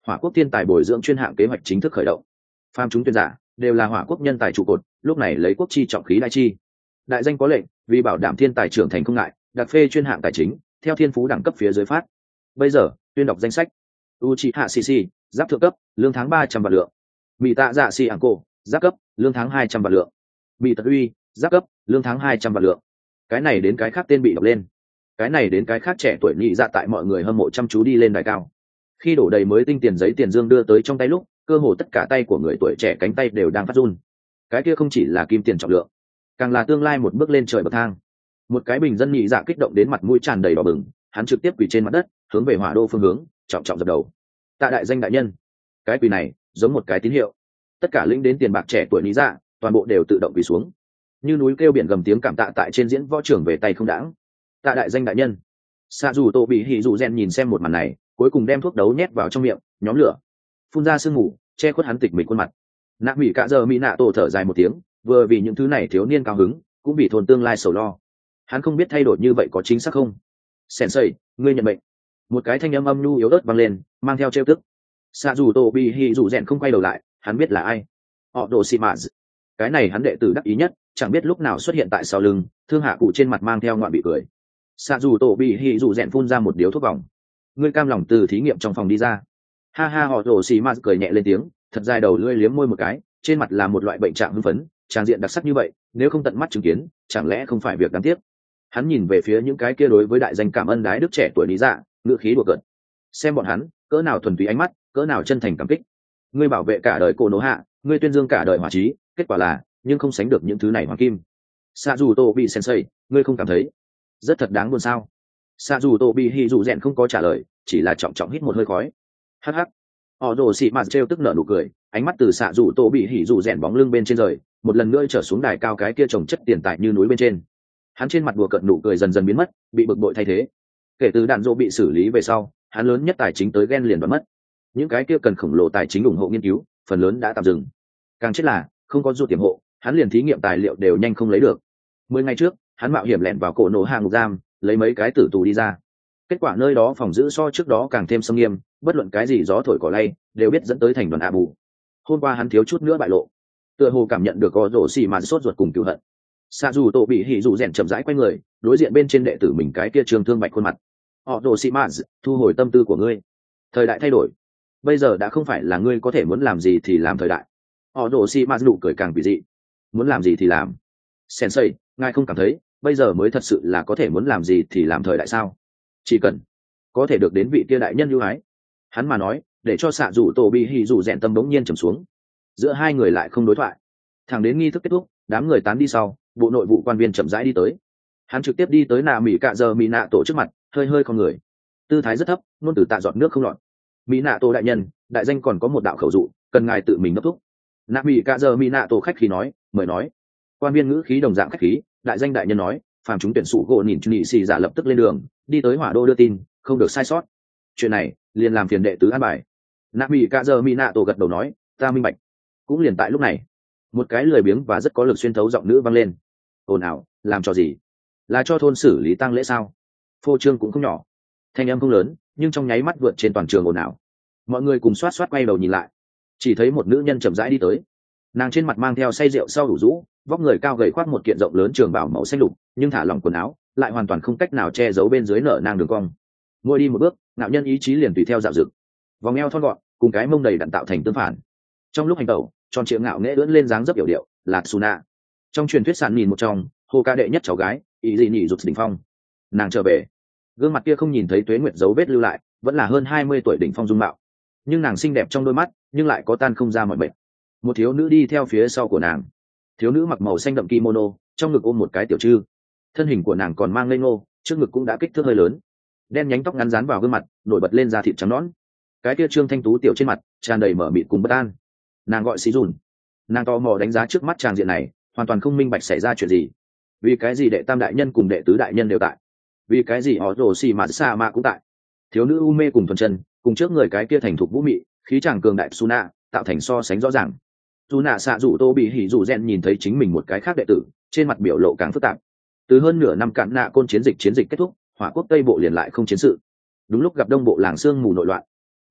hỏa quốc thiên tài bồi dưỡng chuyên hạng kế hoạch chính thức khởi động. Phàm chúng tuyển giả đều là hỏa quốc nhân tài trụ cột, lúc này lấy quốc chi trọng khí đại chi. Đại danh có lệnh, vì bảo đảm thiên tài trưởng thành không ngại, đặc phê chuyên hạng tài chính, theo thiên phú đẳng cấp phía dưới phát. Bây giờ, tuyên đọc danh sách. Uchiha Shishi, giáp thượng cấp, lương tháng 300 vạn lượng. Bị tạ dạ si Anko, giáp cấp, lương tháng 200 vạn lượng. Bị tật uy, giáp cấp, lương tháng 200 vạn lượng. Cái này đến cái khác tên bị đọc lên. Cái này đến cái khác trẻ tuổi nhị dạ tại mọi người hâm mộ chăm chú đi lên đài cao. Khi đổ đầy mới tinh tiền giấy tiền dương đưa tới trong tay lúc, cơ hồ tất cả tay của người tuổi trẻ cánh tay đều đang phát run. Cái kia không chỉ là kim tiền trọng lượng, càng là tương lai một bước lên trời bậc thang. Một cái bình dân nhị dạ kích động đến mặt mũi tràn đầy đỏ bừng, hắn trực tiếp quỳ trên mặt đất, hướng về hỏa đô phương hướng, trọng trọng dập đầu. Tạ đại danh đại nhân. Cái quỳ này giống một cái tín hiệu. Tất cả lĩnh đến tiền bạc trẻ tuổi nhị dạ, toàn bộ đều tự động quỳ xuống. Như núi kêu biển gầm tiếng cảm tạ tại trên diễn võ trường về tay không đãng. Tạ đại danh đại nhân. Sa dù Tô bị hỉ dù rèn nhìn xem một màn này, cuối cùng đem thuốc đấu nhét vào trong miệng, nhóm lửa, phun ra sương mù, che khuất hắn tịch mịch khuôn mặt. Nạ Mỹ Cạ Giờ Mỹ Nạ Tổ thở dài một tiếng, vừa vì những thứ này thiếu niên cao hứng, cũng vì thôn tương lai sầu lo. Hắn không biết thay đổi như vậy có chính xác không. Sensei, ngươi nhận bệnh. Một cái thanh âm âm nhu yếu ớt vang lên, mang theo trêu tức. Sa dù Tô bị hỉ dù rèn không quay đầu lại, hắn biết là ai. Họ Đồ Xì Mạ. Cái này hắn đệ tử đắc ý nhất, chẳng biết lúc nào xuất hiện tại sau lưng, thương hạ cụ trên mặt mang theo ngoạn bị cười. Sa dù Tô bị hỉ dù rèn phun ra một điếu thuốc vòng. Ngươi cam lòng từ thí nghiệm trong phòng đi ra. Ha ha, Họ Đồ Xì Mạ cười nhẹ lên tiếng, thật dài đầu lưỡi liếm môi một cái, trên mặt là một loại bệnh trạng hưng phấn, trang diện đặc sắc như vậy, nếu không tận mắt chứng kiến, chẳng lẽ không phải việc đáng tiếc. Hắn nhìn về phía những cái kia đối với đại danh cảm ơn đái đức trẻ tuổi lý dạ, ngựa khí đùa cợt. Xem bọn hắn, cỡ nào thuần túy ánh mắt, cỡ nào chân thành cảm kích. Ngươi bảo vệ cả đời Cổ Nô Hạ, ngươi tuyên dương cả đời hỏa chí, kết quả là, nhưng không sánh được những thứ này hoàng kim. Sa dù Tô bị sensei, ngươi không cảm thấy rất thật đáng buồn sao? Sa dù Tô bị hỉ dù rèn không có trả lời, chỉ là trọng trọng hít một hơi khói. Hắc hắc. Họ Đồ Xì Mạt trêu tức nở nụ cười, ánh mắt từ Sa dù Tô bị hỉ dù rèn bóng lưng bên trên rời, một lần nữa trở xuống đài cao cái kia trồng chất tiền tài như núi bên trên. Hắn trên mặt đùa cợt nụ cười dần dần biến mất, bị bực bội thay thế. Kể từ đạn dỗ bị xử lý về sau, hắn lớn nhất tài chính tới ghen liền đoán mất. Những cái kia cần khổng lồ tài chính ủng hộ nghiên cứu, phần lớn đã tạm dừng. Càng chết là không có rút tiềm hộ, hắn liền thí nghiệm tài liệu đều nhanh không lấy được. 10 ngày trước, hắn mạo hiểm lẻn vào Cổ Nô Hạ ngục giam, lấy mấy cái tử tù đi ra. Kết quả nơi đó phòng giữ so trước đó càng thêm xâm nghiêm, bất luận cái gì gió thổi cỏ lay đều biết dẫn tới thành đoàn ạ bù. Hôm qua hắn thiếu chút nữa bại lộ, tựa hồ cảm nhận được có rổ xì mà sốt ruột cùng cựu hận. Sa dù Tô bị hỉ dù rèn chậm rãi quay người, đối diện bên trên đệ tử mình cái kia trường thương bạch khuôn mặt. Họ rổ xì mà thu hồi tâm tư của ngươi. Thời đại thay đổi, bây giờ đã không phải là ngươi có thể muốn làm gì thì làm thời đại. Họ rổ xì mà nụ cười càng kỳ dị. Muốn làm gì thì làm. Sensei, ngài không cảm thấy bây giờ mới thật sự là có thể muốn làm gì thì làm thời đại sao? Chỉ cần có thể được đến vị kia đại nhân ưu ái. Hắn mà nói, để cho xạ dù Tô bị hỉ dù rèn tâm bỗng nhiên trầm xuống. Giữa hai người lại không đối thoại. Thẳng đến nghi thức kết thúc, đám người tán đi sau, bộ nội vụ quan viên chậm rãi đi tới. Hắn trực tiếp đi tới Nạ Mỹ Cạ Giờ Mỹ Nạ Tổ trước mặt, hơi hơi con người, tư thái rất thấp, luôn từ tạ giọt nước không lọt. Mỹ Nạ Tổ đại nhân, đại danh còn có một đạo khẩu dụ, cần ngài tự mình đốc thúc. Nạ Mỹ Cạ Giờ Mỹ Nạ Tổ khách khí nói, mời nói. Quan viên ngữ khí đồng dạng khách khí, đại danh đại nhân nói, phàm chúng tuyển sụ gỗ nhìn nhị xì giả lập tức lên đường, đi tới hỏa đô đưa tin, không được sai sót. Chuyện này liền làm phiền đệ tứ an bài. Nạ Mỹ Cạ Giờ Mỹ Nạ Tổ gật đầu nói, ta minh bạch. Cũng liền tại lúc này, một cái lười biếng và rất có lực xuyên thấu giọng nữ vang lên. Ồn ào, làm cho gì? Là cho thôn xử lý tang lễ sao? Phô trương cũng không nhỏ, thanh âm không lớn, nhưng trong nháy mắt vượt trên toàn trường ồn ào. Mọi người cùng xoát xoát quay đầu nhìn lại, chỉ thấy một nữ nhân chậm rãi đi tới. Nàng trên mặt mang theo say rượu sau đủ rũ, vóc người cao gầy khoác một kiện rộng lớn trường bào màu xanh lục, nhưng thả lỏng quần áo lại hoàn toàn không cách nào che giấu bên dưới nở nang đường cong. Mỗi đi một bước, nạo nhân ý chí liền tùy theo dạo dực, vòng eo thon gọn cùng cái mông đầy đặn tạo thành tương phản. Trong lúc hành tẩu, tròn trịa ngạo nghễ ưỡn lên dáng dấp yểu điệu, là Suna. Trong truyền thuyết sàn nhìn một trong, hồ ca đệ nhất cháu gái, ý gì nhỉ rụt đỉnh phong. Nàng trở về, gương mặt kia không nhìn thấy tuế nguyệt dấu vết lưu lại, vẫn là hơn 20 tuổi đỉnh phong dung mạo. Nhưng nàng xinh đẹp trong đôi mắt, nhưng lại có tan không ra mọi mệt. Một thiếu nữ đi theo phía sau của nàng. Thiếu nữ mặc màu xanh đậm kimono, trong ngực ôm một cái tiểu trư. Thân hình của nàng còn mang ngây ngô, trước ngực cũng đã kích thước hơi lớn. Đen nhánh tóc ngắn dán vào gương mặt, nổi bật lên da thịt trắng nõn. Cái kia trương thanh tú tiểu trên mặt, tràn đầy mở mịt cùng bất an. Nàng gọi xí dùn. Nàng tò mò đánh giá trước mắt tràng diện này, hoàn toàn không minh bạch xảy ra chuyện gì. Vì cái gì đệ tam đại nhân cùng đệ tứ đại nhân đều tại? Vì cái gì họ rồ xì mà xa mà cũng tại? Thiếu nữ u mê cùng thuần chân, cùng trước người cái kia thành thục vũ mị, khí chàng cường đại Suna, tạo thành so sánh rõ ràng. Suna xạ rủ Tô bị hỉ rủ rèn nhìn thấy chính mình một cái khác đệ tử, trên mặt biểu lộ càng phức tạp. Từ hơn nửa năm cạn nạ côn chiến dịch kết thúc, hỏa quốc tây bộ liền lại không chiến sự. Đúng lúc gặp đông bộ làng sương mù nội loạn,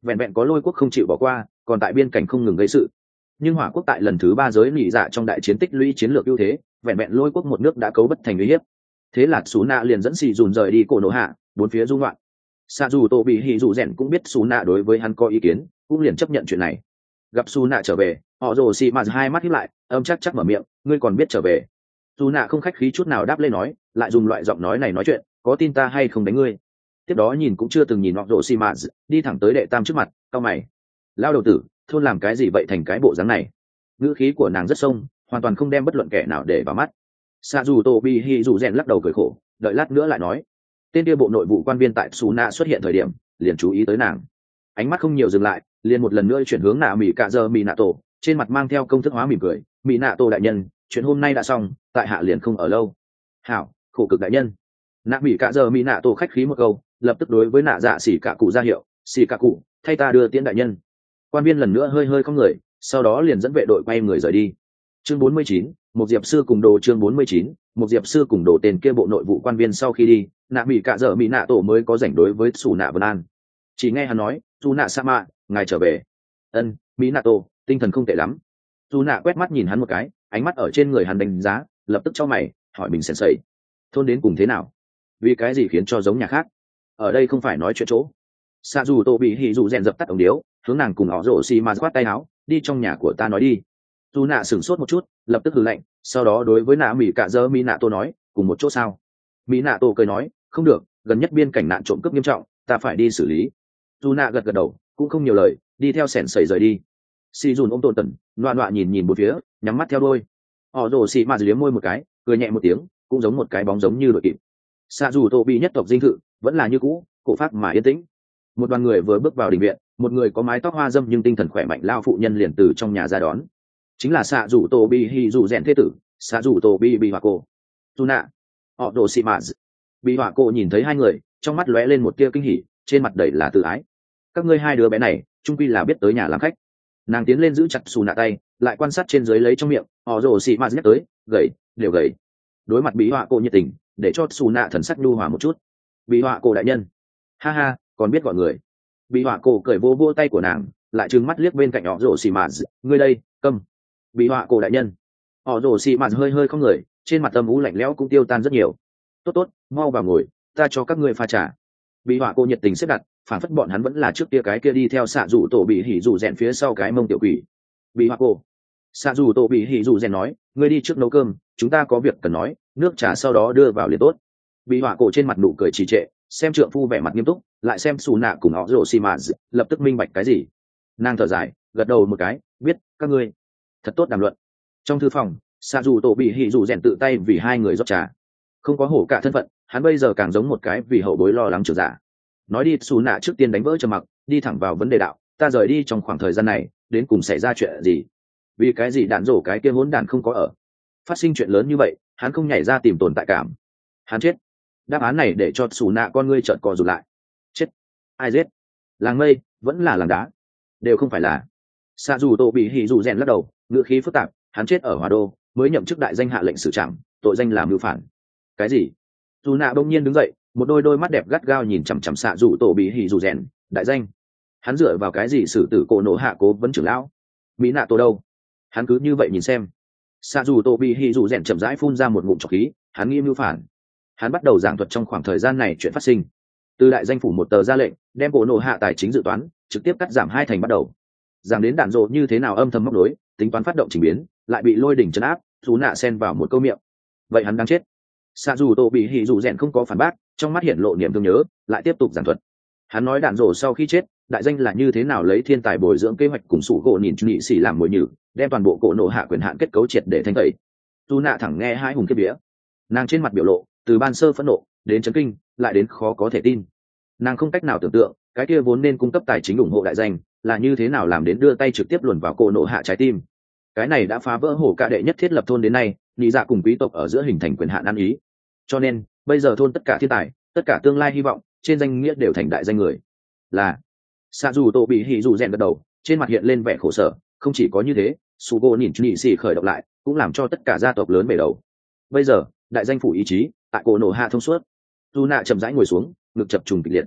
vẹn vẹn có lôi quốc không chịu bỏ qua, còn tại biên cảnh không ngừng gây sự. Nhưng hỏa quốc tại lần thứ 3 giới nỉ dạ trong đại chiến tích lũy chiến lược ưu thế, vẹn vẹn lôi quốc một nước đã cấu bất thành uy hiếp. Thế là Sú Nạ liền dẫn xì dùn rời đi cổ nổ hạ, bốn phía du ngoạn. Xạ dù tổ bị hỉ dù rèn cũng biết Sú Nạ đối với hắn có ý kiến, cũng liền chấp nhận chuyện này. Gặp Sú Nạ trở về, họ rồ xì mà hai mắt híp lại, âm chắc mở miệng, ngươi còn biết trở về. Sú Nạ không khách khí chút nào đáp lên nói, lại dùng loại giọng nói này nói chuyện, có tin ta hay không đánh ngươi. Tiếp đó nhìn cũng chưa từng nhìn họ rồ xì mà đi thẳng tới đệ tam trước mặt, cau mày. Lao đầu tử, thôn làm cái gì vậy thành cái bộ dáng này? Ngữ khí của nàng rất sông, hoàn toàn không đem bất luận kẻ nào để vào mắt. Xạ dù tổ bị hỉ dù rèn lắc đầu cười khổ, đợi lát nữa lại nói. Tên kia bộ nội vụ quan viên tại Sú Nạ xuất hiện thời điểm, liền chú ý tới nàng. Ánh mắt không nhiều dừng lại, liền một lần nữa chuyển hướng nạ mỹ cạ giờ mỹ nạ tổ, trên mặt mang theo công thức hóa mỉm cười, mỹ nạ tổ đại nhân, chuyện hôm nay đã xong, tại hạ liền không ở lâu. Hảo, khổ cực đại nhân. Nạ mỹ cạ giờ mỹ nạ tổ khách khí một câu, lập tức đối với nạ dạ xỉ cạ cụ ra hiệu, xỉ cạ cụ, thay ta đưa tiễn đại nhân. Quan viên lần nữa hơi không người, sau đó liền dẫn vệ đội quay người rời đi. Chương 49, một diệp sư cùng đồ. Chương 49, một diệp sư cùng đồ. Tên kia bộ nội vụ quan viên sau khi đi, nạ mỹ cạ dở mỹ nạ tổ mới có rảnh đối với Sú Nạ vân an. Chỉ nghe hắn nói, Sú Nạ sama, ngài trở về. Ân, mỹ nạ tổ, tinh thần không tệ lắm. Sú Nạ quét mắt nhìn hắn một cái, ánh mắt ở trên người hắn đánh giá, lập tức cho mày, hỏi mình sensei, thôn đến cùng thế nào? Vì cái gì khiến cho giống nhà khác? Ở đây không phải nói chuyện chỗ. Xạ dù tổ bị hỉ dù rèn dập tắt ống điếu, hướng nàng cùng họ rổ xì mà khoát tay áo, đi trong nhà của ta nói đi. Sú Nạ sửng sốt một chút, lập tức hừ lạnh, sau đó đối với nạ mỹ cạ dơ mỹ nạ tô nói, cùng một chỗ sao? Mỹ nạ tô cười nói, không được, gần nhất biên cảnh nạn trộm cướp nghiêm trọng, ta phải đi xử lý. Sú Nạ gật đầu, cũng không nhiều lời, đi theo sẻn sẩy rời đi. Si dùn ôm tôn tần, loạn loạn nhìn bốn phía, nhắm mắt theo đôi. Họ rồ xì mà liếm môi một cái, cười nhẹ một tiếng, cũng giống một cái bóng giống như đội kịp. Xạ dù tô bị nhất tộc dinh thự, vẫn là như cũ, cổ pháp mà yên tĩnh. Một đoàn người vừa bước vào đình viện, một người có mái tóc hoa dâm nhưng tinh thần khỏe mạnh lao phụ nhân liền từ trong nhà ra đón. Chính là xạ dù tô bị hỉ dù rèn thế tử, xạ dù tô bị hòa cô. Sú Nạ, họ rồ xì mà bị hòa cô nhìn thấy hai người, trong mắt lóe lên một tia kinh hỉ, trên mặt đầy là tự ái. Các ngươi hai đứa bé này, chung quy là biết tới nhà làm khách. Nàng tiến lên giữ chặt Sú Nạ tay, lại quan sát trên dưới lấy trong miệng, họ rồ xì mà nhắc tới, gầy, đều gầy. Đối mặt bị hòa cô nhiệt tình, để cho Sú Nạ thần sắc nhu hòa một chút. Bị hòa cô đại nhân, ha ha, còn biết gọi người. Bị họa cổ cởi vô tay của nàng, lại trừng mắt liếc bên cạnh họ rồ xì mà, ngươi đây, câm. Bị họa cổ đại nhân. Họ rồ xì mà hơi không người, trên mặt âm u lạnh lẽo cũng tiêu tan rất nhiều. Tốt, mau vào ngồi, ta cho các ngươi pha trà. Bị họa cổ nhiệt tình xếp đặt, phản phất bọn hắn vẫn là trước kia cái kia đi theo xạ dù tổ bị hỉ dù rèn phía sau cái mông tiểu quỷ. Bị họa cổ. Xạ dù tổ bị hỉ dù rèn nói, ngươi đi trước nấu cơm, chúng ta có việc cần nói, nước trà sau đó đưa vào liền tốt. Bị họa cổ trên mặt nụ cười trì trệ, xem trượng phu vẻ mặt nghiêm túc, lại xem Sú Nạ cùng họ rồ xì mà, lập tức minh bạch cái gì. Nàng thở dài, gật đầu một cái, biết, các ngươi thật tốt đàm luận. Trong thư phòng, xạ dù tổ bị hỉ dù rèn tự tay vì hai người rót trà. Không có hổ cả thân phận, hắn bây giờ càng giống một cái vì hậu bối lo lắng trưởng giả. Nói đi, Sú Nạ trước tiên đánh vỡ trầm mặc, đi thẳng vào vấn đề đạo, ta rời đi trong khoảng thời gian này, đến cùng xảy ra chuyện gì? Vì cái gì đạn rổ cái kia hỗn đản không có ở? Phát sinh chuyện lớn như vậy, hắn không nhảy ra tìm tồn tại cảm. Hắn chết. Đáp án này để cho Sú Nạ con ngươi trợn co rụt lại. Chết. Ai giết? Làng mây vẫn là làng đá, đều không phải là. Xạ dù tổ bị hỉ dù rèn lắc đầu, ngữ khí phức tạp, hắn chết ở Hòa Đô, mới nhậm chức đại danh hạ lệnh xử trảm, tội danh làm mưu phản. Cái gì? Sú Nạ bỗng nhiên đứng dậy, một đôi mắt đẹp gắt gao nhìn chằm chằm xạ dù tổ bị hỉ dù rèn, đại danh. Hắn dựa vào cái gì xử tử cổ nổ hạ cố vấn trưởng lão? Mỹ nạ tổ đâu? Hắn cứ như vậy nhìn xem. Xạ dù tổ bị hỉ dù rèn chậm rãi phun ra một ngụm trọc khí, hắn nghi mưu phản. Hắn bắt đầu giảng thuật trong khoảng thời gian này chuyện phát sinh. Từ đại danh phủ một tờ ra lệnh, đem cổ nổ hạ tài chính dự toán trực tiếp cắt giảm 2 thành bắt đầu. Giảng đến đạn rộ như thế nào âm thầm móc đối, tính toán phát động chỉnh biến, lại bị lôi đỉnh trấn áp, Sú Nạ xen vào một câu miệng. Vậy hắn đang chết. Xạ dù tổ bị hỉ dù rèn không có phản bác, trong mắt hiện lộ niềm thương nhớ, lại tiếp tục giảng thuật. Hắn nói đạn rộ sau khi chết, đại danh là như thế nào lấy thiên tài bồi dưỡng kế hoạch cùng sủ gỗ nhìn nhị xỉ làm mồi nhử, đem toàn bộ cổ nổ hạ quyền hạn kết cấu triệt để thanh tẩy. Sú Nạ thẳng nghe hai hùng kiếp vía. Nàng trên mặt biểu lộ, từ ban sơ phẫn nộ đến chấn kinh, lại đến khó có thể tin. Nàng không cách nào tưởng tượng cái kia vốn nên cung cấp tài chính ủng hộ đại danh là như thế nào làm đến đưa tay trực tiếp luồn vào cổ nổ hạ trái tim. Cái này đã phá vỡ hổ cả đệ nhất thiết lập thôn đến nay, nhị dạ cùng quý tộc ở giữa hình thành quyền hạn ăn ý. Cho nên bây giờ thôn tất cả thiên tài, tất cả tương lai hy vọng trên danh nghĩa đều thành đại danh người. Là xạ dù tổ bị hỉ dù rèn gật đầu, trên mặt hiện lên vẻ khổ sở. Không chỉ có như thế, Sugo nhìn nhị xì khởi động lại cũng làm cho tất cả gia tộc lớn bể đầu. Bây giờ đại danh phủ ý chí tại cổ nổ hạ thông suốt. Sú Nạ chậm rãi ngồi xuống, ngực chập trùng kịch liệt.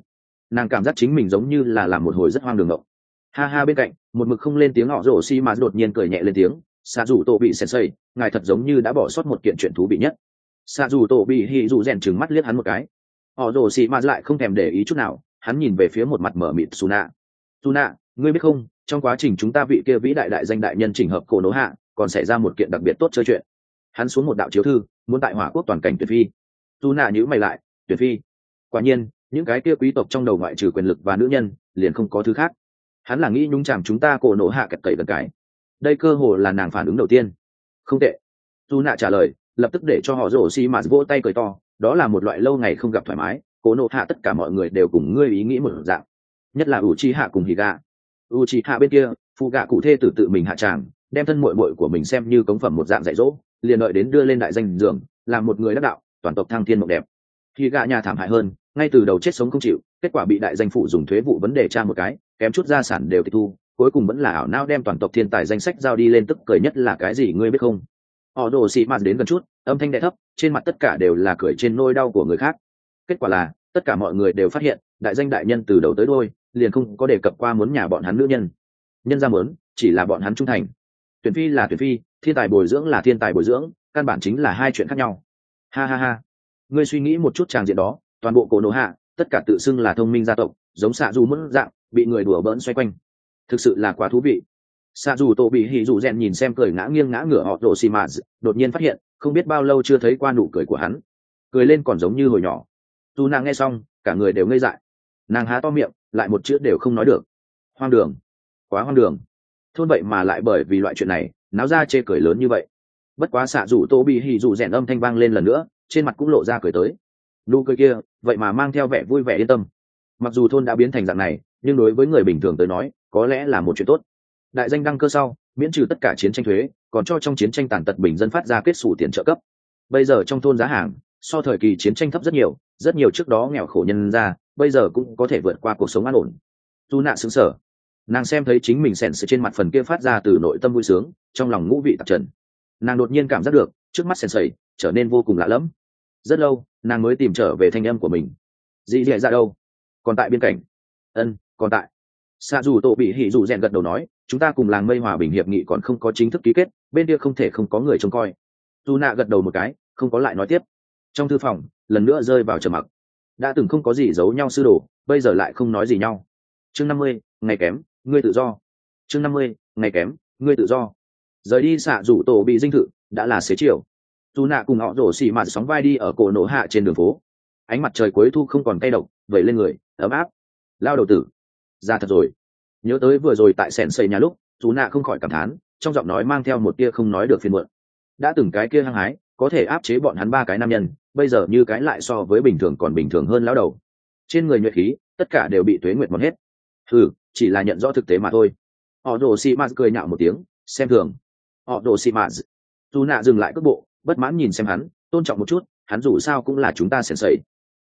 nàng cảm giác chính mình giống như là làm một hồi rất hoang đường ngộng. Ha ha, bên cạnh một mực không lên tiếng họ rổ xi mà đột nhiên cười nhẹ lên tiếng. Xạ dù tổ bị sensei, ngài thật giống như đã bỏ sót một kiện chuyện thú vị nhất. Xạ dù tổ bị hỉ dù rèn trừng mắt liếc hắn một cái. Họ rổ xi mà lại không thèm để ý chút nào, hắn nhìn về phía một mặt mở mịt Suna. Suna, ngươi biết không, trong quá trình chúng ta vị kia vĩ đại đại danh đại nhân chỉnh hợp cổ nỗ hạ, còn xảy ra một kiện đặc biệt tốt chơi chuyện. Hắn xuống một đạo chiếu thư, muốn tại hỏa quốc toàn cảnh tuyển phi. Suna nhíu mày lại, tuyển phi? Quả nhiên, những cái kia quý tộc trong đầu ngoại trừ quyền lực và nữ nhân, liền không có thứ khác. Hắn là nghĩ nhúng chàm chúng ta cổ nỗ hạ kẹt cậy gần cái. Đây cơ hồ là nàng phản ứng đầu tiên. Không tệ. Suna trả lời, lập tức để cho họ rổ xi mà vỗ tay cười to, đó là một loại lâu ngày không gặp thoải mái, cổ nỗ hạ tất cả mọi người đều cùng ngươi ý nghĩ một dạng, nhất là Uchiha cùng Higa. Uchiha bên kia, phụ gạ cụ thê tử tự mình hạ tràng, đem thân muội muội của mình xem như cống phẩm một dạng dạy dỗ, liền đợi đến đưa lên đại danh giường, làm một người đắc đạo, toàn tộc thăng thiên mộng đẹp. Higa nhà thảm hại hơn, ngay từ đầu chết sống không chịu, kết quả bị đại danh phụ dùng thuế vụ vấn đề tra một cái, kém chút gia sản đều tịch thu, cuối cùng vẫn là ảo não đem toàn tộc thiên tài danh sách giao đi lên, tức cười nhất là cái gì ngươi biết không? Họ đồ xị mạt đến gần chút, âm thanh đè thấp, trên mặt tất cả đều là cười trên nỗi đau của người khác. Kết quả là tất cả mọi người đều phát hiện đại danh đại nhân từ đầu tới đuôi liền không có đề cập qua muốn nhà bọn hắn nữ nhân. Nhân ra muốn chỉ là bọn hắn trung thành. Tuyển phi là tuyển phi, thiên tài bồi dưỡng là thiên tài bồi dưỡng, căn bản chính là hai chuyện khác nhau. Ha ha ha, ngươi suy nghĩ một chút tràng diện đó, toàn bộ cổ nổ hạ tất cả tự xưng là thông minh gia tộc, giống xạ dù mất dạng bị người đùa bỡn xoay quanh, thực sự là quá thú vị. Xạ dù tổ bị hỉ dù rèn nhìn xem cười ngã nghiêng ngã ngửa họ rồ xì mạt, đột nhiên phát hiện không biết bao lâu chưa thấy qua nụ cười của hắn, cười lên còn giống như hồi nhỏ. Dù nàng nghe xong cả người đều ngây dại, nàng há to miệng lại một chữ đều không nói được. Hoang đường, quá hoang đường, thôn vậy mà lại bởi vì loại chuyện này náo ra chê cười lớn như vậy. Bất quá xạ dù tô bị hỉ dù rèn âm thanh vang lên lần nữa, trên mặt cũng lộ ra cười tới. Nụ cười kia vậy mà mang theo vẻ vui vẻ yên tâm. Mặc dù thôn đã biến thành dạng này, nhưng đối với người bình thường tới nói có lẽ là một chuyện tốt. Đại danh đăng cơ sau, miễn trừ tất cả chiến tranh thuế, còn cho trong chiến tranh tàn tật bình dân phát ra kết xù tiền trợ cấp. Bây giờ trong thôn giá hàng so thời kỳ chiến tranh thấp rất nhiều trước đó nghèo khổ nhân ra bây giờ cũng có thể vượt qua cuộc sống an ổn. Tu nạ sững sờ, nàng xem thấy chính mình sèn sờ trên mặt phần kia phát ra từ nội tâm vui sướng, trong lòng ngũ vị tạp trần. Nàng đột nhiên cảm giác được trước mắt sèn sầy trở nên vô cùng lạ lẫm. Rất lâu nàng mới tìm trở về thanh âm của mình. Dì dì ra đâu? Còn tại bên cạnh. Ân, còn tại. Xạ dù tổ bị hỉ dù rèn gật đầu nói, chúng ta cùng làng mây hòa bình hiệp nghị còn không có chính thức ký kết, bên kia không thể không có người trông coi. Tu nạ gật đầu một cái, không có lại nói tiếp. Trong thư phòng lần nữa rơi vào trầm mặc. Đã từng không có gì giấu nhau sư đồ, bây giờ lại không nói gì nhau. Chương 50, ngày kém, ngươi tự do. Chương 50, ngày kém, ngươi tự do. Rời đi xạ rủ tổ bị dinh thự đã là xế chiều. Tu nạ cùng họ rổ xì mạt sóng vai đi ở cổ nổ hạ trên đường phố. Ánh mặt trời cuối thu không còn cay độc, vẩy lên người ấm áp. Lao đầu tử ra thật rồi. Nhớ tới vừa rồi tại sèn xây nhà lúc, Tu nạ không khỏi cảm thán, trong giọng nói mang theo một tia không nói được phiền muộn. Đã từng cái kia hăng hái có thể áp chế bọn hắn ba cái nam nhân, bây giờ như cái lại so với bình thường còn bình thường hơn lão đầu. Trên người nhuệ khí tất cả đều bị tuế nguyệt mòn hết. Chỉ là nhận rõ thực tế mà thôi. Họ đồ xì mạt cười nhạo một tiếng, xem thường. Họ đồ xì mạt. Tu nạ dừng lại cước bộ, bất mãn nhìn xem hắn, tôn trọng một chút, hắn dù sao cũng là chúng ta sèn sẩy.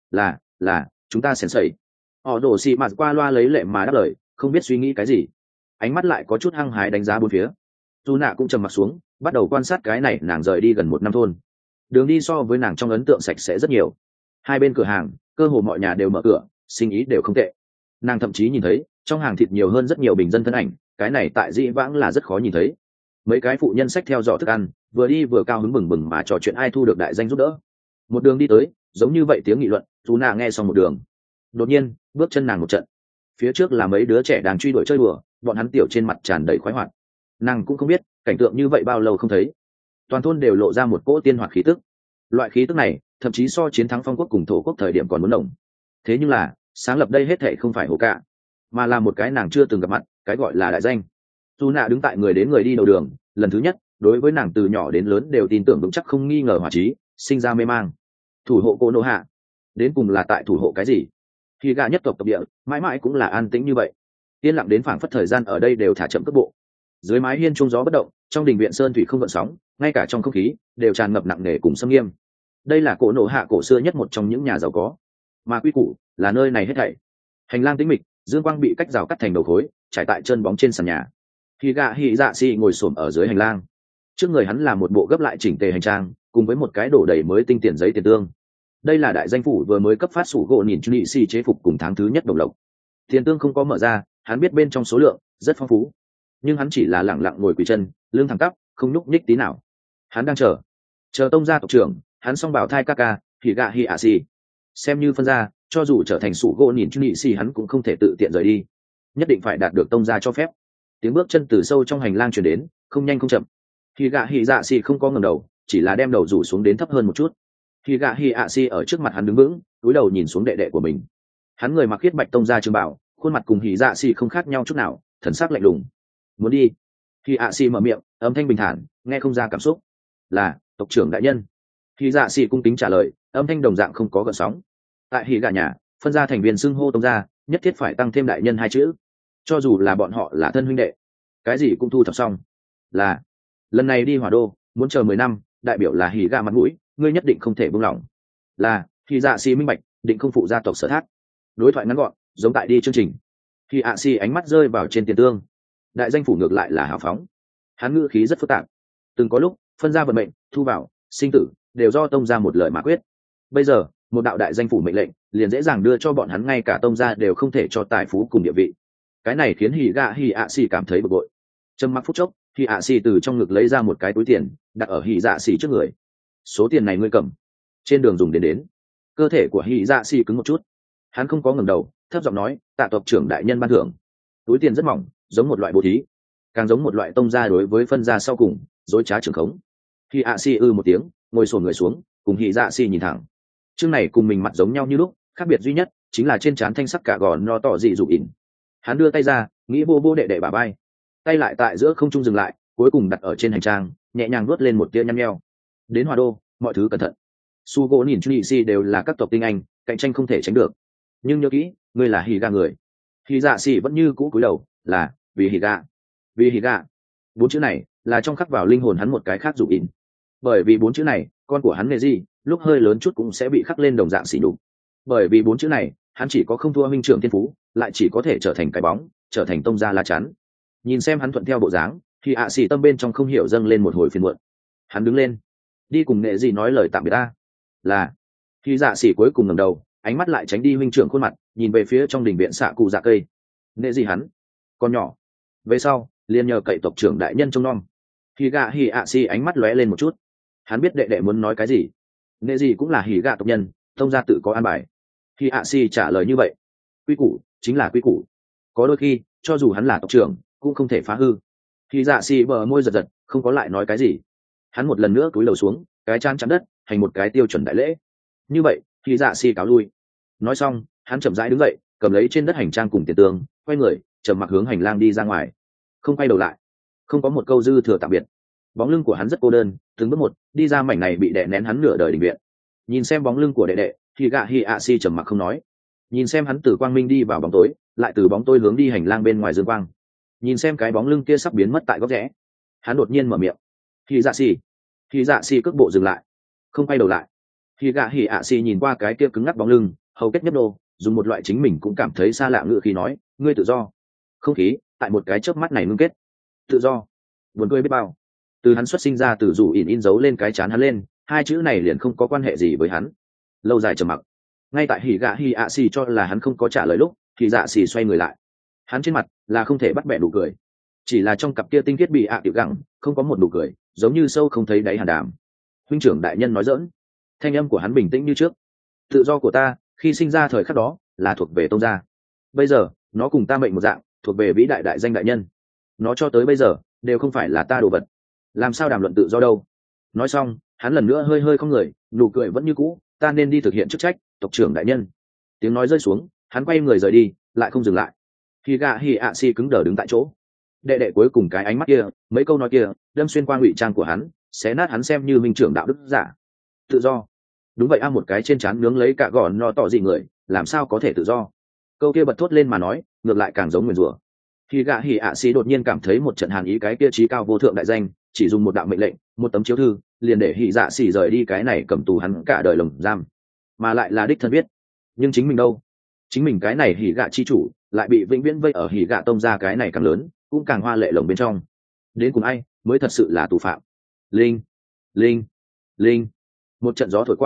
Là chúng ta sèn sẩy. Họ đồ xì mạt qua loa lấy lệ mà đáp lời, không biết suy nghĩ cái gì. Ánh mắt lại có chút hăng hái đánh giá bốn phía. Tu nạ cũng trầm mặt xuống, bắt đầu quan sát cái này nàng rời đi gần một năm thôn. Đường đi so với nàng trong ấn tượng sạch sẽ rất nhiều. Hai bên cửa hàng cơ hồ mọi nhà đều mở cửa, sinh ý đều không tệ. Nàng thậm chí nhìn thấy trong hàng thịt nhiều hơn rất nhiều bình dân thân ảnh, cái này tại dĩ vãng là rất khó nhìn thấy. Mấy cái phụ nhân xách theo giỏ thức ăn, vừa đi vừa cao hứng bừng bừng mà trò chuyện ai thu được đại danh giúp đỡ. Một đường đi tới giống như vậy tiếng nghị luận, chú nạ nghe xong một đường. Đột nhiên bước chân nàng một trận, phía trước là mấy đứa trẻ đang truy đuổi chơi đùa, bọn hắn tiểu trên mặt tràn đầy khoái hoạt. Nàng cũng không biết cảnh tượng như vậy bao lâu không thấy, toàn thôn đều lộ ra một cỗ tiên hoạt khí tức. Loại khí tức này thậm chí so chiến thắng phong quốc cùng thổ quốc thời điểm còn muốn nồng. Thế nhưng là sáng lập đây hết thảy không phải hồ cạ, mà là một cái nàng chưa từng gặp mặt, cái gọi là đại danh. Tu nạ đứng tại người đến người đi đầu đường, lần thứ nhất đối với nàng từ nhỏ đến lớn đều tin tưởng vững chắc không nghi ngờ hỏa trí, sinh ra mê mang. Thủ hộ cô nô hạ đến cùng là tại thủ hộ cái gì? Khi gà nhất tộc tộc địa mãi mãi cũng là an tĩnh như vậy, yên lặng đến phảng phất thời gian ở đây đều thả chậm cước bộ. Dưới mái hiên trung gió bất động, trong đình viện sơn thủy không gợn sóng, ngay cả trong không khí đều tràn ngập nặng nề cùng sâm nghiêm. Đây là cổ nổ hạ cổ xưa nhất một trong những nhà giàu có, mà quy củ là nơi này hết thảy. Hành lang tĩnh mịch, dương quang bị cách rào cắt thành đầu khối, trải tại chân bóng trên sàn nhà. Khi gạ hỉ dạ xì ngồi xổm ở dưới hành lang, trước người hắn là một bộ gấp lại chỉnh tề hành trang, cùng với một cái đổ đầy mới tinh tiền giấy tiền tương. đây là đại danh phủ vừa mới cấp phát sủ gỗ nhìn nhị xì chế phục cùng tháng thứ nhất đồng lộc. Tiền tương không có mở ra, hắn biết bên trong số lượng rất phong phú, nhưng hắn chỉ là lẳng lặng ngồi quỳ chân, lưng thẳng tắp, không nhúc nhích tí nào. Hắn đang chờ tông gia tộc trưởng, hắn xong bảo thai Kaka, thì gạ hi ạ xì. Xem như phân ra, cho dù trở thành sủ gỗ nhìn nhị xì hắn cũng không thể tự tiện rời đi, nhất định phải đạt được tông gia cho phép. Tiếng bước chân từ sâu trong hành lang truyền đến, không nhanh không chậm. Thì gạ hi dạ xì không có ngẩng đầu, chỉ là đem đầu rủ xuống đến thấp hơn một chút. Thì gạ hi ạ xì ở trước mặt hắn đứng vững, cúi đầu nhìn xuống đệ đệ của mình. Hắn người mặc khiết bạch tông gia trường bảo, khuôn mặt cùng hỉ dạ xì không khác nhau chút nào, thần sắc lạnh lùng. Muốn đi? Thì ạ xì mở miệng, âm thanh bình thản, nghe không ra cảm xúc. Là tộc trưởng đại nhân. Hỉ dạ xì cung kính trả lời, âm thanh đồng dạng không có gợn sóng. Tại hỉ gạ nhà, phân gia thành viên xưng hô tông gia, nhất thiết phải tăng thêm đại nhân hai chữ, cho dù là bọn họ là thân huynh đệ. Cái gì cũng thu thập xong. Là lần này đi hỏa đô, muốn chờ 10 năm, đại biểu là hỉ gạ mặt mũi, ngươi nhất định không thể buông lỏng. Là hỉ dạ xì minh bạch, định không phụ gia tộc sở thác. Đối thoại ngắn gọn, giống tại đi chương trình. Hỉ ạ xì ánh mắt rơi vào trên tiền tương, đại danh phủ ngược lại là hào phóng. Hắn ngữ khí rất phức tạp. Từng có lúc phân ra vận mệnh, thu vào sinh tử đều do tông gia một lời mà quyết. Bây giờ một đạo đại danh phủ mệnh lệnh liền dễ dàng đưa cho bọn hắn ngay cả tông gia đều không thể cho tài phú cùng địa vị. Cái này khiến hỉ ạ xì cảm thấy bực bội. Trầm mặc phút chốc, hỉ ạ xì từ trong ngực lấy ra một cái túi tiền, đặt ở hỉ dạ xì trước người. Số tiền này ngươi cầm, trên đường dùng đến. Cơ thể của hỉ dạ xì cứng một chút, hắn không có ngẩng đầu, thấp giọng nói, tạ tộc trưởng đại nhân ban thưởng. Túi tiền rất mỏng, giống một loại bố thí, càng giống một loại tông gia đối với phân gia sau cùng dối trá trưởng khống. Hỉ ạ xì một tiếng, ngồi xổm người xuống, cùng hỉ dạ xì nhìn thẳng. Chương này cùng mình mặt giống nhau như lúc, khác biệt duy nhất chính là trên trán thanh sắc cả gò no tỏ dị dụ ỉn. Hắn đưa tay ra, nghĩ vô vô đệ đệ bà bay, tay lại tại giữa không trung dừng lại, cuối cùng đặt ở trên hành trang, nhẹ nhàng nuốt lên một tia nhăn nheo. Đến Hòa Đô, mọi thứ cẩn thận. Su gỗ nhìn chu nhị si đều là các tộc tinh anh, cạnh tranh không thể tránh được. Nhưng nhớ kỹ, ngươi là hỉ gạ người. Hỉ dạ si vẫn như cũ cúi đầu, là vì hỉ gạ. Vì hỉ gạ. 4 chữ này là trong khắc vào linh hồn hắn một cái khác dụ ỉn. Bởi vì 4 chữ này, con của hắn nghề gì, lúc hơi lớn chút cũng sẽ bị khắc lên đồng dạng xỉ nhục. Bởi vì 4 chữ này, hắn chỉ có không thua huynh trưởng thiên phú, lại chỉ có thể trở thành cái bóng, trở thành tông gia lá chắn. Nhìn xem hắn thuận theo bộ dáng, thì ạ xỉ tâm bên trong không hiểu dâng lên một hồi phiền muộn. Hắn đứng lên, đi cùng nghệ gì nói lời tạm biệt ta. Là khi dạ xỉ cuối cùng ngẩng đầu, ánh mắt lại tránh đi huynh trưởng khuôn mặt, nhìn về phía trong đình viện xạ cụ dạ cây. Nghệ gì hắn con nhỏ, về sau liền nhờ cậy tộc trưởng đại nhân trông nom. Hỉ gạ hỉ ạ xỉ ánh mắt lóe lên một chút, hắn biết đệ đệ muốn nói cái gì. Nghệ gì cũng là hỉ gạ tộc nhân, tông gia tự có an bài. Hỉ ạ xỉ trả lời như vậy, quy củ chính là quy củ, có đôi khi cho dù hắn là tộc trưởng cũng không thể phá hư. Hỉ dạ xỉ bờ môi giật giật, không có lại nói cái gì. Hắn một lần nữa cúi đầu xuống, cái chán chắn đất, thành một cái tiêu chuẩn đại lễ. Như vậy Hỉ dạ xỉ cáo lui. Nói xong, hắn chậm rãi đứng dậy, cầm lấy trên đất hành trang cùng tiền tương, quay người trầm mặc hướng hành lang đi ra ngoài, không quay đầu lại, không có một câu dư thừa tạm biệt. Bóng lưng của hắn rất cô đơn, từng bước một đi ra mảnh này bị đè nén hắn nửa đời đình viện. Nhìn xem bóng lưng của đệ đệ, thì gạ hỉ ạ xỉ trầm mặc không nói. Nhìn xem hắn từ quang minh đi vào bóng tối, lại từ bóng tối hướng đi hành lang bên ngoài dương quang. Nhìn xem cái bóng lưng kia sắp biến mất tại góc rẽ, hắn đột nhiên mở miệng, hỉ dạ xỉ. Hỉ dạ xỉ cước bộ dừng lại, không quay đầu lại. Hỉ gạ hỉ ạ xỉ nhìn qua cái kia cứng ngắc bóng lưng, hầu kết nhấp nô, dùng một loại chính mình cũng cảm thấy xa lạ ngữ khí nói, ngươi tự do. Không khí tại một cái chớp mắt này ngưng kết. Tự do, buồn cười biết bao. Từ hắn xuất sinh ra, từ rủ in dấu lên cái chán hắn lên, hai chữ này liền không có quan hệ gì với hắn. Lâu dài trầm mặc. Ngay tại hỉ gạ hỉ ạ xỉ cho là hắn không có trả lời lúc, thì dạ xỉ xoay người lại. Hắn trên mặt là không thể bắt bẻ nụ cười, chỉ là trong cặp kia tinh khiết bị tiểu gẳng không có một nụ cười, giống như sâu không thấy đáy hàn đàm. Huynh trưởng đại nhân nói giỡn. Thanh âm của hắn bình tĩnh như trước. Tự do của ta khi sinh ra thời khắc đó là thuộc về tông gia, bây giờ nó cùng ta mệnh một dạng, thuộc về vĩ đại đại danh đại nhân. Nó cho tới bây giờ đều không phải là ta đồ vật, làm sao đàm luận tự do đâu. Nói xong, hắn lần nữa hơi hơi không người, nụ cười vẫn như cũ, ta nên đi thực hiện chức trách tộc trưởng đại nhân. Tiếng nói rơi xuống, hắn quay người rời đi, lại không dừng lại. Hỉ gạ hỉ ạ xỉ cứng đờ đứng tại chỗ. Đệ đệ cuối cùng cái ánh mắt kia, mấy câu nói kia đâm xuyên qua ngụy trang của hắn, xé nát hắn xem như minh trưởng đạo đức giả. Tự do? Đúng vậy a, một cái trên trán nướng lấy cả gòn no tỏ dị người, làm sao có thể tự do? Câu kia bật thốt lên mà nói, ngược lại càng giống nguyền rủa. Hỉ gạ hỉ ạ xỉ đột nhiên cảm thấy một trận hàn ý, cái kia trí cao vô thượng đại danh, chỉ dùng một đạo mệnh lệnh, một tấm chiếu thư, liền để hỉ dạ xỉ rời đi cái này cầm tù hắn cả đời lồng giam, mà lại là đích thân viết. Nhưng chính mình đâu? Chính mình cái này hỉ gạ chi chủ lại bị vĩnh viễn vây ở hỉ gạ tông gia cái này càng lớn cũng càng hoa lệ lồng bên trong. Đến cùng ai mới thật sự là tù phạm? Linh linh linh. Một trận gió thổi qua,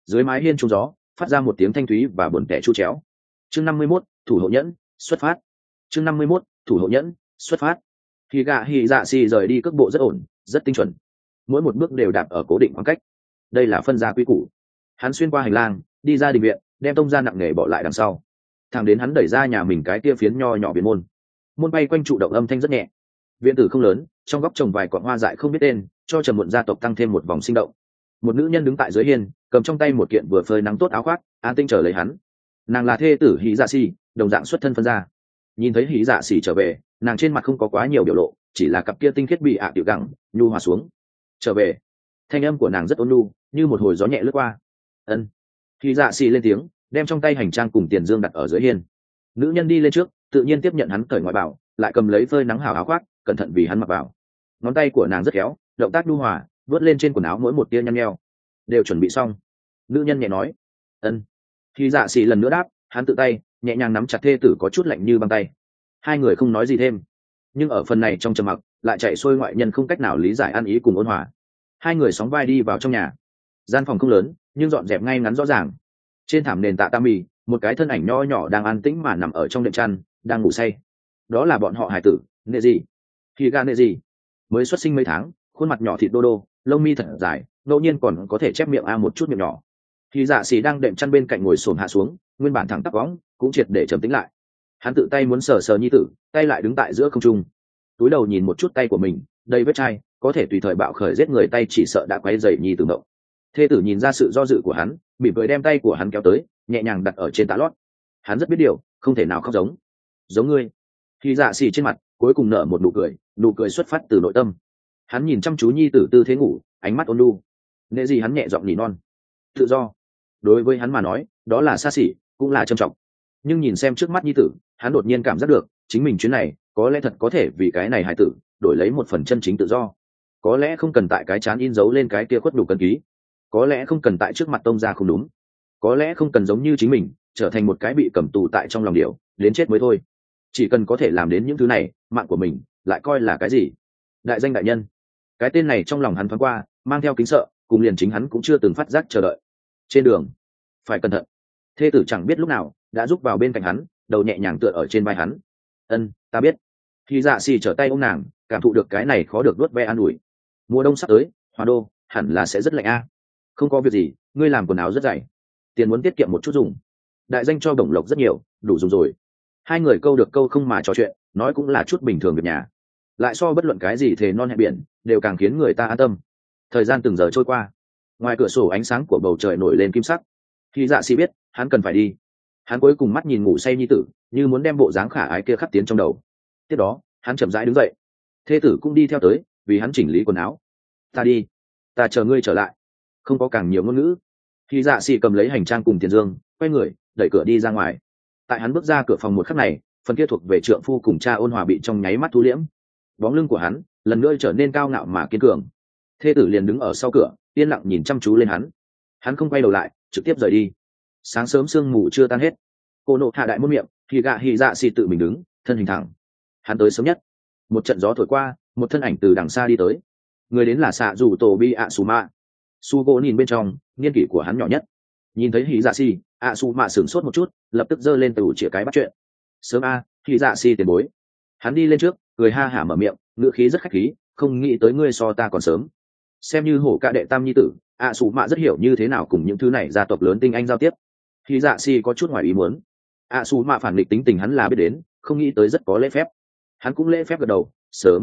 dưới mái hiên trung gió phát ra một tiếng thanh thúy và buồn tẻ chu chéo. Chương 51, thủ hộ nhẫn xuất phát. Chương 51, thủ hộ nhẫn xuất phát. Khi gạ hỉ dạ xì rời đi cước bộ rất ổn, rất tinh chuẩn, mỗi một bước đều đạp ở cố định khoảng cách. Đây là phân gia quy củ. Hắn xuyên qua hành lang, đi ra đình viện, đem tông ra nặng nề bỏ lại đằng sau, thẳng đến hắn đẩy ra nhà mình cái kia phiến nho nhỏ viện môn. Môn bay quanh trụ động âm thanh rất nhẹ. Viện tử không lớn, trong góc trồng vài cọn hoa dại không biết tên, cho trầm muộn gia tộc tăng thêm một vòng sinh động. Một nữ nhân đứng tại dưới hiên, cầm trong tay một kiện vừa phơi nắng tốt áo khoác, an tinh chờ lấy hắn. Nàng là thê tử Hỉ Dạ Xỉ, đồng dạng xuất thân phân gia. Nhìn thấy Hỉ Dạ Xỉ trở về, nàng trên mặt không có quá nhiều biểu lộ, chỉ là cặp kia tinh khiết bị tiểu gẳng nhu hòa xuống. Trở về. Thanh âm của nàng rất ôn nhu, như một hồi gió nhẹ lướt qua. Ân. Hỉ Dạ Xỉ lên tiếng, đem trong tay hành trang cùng tiền dương đặt ở dưới hiên. Nữ nhân đi lên trước, tự nhiên tiếp nhận hắn cởi ngoại bảo, lại cầm lấy phơi nắng hào áo khoác, cẩn thận vì hắn mặc vào. Ngón tay của nàng rất khéo, động tác nhu hòa, vớt lên trên quần áo mỗi một tia nhăn nheo. Đều chuẩn bị xong. Nữ nhân nhẹ nói. Ân. Hỉ Dạ Xỉ lần nữa đáp, hắn tự tay nhẹ nhàng nắm chặt thê tử có chút lạnh như băng tay. Hai người không nói gì thêm, nhưng ở phần này trong trầm mặc lại chạy xuôi ngoại nhân không cách nào lý giải ăn ý cùng ôn hòa. Hai người sóng vai đi vào trong nhà. Gian phòng không lớn, nhưng dọn dẹp ngay ngắn rõ ràng. Trên thảm nền tatami, một cái thân ảnh nho nhỏ đang an tĩnh mà nằm ở trong đệm chăn, đang ngủ say. Đó là bọn họ hải tử, nệ gì? Khi ga nệ gì? Mới xuất sinh mấy tháng, khuôn mặt nhỏ thịt đô đô, lông mi thật dài, ngẫu nhiên còn có thể chép miệng một chút miệng nhỏ. Khi Dạ Xỉ đang đệm chăn bên cạnh ngồi xổm hạ xuống, nguyên bản thẳng tắp võng cũng triệt để trầm tĩnh lại. Hắn tự tay muốn sờ sờ nhi tử, tay lại đứng tại giữa không trung, túi đầu nhìn một chút tay của mình, đầy vết chai, có thể tùy thời bạo khởi giết người tay chỉ sợ đã quấy rầy nhi tử động. Thê tử nhìn ra sự do dự của hắn, mỉm cười đem tay của hắn kéo tới, nhẹ nhàng đặt ở trên tã lót. Hắn rất biết điều, không thể nào khóc giống ngươi. Khi Dạ Xỉ trên mặt cuối cùng nở một nụ cười xuất phát từ nội tâm. Hắn nhìn chăm chú nhi tử tư thế ngủ, ánh mắt ôn nhu. Nệ gì hắn nhẹ giọng nỉ non. Tự do. Đối với hắn mà nói, đó là xa xỉ, cũng là trầm trọng. Nhưng nhìn xem trước mắt nhi tử, hắn đột nhiên cảm giác được, chính mình chuyến này có lẽ thật có thể vì cái này hài tử đổi lấy một phần chân chính tự do. Có lẽ không cần tại cái chán in dấu lên cái kia khuất đủ cân ký, có lẽ không cần tại trước mặt tông ra không đúng, có lẽ không cần giống như chính mình trở thành một cái bị cầm tù tại trong lòng điệu đến chết mới thôi. Chỉ cần có thể làm đến những thứ này, mạng của mình lại coi là cái gì? Đại danh đại nhân. Cái tên này trong lòng hắn thoáng qua, mang theo kính sợ, cùng liền chính hắn cũng chưa từng phát giác chờ đợi. Trên đường phải cẩn thận. Thê tử chẳng biết lúc nào đã rúc vào bên cạnh hắn, đầu nhẹ nhàng tựa ở trên vai hắn. Ân, ta biết. Khi Dạ Xỉ trở tay ôm nàng, cảm thụ được cái này khó được đuốt ve an ủi. Mùa đông sắp tới, Hoa Đô hẳn là sẽ rất lạnh a. Không có việc gì, ngươi làm quần áo rất dày, tiền muốn tiết kiệm một chút dùng. Đại danh cho đồng lộc rất nhiều, đủ dùng rồi. Hai người câu được câu không mà trò chuyện, nói cũng là chút bình thường việc nhà, lại so bất luận cái gì thề non hẹn biển đều càng khiến người ta an tâm. Thời gian từng giờ trôi qua, ngoài cửa sổ ánh sáng của bầu trời nổi lên kim sắc. Khi Dạ Xỉ biết hắn cần phải đi, hắn cuối cùng mắt nhìn ngủ say nhi tử, như muốn đem bộ dáng khả ái kia khắc tiến trong đầu. Tiếp đó hắn chậm rãi đứng dậy, thê tử cũng đi theo tới, vì hắn chỉnh lý quần áo. Ta đi, ta chờ ngươi trở lại. Không có càng nhiều ngôn ngữ. Khi Dạ Xỉ cầm lấy hành trang cùng tiền dương, quay người đẩy cửa đi ra ngoài. Tại hắn bước ra cửa phòng một khắc này, phần kia thuộc về trượng phu cùng cha ôn hòa bị trong nháy mắt thu liễm. Bóng lưng của hắn lần nữa trở nên cao ngạo mà kiên cường. Thê tử liền đứng ở sau cửa, yên lặng nhìn chăm chú lên hắn. Hắn không quay đầu lại, trực tiếp rời đi. Sáng sớm sương mù chưa tan hết, cô nộ hạ đại môn miệng, Hỉ Dạ Xỉ tự mình đứng, thân hình thẳng. Hắn tới sớm nhất. Một trận gió thổi qua, một thân ảnh từ đằng xa đi tới. Người đến là xạ dù tổ bi Asuma. Sugo nhìn bên trong, niên kỷ của hắn nhỏ nhất. Nhìn thấy Hỉ Dạ Xỉ, Asuma sửng sốt một chút, lập tức giơ lên từ chĩa cái bắt chuyện. Sớm Hỉ Dạ Xỉ tiền bối. Hắn đi lên trước, cười ha hả mở miệng, ngữ khí rất khách khí, không nghĩ tới ngươi so ta còn sớm. Xem như hổ ca đệ tam nhi tử, Asuma rất hiểu như thế nào cùng những thứ này gia tộc lớn tinh anh giao tiếp. Hỉ Dạ Xỉ có chút ngoài ý muốn. Asuma phản nghịch tính tình hắn là biết đến, không nghĩ tới rất có lễ phép. Hắn cũng lễ phép gật đầu. Sớm.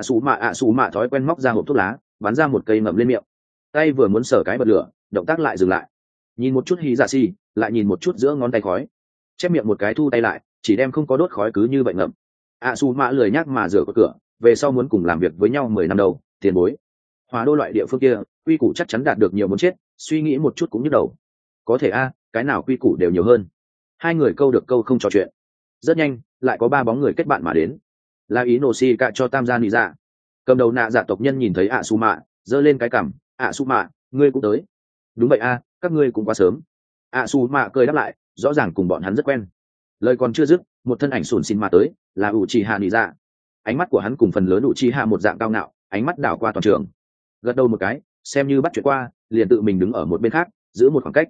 Asuma thói quen móc ra hộp thuốc lá, bắn ra một cây ngậm lên miệng. Tay vừa muốn sờ cái bật lửa, động tác lại dừng lại. Nhìn một chút Hỉ Dạ Xỉ, lại nhìn một chút giữa ngón tay khói, chép miệng một cái thu tay lại, chỉ đem không có đốt khói cứ như vậy ngậm. Asuma lười nhác mà rửa cửa, về sau muốn cùng làm việc với nhau 10 năm đầu, tiền bối. Hóa Đô loại địa phương kia, quy củ chắc chắn đạt được nhiều muốn chết, suy nghĩ một chút cũng nhức đầu. Có thể cái nào quy củ đều nhiều hơn. Hai người câu được câu không trò chuyện. Rất nhanh, lại có 3 bóng người kết bạn mà đến. Là Inoshi cạ cho tam gia nị dạ. Cầm đầu nạ dạ tộc nhân nhìn thấy Asuma, giơ lên cái cằm. Asuma, ngươi cũng tới. Đúng vậy các ngươi cũng quá sớm. Asuma cười đáp lại, rõ ràng cùng bọn hắn rất quen. Lời còn chưa dứt, một thân ảnh sùn xin mà tới, là Uchiha nị dạ. Ánh mắt của hắn cùng phần lớn Uchiha một dạng cao ngạo, ánh mắt đảo qua toàn trường. Gật đầu một cái, xem như bắt chuyện qua, liền tự mình đứng ở một bên khác, giữ một khoảng cách.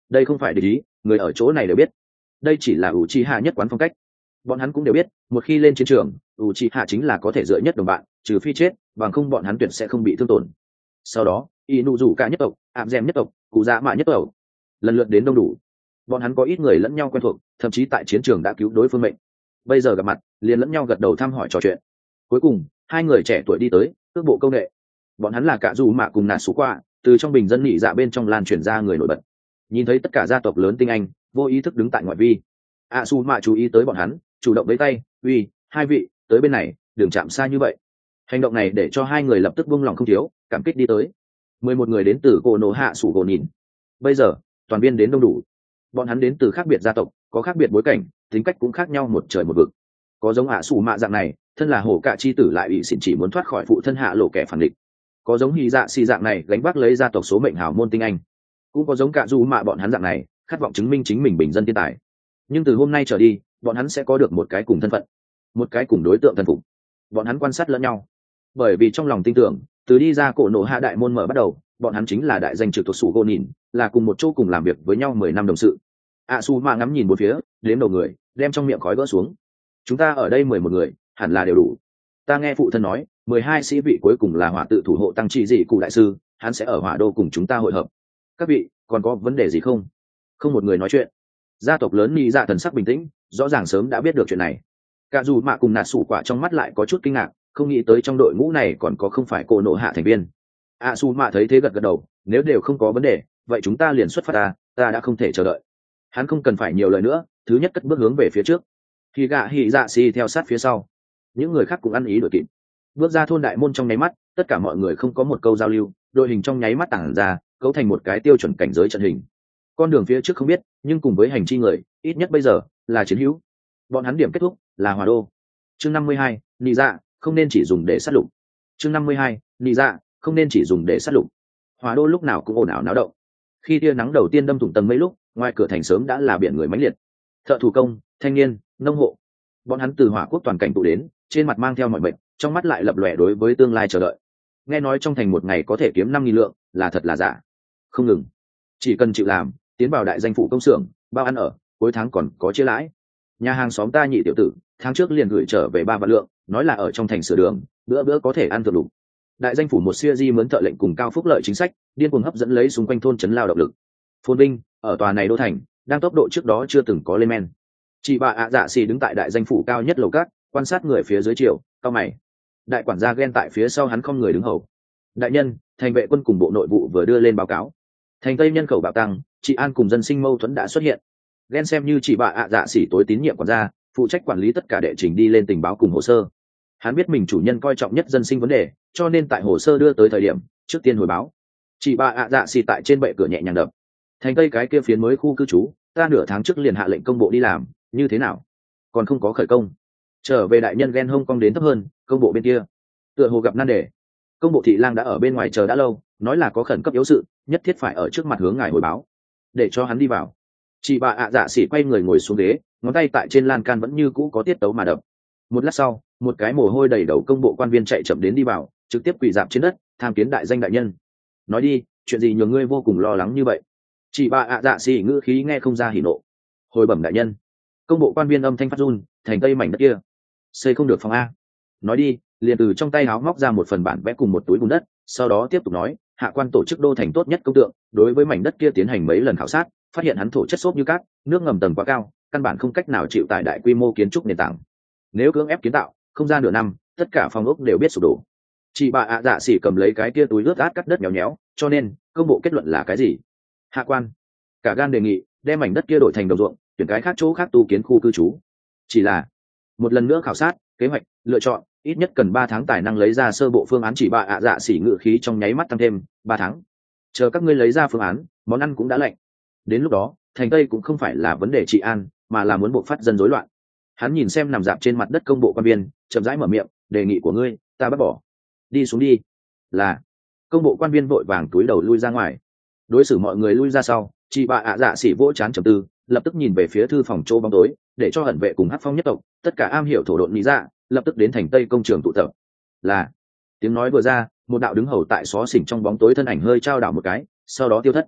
đây không phải để ý, người ở chỗ này đều biết đây chỉ là ủ trì hạ nhất quán phong cách. Bọn hắn cũng đều biết một khi lên chiến trường, ủ trì hạ chính là có thể dựa nhất đồng bạn, trừ phi chết, bằng không bọn hắn tuyệt sẽ không bị thương tổn. Sau đó y nụ rủ cả nhất tộc, ảm dèm nhất tộc, cụ dạ mạ nhất tộc lần lượt đến đông đủ. Bọn hắn có ít người lẫn nhau quen thuộc, thậm chí tại chiến trường đã cứu đối phương mệnh. Bây giờ gặp mặt liền lẫn nhau gật đầu thăm hỏi trò chuyện. Cuối cùng hai người trẻ tuổi đi tới cước bộ công nghệ. Bọn hắn là cả dù mạ cùng nạt xú qua, từ trong bình dân nhị dạ bên trong lan truyền ra người nổi bật. Nhìn thấy tất cả gia tộc lớn tinh anh vô ý thức đứng tại ngoại vi. Su mạ chú ý tới bọn hắn, chủ động với tay, uy, hai vị tới bên này, đừng chạm xa như vậy. Hành động này để cho hai người lập tức buông lòng không thiếu, cảm kích đi tới. 11 người đến từ cổ nổ hạ sủ gỗ nhìn. Bây giờ toàn viên đến đông đủ. Bọn hắn đến từ khác biệt gia tộc, có khác biệt bối cảnh, tính cách cũng khác nhau một trời một vực. Có giống sủ mạ dạng này, thân là hổ cạ chi tử lại bị xỉn chỉ muốn thoát khỏi phụ thân hạ lộ kẻ phản địch. Có giống hy dạ xì dạng này gánh vác lấy gia tộc số mệnh hào môn tinh anh. Cũng có giống cả dù mạ bọn hắn dạng này khát vọng chứng minh chính mình bình dân thiên tài. Nhưng từ hôm nay trở đi, bọn hắn sẽ có được một cái cùng thân phận, một cái cùng đối tượng thân phục. Bọn hắn quan sát lẫn nhau, bởi vì trong lòng tin tưởng, từ đi ra cổ nổ hạ đại môn mở bắt đầu, bọn hắn chính là đại danh trực thuộc sủ gỗ nhìn, là cùng một chỗ cùng làm việc với nhau 10 năm đồng sự. Su mạ ngắm nhìn một phía, đếm đầu người, đem trong miệng khói vỡ xuống. Chúng ta ở đây 11 người, hẳn là đều đủ. Ta nghe phụ thân nói, 12 sĩ vị cuối cùng là hỏa tự thủ hộ tăng trị dị cụ đại sư, hắn sẽ ở hỏa đô cùng chúng ta hội hợp. Các vị còn có vấn đề gì không? Không một người nói chuyện. Gia tộc lớn nhị dạ thần sắc bình tĩnh, rõ ràng sớm đã biết được chuyện này. Cả dù mạ cùng nạt sủ quả trong mắt lại có chút kinh ngạc, không nghĩ tới trong đội ngũ này còn có không phải cô nộ hạ thành viên. Su mạ thấy thế gật gật đầu, nếu đều không có vấn đề, vậy chúng ta liền xuất phát. Ta đã không thể chờ đợi. Hắn không cần phải nhiều lời nữa, thứ nhất cất bước hướng về phía trước. Khi gạ hỉ dạ xì theo sát phía sau, những người khác cũng ăn ý đuổi kịp. Bước ra thôn đại môn trong nháy mắt, tất cả mọi người không có một câu giao lưu, đội hình trong nháy mắt tản ra, cấu thành một cái tiêu chuẩn cảnh giới trận hình. Con đường phía trước không biết, nhưng cùng với hành chi người, ít nhất bây giờ là chiến hữu. Bọn hắn điểm kết thúc là hòa đô. Chương 52, nị dạ không nên chỉ dùng để sát lục. Chương 52, nị dạ không nên chỉ dùng để sát lục. Hòa đô lúc nào cũng ồn ào náo động. Khi tia nắng đầu tiên đâm thủng tầng mấy lúc, ngoài cửa thành sớm đã là biển người mãnh liệt. Thợ thủ công, thanh niên, nông hộ, bọn hắn từ hỏa quốc toàn cảnh tụ đến, trên mặt mang theo mọi mệnh, trong mắt lại lập lòe đối với tương lai chờ đợi. Nghe nói trong thành một ngày có thể kiếm 5.000 lượng, là thật là giả? Không ngừng, chỉ cần chịu làm, tiến vào đại danh phủ công xưởng, bao ăn ở, cuối tháng còn có chia lãi. Nhà hàng xóm ta nhị tiểu tử, tháng trước liền gửi trở về 3 vạn lượng, nói là ở trong thành sửa đường, bữa bữa có thể ăn thượng đủ. Đại danh phủ một siêu di mướn thợ lệnh cùng cao phúc lợi chính sách, điên cuồng hấp dẫn lấy xung quanh thôn trấn lao động lực. Phồn binh ở tòa này đô thành, đang tốc độ trước đó chưa từng có lên men. Chị bà dạ xì đứng tại đại danh phủ cao nhất lầu cát, quan sát người phía dưới chiều, cao mày. Đại quản gia ghen tại phía sau hắn không người đứng hầu. Đại nhân, thành vệ quân cùng bộ nội vụ vừa đưa lên báo cáo, thành tây nhân khẩu bạo tăng, chị an cùng dân sinh mâu thuẫn đã xuất hiện. Ghen xem như chị bà dạ xỉ tối tín nhiệm quản gia, phụ trách quản lý tất cả đệ trình đi lên tình báo cùng hồ sơ. Hắn biết mình chủ nhân coi trọng nhất dân sinh vấn đề, cho nên tại hồ sơ đưa tới thời điểm trước tiên hồi báo. Chị bà dạ xỉ tại trên bệ cửa nhẹ nhàng đập. Thành tây cái kia phiến mới khu cư trú, ta nửa tháng trước liền hạ lệnh công bộ đi làm, như thế nào? Còn không có khởi công. Trở về đại nhân ghen hông cong đến thấp hơn, công bộ bên kia tựa hồ gặp nan đề. Công bộ thị lang đã ở bên ngoài chờ đã lâu, nói là có khẩn cấp yếu sự, nhất thiết phải ở trước mặt hướng ngài hồi báo, để cho hắn đi vào. Chị bà dạ xỉ quay người ngồi xuống ghế, ngón tay tại trên lan can vẫn như cũ có tiết tấu mà đập. Một lát sau, một cái mồ hôi đầy đầu công bộ quan viên chạy chậm đến đi vào, trực tiếp quỳ dạp trên đất tham kiến đại danh đại nhân. Nói đi, chuyện gì nhường ngươi vô cùng lo lắng như vậy? Chị bà dạ xỉ ngữ khí nghe không ra hỉ nộ. Hồi bẩm đại nhân. Công bộ quan viên âm thanh phát run, thành tây mảnh đất kia xây không được phòng a. Nói đi, liền từ trong tay áo móc ra một phần bản vẽ cùng một túi bùn đất, sau đó tiếp tục nói, hạ quan tổ chức đô thành tốt nhất công tượng, đối với mảnh đất kia tiến hành mấy lần khảo sát, phát hiện hắn thổ chất xốp như cát, nước ngầm tầng quá cao, căn bản không cách nào chịu tải đại quy mô kiến trúc nền tảng. Nếu cưỡng ép kiến tạo, không ra nửa năm, tất cả phòng ốc đều biết sụp đổ. Chị bà dạ xỉ cầm lấy cái kia túi ướt át cắt đất nhéo nhéo, cho nên công bộ kết luận là cái gì? Hạ quan cả gan đề nghị đem mảnh đất kia đổi thành đồng ruộng, tuyển cái khác chỗ khác tu kiến khu cư trú. Chỉ là một lần nữa khảo sát, kế hoạch, lựa chọn, ít nhất cần 3 tháng tài năng lấy ra sơ bộ phương án. Chỉ bà dạ xỉ ngự khí trong nháy mắt tăng thêm, 3 tháng. Chờ các ngươi lấy ra phương án, món ăn cũng đã lạnh. Đến lúc đó, thành tây cũng không phải là vấn đề trị an, mà là muốn buộc phát dân rối loạn. Hắn nhìn xem nằm dạp trên mặt đất công bộ quan viên, chậm rãi mở miệng, đề nghị của ngươi, ta bác bỏ. Đi xuống đi. Là. Công bộ quan viên vội vàng túi đầu lui ra ngoài. Đối xử mọi người lui ra sau, chị bà dạ xỉ vỗ chán trầm tư, lập tức nhìn về phía thư phòng chỗ bóng tối, để cho ẩn vệ cùng hắc phong nhất tộc, tất cả am hiểu thổ độn lý dạ, lập tức đến thành tây công trường tụ tập. Là. Tiếng nói vừa ra, một đạo đứng hầu tại xó xỉnh trong bóng tối thân ảnh hơi trao đảo một cái, sau đó tiêu thất.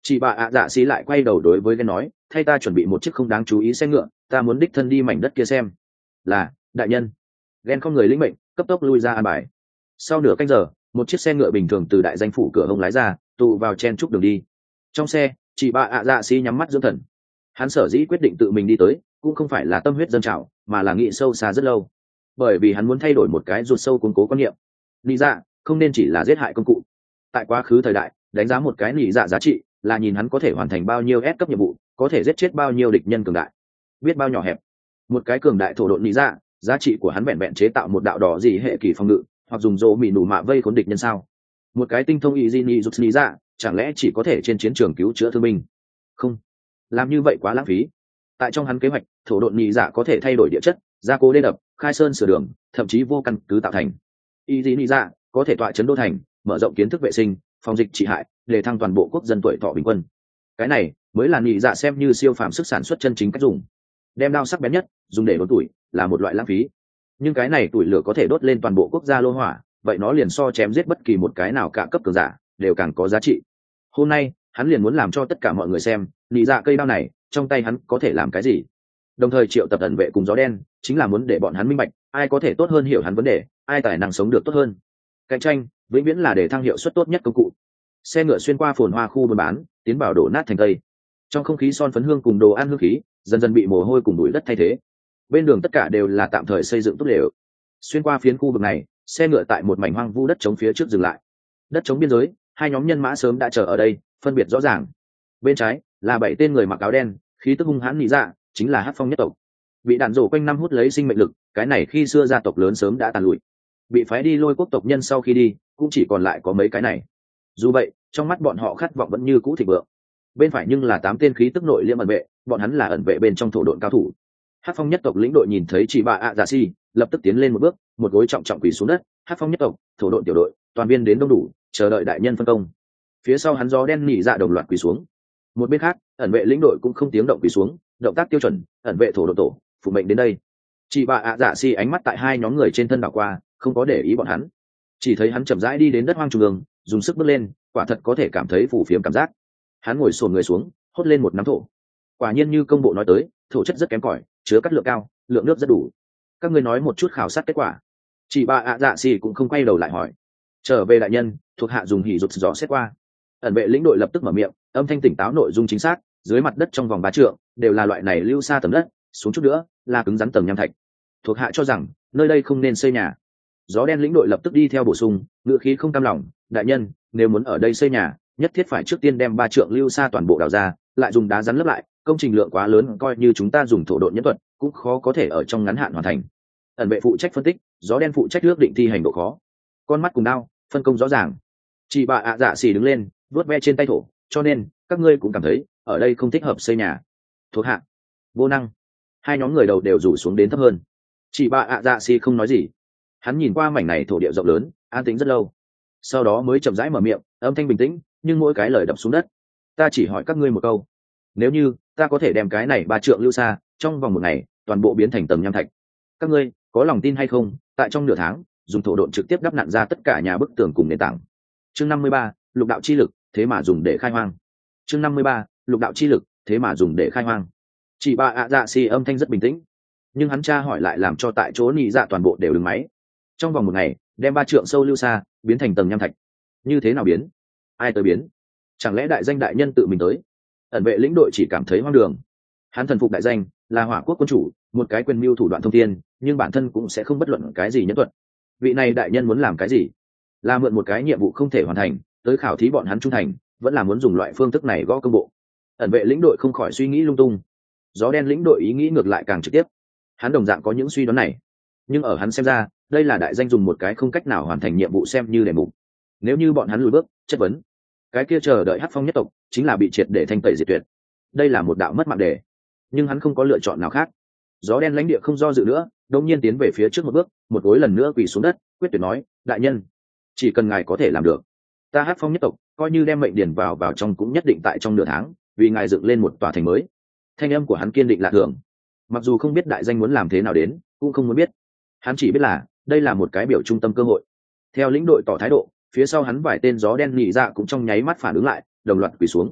chị bà ạ dạ xì lại quay đầu đối với Gen nói, thay ta chuẩn bị một chiếc không đáng chú ý xe ngựa, ta muốn đích thân đi mảnh đất kia xem. Là đại nhân. Gen không người lĩnh mệnh, cấp tốc lui ra an bài. Sau nửa canh giờ, một chiếc xe ngựa bình thường từ đại danh phủ cửa hông lái ra, tụ vào chen trúc đường đi. Trong xe, chị bà ạ dạ xì nhắm mắt dưỡng thần. Hắn sở dĩ quyết định tự mình đi tới, cũng không phải là tâm huyết dâng trào, mà là nghĩ sâu xa rất lâu. Bởi vì hắn muốn thay đổi một cái ruột sâu cuốn cố quan niệm. Lý dạ không nên chỉ là giết hại công cụ. Tại quá khứ thời đại, đánh giá một cái lý dạ giá trị là nhìn hắn có thể hoàn thành bao nhiêu S cấp nhiệm vụ, có thể giết chết bao nhiêu địch nhân cường đại, biết bao nhỏ hẹp. Một cái cường đại thổ độn lý dạ, giá trị của hắn vẹn vẹn chế tạo một đạo đỏ gì hệ kỳ phòng ngự, hoặc dùng rô mì nủ mạ vây khốn địch nhân sao? Một cái tinh thông y di giúp lý dạ, chẳng lẽ chỉ có thể trên chiến trường cứu chữa thương binh? Không, làm như vậy quá lãng phí. Tại trong hắn kế hoạch, thổ độn lý dạ có thể thay đổi địa chất, gia cố đê đập, khai sơn sửa đường, thậm chí vô căn cứ tạo thành. Y di lý dạ có thể tọa chấn đô thành, mở rộng kiến thức vệ sinh, phòng dịch trị hại, để thăng toàn bộ quốc dân tuổi thọ bình quân. Cái này mới là nhị dạ xem như siêu phàm sức sản xuất chân chính cách dùng. Đem đao sắc bén nhất dùng để đốt tuổi là một loại lãng phí, nhưng cái này tuổi lửa có thể đốt lên toàn bộ quốc gia lô hỏa, vậy nó liền so chém giết bất kỳ một cái nào cả cấp cường giả đều càng có giá trị. Hôm nay hắn liền muốn làm cho tất cả mọi người xem nhị dạ cây đao này trong tay hắn có thể làm cái gì. Đồng thời triệu tập ẩn vệ cùng gió đen chính là muốn để bọn hắn minh bạch ai có thể tốt hơn hiểu hắn vấn đề, ai tài năng sống được tốt hơn. Cạnh tranh vĩnh viễn là để thăng hiệu suất tốt nhất công cụ. Xe ngựa xuyên qua phồn hoa khu buôn bán, tiến vào đổ nát thành tây. Trong không khí son phấn hương cùng đồ ăn hương khí dần dần bị mồ hôi cùng bụi đất thay thế. Bên đường tất cả đều là tạm thời xây dựng tốt đều. Xuyên qua phiến khu vực này, xe ngựa tại một mảnh hoang vu đất trống phía trước dừng lại. Đất trống biên giới, hai nhóm nhân mã sớm đã chờ ở đây, phân biệt rõ ràng. Bên trái là 7 tên người mặc áo đen, khí tức hung hãn nị dạ, chính là Hắc Phong nhất tộc. Bị đạn rổ quanh năm hút lấy sinh mệnh lực, cái này khi xưa gia tộc lớn sớm đã tàn lụi. Bị phái đi Lôi quốc tộc nhân sau khi đi, cũng chỉ còn lại có mấy cái này. Dù vậy, trong mắt bọn họ khát vọng vẫn như cũ thịnh vượng. Bên phải nhưng là 8 tên khí tức nội liêm ẩn vệ, bọn hắn là ẩn vệ bên trong thổ độn cao thủ. Hắc Phong nhất tộc lĩnh đội nhìn thấy chị bà ạ dạ si, lập tức tiến lên một bước, một gối trọng trọng quỳ xuống đất. Hắc Phong nhất tộc, thổ độn tiểu đội, toàn viên đến đông đủ, chờ đợi đại nhân phân công. Phía sau hắn gió đen nhị dạ đồng loạt quỳ xuống. Một bên khác, ẩn vệ lĩnh đội cũng không tiếng động quỳ xuống, động tác tiêu chuẩn, ẩn vệ thổ độn tổ, phụ mệnh đến đây. Chị bà ạ dạ si ánh mắt tại hai nhóm người trên thân đảo qua, không có để ý bọn hắn, chỉ thấy hắn chậm rãi đi đến đất hoang trung ương, dùng sức bước lên, quả thật có thể cảm thấy phủ phiếm cảm giác. Hắn ngồi xổm người xuống, hốt lên một nắm thổ. Quả nhiên như công bộ nói tới, thổ chất rất kém cỏi, chứa cát lượng cao, lượng nước rất đủ. Các ngươi nói một chút khảo sát kết quả. Chị bà ạ dạ xì cũng không quay đầu lại hỏi. Trở về đại nhân, thuộc hạ dùng hỉ rụt dò xét qua. Ẩn vệ lĩnh đội lập tức mở miệng, âm thanh tỉnh táo, nội dung chính xác, dưới mặt đất trong vòng 3 trượng đều là loại này lưu xa tầng đất, xuống chút nữa là cứng rắn tầng nham thạch. Thuộc hạ cho rằng nơi đây không nên xây nhà. Gió đen lĩnh đội lập tức đi theo bổ sung, ngựa khí không cam lòng, đại nhân, nếu muốn ở đây xây nhà, nhất thiết phải trước tiên đem 3 trượng lưu xa toàn bộ đào ra, lại dùng đá rắn lấp lại, công trình lượng quá lớn, coi như chúng ta dùng thổ độn nhân thuật cũng khó có thể ở trong ngắn hạn hoàn thành. Ẩn vệ phụ trách phân tích, gió đen phụ trách ước định thi hành độ khó. Con mắt cùng đao, phân công rõ ràng. Chị bà ạ dạ xì đứng lên, vuốt ve trên tay thổ, cho nên các ngươi cũng cảm thấy ở đây không thích hợp xây nhà. Thuộc hạ vô năng. Hai nhóm người đầu đều rủ xuống đến thấp hơn. Chị bà ạ dạ xì không nói gì. Hắn nhìn qua mảnh này thổ địa rộng lớn, an tĩnh rất lâu, sau đó mới chậm rãi mở miệng, âm thanh bình tĩnh nhưng mỗi cái lời đập xuống đất. Ta chỉ hỏi các ngươi một câu, nếu như ta có thể đem cái này 3 trượng lưu xa trong vòng 1 ngày toàn bộ biến thành tầng nham thạch, các ngươi có lòng tin hay không tại trong nửa tháng dùng thổ độn trực tiếp đắp nặn ra tất cả nhà bức tường cùng nền tảng? Chương 53, lục đạo chi lực, thế mà dùng để khai hoang. Chương 53, lục đạo chi lực, thế mà dùng để khai hoang. Chỉ bà ạ dạ xì âm thanh rất bình tĩnh, nhưng hắn tra hỏi lại làm cho tại chỗ nhị dạ toàn bộ đều đứng máy. Trong vòng 1 ngày đem 3 trượng sâu lưu xa biến thành tầng nham thạch, như thế nào biến? Ai tới biến? Chẳng lẽ đại danh đại nhân tự mình tới? Ẩn vệ lĩnh đội chỉ cảm thấy hoang đường. Hắn thần phục đại danh, là hỏa quốc quân chủ, một cái quyền mưu thủ đoạn thông thiên, nhưng bản thân cũng sẽ không bất luận cái gì nhân thuật. Vị này đại nhân muốn làm cái gì? Là mượn một cái nhiệm vụ không thể hoàn thành tới khảo thí bọn hắn trung thành, vẫn là muốn dùng loại phương thức này gõ công bộ? Ẩn vệ lĩnh đội không khỏi suy nghĩ lung tung. Gió đen lĩnh đội ý nghĩ ngược lại càng trực tiếp. Hắn đồng dạng có những suy đoán này, nhưng ở hắn xem ra, đây là đại danh dùng một cái không cách nào hoàn thành nhiệm vụ xem như đề mục. Nếu như bọn hắn lùi bước chất vấn, cái kia chờ đợi Hắc Phong nhất tộc chính là bị triệt để thanh tẩy diệt tuyệt. Đây là một đạo mất mạng đề, nhưng hắn không có lựa chọn nào khác. Gió đen lãnh địa không do dự nữa, đột nhiên tiến về phía trước một bước, một gối lần nữa quỳ xuống đất, quyết tuyệt nói, đại nhân, chỉ cần ngài có thể làm được, ta Hắc Phong nhất tộc coi như đem mệnh điền vào trong cũng nhất định tại trong nửa tháng vì ngài dựng lên một tòa thành mới. Thanh âm của hắn kiên định lạ thường, mặc dù không biết đại danh muốn làm thế nào đến, cũng không muốn biết. Hắn chỉ biết là đây là một cái biểu trung tâm cơ hội. Theo lĩnh đội tỏ thái độ, phía sau hắn vài tên gió đen nhị dạ cũng trong nháy mắt phản ứng lại, đồng loạt quỳ xuống.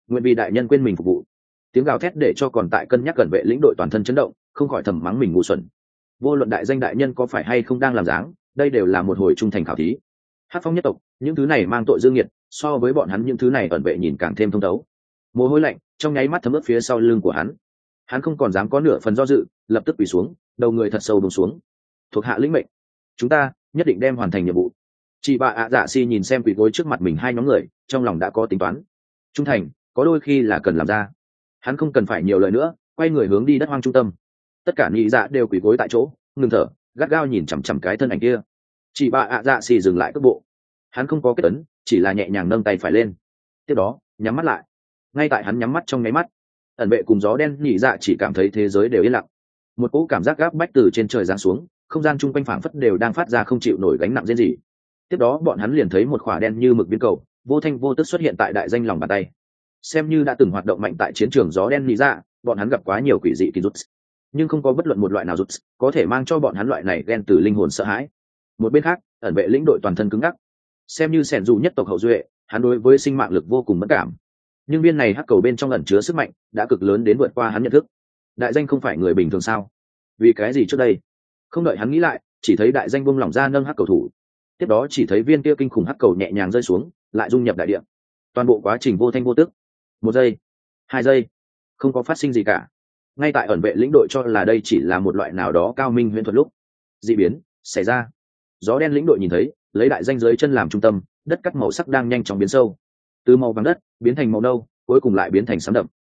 nguyện vì đại nhân quên mình phục vụ. Tiếng gào thét để cho còn tại cân nhắc cẩn vệ lĩnh đội toàn thân chấn động, không khỏi thầm mắng mình ngu xuẩn. Vô luận đại danh đại nhân có phải hay không đang làm dáng, đây đều là một hồi trung thành khảo thí. Hắc Phong nhất tộc, những thứ này mang tội dương nghiệt, so với bọn hắn những thứ này ẩn vệ nhìn càng thêm thông thấu. Mồ hôi lạnh trong nháy mắt thấm ướt phía sau lưng của hắn không còn dám có nửa phần do dự, lập tức quỳ xuống, đầu người thật sâu buông xuống. Thuộc hạ lĩnh mệnh, chúng ta nhất định đem hoàn thành nhiệm vụ. Chị bà ạ dạ si nhìn xem quỳ gối trước mặt mình hai nhóm người, trong lòng đã có tính toán. Trung thành có đôi khi là cần làm ra. Hắn không cần phải nhiều lời nữa, quay người hướng đi đất hoang trung tâm. Tất cả nhị dạ đều quỳ gối tại chỗ, ngừng thở, gắt gao nhìn chằm chằm cái thân ảnh kia. Chị bà ạ dạ si dừng lại cước bộ. Hắn không có kết ấn, chỉ là nhẹ nhàng nâng tay phải lên. Tiếp đó nhắm mắt lại. Ngay tại hắn nhắm mắt trong nháy mắt, ẩn vệ cùng gió đen nhị dạ chỉ cảm thấy thế giới đều yên lặng. Một cỗ cảm giác gáp bách từ trên trời giáng xuống, không gian chung quanh phảng phất đều đang phát ra không chịu nổi gánh nặng riêng gì. Tiếp đó bọn hắn liền thấy một khỏa đen như mực viên cầu vô thanh vô tức xuất hiện tại đại danh lòng bàn tay. Xem như đã từng hoạt động mạnh tại chiến trường gió đen nhị dạ, bọn hắn gặp quá nhiều quỷ dị kỳ rút, nhưng không có bất luận một loại nào rút có thể mang cho bọn hắn loại này ghen từ linh hồn sợ hãi. Một bên khác, ẩn vệ lĩnh đội toàn thân cứng ngắc. Xem như sẻn dù nhất tộc hậu duệ, hắn đối với sinh mạng lực vô cùng mất cảm, nhưng viên này hắc cầu bên trong ẩn chứa sức mạnh đã cực lớn đến vượt qua hắn nhận thức. Đại danh không phải người bình thường sao? Vì cái gì trước đây? Không đợi hắn nghĩ lại, chỉ thấy đại danh buông lỏng ra nâng hắc cầu thủ. Tiếp đó chỉ thấy viên kia kinh khủng hắc cầu nhẹ nhàng rơi xuống, lại dung nhập đại địa. Toàn bộ quá trình vô thanh vô tức. 1 giây, 2 giây, không có phát sinh gì cả. Ngay tại ẩn vệ lĩnh đội cho là đây chỉ là một loại nào đó cao minh huyễn thuật lúc, dị biến xảy ra. Gió đen lĩnh đội nhìn thấy, lấy đại danh dưới chân làm trung tâm, đất cắt màu sắc đang nhanh chóng biến sâu, từ màu vàng đất biến thành màu nâu, cuối cùng lại biến thành xám đậm.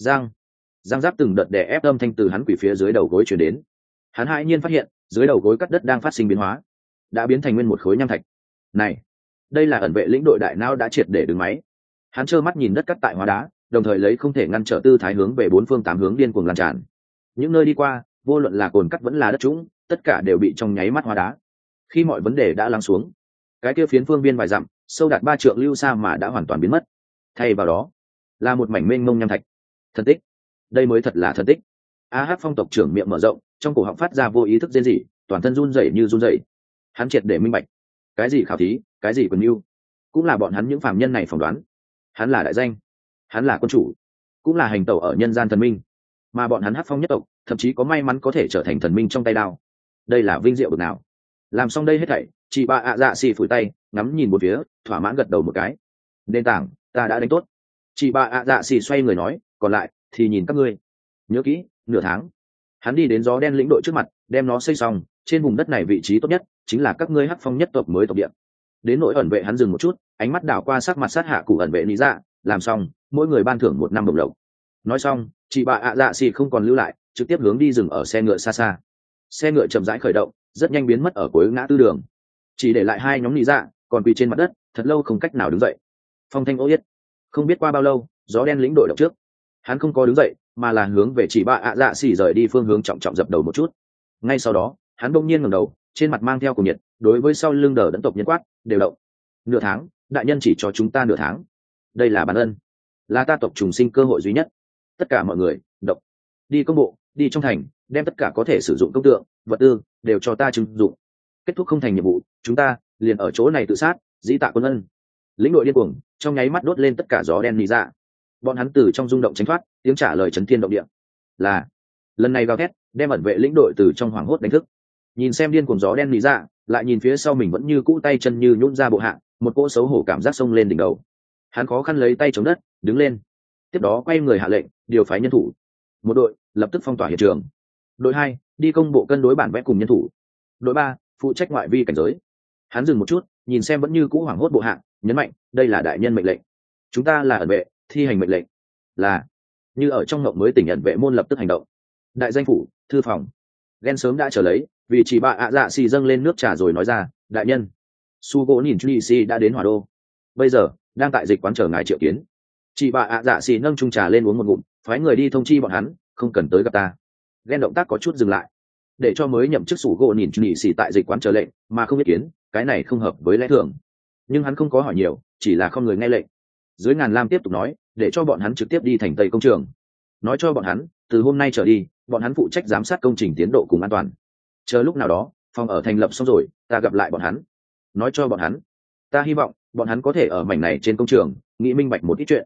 Giang giáp từng đợt đè ép âm thanh từ hắn quỷ phía dưới đầu gối truyền đến. Hắn hãi nhiên phát hiện dưới đầu gối cắt đất đang phát sinh biến hóa, đã biến thành nguyên một khối nham thạch. Này, đây là ẩn vệ lĩnh đội đại não đã triệt để đứng máy. Hắn trơ mắt nhìn đất cắt tại hóa đá, đồng thời lấy không thể ngăn trở tư thái hướng về 4 phương 8 hướng điên cuồng lan tràn. Những nơi đi qua, vô luận là cồn cắt vẫn là đất trũng, tất cả đều bị trong nháy mắt hóa đá. Khi mọi vấn đề đã lắng xuống, cái kia phiến phương biên vài dặm, sâu đạt 3 trượng lưu xa mà đã hoàn toàn biến mất. Thay vào đó là một mảnh mênh mông nham thạch. Thần tích, đây mới thật là thần tích. Hắc Phong tộc trưởng miệng mở rộng, trong cổ họng phát ra vô ý thức rên rỉ, toàn thân run rẩy như run rẩy. Hắn triệt để minh bạch, cái gì khảo thí, cái gì quyền mưu, cũng là bọn hắn những phàm nhân này phỏng đoán. Hắn là đại danh, hắn là quân chủ, cũng là hành tẩu ở nhân gian thần minh, mà bọn hắn Hắc Phong nhất tộc thậm chí có may mắn có thể trở thành thần minh trong tay đao. Đây là vinh diệu bực nào. Làm xong đây hết thảy, chị bà ạ dạ xì phủi tay, ngắm nhìn một phía, thỏa mãn gật đầu một cái. Nền tảng ta đã đánh tốt. Chị bà ạ dạ xì xoay người nói, còn lại thì nhìn các ngươi. Nhớ kỹ, nửa tháng. Hắn đi đến gió đen lĩnh đội trước mặt, đem nó xây xong. Trên vùng đất này vị trí tốt nhất chính là các ngươi Hắc Phong nhất tộc mới tộc địa. Đến nỗi ẩn vệ hắn dừng một chút, ánh mắt đảo qua sắc mặt sát hạ cụ ẩn vệ lý dạ. Làm xong, mỗi người ban thưởng 1 năm bổng lộc. Nói xong, chị bà ạ dạ xì không còn lưu lại, trực tiếp hướng đi dừng ở xe ngựa xa xa. Xe ngựa chậm rãi khởi động, rất nhanh biến mất ở cuối ngã tư đường, chỉ để lại 2 nhóm lý dạ còn quỳ trên mặt đất, thật lâu không cách nào đứng dậy. Phong thanh ô yết. Không biết qua bao lâu, gió đen lĩnh đội động trước. Hắn không có đứng dậy, mà là hướng về chỉ bà ạ dạ xỉ rời đi phương hướng trọng trọng dập đầu một chút. Ngay sau đó, hắn bỗng nhiên ngẩng đầu, trên mặt mang theo cuồng nhiệt, đối với sau lưng đờ đẫn tộc nhân quát, đều động. Nửa tháng, đại nhân chỉ cho chúng ta nửa tháng. Đây là bản ân, là ta tộc trùng sinh cơ hội duy nhất. Tất cả mọi người, động. Đi công bộ, đi trong thành, đem tất cả có thể sử dụng công tượng, vật tư đều cho ta trưng dụng. Kết thúc không thành nhiệm vụ, chúng ta liền ở chỗ này tự sát, dĩ tạ quân ân. Lĩnh đội điên cuồng trong nháy mắt đốt lên tất cả gió đen lý dạ. Bọn hắn từ trong rung động tránh thoát, tiếng trả lời chấn thiên động địa. Là lần này gào thét đem ẩn vệ lĩnh đội từ trong hoảng hốt đánh thức. Nhìn xem điên cuồng gió đen lý dạ, lại nhìn phía sau mình vẫn như cũ tay chân như nhũn ra bộ hạ, một cỗ xấu hổ cảm giác xông lên đỉnh đầu. Hắn khó khăn lấy tay chống đất, đứng lên. Tiếp đó quay người hạ lệnh, điều phái nhân thủ. Một đội lập tức phong tỏa hiện trường. Đội 2 đi công bộ cân đối bản vẽ cùng nhân thủ. Đội 3 phụ trách ngoại vi cảnh giới. Hắn dừng một chút, nhìn xem vẫn như cũ hoảng hốt bộ hạ, nhấn mạnh, đây là đại nhân mệnh lệnh. Chúng ta là ẩn vệ, thi hành mệnh lệnh. Là. Như ở trong ngộng mới tỉnh ẩn vệ môn lập tức hành động. Đại danh phủ, thư phòng. Ghen sớm đã trở lấy, vì chỉ bà ạ dạ xì dâng lên nước trà rồi nói ra, đại nhân, su gỗ nhìn chu si đã đến hỏa đô, bây giờ đang tại dịch quán chờ ngài triệu kiến. Chị bà ạ dạ xì nâng chung trà lên uống một ngụm, phái người đi thông chi bọn hắn, không cần tới gặp ta. Ghen động tác có chút dừng lại, để cho mới nhậm chức sủ gỗ nhìn chu si tại dịch quán chờ lệnh mà không ý kiến, cái này không hợp với lẽ thường. Nhưng hắn không có hỏi nhiều, chỉ là không người nghe lệnh. Dưới ngàn lam tiếp tục nói, để cho bọn hắn trực tiếp đi thành tây công trường, nói cho bọn hắn từ hôm nay trở đi bọn hắn phụ trách giám sát công trình tiến độ cùng an toàn. Chờ lúc nào đó phòng ở thành lập xong rồi, ta gặp lại bọn hắn, nói cho bọn hắn ta hy vọng bọn hắn có thể ở mảnh này trên công trường nghĩ minh bạch một ít chuyện.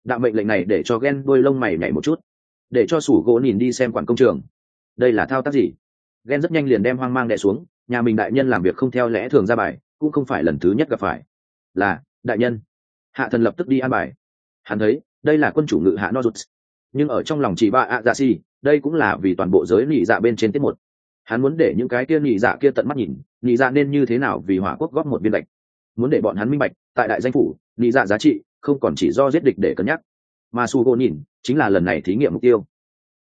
đạo mệnh lệnh này để cho Gen đôi lông mày nhảy một chút, để cho sủ gỗ nhìn đi xem quản công trường. Đây là thao tác gì? Gen rất nhanh liền đem hoang mang đè xuống, nhà mình đại nhân làm việc không theo lẽ thường ra bài, cũng không phải lần thứ nhất gặp phải. Là đại nhân. Hạ thần lập tức đi an bài. Hắn thấy đây là quân chủ ngự hạ Nozuts, nhưng ở trong lòng chỉ ba ạ dạ xì, đây cũng là vì toàn bộ giới nhị dạ bên trên tiết một. Hắn muốn để những cái kia nhị dạ kia tận mắt nhìn, nhị dạ nên như thế nào vì hỏa quốc góp một viên gạch. Muốn để bọn hắn minh bạch, tại đại danh phủ, nhị dạ giá trị không còn chỉ do giết địch để cân nhắc, mà su gỗ nhìn chính là lần này thí nghiệm mục tiêu.